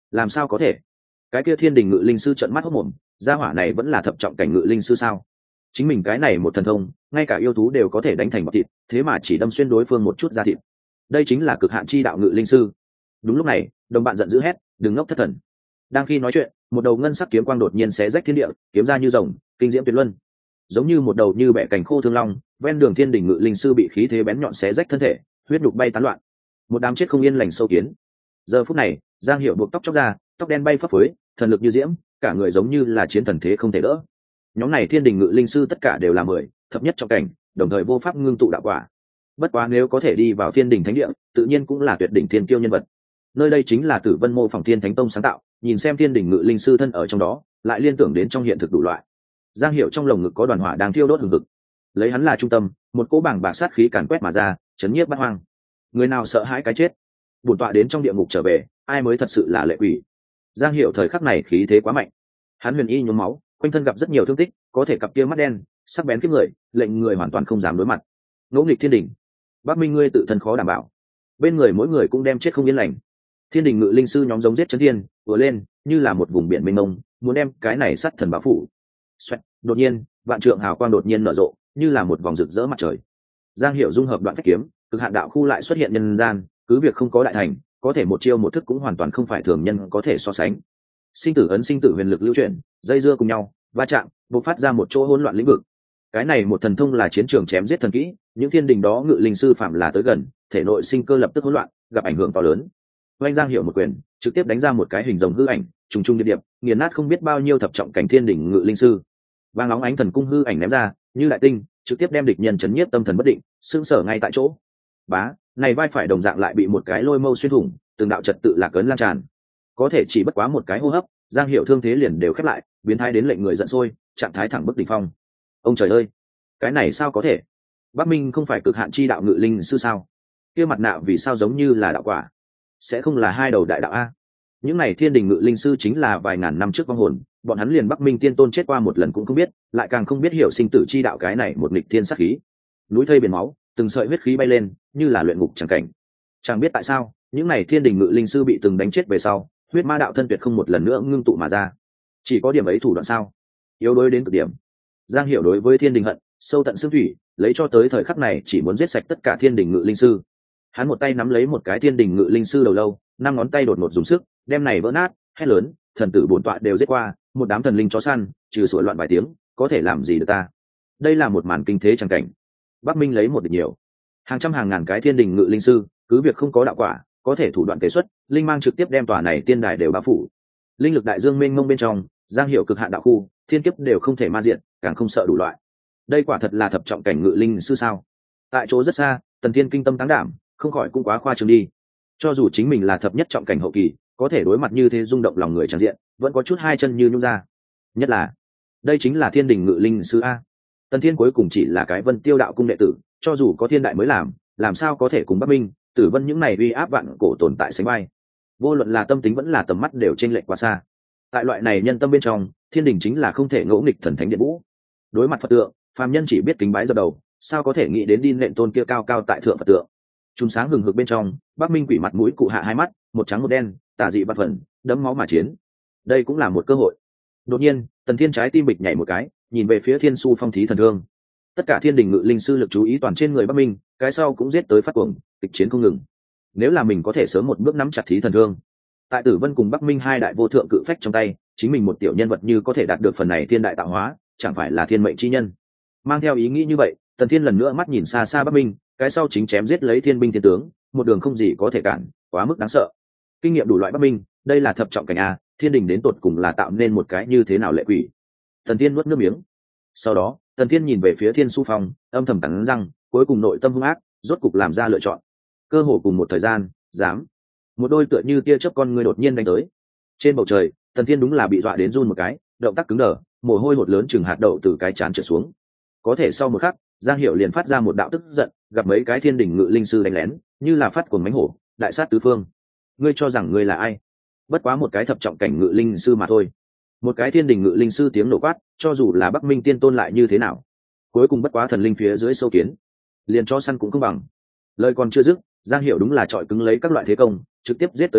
S1: làm sao có thể? Cái kia thiên đình ngự linh sư trợn mắt hốt mồm, gia hỏa này vẫn là thập trọng cảnh ngự linh sư sao? Chính mình cái này một thần thông, ngay cả yêu thú đều có thể đánh thành bọt thịt, thế mà chỉ đâm xuyên đối phương một chút da thịt. Đây chính là cực hạn chi đạo ngự linh sư. Đúng lúc này, đồng bạn giận dữ hét, đừng ngốc thất thần. Đang khi nói chuyện, một đầu ngân sắc kiếm quang đột nhiên xé rách thiên địa, kiếm ra như rồng, kinh diễm tuyệt luân. Giống như một đầu như bẻ cành khô thương long, ven đường thiên đình ngự linh sư bị khí thế bén nhọn xé rách thân thể, huyết nhục bay tán loạn. Một đám chết không yên lành sâu kiến. Giờ phút này, Giang Hiểu buộc tóc chóc ra, tóc đen bay phấp phới, thần lực như diễm, cả người giống như là chiến thần thế không thể đỡ. Nhóm này thiên đình ngự linh sư tất cả đều là mười thập nhất trong cảnh, đồng thời vô pháp ngưng tụ đạo quả. Bất quá nếu có thể đi vào thiên đình thánh địa, tự nhiên cũng là tuyệt đỉnh thiên kiêu nhân vật. Nơi đây chính là Tử Vân mô phỏng Thiên Thánh Tông sáng tạo, nhìn xem thiên đình ngự linh sư thân ở trong đó, lại liên tưởng đến trong hiện thực đủ loại. Giang Hiểu trong lồng ngực có đoàn hỏa đang thiêu đốt hừng hực, lấy hắn là trung tâm, một cỗ bảng bạc sát khí càn quét mà ra, chấn nhiếp bát hoang. Người nào sợ hãi cái chết, bổn tọa đến trong địa ngục trở về, ai mới thật sự là lệ quỷ. Giang Hiểu thời khắc này khí thế quá mạnh, hắn huyền y nhuốm máu, quanh thân gặp rất nhiều thương tích, có thể cặp kia mắt đen sắc bén kiếp người, lệnh người hoàn toàn không dám đối mặt. Ngỗ nghịch thiên đình, Bắc Minh ngươi tự thân khó đảm bảo, bên người mỗi người cũng đem chết không yên lành. Thiên đình ngự linh sư nhóm giống giết chấn thiên vừa lên như là một vùng biển mênh mông, muốn đem cái này sát thần báo phủ. Xoẹt, đột nhiên vạn trượng hào quang đột nhiên nở rộ, như là một vòng rực rỡ mặt trời. Giang Hiểu dung hợp đoạn phách kiếm, cực hạn đạo khu lại xuất hiện nhân gian, cứ việc không có đại thành, có thể một chiêu một thức cũng hoàn toàn không phải thường nhân có thể so sánh. Sinh tử ấn sinh tử huyền lực lưu chuyển, dây dưa cùng nhau va chạm, bộc phát ra một chỗ hỗn loạn lĩnh vực. Cái này một thần thông là chiến trường chém giết thần kỹ, những thiên đình đó ngự linh sư phạm là tới gần, thể nội sinh cơ lập tức hỗn loạn, gặp ảnh hưởng to lớn. Oanh Giang Hiểu một quyền, trực tiếp đánh ra một cái hình rồng hư ảnh, trùng trùng điệp điệp, nghiền nát không biết bao nhiêu thập trọng cảnh thiên đỉnh ngự linh sư. Vang nóng ánh thần cung hư ảnh ném ra, như đại tinh, trực tiếp đem địch nhân chấn nhiếp tâm thần bất định, sững sờ ngay tại chỗ. Bá, này vai phải đồng dạng lại bị một cái lôi mâu xuyên thủng, từng đạo trật tự lạc ấn lan tràn. Có thể chỉ bất quá một cái hô hấp, Giang Hiểu thương thế liền đều khép lại, biến thái đến lệnh người giận sôi, trạng thái thẳng bức đỉnh phong. Ông trời ơi, cái này sao có thể? Bắc Minh không phải cực hạn chi đạo ngự linh sư sao? Kia mặt nạ vì sao giống như là đạo quả? Sẽ không là hai đầu đại đạo a? Những này thiên đình ngự linh sư chính là vài ngàn năm trước vong hồn, bọn hắn liền Bắc Minh tiên tôn chết qua một lần cũng không biết, lại càng không biết hiểu sinh tử chi đạo cái này một nghịch thiên sát khí. Núi thây biển máu, từng sợi huyết khí bay lên, như là luyện ngục chẳng cảnh. Chẳng biết tại sao, những này thiên đình ngự linh sư bị từng đánh chết về sau, huyết ma đạo thân tuyệt không một lần nữa ngưng tụ mà ra. Chỉ có điểm ấy thủ đoạn sao? Yếu đuối đến cực điểm. Giang Hiểu đối với thiên đình hận sâu tận xương thủy, lấy cho tới thời khắc này chỉ muốn giết sạch tất cả thiên đình ngự linh sư. Hắn một tay nắm lấy một cái thiên đình ngự linh sư đầu lâu, năm ngón tay đột ngột dùng sức đem này vỡ nát, hét lớn, thần tử bổn tọa đều giết qua, một đám thần linh chó săn, trừ sủa loạn vài tiếng, có thể làm gì được ta? Đây là một màn kinh thế chẳng cảnh. Bắc Minh lấy một địch nhiều, hàng trăm hàng ngàn cái thiên đình ngự linh sư, cứ việc không có đạo quả, có thể thủ đoạn kế xuất, linh mang trực tiếp đem tòa này tiên đài đều bao phủ. Linh lực đại dương mênh mông bên trong, Giang Hiểu cực hạn đạo khu, thiên kiếp đều không thể ma diện, càng không sợ đủ loại. Đây quả thật là thập trọng cảnh ngự linh sư sao? Tại chỗ rất xa, Tần Thiên kinh tâm táng đảm, không khỏi cũng quá khoa trương đi. Cho dù chính mình là thập nhất trọng cảnh hậu kỳ, có thể đối mặt như thế rung động lòng người tràn diện, vẫn có chút hai chân như nhung ra. Nhất là, đây chính là thiên đình ngự linh sư a. Tần Thiên cuối cùng chỉ là cái Vân Tiêu đạo cung đệ tử, cho dù có thiên đại mới làm, làm sao có thể cùng Bắc Minh, Tử Vân những này uy áp vạn cổ tồn tại sánh vai. Vô luận là tâm tính vẫn là tầm mắt đều chênh lệch quá xa. Tại loại này nhân tâm bên trong, thiên đình chính là không thể ngỗ nghịch thần thánh điện vũ. Đối mặt Phật tượng, phàm nhân chỉ biết kính bái dập đầu, sao có thể nghĩ đến đi nện tôn kia cao cao tại thượng Phật tượng. Chúng sáng hừng hực bên trong, Bắc Minh quỷ mặt mũi cụ hạ hai mắt, một trắng một đen, tà dị bát phần, đẫm máu mà chiến. Đây cũng là một cơ hội. Đột nhiên, Tần Thiên trái tim bịch nhảy một cái, nhìn về phía Thiên Su Phong Thí thần thương. Tất cả thiên đình ngự linh sư lực chú ý toàn trên người Bắc Minh, cái sau cũng giết tới phát cuồng, kịch chiến không ngừng. Nếu là mình có thể sớm một bước nắm chặt Thí thần thương, tại Tử Vân cùng Bắc Minh hai đại vô thượng cự phách trong tay, chính mình một tiểu nhân vật như có thể đạt được phần này thiên đại tạo hóa, chẳng phải là thiên mệnh chi nhân. Mang theo ý nghĩ như vậy, Tần Thiên lần nữa mắt nhìn xa xa Bắc Minh, cái sau chính chém giết lấy thiên binh thiên tướng, một đường không gì có thể cản, quá mức đáng sợ. Kinh nghiệm đủ loại Bắc Minh, đây là thập trọng cảnh a, thiên đình đến tột cùng là tạo nên một cái như thế nào lệ quỷ. Tần Thiên nuốt nước miếng. Sau đó, Tần Thiên nhìn về phía Thiên Su Phong, âm thầm cắn răng, cuối cùng nội tâm hung ác, rốt cục làm ra lựa chọn. Cơ hồ cùng một thời gian, dám. Một đôi tựa như tia chớp con người đột nhiên đánh tới. Trên bầu trời, Tần Thiên đúng là bị dọa đến run một cái, động tác cứng đờ, mồ hôi hột lớn chừng hạt đậu từ cái trán trượt xuống. Có thể sau một khắc, Giang Hiểu liền phát ra một đạo tức giận, gặp mấy cái thiên đình ngự linh sư đánh lén, như là phát cuồng mãnh hổ, đại sát tứ phương. Ngươi cho rằng ngươi là ai? Bất quá một cái thập trọng cảnh ngự linh sư mà thôi. Một cái thiên đình ngự linh sư tiếng nổ quát, cho dù là Bắc Minh tiên tôn lại như thế nào, cuối cùng bất quá thần linh phía dưới sâu kiến, liền cho săn cũng không bằng. Lời còn chưa dứt, Giang Hiểu đúng là trọi cứng lấy các loại thế công, trực tiếp giết tới đây,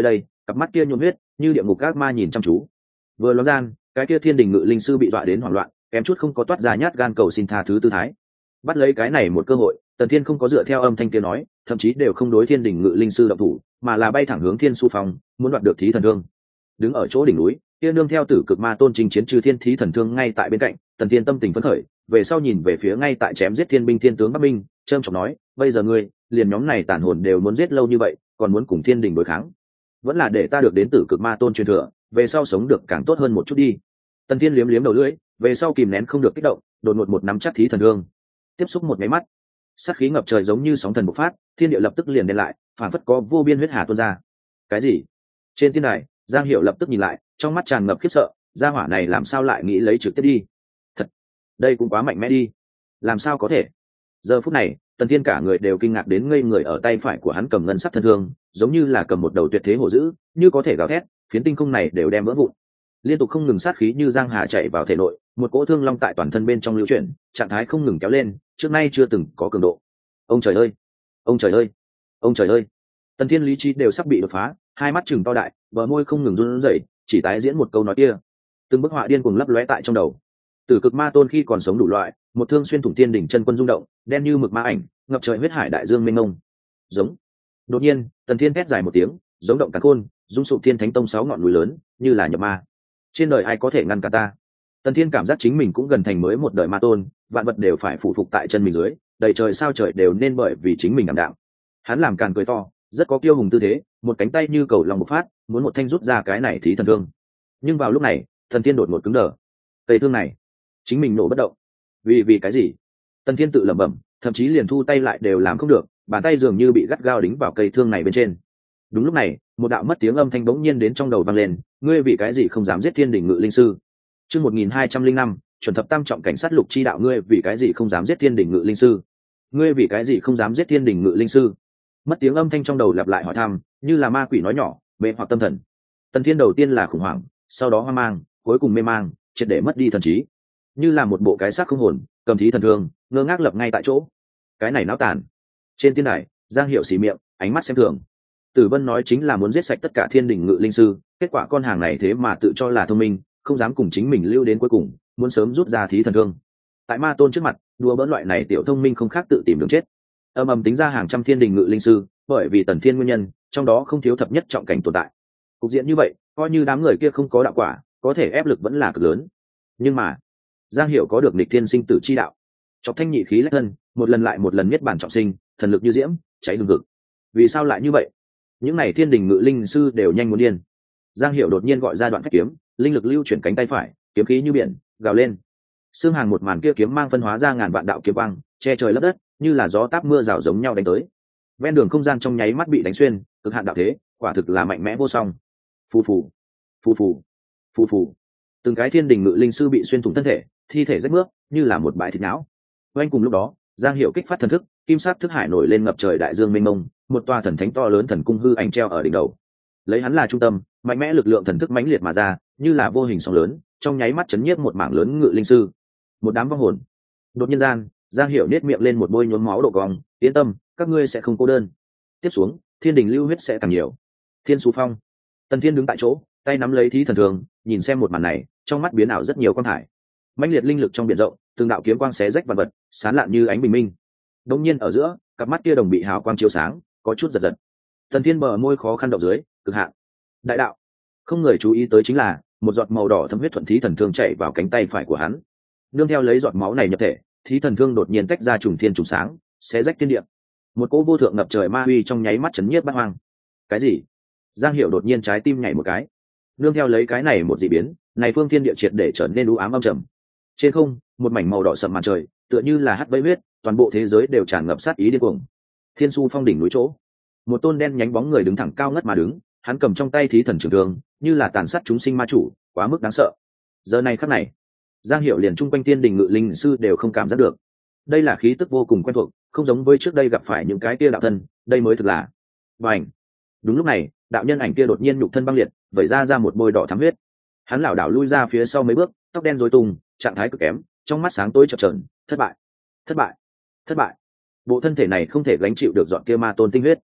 S1: cặp mắt kia nhuộm huyết như địa ngục các ma nhìn chăm chú. Vừa ló gian, cái kia thiên đình ngự linh sư bị dọa đến hoảng loạn, kém chút không có toát ra nhát gan cầu xin tha thứ tư thái. Bắt lấy cái này một cơ hội, Tần Thiên không có dựa theo âm thanh kia nói, thậm chí đều không đối thiên đình ngự linh sư động thủ, mà là bay thẳng hướng Thiên Su Phong, muốn đoạt được thí thần thương. Đứng ở chỗ đỉnh núi, kia nương theo tử cực ma tôn trình chiến trừ thiên thí thần thương ngay tại bên cạnh, Tần Thiên tâm tình phấn khởi, về sau nhìn về phía ngay tại chém giết thiên binh thiên tướng Bắc Minh, trơm trọng nói, bây giờ ngươi, liền nhóm này tàn hồn đều muốn giết lâu như vậy, còn muốn cùng thiên đình đối kháng, vẫn là để ta được đến tử cực ma tôn truyền thừa, về sau sống được càng tốt hơn một chút đi. Tần Thiên liếm liếm đầu lưỡi, về sau kìm nén không được kích động, đột ngột một nắm chắc thí thần thương, tiếp xúc một máy mắt, sát khí ngập trời giống như sóng thần bộc phát, thiên địa lập tức liền đen lại, phản phất có vô biên huyết hà tuôn ra. Cái gì? Trên thiên đài, Giang Hiểu lập tức nhìn lại, trong mắt tràn ngập khiếp sợ, gia hỏa này làm sao lại nghĩ lấy trực tiếp đi? Thật, đây cũng quá mạnh mẽ đi. Làm sao có thể? Giờ phút này, Tần Thiên cả người đều kinh ngạc đến ngây người, ở tay phải của hắn cầm ngân sắc thân thương, giống như là cầm một đầu tuyệt thế hổ dữ, như có thể gào thét, phiến tinh không này đều đem vỡ vụn. Liên tục không ngừng sát khí như giang hà chạy vào thể nội, một cỗ thương long tại toàn thân bên trong lưu chuyển, trạng thái không ngừng kéo lên, trước nay chưa từng có cường độ. Ông trời ơi, ông trời ơi, ông trời ơi! Tần Thiên lý trí đều sắp bị đột phá, hai mắt chừng to đại, bờ môi không ngừng run rẩy, chỉ tái diễn một câu nói kia. Từng bức họa điên cuồng lấp lóe tại trong đầu. Tử cực ma tôn khi còn sống đủ loại, một thương xuyên thủng thiên đỉnh chân quân rung động, đen như mực ma ảnh, ngập trời huyết hải đại dương mênh mông. Giống. Đột nhiên, Tần Thiên hét dài một tiếng, giống động càn khôn, rung sụp thiên thánh tông sáu ngọn núi lớn, như là nhập ma. Trên đời ai có thể ngăn cả ta? Tần Thiên cảm giác chính mình cũng gần thành mới một đời ma tôn, vạn vật đều phải phụ phục tại chân mình dưới, đầy trời sao trời đều nên bởi vì chính mình đảm đạo. Hắn làm càn cười to, rất có kiêu hùng tư thế, một cánh tay như cầu lòng bộc phát, muốn một thanh rút ra cái này thí thần thương. Nhưng vào lúc này, Tần Thiên đột ngột cứng đờ. Cây thương này, chính mình nổ bất động. Vì vì cái gì? Tần Thiên tự lẩm bẩm, thậm chí liền thu tay lại đều làm không được, bàn tay dường như bị gắt gao đính vào cây thương này bên trên. Đúng lúc này, một đạo mất tiếng âm thanh bỗng nhiên đến trong đầu vang lên, ngươi vì cái gì không dám giết thiên đỉnh ngự linh sư? Chương một nghìn hai trăm linh năm, chuẩn thập tam trọng cảnh sát lục chi đạo, ngươi vì cái gì không dám giết thiên đỉnh ngự linh sư? Ngươi vì cái gì không dám giết thiên đỉnh ngự linh sư? Mất tiếng âm thanh trong đầu lặp lại hỏi thăm, như là ma quỷ nói nhỏ, mê hoặc tâm thần. Tần Thiên đầu tiên là khủng hoảng, sau đó hoang mang, cuối cùng mê mang, triệt để mất đi thần trí, như là một bộ cái xác không hồn, cầm thí thần thương, ngơ ngác lập ngay tại chỗ. Cái này náo tàn. Trên thiên đài, Giang Hiểu xì miệng, ánh mắt xem thường. Tử Vân nói chính là muốn giết sạch tất cả thiên đỉnh ngự linh sư, kết quả con hàng này thế mà tự cho là thông minh, không dám cùng chính mình lưu đến cuối cùng, muốn sớm rút ra thí thần thương. Tại ma tôn trước mặt, đùa bỡn loại này tiểu thông minh không khác tự tìm đường chết. Âm ầm tính ra hàng trăm thiên đỉnh ngự linh sư, bởi vì Tần Thiên nguyên nhân, trong đó không thiếu thập nhất trọng cảnh tồn tại. Cục diện như vậy, coi như đám người kia không có đạo quả, có thể ép lực vẫn là cực lớn. Nhưng mà, Giang Hiểu có được nghịch thiên sinh tử chi đạo, chọc thanh nhị khí lách thân, một lần lại một lần miết bản trọng sinh, thần lực như diễm, cháy hừng hực. Vì sao lại như vậy? Những này thiên đình ngự linh sư đều nhanh muốn điên. Giang Hiểu đột nhiên gọi ra đoạn phách kiếm, linh lực lưu chuyển cánh tay phải, kiếm khí như biển, gào lên. Xương hàng một màn kia kiếm mang phân hóa ra ngàn vạn đạo kiếm quang, che trời lấp đất, như là gió táp mưa rào giống nhau đánh tới. Ven đường không gian trong nháy mắt bị đánh xuyên, cực hạn đạo thế, quả thực là mạnh mẽ vô song. Phù phù, phù phù, phù phù. Từng cái thiên đình ngự linh sư bị xuyên thủng thân thể, thi thể rách mướp, như là một bãi thịt não. Oanh cùng lúc đó, Giang Hiểu kích phát thần thức, kim sắc thức hải nổi lên ngập trời đại dương mênh mông, một tòa thần thánh to lớn thần cung hư ảnh treo ở đỉnh đầu. Lấy hắn là trung tâm, mạnh mẽ lực lượng thần thức mãnh liệt mà ra, như là vô hình sóng lớn, trong nháy mắt chấn nhiếp một mảng lớn ngự linh sư, một đám vong hồn. Đột nhiên gian, Giang Hiểu nết miệng lên một bôi nhuốm máu độ cong, yên tâm, các ngươi sẽ không cô đơn. Tiếp xuống, thiên đình lưu huyết sẽ càng nhiều. Thiên Su Phong, Tần Thiên đứng tại chỗ, tay nắm lấy thí thần thường, nhìn xem một màn này, trong mắt biến ảo rất nhiều quang thải. Mãnh liệt linh lực trong biển rộng, từng đạo kiếm quang xé rách vạn vật, sáng lạn như ánh bình minh. Đột nhiên ở giữa, cặp mắt kia đồng bị hào quang chiếu sáng, có chút giật giật. Tần Thiên bờ môi khó khăn động dưới, cực hạn. Đại đạo. Không người chú ý tới chính là, một giọt màu đỏ thấm huyết thuận thí thần thương chảy vào cánh tay phải của hắn. Nương theo lấy giọt máu này nhập thể, thí thần thương đột nhiên tách ra trùng thiên trùng sáng, xé rách thiên địa. Một cỗ vô thượng ngập trời ma uy trong nháy mắt chấn nhiếp bát hoang. Cái gì? Giang Hiểu đột nhiên trái tim nhảy một cái. Nương theo lấy cái này một dị biến, này phương thiên địa triệt để trở nên u ám âm trầm. Trên không, một mảnh màu đỏ sậm màn trời, tựa như là hắt bẫy huyết, toàn bộ thế giới đều tràn ngập sát ý điên cuồng. Thiên Su Phong đỉnh núi chỗ, một tôn đen nhánh bóng người đứng thẳng cao ngất mà đứng, hắn cầm trong tay thí thần trường thương, như là tàn sát chúng sinh ma chủ, quá mức đáng sợ. Giờ này khắc này, Giang Hiểu liền trung quanh tiên đình ngự linh sư đều không cảm giác được. Đây là khí tức vô cùng quen thuộc, không giống với trước đây gặp phải những cái kia đạo thân, đây mới thực là. Bành. Đúng lúc này, đạo nhân ảnh kia đột nhiên nhục thân băng liệt, vẩy ra ra một bôi đỏ thắm huyết. Hắn lảo đảo lui ra phía sau mấy bước, tóc đen rối tung, trạng thái cực kém, trong mắt sáng tối chập chờn, thất bại, thất bại, thất bại. Bộ thân thể này không thể gánh chịu được dọn kia ma tôn tinh huyết.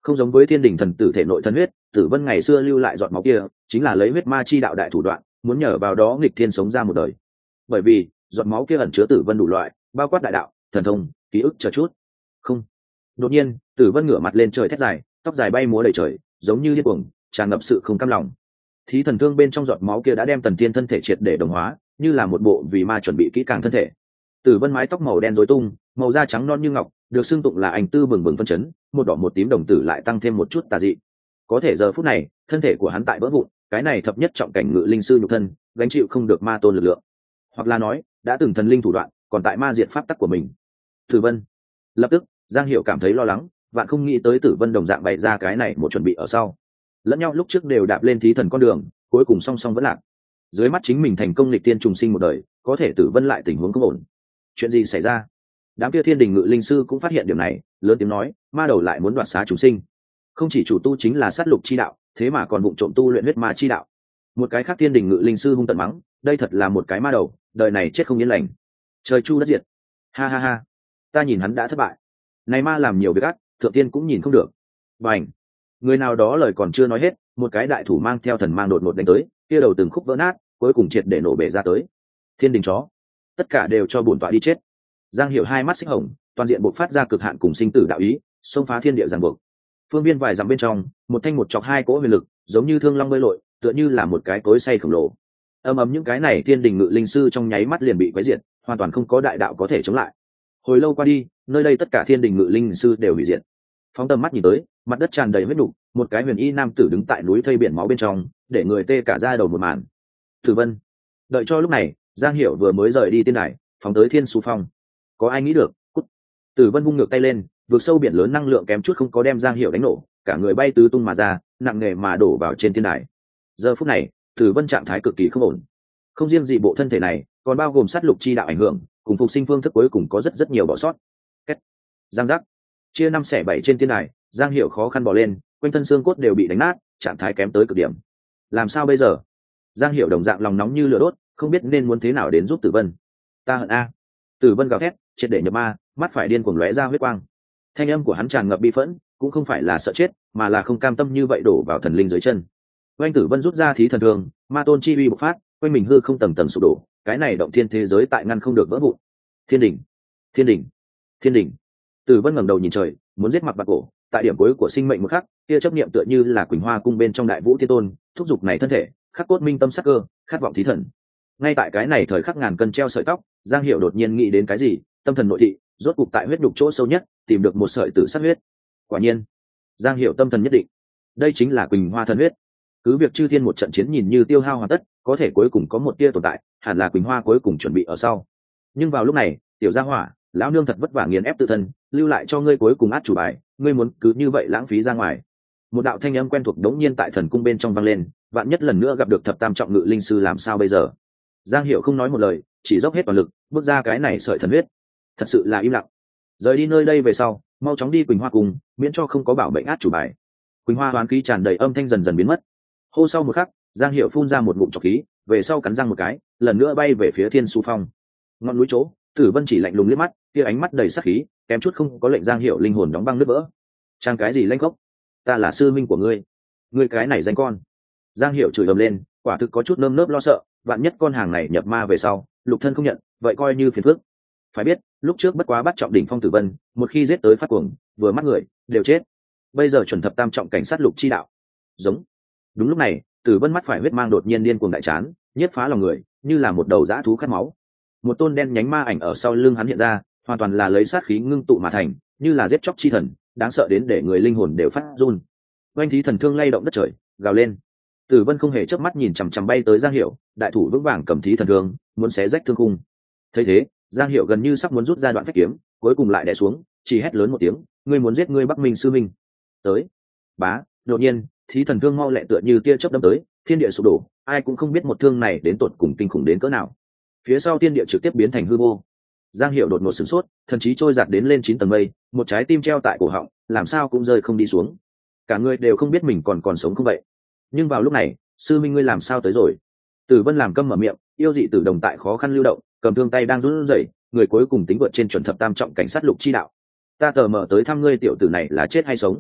S1: Không giống với thiên đình thần tử thể nội thân huyết, Tử Vân ngày xưa lưu lại giọt máu kia chính là lấy huyết ma chi đạo đại thủ đoạn, muốn nhờ vào đó nghịch thiên sống ra một đời. Bởi vì giọt máu kia ẩn chứa Tử Vân đủ loại, bao quát đại đạo, thần thông, ký ức chờ chút. Không. Đột nhiên, Tử Vân ngửa mặt lên trời thét dài, tóc dài bay múa đầy trời, giống như điên cuồng, tràn ngập sự không cam lòng. Thí thần thương bên trong giọt máu kia đã đem Tần Thiên thân thể triệt để đồng hóa, như là một bộ vì ma chuẩn bị kỹ càng thân thể. Tử Vân mái tóc màu đen rối tung, màu da trắng non như ngọc, được xưng tụng là ảnh tư bừng bừng phân chấn, một đỏ một tím đồng tử lại tăng thêm một chút tà dị. Có thể giờ phút này, thân thể của hắn tại vỡ vụn, cái này thập nhất trọng cảnh ngự linh sư nhục thân, gánh chịu không được ma tôn lực lượng. Hoặc là nói, đã từng thần linh thủ đoạn, còn tại ma diệt pháp tắc của mình. Tử Vân. Lập tức, Giang Hiểu cảm thấy lo lắng, vạn không nghĩ tới Tử Vân đồng dạng bày ra cái này một chuẩn bị ở sau. Lẫn nhau lúc trước đều đạp lên thí thần con đường, cuối cùng song song vẫn lạc. Dưới mắt chính mình thành công lịch tiên trùng sinh một đời, có thể Tử Vân lại tình huống không ổn. Chuyện gì xảy ra? Đám kia thiên đình ngự linh sư cũng phát hiện điểm này, lớn tiếng nói, ma đầu lại muốn đoạt xá chúng sinh. Không chỉ chủ tu chính là sát lục chi đạo, thế mà còn vụng trộm tu luyện huyết ma chi đạo. Một cái khác thiên đình ngự linh sư hung tận mắng, đây thật là một cái ma đầu, đời này chết không yên lành. Trời chu đất diệt. Ha ha ha, ta nhìn hắn đã thất bại. Này ma làm nhiều việc ác, thượng tiên cũng nhìn không được. Bành. Người nào đó lời còn chưa nói hết, một cái đại thủ mang theo thần mang đột ngột đánh tới, kia đầu từng khúc vỡ nát, cuối cùng triệt để nổ bể ra tới. Thiên đình chó, tất cả đều cho bổn tọa đi chết. Giang Hiểu hai mắt xích hồng, toàn diện bộc phát ra cực hạn cùng sinh tử đạo ý, xông phá thiên địa giằng buộc. Phương viên vài dặm bên trong, một thanh một chọc hai cỗ huyền lực, giống như thương long bơi lội, tựa như là một cái cối xay khổng lồ. Ầm ầm những cái này thiên đình ngự linh sư trong nháy mắt liền bị quấy diệt, hoàn toàn không có đại đạo có thể chống lại. Hồi lâu qua đi, nơi đây tất cả thiên đình ngự linh sư đều hủy diệt. Phóng tầm mắt nhìn tới, mặt đất tràn đầy huyết nục, một cái huyền y nam tử đứng tại núi thây biển máu bên trong, để người tê cả da đầu một màn. Tử Vân. Đợi cho lúc này, Giang Hiểu vừa mới rời đi tiên đài, phóng tới Thiên Su Phong. Có ai nghĩ được? Cút. Tử Vân vung ngược tay lên, vượt sâu biển lớn năng lượng kém chút không có đem Giang Hiểu đánh nổ, cả người bay tứ tung mà ra, nặng nề mà đổ vào trên tiên đài. Giờ phút này, Tử Vân trạng thái cực kỳ không ổn. Không riêng gì bộ thân thể này, còn bao gồm sát lục chi đạo ảnh hưởng, cùng phục sinh phương thức cuối cùng có rất rất nhiều bỏ sót. Kết. Giang giác. Chia năm xẻ bảy trên tiên đài, Giang Hiểu khó khăn bò lên, quanh thân xương cốt đều bị đánh nát, trạng thái kém tới cực điểm. Làm sao bây giờ? Giang Hiểu đồng dạng lòng nóng như lửa đốt, không biết nên muốn thế nào đến giúp Tử Vân. Ta hận a. Tử Vân gào thét, triệt để nhập ma, mắt phải điên cuồng lóe ra huyết quang. Thanh âm của hắn tràn ngập bi phẫn, cũng không phải là sợ chết, mà là không cam tâm như vậy đổ vào thần linh dưới chân. Oanh Tử Vân rút ra thí thần thương, ma tôn chi uy bộc phát, quanh mình hư không tầng tầng sụp đổ, cái này động thiên thế giới tại ngăn không được vỡ vụn. Thiên đỉnh, thiên đỉnh, thiên đỉnh. Tử Vân ngẩng đầu nhìn trời, muốn giết mặt bạc cổ, tại điểm cuối của sinh mệnh một khắc, kia chấp niệm tựa như là Quỳnh Hoa cung bên trong Đại Vũ Thiên Tôn, thúc giục này thân thể, khắc cốt minh tâm sắc cơ, khát vọng thí thần. Ngay tại cái này thời khắc ngàn cân treo sợi tóc, Giang Hiểu đột nhiên nghĩ đến cái gì, tâm thần nội thị, rốt cục tại huyết đục chỗ sâu nhất, tìm được một sợi tử sát huyết. Quả nhiên, Giang Hiểu tâm thần nhất định, đây chính là Quỳnh Hoa thần huyết. Cứ việc chư thiên một trận chiến nhìn như tiêu hao hoàn tất, có thể cuối cùng có một tia tồn tại, hẳn là Quỳnh Hoa cuối cùng chuẩn bị ở sau. Nhưng vào lúc này, tiểu gia hỏa, lão nương thật vất vả nghiền ép tự thân, lưu lại cho ngươi cuối cùng át chủ bài, ngươi muốn cứ như vậy lãng phí ra ngoài. Một đạo thanh âm quen thuộc đống nhiên tại thần cung bên trong vang lên, vạn nhất lần nữa gặp được thập tam trọng ngự linh sư làm sao bây giờ? Giang Hiểu không nói một lời, chỉ dốc hết toàn lực, bước ra cái này sợi thần huyết. Thật sự là im lặng. Rời đi nơi đây về sau, mau chóng đi Quỳnh Hoa cùng, miễn cho không có bảo bệnh át chủ bài. Quỳnh Hoa hoán khí tràn đầy âm thanh dần dần biến mất. Hô sau một khắc, Giang Hiểu phun ra một ngụm trọc khí, về sau cắn răng một cái, lần nữa bay về phía Thiên Su Phong. Ngọn núi chỗ, Tử Vân chỉ lạnh lùng liếc mắt, kia ánh mắt đầy sát khí, kém chút không có lệnh Giang Hiểu linh hồn đóng băng nứt vỡ. Trang cái gì lanh gốc? Ta là sư minh của ngươi, ngươi cái này danh con. Giang Hiểu chửi ầm lên, quả thực có chút nơm nớp lo sợ, vạn nhất con hàng này nhập ma về sau, lục thân không nhận, vậy coi như phiền phức. Phải biết, lúc trước bất quá bắt trọng đỉnh phong Tử Vân, một khi giết tới phát cuồng, vừa mắt người, đều chết. Bây giờ chuẩn thập tam trọng cảnh sát lục chi đạo. Giống. Đúng lúc này, Tử Vân mắt phải huyết mang đột nhiên điên cuồng đại chán, nhiếp phá lòng người, như là một đầu dã thú khát máu. Một tôn đen nhánh ma ảnh ở sau lưng hắn hiện ra, hoàn toàn là lấy sát khí ngưng tụ mà thành, như là giết chóc chi thần, đáng sợ đến để người linh hồn đều phát run. Oanh thí thần thương lay động đất trời, gào lên. Tử Vân không hề chớp mắt nhìn chằm chằm bay tới Giang Hiểu, đại thủ vững vàng cầm thí thần thương, muốn xé rách thương khung. Thấy thế, Giang Hiểu gần như sắp muốn rút ra đoạn phách kiếm, cuối cùng lại đè xuống, chỉ hét lớn một tiếng, ngươi muốn giết ngươi Bắc Minh sư minh. Tới. Bá, đột nhiên, thí thần thương mau lẹ tựa như tia chớp đâm tới, thiên địa sụp đổ, ai cũng không biết một thương này đến tột cùng kinh khủng đến cỡ nào. Phía sau thiên địa trực tiếp biến thành hư vô. Giang Hiểu đột ngột sửng sốt, thần trí trôi giạt đến lên chín tầng mây, một trái tim treo tại cổ họng, làm sao cũng rơi không đi xuống. Cả người đều không biết mình còn còn sống không vậy. Nhưng vào lúc này, sư minh ngươi làm sao tới rồi? Tử Vân làm câm mở miệng, yêu dị tử đồng tại khó khăn lưu động, cầm thương tay đang run rẩy, người cuối cùng tính vượt trên chuẩn thập tam trọng cảnh sát lục chi đạo. Ta tờ mở tới thăm ngươi tiểu tử này là chết hay sống?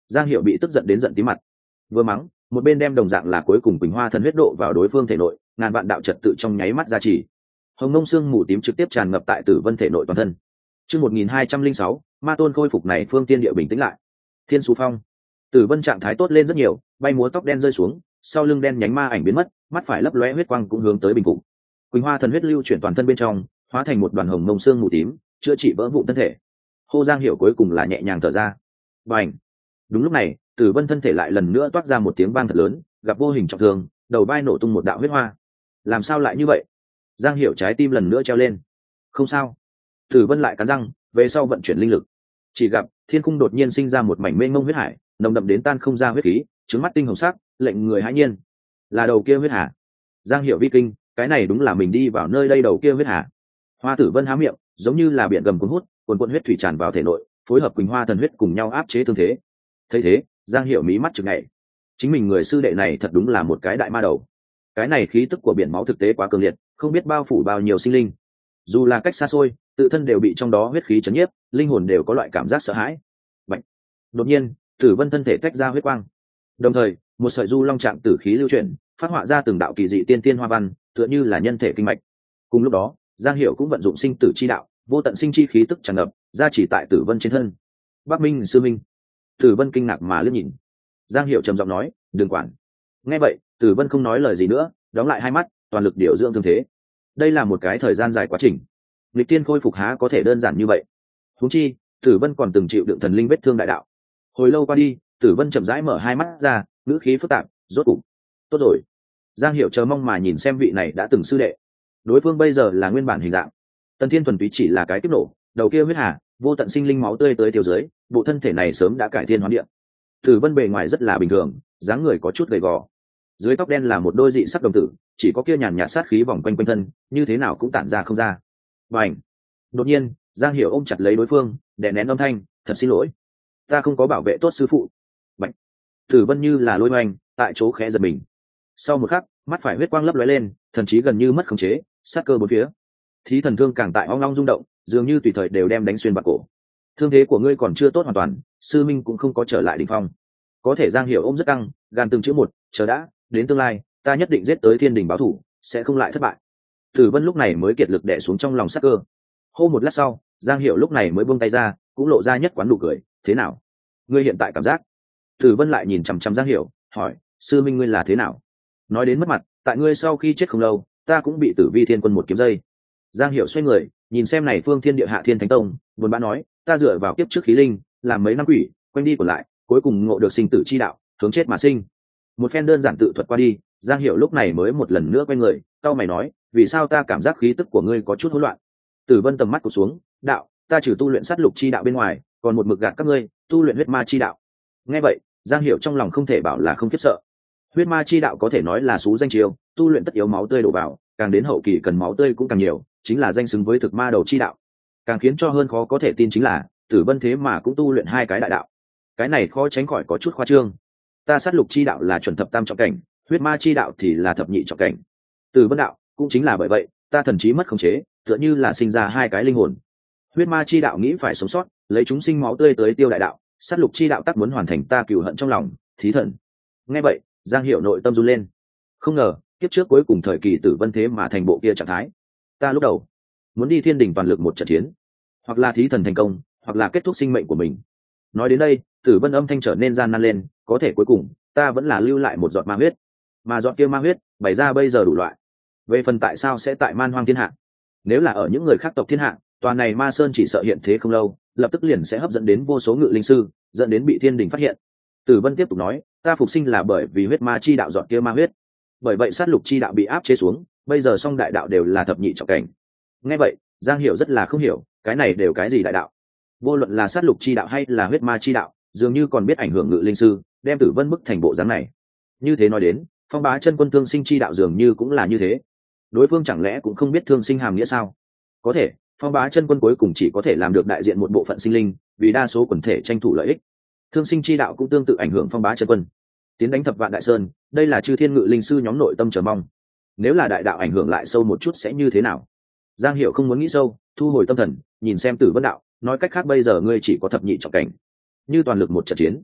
S1: Giang Hiểu bị tức giận đến giận tí mặt, vừa mắng một bên đem đồng dạng là cuối cùng Quỳnh Hoa thần huyết độ vào đối phương thể nội, ngàn vạn đạo trật tự trong nháy mắt ra chỉ, hồng mông xương mù tím trực tiếp tràn ngập tại Tử Vân thể nội toàn thân. Chương một nghìn hai trăm linh sáu, ma tôn khôi phục này phương tiên địa bình tĩnh lại. Thiên Sú Phong. Tử Vân trạng thái tốt lên rất nhiều, bay múa tóc đen rơi xuống, sau lưng đen nhánh ma ảnh biến mất, mắt phải lấp lóe huyết quang cũng hướng tới bình phục. Quỳnh Hoa thần huyết lưu chuyển toàn thân bên trong, hóa thành một đoàn hồng mông xương mù tím, chữa trị vỡ vụn thân thể. Hô Giang Hiểu cuối cùng là nhẹ nhàng thở ra. Bành. Đúng lúc này, Tử Vân thân thể lại lần nữa toát ra một tiếng vang thật lớn, gặp vô hình trọng thương, đầu vai nổ tung một đạo huyết hoa. Làm sao lại như vậy? Giang Hiểu trái tim lần nữa treo lên. Không sao. Tử Vân lại cắn răng, về sau vận chuyển linh lực. Chỉ gặp thiên cung đột nhiên sinh ra một mảnh mênh mông huyết hải, nồng đậm đến tan không ra huyết khí, trứng mắt tinh hồng sắc, lệnh người hãi nhiên. Là đầu kia huyết hà. Giang Hiểu vi kinh, cái này đúng là mình đi vào nơi đây đầu kia huyết hà. Hoa Tử Vân há miệng, giống như là biển gầm cuốn hút, cuồn cuộn huyết thủy tràn vào thể nội, phối hợp Quỳnh Hoa thần huyết cùng nhau áp chế thương thế. Thấy thế, Giang Hiểu mí mắt chực nhảy. Chính mình người sư đệ này thật đúng là một cái đại ma đầu. Cái này khí tức của biển máu thực tế quá cường liệt, không biết bao phủ bao nhiêu sinh linh. Dù là cách xa xôi, tự thân đều bị trong đó huyết khí chấn nhiếp, linh hồn đều có loại cảm giác sợ hãi. Bạch. Đột nhiên, Tử Vân thân thể tách ra huyết quang. Đồng thời, một sợi du long trạng tử khí lưu chuyển, phát họa ra từng đạo kỳ dị tiên tiên hoa văn, tựa như là nhân thể kinh mạch. Cùng lúc đó, Giang Hiểu cũng vận dụng sinh tử chi đạo, vô tận sinh chi khí tức tràn ngập, ra chỉ tại Tử Vân trên thân. Bắc Minh sư minh. Tử Vân kinh ngạc mà liếc nhìn. Giang Hiểu trầm giọng nói, đừng quản. Nghe vậy, Tử Vân không nói lời gì nữa, đóng lại hai mắt, toàn lực điều dưỡng thương thế. Đây là một cái thời gian dài quá trình, nghịch tiên khôi phục há có thể đơn giản như vậy. Huống chi, Tử Vân còn từng chịu đựng thần linh vết thương đại đạo. Hồi lâu qua đi, Tử Vân chậm rãi mở hai mắt ra, ngữ khí phức tạp, rốt cục. Tốt rồi. Giang Hiểu chờ mong mà nhìn xem vị này đã từng sư đệ. Đối phương bây giờ là nguyên bản hình dạng. Tần Thiên thuần túy chỉ là cái tiếp nổ, đầu kia huyết hà, vô tận sinh linh máu tươi tới tiêu dưới, bộ thân thể này sớm đã cải thiên hóa địa. Tử Vân bề ngoài rất là bình thường, dáng người có chút gầy gò. Dưới tóc đen là một đôi dị sắc đồng tử, chỉ có kia nhàn nhạt sát khí vòng quanh quanh thân, như thế nào cũng tản ra không ra. Bành. Đột nhiên, Giang Hiểu ôm chặt lấy đối phương, đè nén âm thanh, thật xin lỗi, ta không có bảo vệ tốt sư phụ. Bạch. Tử Vân như là lôi hoành, tại chỗ khẽ giật mình. Sau một khắc, mắt phải huyết quang lấp lóe lên, thần trí gần như mất khống chế, sát cơ bốn phía. Thí thần thương càng tại ong long rung động, dường như tùy thời đều đem đánh xuyên bạc cổ. Thương thế của ngươi còn chưa tốt hoàn toàn, sư minh cũng không có trở lại đỉnh phong. Có thể Giang Hiểu ôm rất căng, gan từng chữ một, chờ đã, đến tương lai, ta nhất định giết tới thiên đình báo thủ, sẽ không lại thất bại. Tử Vân lúc này mới kiệt lực đè xuống trong lòng sát cơ. Hô một lát sau, Giang Hiểu lúc này mới buông tay ra, cũng lộ ra nhất quán nụ cười, thế nào? Ngươi hiện tại cảm giác? Tử Vân lại nhìn chằm chằm Giang Hiểu, hỏi, sư minh ngươi là thế nào? Nói đến mất mặt, tại ngươi sau khi chết không lâu, ta cũng bị Tử Vi Thiên Quân một kiếm dây. Giang Hiểu xoay người, nhìn xem này phương thiên địa hạ thiên thánh tông, buồn bã nói, ta dựa vào kiếp trước khí linh, làm mấy năm quỷ, quanh đi còn lại, cuối cùng ngộ được sinh tử chi đạo, hướng chết mà sinh. Một phen đơn giản tự thuật qua đi, Giang Hiểu lúc này mới một lần nữa quay người, cau mày nói, vì sao ta cảm giác khí tức của ngươi có chút hỗn loạn? Tử Vân tầm mắt cụt xuống, đạo, ta trừ tu luyện sát lục chi đạo bên ngoài, còn một mực gạt các ngươi, tu luyện huyết ma chi đạo. Nghe vậy, Giang Hiểu trong lòng không thể bảo là không khiếp sợ. Huyết ma chi đạo có thể nói là xú danh chiêu, tu luyện tất yếu máu tươi đổ vào, càng đến hậu kỳ cần máu tươi cũng càng nhiều, chính là danh xứng với thực ma đầu chi đạo. Càng khiến cho hơn khó có thể tin chính là, Tử Vân thế mà cũng tu luyện hai cái đại đạo. Cái này khó tránh khỏi có chút khoa trương. Ta sát lục chi đạo là chuẩn thập tam trọng cảnh, huyết ma chi đạo thì là thập nhị trọng cảnh. Tử Vân đạo cũng chính là bởi vậy, ta thần trí mất khống chế, tựa như là sinh ra hai cái linh hồn. Huyết ma chi đạo nghĩ phải sống sót, lấy chúng sinh máu tươi tới tiêu đại đạo, sát lục chi đạo tắc muốn hoàn thành ta cừu hận trong lòng, thí thần. Nghe vậy, Giang Hiểu nội tâm run lên. Không ngờ, kiếp trước cuối cùng thời kỳ Tử Vân thế mà thành bộ kia trạng thái. Ta lúc đầu muốn đi thiên đình toàn lực một trận chiến, hoặc là thí thần thành công, hoặc là kết thúc sinh mệnh của mình. Nói đến đây, Tử Vân âm thanh trở nên gian nan lên, có thể cuối cùng, ta vẫn là lưu lại một giọt ma huyết, mà giọt kia ma huyết bày ra bây giờ đủ loại. Về phần tại sao sẽ tại Man Hoang thiên hạ, nếu là ở những người khác tộc thiên hạ, toàn này Ma Sơn chỉ sợ hiện thế không lâu, lập tức liền sẽ hấp dẫn đến vô số ngự linh sư, dẫn đến bị thiên đình phát hiện. Tử Vân tiếp tục nói, ta phục sinh là bởi vì huyết ma chi đạo giọt kia ma huyết, bởi vậy sát lục chi đạo bị áp chế xuống, bây giờ song đại đạo đều là thập nhị trọng cảnh. Nghe vậy, Giang Hiểu rất là không hiểu, cái này đều cái gì đại đạo? Vô luận là sát lục chi đạo hay là huyết ma chi đạo, dường như còn biết ảnh hưởng ngự linh sư, đem Tử Vân bức thành bộ dáng này. Như thế nói đến, Phong Bá Chân Quân thương sinh chi đạo dường như cũng là như thế. Đối phương chẳng lẽ cũng không biết thương sinh hàm nghĩa sao? Có thể, Phong Bá Chân Quân cuối cùng chỉ có thể làm được đại diện một bộ phận sinh linh, vì đa số quần thể tranh thủ lợi ích. Thương sinh chi đạo cũng tương tự ảnh hưởng Phong Bá Chân Quân. Tiến đánh thập vạn đại sơn, đây là chư thiên ngự linh sư nhóm nội tâm chờ mong. Nếu là đại đạo ảnh hưởng lại sâu một chút sẽ như thế nào? Giang Hiểu không muốn nghĩ sâu, thu hồi tâm thần, nhìn xem Tử Vân đạo, nói cách khác bây giờ ngươi chỉ có thập nhị trọng cảnh, như toàn lực một trận chiến.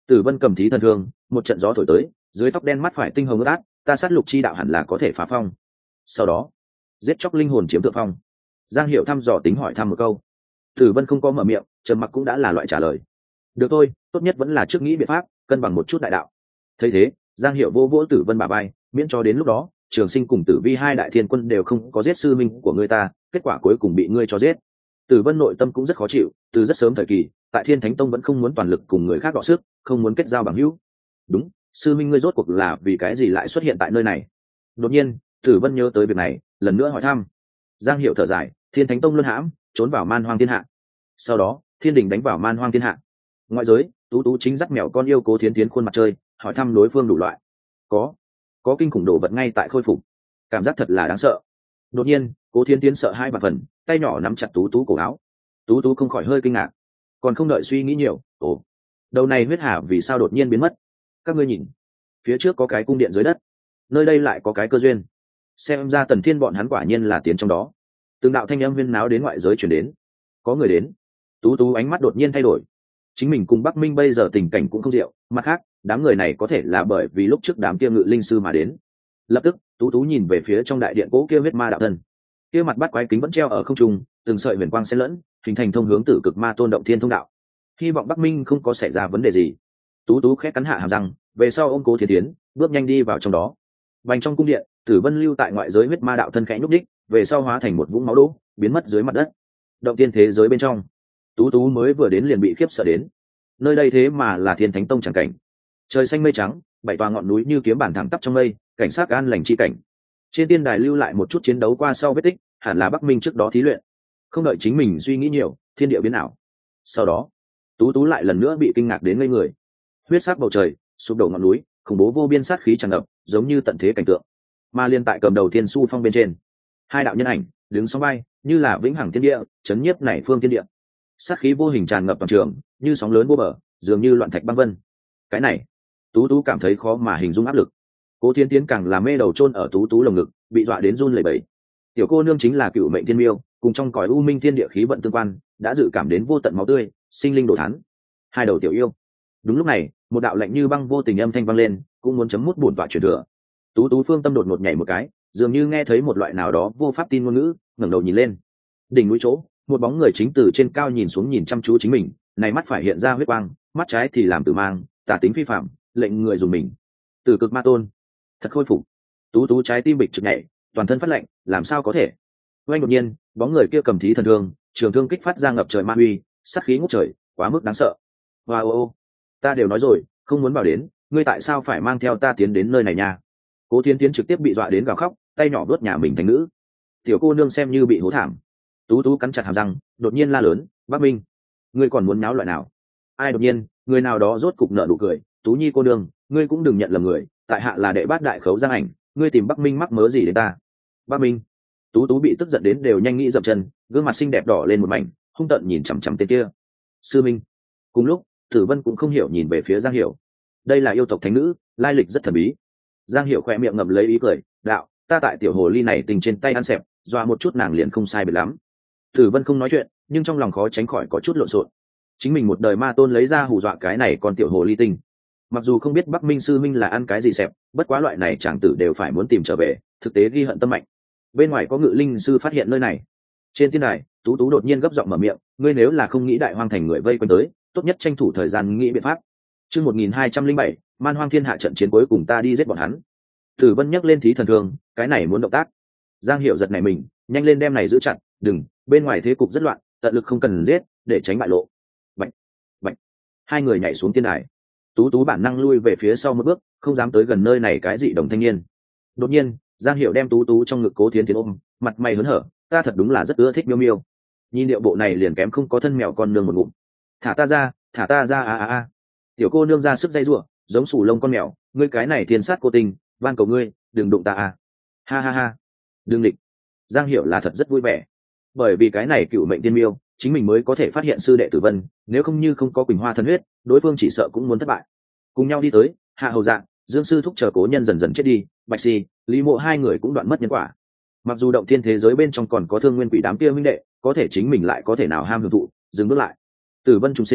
S1: Tử Vân cầm thí thần thương, một trận gió thổi tới, dưới tóc đen mắt phải tinh hồng ướt át, ta sát lục chi đạo hẳn là có thể phá phong. Sau đó, giết chóc linh hồn chiếm thượng phong. Giang Hiểu thăm dò tính hỏi thăm một câu. Tử Vân không có mở miệng, trầm mặc cũng đã là loại trả lời. Được thôi, tốt nhất vẫn là trước nghĩ biện pháp, cân bằng một chút đại đạo. Thấy thế, Giang Hiểu vô vỗ Tử Vân bả vai, miễn cho đến lúc đó, Trường Sinh cùng Tử Vi hai đại thiên quân đều không có giết sư minh của ngươi ta, kết quả cuối cùng bị ngươi cho giết. Tử Vân nội tâm cũng rất khó chịu, từ rất sớm thời kỳ, tại Thiên Thánh Tông vẫn không muốn toàn lực cùng người khác đọ sức, không muốn kết giao bằng hữu. Đúng, sư minh ngươi rốt cuộc là vì cái gì lại xuất hiện tại nơi này? Đột nhiên, Tử Vân nhớ tới việc này, lần nữa hỏi thăm. Giang Hiểu thở dài, Thiên Thánh Tông luân hãm, trốn vào Man Hoang Thiên Hạ. Sau đó, Thiên Đình đánh vào Man Hoang Thiên Hạ. Ngoại giới, Tú Tú chính dắt mèo con yêu Cố Thiến Thiến khuôn mặt chơi, hỏi thăm đối phương đủ loại. Có, có kinh khủng đồ vật ngay tại khôi phục, cảm giác thật là đáng sợ. Đột nhiên, Cố Thiến Thiến sợ hai vạn phần, tay nhỏ nắm chặt Tú Tú cổ áo. Tú Tú không khỏi hơi kinh ngạc, còn không đợi suy nghĩ nhiều, ồ, đầu này huyết hà vì sao đột nhiên biến mất? Các ngươi nhìn, phía trước có cái cung điện dưới đất, nơi đây lại có cái cơ duyên. Xem ra Tần Thiên bọn hắn quả nhiên là tiến trong đó. Từng đạo thanh âm huyên náo đến ngoại giới chuyển đến, có người đến. Tú Tú ánh mắt đột nhiên thay đổi, chính mình cùng Bắc Minh bây giờ tình cảnh cũng không diệu, mặt khác đám người này có thể là bởi vì lúc trước đám kia ngự linh sư mà đến. Lập tức Tú Tú nhìn về phía trong đại điện cố kia huyết ma đạo thân, kia mặt bắt quái kính vẫn treo ở không trung, từng sợi huyền quang xen lẫn, hình thành thông hướng tử cực ma tôn động thiên thông đạo. Hy vọng Bắc Minh không có xảy ra vấn đề gì. Tú Tú khẽ cắn hạ hàm răng, về sau ôm Cố Thiến Thiến, bước nhanh đi vào trong đó. Vành trong cung điện, Tử Vân lưu tại ngoại giới huyết ma đạo thân khẽ nhúc đích, về sau hóa thành một vũng máu đố, biến mất dưới mặt đất. Động tiên thế giới bên trong, Tú Tú mới vừa đến liền bị khiếp sợ đến. Nơi đây thế mà là Thiên Thánh Tông chẳng cảnh. Trời xanh mây trắng, bảy tòa ngọn núi như kiếm bản thẳng tắp trong mây, cảnh sát an lành chi cảnh. Trên tiên đài lưu lại một chút chiến đấu qua sau vết tích, hẳn là Bắc Minh trước đó thí luyện. Không đợi chính mình suy nghĩ nhiều, thiên địa biến ảo. Sau đó, Tú Tú lại lần nữa bị kinh ngạc đến ngây người. Huyết sắc bầu trời, sụp đổ ngọn núi, khủng bố vô biên sát khí tràn ngập, giống như tận thế cảnh tượng. Mà liên tại cầm đầu Thiên Su Phong bên trên, hai đạo nhân ảnh đứng sóng vai, như là vĩnh hằng thiên địa, chấn nhiếp nảy phương thiên địa. Sát khí vô hình tràn ngập toàn trường, như sóng lớn vô bờ, dường như loạn thạch băng vân. Cái này, Tú Tú cảm thấy khó mà hình dung áp lực. Cố Thiên Tiến càng là mê đầu chôn ở Tú Tú lồng ngực, bị dọa đến run lẩy bẩy. Tiểu cô nương chính là cựu mệnh thiên miêu, cùng trong cõi u minh thiên địa khí vận tương quan, đã dự cảm đến vô tận máu tươi, sinh linh đồ thán. Hai đầu tiểu yêu. Đúng lúc này, một đạo lạnh như băng vô tình âm thanh vang lên, cũng muốn chấm mút bổn tọa truyền thừa. Tú Tú phương tâm đột ngột nhảy một cái, dường như nghe thấy một loại nào đó vô pháp tin ngôn ngữ, ngẩng đầu nhìn lên. Đỉnh núi chỗ, một bóng người chính từ trên cao nhìn xuống nhìn chăm chú chính mình, này mắt phải hiện ra huyết quang, mắt trái thì làm tử mang, tà tính phi phạm, lệnh người dùng mình. Tử cực ma tôn, thật khôi phục. Tú Tú trái tim bịch trực nhảy, toàn thân phát lạnh, làm sao có thể? Oanh đột nhiên, bóng người kia cầm thí thần thương, trường thương kích phát ra ngập trời ma uy, sát khí ngút trời, quá mức đáng sợ. Wow, ô, ta đều nói rồi, không muốn vào đến, ngươi tại sao phải mang theo ta tiến đến nơi này nha? Cố Thiên Tiến trực tiếp bị dọa đến gào khóc, tay nhỏ đuốt nhà mình thành nữ. Tiểu cô nương xem như bị hố thảm. Tú Tú cắn chặt hàm răng, đột nhiên la lớn, Bắc Minh, ngươi còn muốn náo loại nào? Ai đột nhiên, người nào đó rốt cục nở nụ cười, Tú Nhi cô nương, ngươi cũng đừng nhận lầm người, tại hạ là đệ bát đại khấu Giang Ảnh, ngươi tìm Bắc Minh mắc mớ gì đến ta? Bắc Minh. Tú Tú bị tức giận đến đều nhanh nghĩ dậm chân, gương mặt xinh đẹp đỏ lên một mảnh, hung tợn nhìn chằm chằm tên kia. Sư Minh. Cùng lúc, Tử Vân cũng không hiểu nhìn về phía Giang Hiểu. Đây là yêu tộc thánh nữ, lai lịch rất thần bí. Giang Hiểu khẽ miệng ngậm lấy ý cười, đạo, ta tại tiểu hồ ly này tình trên tay ăn xẹp, dọa một chút nàng liền không sai biệt lắm. Tử Vân không nói chuyện, nhưng trong lòng khó tránh khỏi có chút lộn xộn. Chính mình một đời ma tôn lấy ra hù dọa cái này còn tiểu hồ ly tinh. Mặc dù không biết Bắc Minh sư minh là ăn cái gì xẹp, bất quá loại này chàng tử đều phải muốn tìm trở về, thực tế ghi hận tâm mạnh. Bên ngoài có ngự linh sư phát hiện nơi này. Trên thiên đài, Tú Tú đột nhiên gấp giọng mở miệng, ngươi nếu là không nghĩ đại hoang thành người vây quanh tới, tốt nhất tranh thủ thời gian nghĩ biện pháp. Chương một nghìn hai trăm linh bảy, Man Hoang Thiên Hạ trận chiến cuối cùng ta đi giết bọn hắn. Tử Vân nhấc lên thí thần thương, cái này muốn động tác. Giang Hiểu giật này mình, nhanh lên đem này giữ chặt, đừng, bên ngoài thế cục rất loạn, tận lực không cần giết, để tránh bại lộ. Bạch, bạch. Hai người nhảy xuống thiên đài. Tú Tú bản năng lui về phía sau một bước, không dám tới gần nơi này cái dị đồng thanh niên. Đột nhiên, Giang Hiểu đem Tú Tú trong ngực Cố Thiến Thiến ôm, mặt mày hớn hở, ta thật đúng là rất ưa thích miêu miêu. Nhìn điệu bộ này liền kém không có thân mèo con nương một ngụm. Thả ta ra, thả ta ra a a a. Tiểu cô nương ra sức dây rủa, giống sủ lông con mèo, ngươi cái này thiên sát cô tình, van cầu ngươi, đừng đụng ta a. Ha ha ha. Đừng định. Giang Hiểu là thật rất vui vẻ. Bởi vì cái này cựu mệnh tiên miêu, chính mình mới có thể phát hiện sư đệ Tử Vân, nếu không như không có Quỳnh Hoa thân huyết, đối phương chỉ sợ cũng muốn thất bại. Cùng nhau đi tới, Hạ Hầu Dạng, Dương Sư thúc chờ cố nhân dần dần chết đi, Bạch Si, Lý Mộ hai người cũng đoạn mất nhân quả. Mặc dù động thiên thế giới bên trong còn có Thương Nguyên Quỷ đám kia huynh đệ, có thể chính mình lại có thể nào ham hưởng thụ, dừng bước lại. Tử Vân trùng sinh,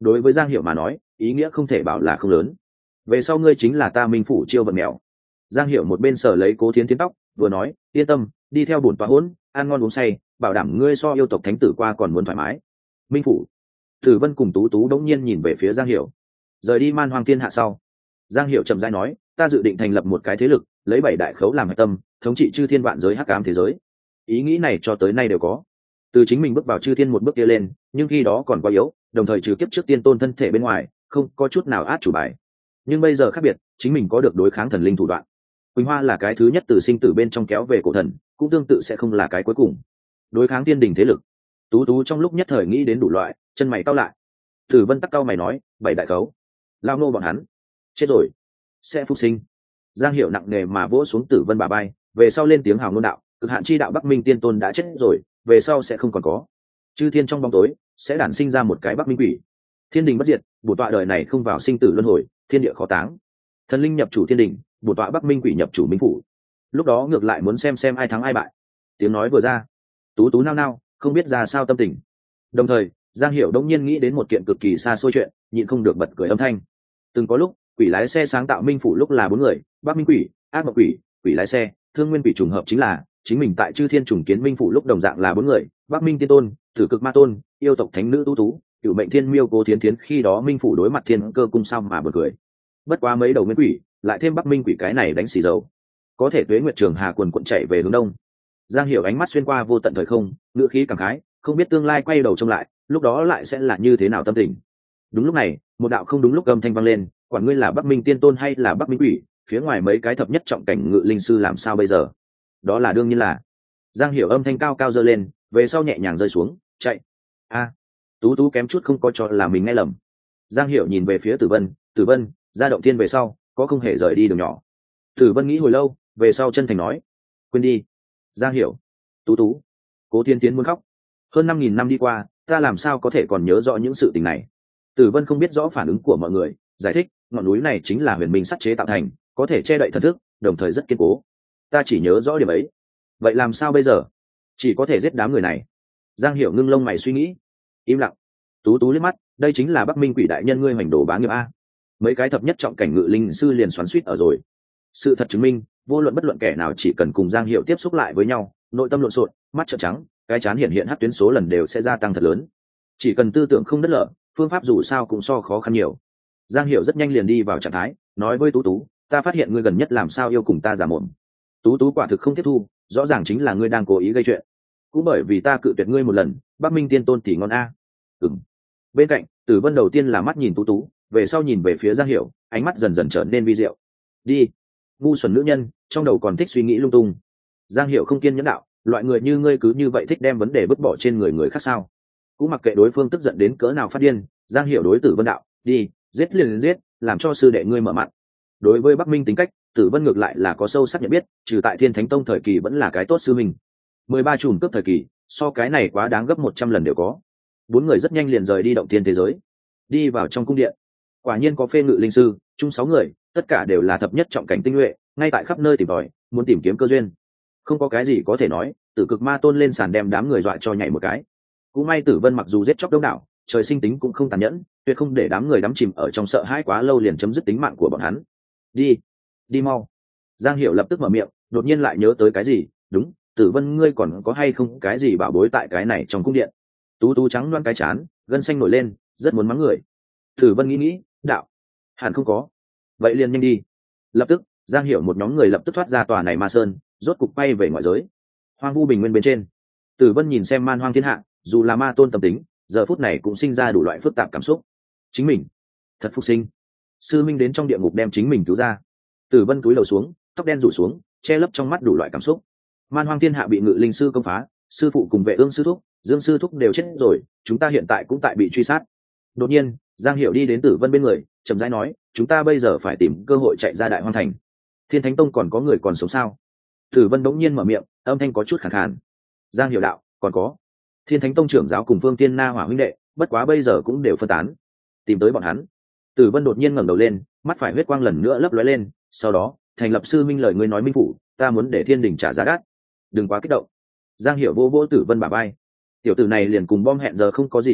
S1: đối với Giang Hiểu mà nói ý nghĩa không thể bảo là không lớn. Về sau ngươi chính là ta Minh phủ chiêu vận mèo. Giang Hiểu một bên sờ lấy Cố Thiến Thiến tóc vừa nói, yên tâm, đi theo bổn tọa hỗn, ăn ngon uống say, bảo đảm ngươi so yêu tộc thánh tử qua còn muốn thoải mái. Minh phủ. Tử Vân cùng Tú Tú đống nhiên nhìn về phía Giang Hiểu. Rời đi Man Hoang Thiên Hạ sau, Giang Hiểu chậm rãi nói, ta dự định thành lập một cái thế lực, lấy bảy đại khấu làm hạch tâm, thống trị chư thiên vạn giới hắc ám thế giới. Ý nghĩ này cho tới nay đều có. Từ chính mình bước vào chư thiên một bước kia lên, nhưng khi đó còn quá yếu, đồng thời trừ kiếp trước tiên tôn thân thể bên ngoài, không có chút nào át chủ bài. Nhưng bây giờ khác biệt, chính mình có được đối kháng thần linh thủ đoạn. Quỳnh Hoa là cái thứ nhất từ sinh tử bên trong kéo về cổ thần, cũng tương tự sẽ không là cái cuối cùng. Đối kháng tiên đình thế lực. Tú Tú trong lúc nhất thời nghĩ đến đủ loại, chân mày cau lại. Tử Vân tắc cau mày nói, bảy đại khấu, lao nô bọn hắn chết rồi, sẽ phục sinh. Giang Hiểu nặng nề mà vỗ xuống Tử Vân bà bay, về sau lên tiếng hào ngôn đạo, cực hạn chi đạo Bắc Minh tiên tôn đã chết rồi, về sau sẽ không còn có. Chư thiên trong bóng tối sẽ đản sinh ra một cái Bắc Minh quỷ. Thiên đình bất diệt, bổn tọa đời này không vào sinh tử luân hồi, thiên địa khó táng. Thần linh nhập chủ thiên đình, bổn tọa Bắc Minh quỷ nhập chủ Minh phủ. Lúc đó ngược lại muốn xem xem ai thắng ai bại. Tiếng nói vừa ra, Tú Tú nao nao, không biết ra sao tâm tình. Đồng thời, Giang Hiểu đông nhiên nghĩ đến một kiện cực kỳ xa xôi chuyện, nhịn không được bật cười âm thanh. Từng có lúc, quỷ lái xe sáng tạo Minh phủ lúc là bốn người, Bắc Minh quỷ, ác mộng quỷ, quỷ lái xe, thương nguyên quỷ, trùng hợp chính là chính mình tại chư thiên trùng kiến Minh phủ lúc đồng dạng là bốn người, Bắc Minh tiên tôn, Tử Cực ma tôn, yêu tộc thánh nữ Tú Tú, cựu mệnh thiên miêu Cố Thiến Thiến, khi đó Minh phủ đối mặt thiên cơ cung sao mà bật cười. Bất quá mấy đầu nguyên quỷ, lại thêm Bắc Minh quỷ cái này đánh xì dầu. Có thể Tuế Nguyệt Trường Hà quần quận chạy về hướng đông. Giang Hiểu ánh mắt xuyên qua vô tận thời không, ngựa khí cảm khái, không biết tương lai quay đầu trông lại, lúc đó lại sẽ là như thế nào tâm tình. Đúng lúc này, một đạo không đúng lúc âm thanh vang lên, quản ngươi là Bắc Minh tiên tôn hay là Bắc Minh quỷ, phía ngoài mấy cái thập nhất trọng cảnh ngự linh sư làm sao bây giờ? Đó là đương nhiên là. Giang Hiểu âm thanh cao cao giơ lên, về sau nhẹ nhàng rơi xuống, chạy. A. Tú Tú kém chút không có cho là mình nghe lầm. Giang Hiểu nhìn về phía Tử Vân, Tử Vân, ra động thiên về sau, có không hề rời đi đường nhỏ. Tử Vân nghĩ hồi lâu, về sau chân thành nói, quên đi. Giang Hiểu, Tú Tú, Cố Thiên Tiến muốn khóc. Hơn năm nghìn năm đi qua, ta làm sao có thể còn nhớ rõ những sự tình này? Tử Vân không biết rõ phản ứng của mọi người, giải thích, ngọn núi này chính là huyền minh sắt chế tạo thành, có thể che đậy thần thức, đồng thời rất kiên cố. Ta chỉ nhớ rõ điểm ấy. Vậy làm sao bây giờ? Chỉ có thể giết đám người này. Giang Hiểu ngưng lông mày suy nghĩ, im lặng. Tú Tú liếc mắt, đây chính là Bắc Minh quỷ đại nhân ngươi hoành đồ bá nghiệp a. Mấy cái thập nhất trọng cảnh ngự linh sư liền xoắn xuýt ở rồi. Sự thật chứng minh, vô luận bất luận kẻ nào chỉ cần cùng Giang Hiểu tiếp xúc lại với nhau, nội tâm lộn xộn, mắt trợn trắng, cái chán hiện hiện hắc tuyến số lần đều sẽ gia tăng thật lớn. Chỉ cần tư tưởng không đất lở, phương pháp dù sao cũng so khó khăn nhiều. Giang Hiểu rất nhanh liền đi vào trạng thái, nói với Tú Tú, ta phát hiện ngươi gần nhất làm sao yêu cùng ta giả mồm. Tú Tú quả thực không tiếp thu, rõ ràng chính là ngươi đang cố ý gây chuyện. Cũng bởi vì ta cự tuyệt ngươi một lần, Bắc Minh tiên tôn thì ngon a. Ừm. Bên cạnh, Tử Vân đầu tiên là mắt nhìn Tú Tú, về sau nhìn về phía Giang Hiểu, ánh mắt dần dần trở nên vi diệu. Đi. Ngu xuẩn nữ nhân, trong đầu còn thích suy nghĩ lung tung. Giang Hiểu không kiên nhẫn đạo, loại người như ngươi cứ như vậy thích đem vấn đề vứt bỏ trên người người khác sao? Cũng mặc kệ đối phương tức giận đến cỡ nào phát điên, Giang Hiểu đối Tử Vân đạo, đi, giết liền giết, làm cho sư đệ ngươi mở mặt. Đối với Bắc Minh tính cách, Tử Vân ngược lại là có sâu sắc nhận biết, trừ tại Thiên Thánh Tông thời kỳ vẫn là cái tốt sư mình. mười ba chùm cướp thời kỳ, so cái này quá đáng gấp một trăm lần đều có. Bốn người rất nhanh liền rời đi động thiên thế giới, đi vào trong cung điện. Quả nhiên có phê ngự linh sư, chung sáu người, tất cả đều là thập nhất trọng cảnh tinh nhuệ, ngay tại khắp nơi tìm tòi, muốn tìm kiếm cơ duyên. Không có cái gì có thể nói, Tử Cực ma tôn lên sàn đem đám người dọa cho nhảy một cái. Cũng may Tử Vân mặc dù giết chóc đông đảo, trời sinh tính cũng không tàn nhẫn, tuyệt không để đám người đắm chìm ở trong sợ hãi quá lâu liền chấm dứt tính mạng của bọn hắn. Đi, đi mau. Giang Hiểu lập tức mở miệng, đột nhiên lại nhớ tới cái gì, đúng, Tử Vân ngươi còn có hay không cái gì bảo bối tại cái này trong cung điện? Tú Tú trắng loan cái chán, gân xanh nổi lên, rất muốn mắng người. Tử Vân nghĩ nghĩ, đạo, hẳn không có. Vậy liền nhanh đi. Lập tức, Giang Hiểu một nhóm người lập tức thoát ra tòa này ma sơn, rốt cục bay về ngoại giới. Hoang vu bình nguyên bên trên, Tử Vân nhìn xem man hoang thiên hạ, dù là ma tôn tâm tính, giờ phút này cũng sinh ra đủ loại phức tạp cảm xúc. Chính mình, thật phục sinh. Sư minh đến trong địa ngục đem chính mình cứu ra. Tử Vân cúi đầu xuống, tóc đen rủ xuống, che lấp trong mắt đủ loại cảm xúc. Man hoang thiên hạ bị ngự linh sư công phá, sư phụ cùng vệ ương sư thúc, dương sư thúc đều chết rồi, chúng ta hiện tại cũng tại bị truy sát. Đột nhiên, Giang Hiểu đi đến Tử Vân bên người, chậm rãi nói, chúng ta bây giờ phải tìm cơ hội chạy ra Đại Hoang thành. Thiên Thánh Tông còn có người còn sống sao? Tử Vân bỗng nhiên mở miệng, âm thanh có chút khàn khàn. Giang Hiểu đạo, còn có. Thiên Thánh Tông trưởng giáo cùng Phương Tiên Na Hỏa huynh đệ, bất quá bây giờ cũng đều phân tán. Tìm tới bọn hắn. Tử Vân đột nhiên ngẩng đầu lên, mắt phải huyết quang lần nữa lấp lóe lên, sau đó, thành lập sư minh lời ngươi nói minh phủ, ta muốn để Thiên Đình trả giá đắt. Đừng quá kích động. Giang Hiểu vô vô Tử Vân bả vai. Tiểu tử này liền cùng bom hẹn giờ không có gì khác biệt,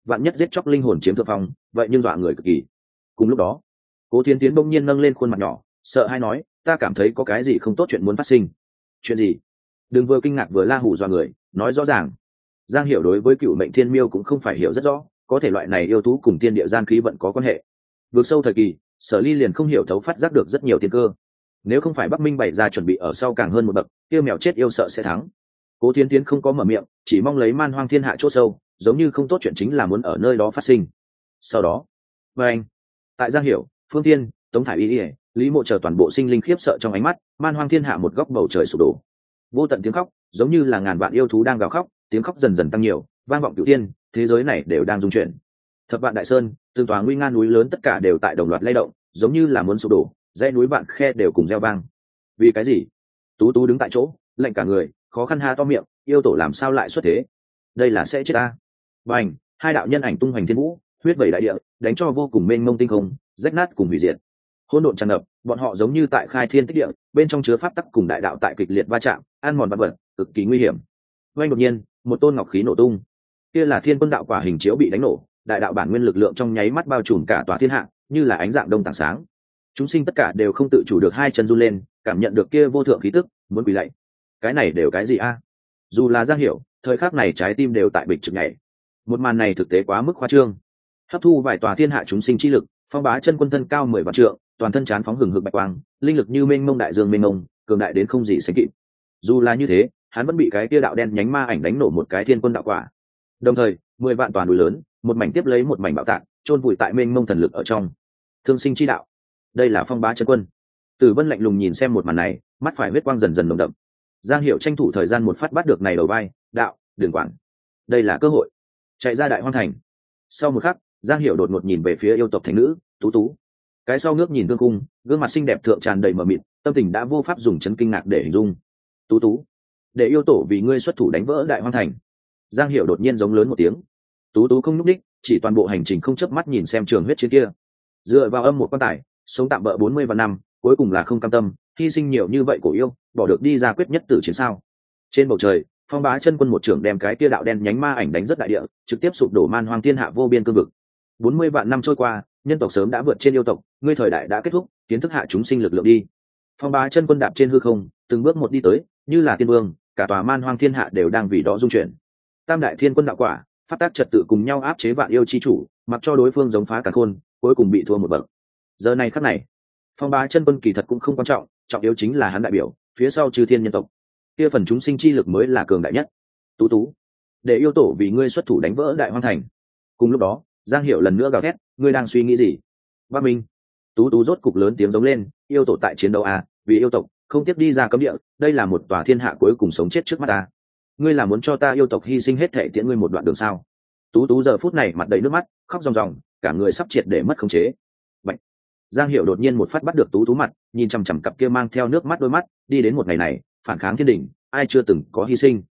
S1: vạn nhất giết chóc linh hồn chiếm thượng phong vậy nhưng dọa người cực kỳ. Cùng lúc đó Cố Thiên Tiến bỗng nhiên nâng lên khuôn mặt nhỏ, sợ hãi nói, ta cảm thấy có cái gì không tốt chuyện muốn phát sinh. Chuyện gì? Đừng vừa kinh ngạc vừa la hù dọa người, nói rõ ràng. Giang Hiểu đối với cựu mệnh thiên miêu cũng không phải hiểu rất rõ, có thể loại này yêu thú cùng tiên địa gian khí vận có quan hệ. Vượt sâu thời kỳ, Sở Ly liền không hiểu thấu phát giác được rất nhiều tiên cơ. Nếu không phải Bắc Minh bày ra chuẩn bị ở sau càng hơn một bậc, kia mèo chết yêu sợ sẽ thắng. Cố Thiên Tiến không có mở miệng, chỉ mong lấy man hoang thiên hạ chỗ sâu, giống như không tốt chuyện chính là muốn ở nơi đó phát sinh. Sau đó, với anh, tại Giang Hiểu, Phương Thiên, Tống Thải Y, Lý Mộ chờ toàn bộ sinh linh khiếp sợ trong ánh mắt, man hoang thiên hạ một góc bầu trời sụp đổ. Vô tận tiếng khóc, giống như là ngàn vạn yêu thú đang gào khóc, tiếng khóc dần dần tăng nhiều, vang vọng cửu thiên, thế giới này đều đang rung chuyển. Thập vạn đại sơn, từng tòa nguy nga núi lớn tất cả đều tại đồng loạt lay động, giống như là muốn sụp đổ, dãy núi vạn khe đều cùng reo vang. Vì cái gì? Tú Tú đứng tại chỗ, lạnh cả người, khó khăn ha to miệng, yêu tổ làm sao lại xuất thế? Đây là sẽ chết ta. Bành, hai đạo nhân ảnh tung hoành thiên vũ, huyết vẩy đại địa, đánh cho vô cùng mênh mông tinh không, rách nát cùng hủy diệt. Hỗn độn tràn ngập, bọn họ giống như tại khai thiên tích địa, bên trong chứa pháp tắc cùng đại đạo tại kịch liệt va chạm, ăn mòn vật vật, cực kỳ nguy hiểm. Vang đột nhiên, một tôn ngọc khí nổ tung. Kia là thiên quân đạo quả hình chiếu bị đánh nổ, đại đạo bản nguyên lực lượng trong nháy mắt bao trùm cả tòa thiên hạ, như là ánh dạng đông tảng sáng. Chúng sinh tất cả đều không tự chủ được hai chân run lên, cảm nhận được kia vô thượng khí tức, muốn quỳ lạy. Cái này đều cái gì a? Dù là Giang Hiểu, thời khắc này trái tim đều tại bịch trực nhảy. Một màn này thực tế quá mức khoa trương. Hấp thu vài tòa thiên hạ chúng sinh chi lực, Phong Bá Chân Quân thân cao mười vạn trượng, toàn thân chán phóng hừng hực bạch quang, linh lực như mênh mông đại dương mênh mông, cường đại đến không gì sánh kịp. Dù là như thế, hắn vẫn bị cái kia đạo đen nhánh ma ảnh đánh nổ một cái thiên quân đạo quả. Đồng thời, mười vạn toàn núi lớn, một mảnh tiếp lấy một mảnh bạo tạc, chôn vùi tại mênh mông thần lực ở trong. Thương sinh chi đạo. Đây là Phong Bá Chân Quân. Tử Vân lạnh lùng nhìn xem một màn này, mắt phải huyết quang dần dần nồng đậm. Giang Hiểu tranh thủ thời gian một phát bắt được này đầu vai, đạo, đừng quản. Đây là cơ hội. Chạy ra Đại Hoang Thành. Sau một khắc, Giang Hiểu đột ngột nhìn về phía yêu tộc thành nữ, Tú Tú. Cái sau ngước nhìn Thương Cung, gương mặt xinh đẹp thượng tràn đầy mờ mịt, tâm tình đã vô pháp dùng chấn kinh ngạc để hình dung. Tú Tú, để yêu tổ vì ngươi xuất thủ đánh vỡ Đại Hoang Thành. Giang Hiểu đột nhiên giống lớn một tiếng. Tú Tú không nhúc đích, chỉ toàn bộ hành trình không chớp mắt nhìn xem trường huyết chiến kia. Dựa vào âm một quan tài, sống tạm bỡ bốn mươi vạn năm, cuối cùng là không cam tâm, hy sinh nhiều như vậy của yêu, bỏ được đi ra quyết nhất tử chiến sao? Trên bầu trời, Phong Bá Chân Quân một trưởng đem cái kia đạo đen nhánh ma ảnh đánh rất đại địa, trực tiếp sụp đổ man hoang thiên hạ vô biên cương vực. bốn mươi vạn năm trôi qua, nhân tộc sớm đã vượt trên yêu tộc, ngươi thời đại đã kết thúc, kiến thức hạ chúng sinh lực lượng đi. Phong Bá Chân Quân đạp trên hư không, từng bước một đi tới, như là tiên vương, cả tòa man hoang thiên hạ đều đang vì đó rung chuyển. Tam đại thiên quân đạo quả, phát tác trật tự cùng nhau áp chế vạn yêu chi chủ, mặc cho đối phương giống phá càn khôn, cuối cùng bị thua một bậc. Giờ này khắc này, Phong Bá Chân Quân kỳ thật cũng không quan trọng, trọng yếu chính là hắn đại biểu, phía sau chư thiên nhân tộc, kia phần chúng sinh chi lực mới là cường đại nhất. Tú Tú, để yêu tổ vì ngươi xuất thủ đánh vỡ Đại Hoang Thành. Cùng lúc đó, Giang Hiểu lần nữa gào thét, ngươi đang suy nghĩ gì? Bắc Minh. Tú Tú rốt cục lớn tiếng giống lên, yêu tổ tại chiến đấu à, vì yêu tộc, không tiếp đi ra cấm địa, đây là một tòa thiên hạ cuối cùng sống chết trước mắt ta. Ngươi là muốn cho ta yêu tộc hy sinh hết thể tiễn ngươi một đoạn đường sao? Tú Tú giờ phút này mặt đầy nước mắt, khóc ròng ròng, cả người sắp triệt để mất khống chế. Bạch. Giang Hiểu đột nhiên một phát bắt được Tú Tú mặt, nhìn chằm chằm cặp kia mang theo nước mắt đôi mắt, đi đến một ngày này, phản kháng thiên đình, ai chưa từng có hy sinh.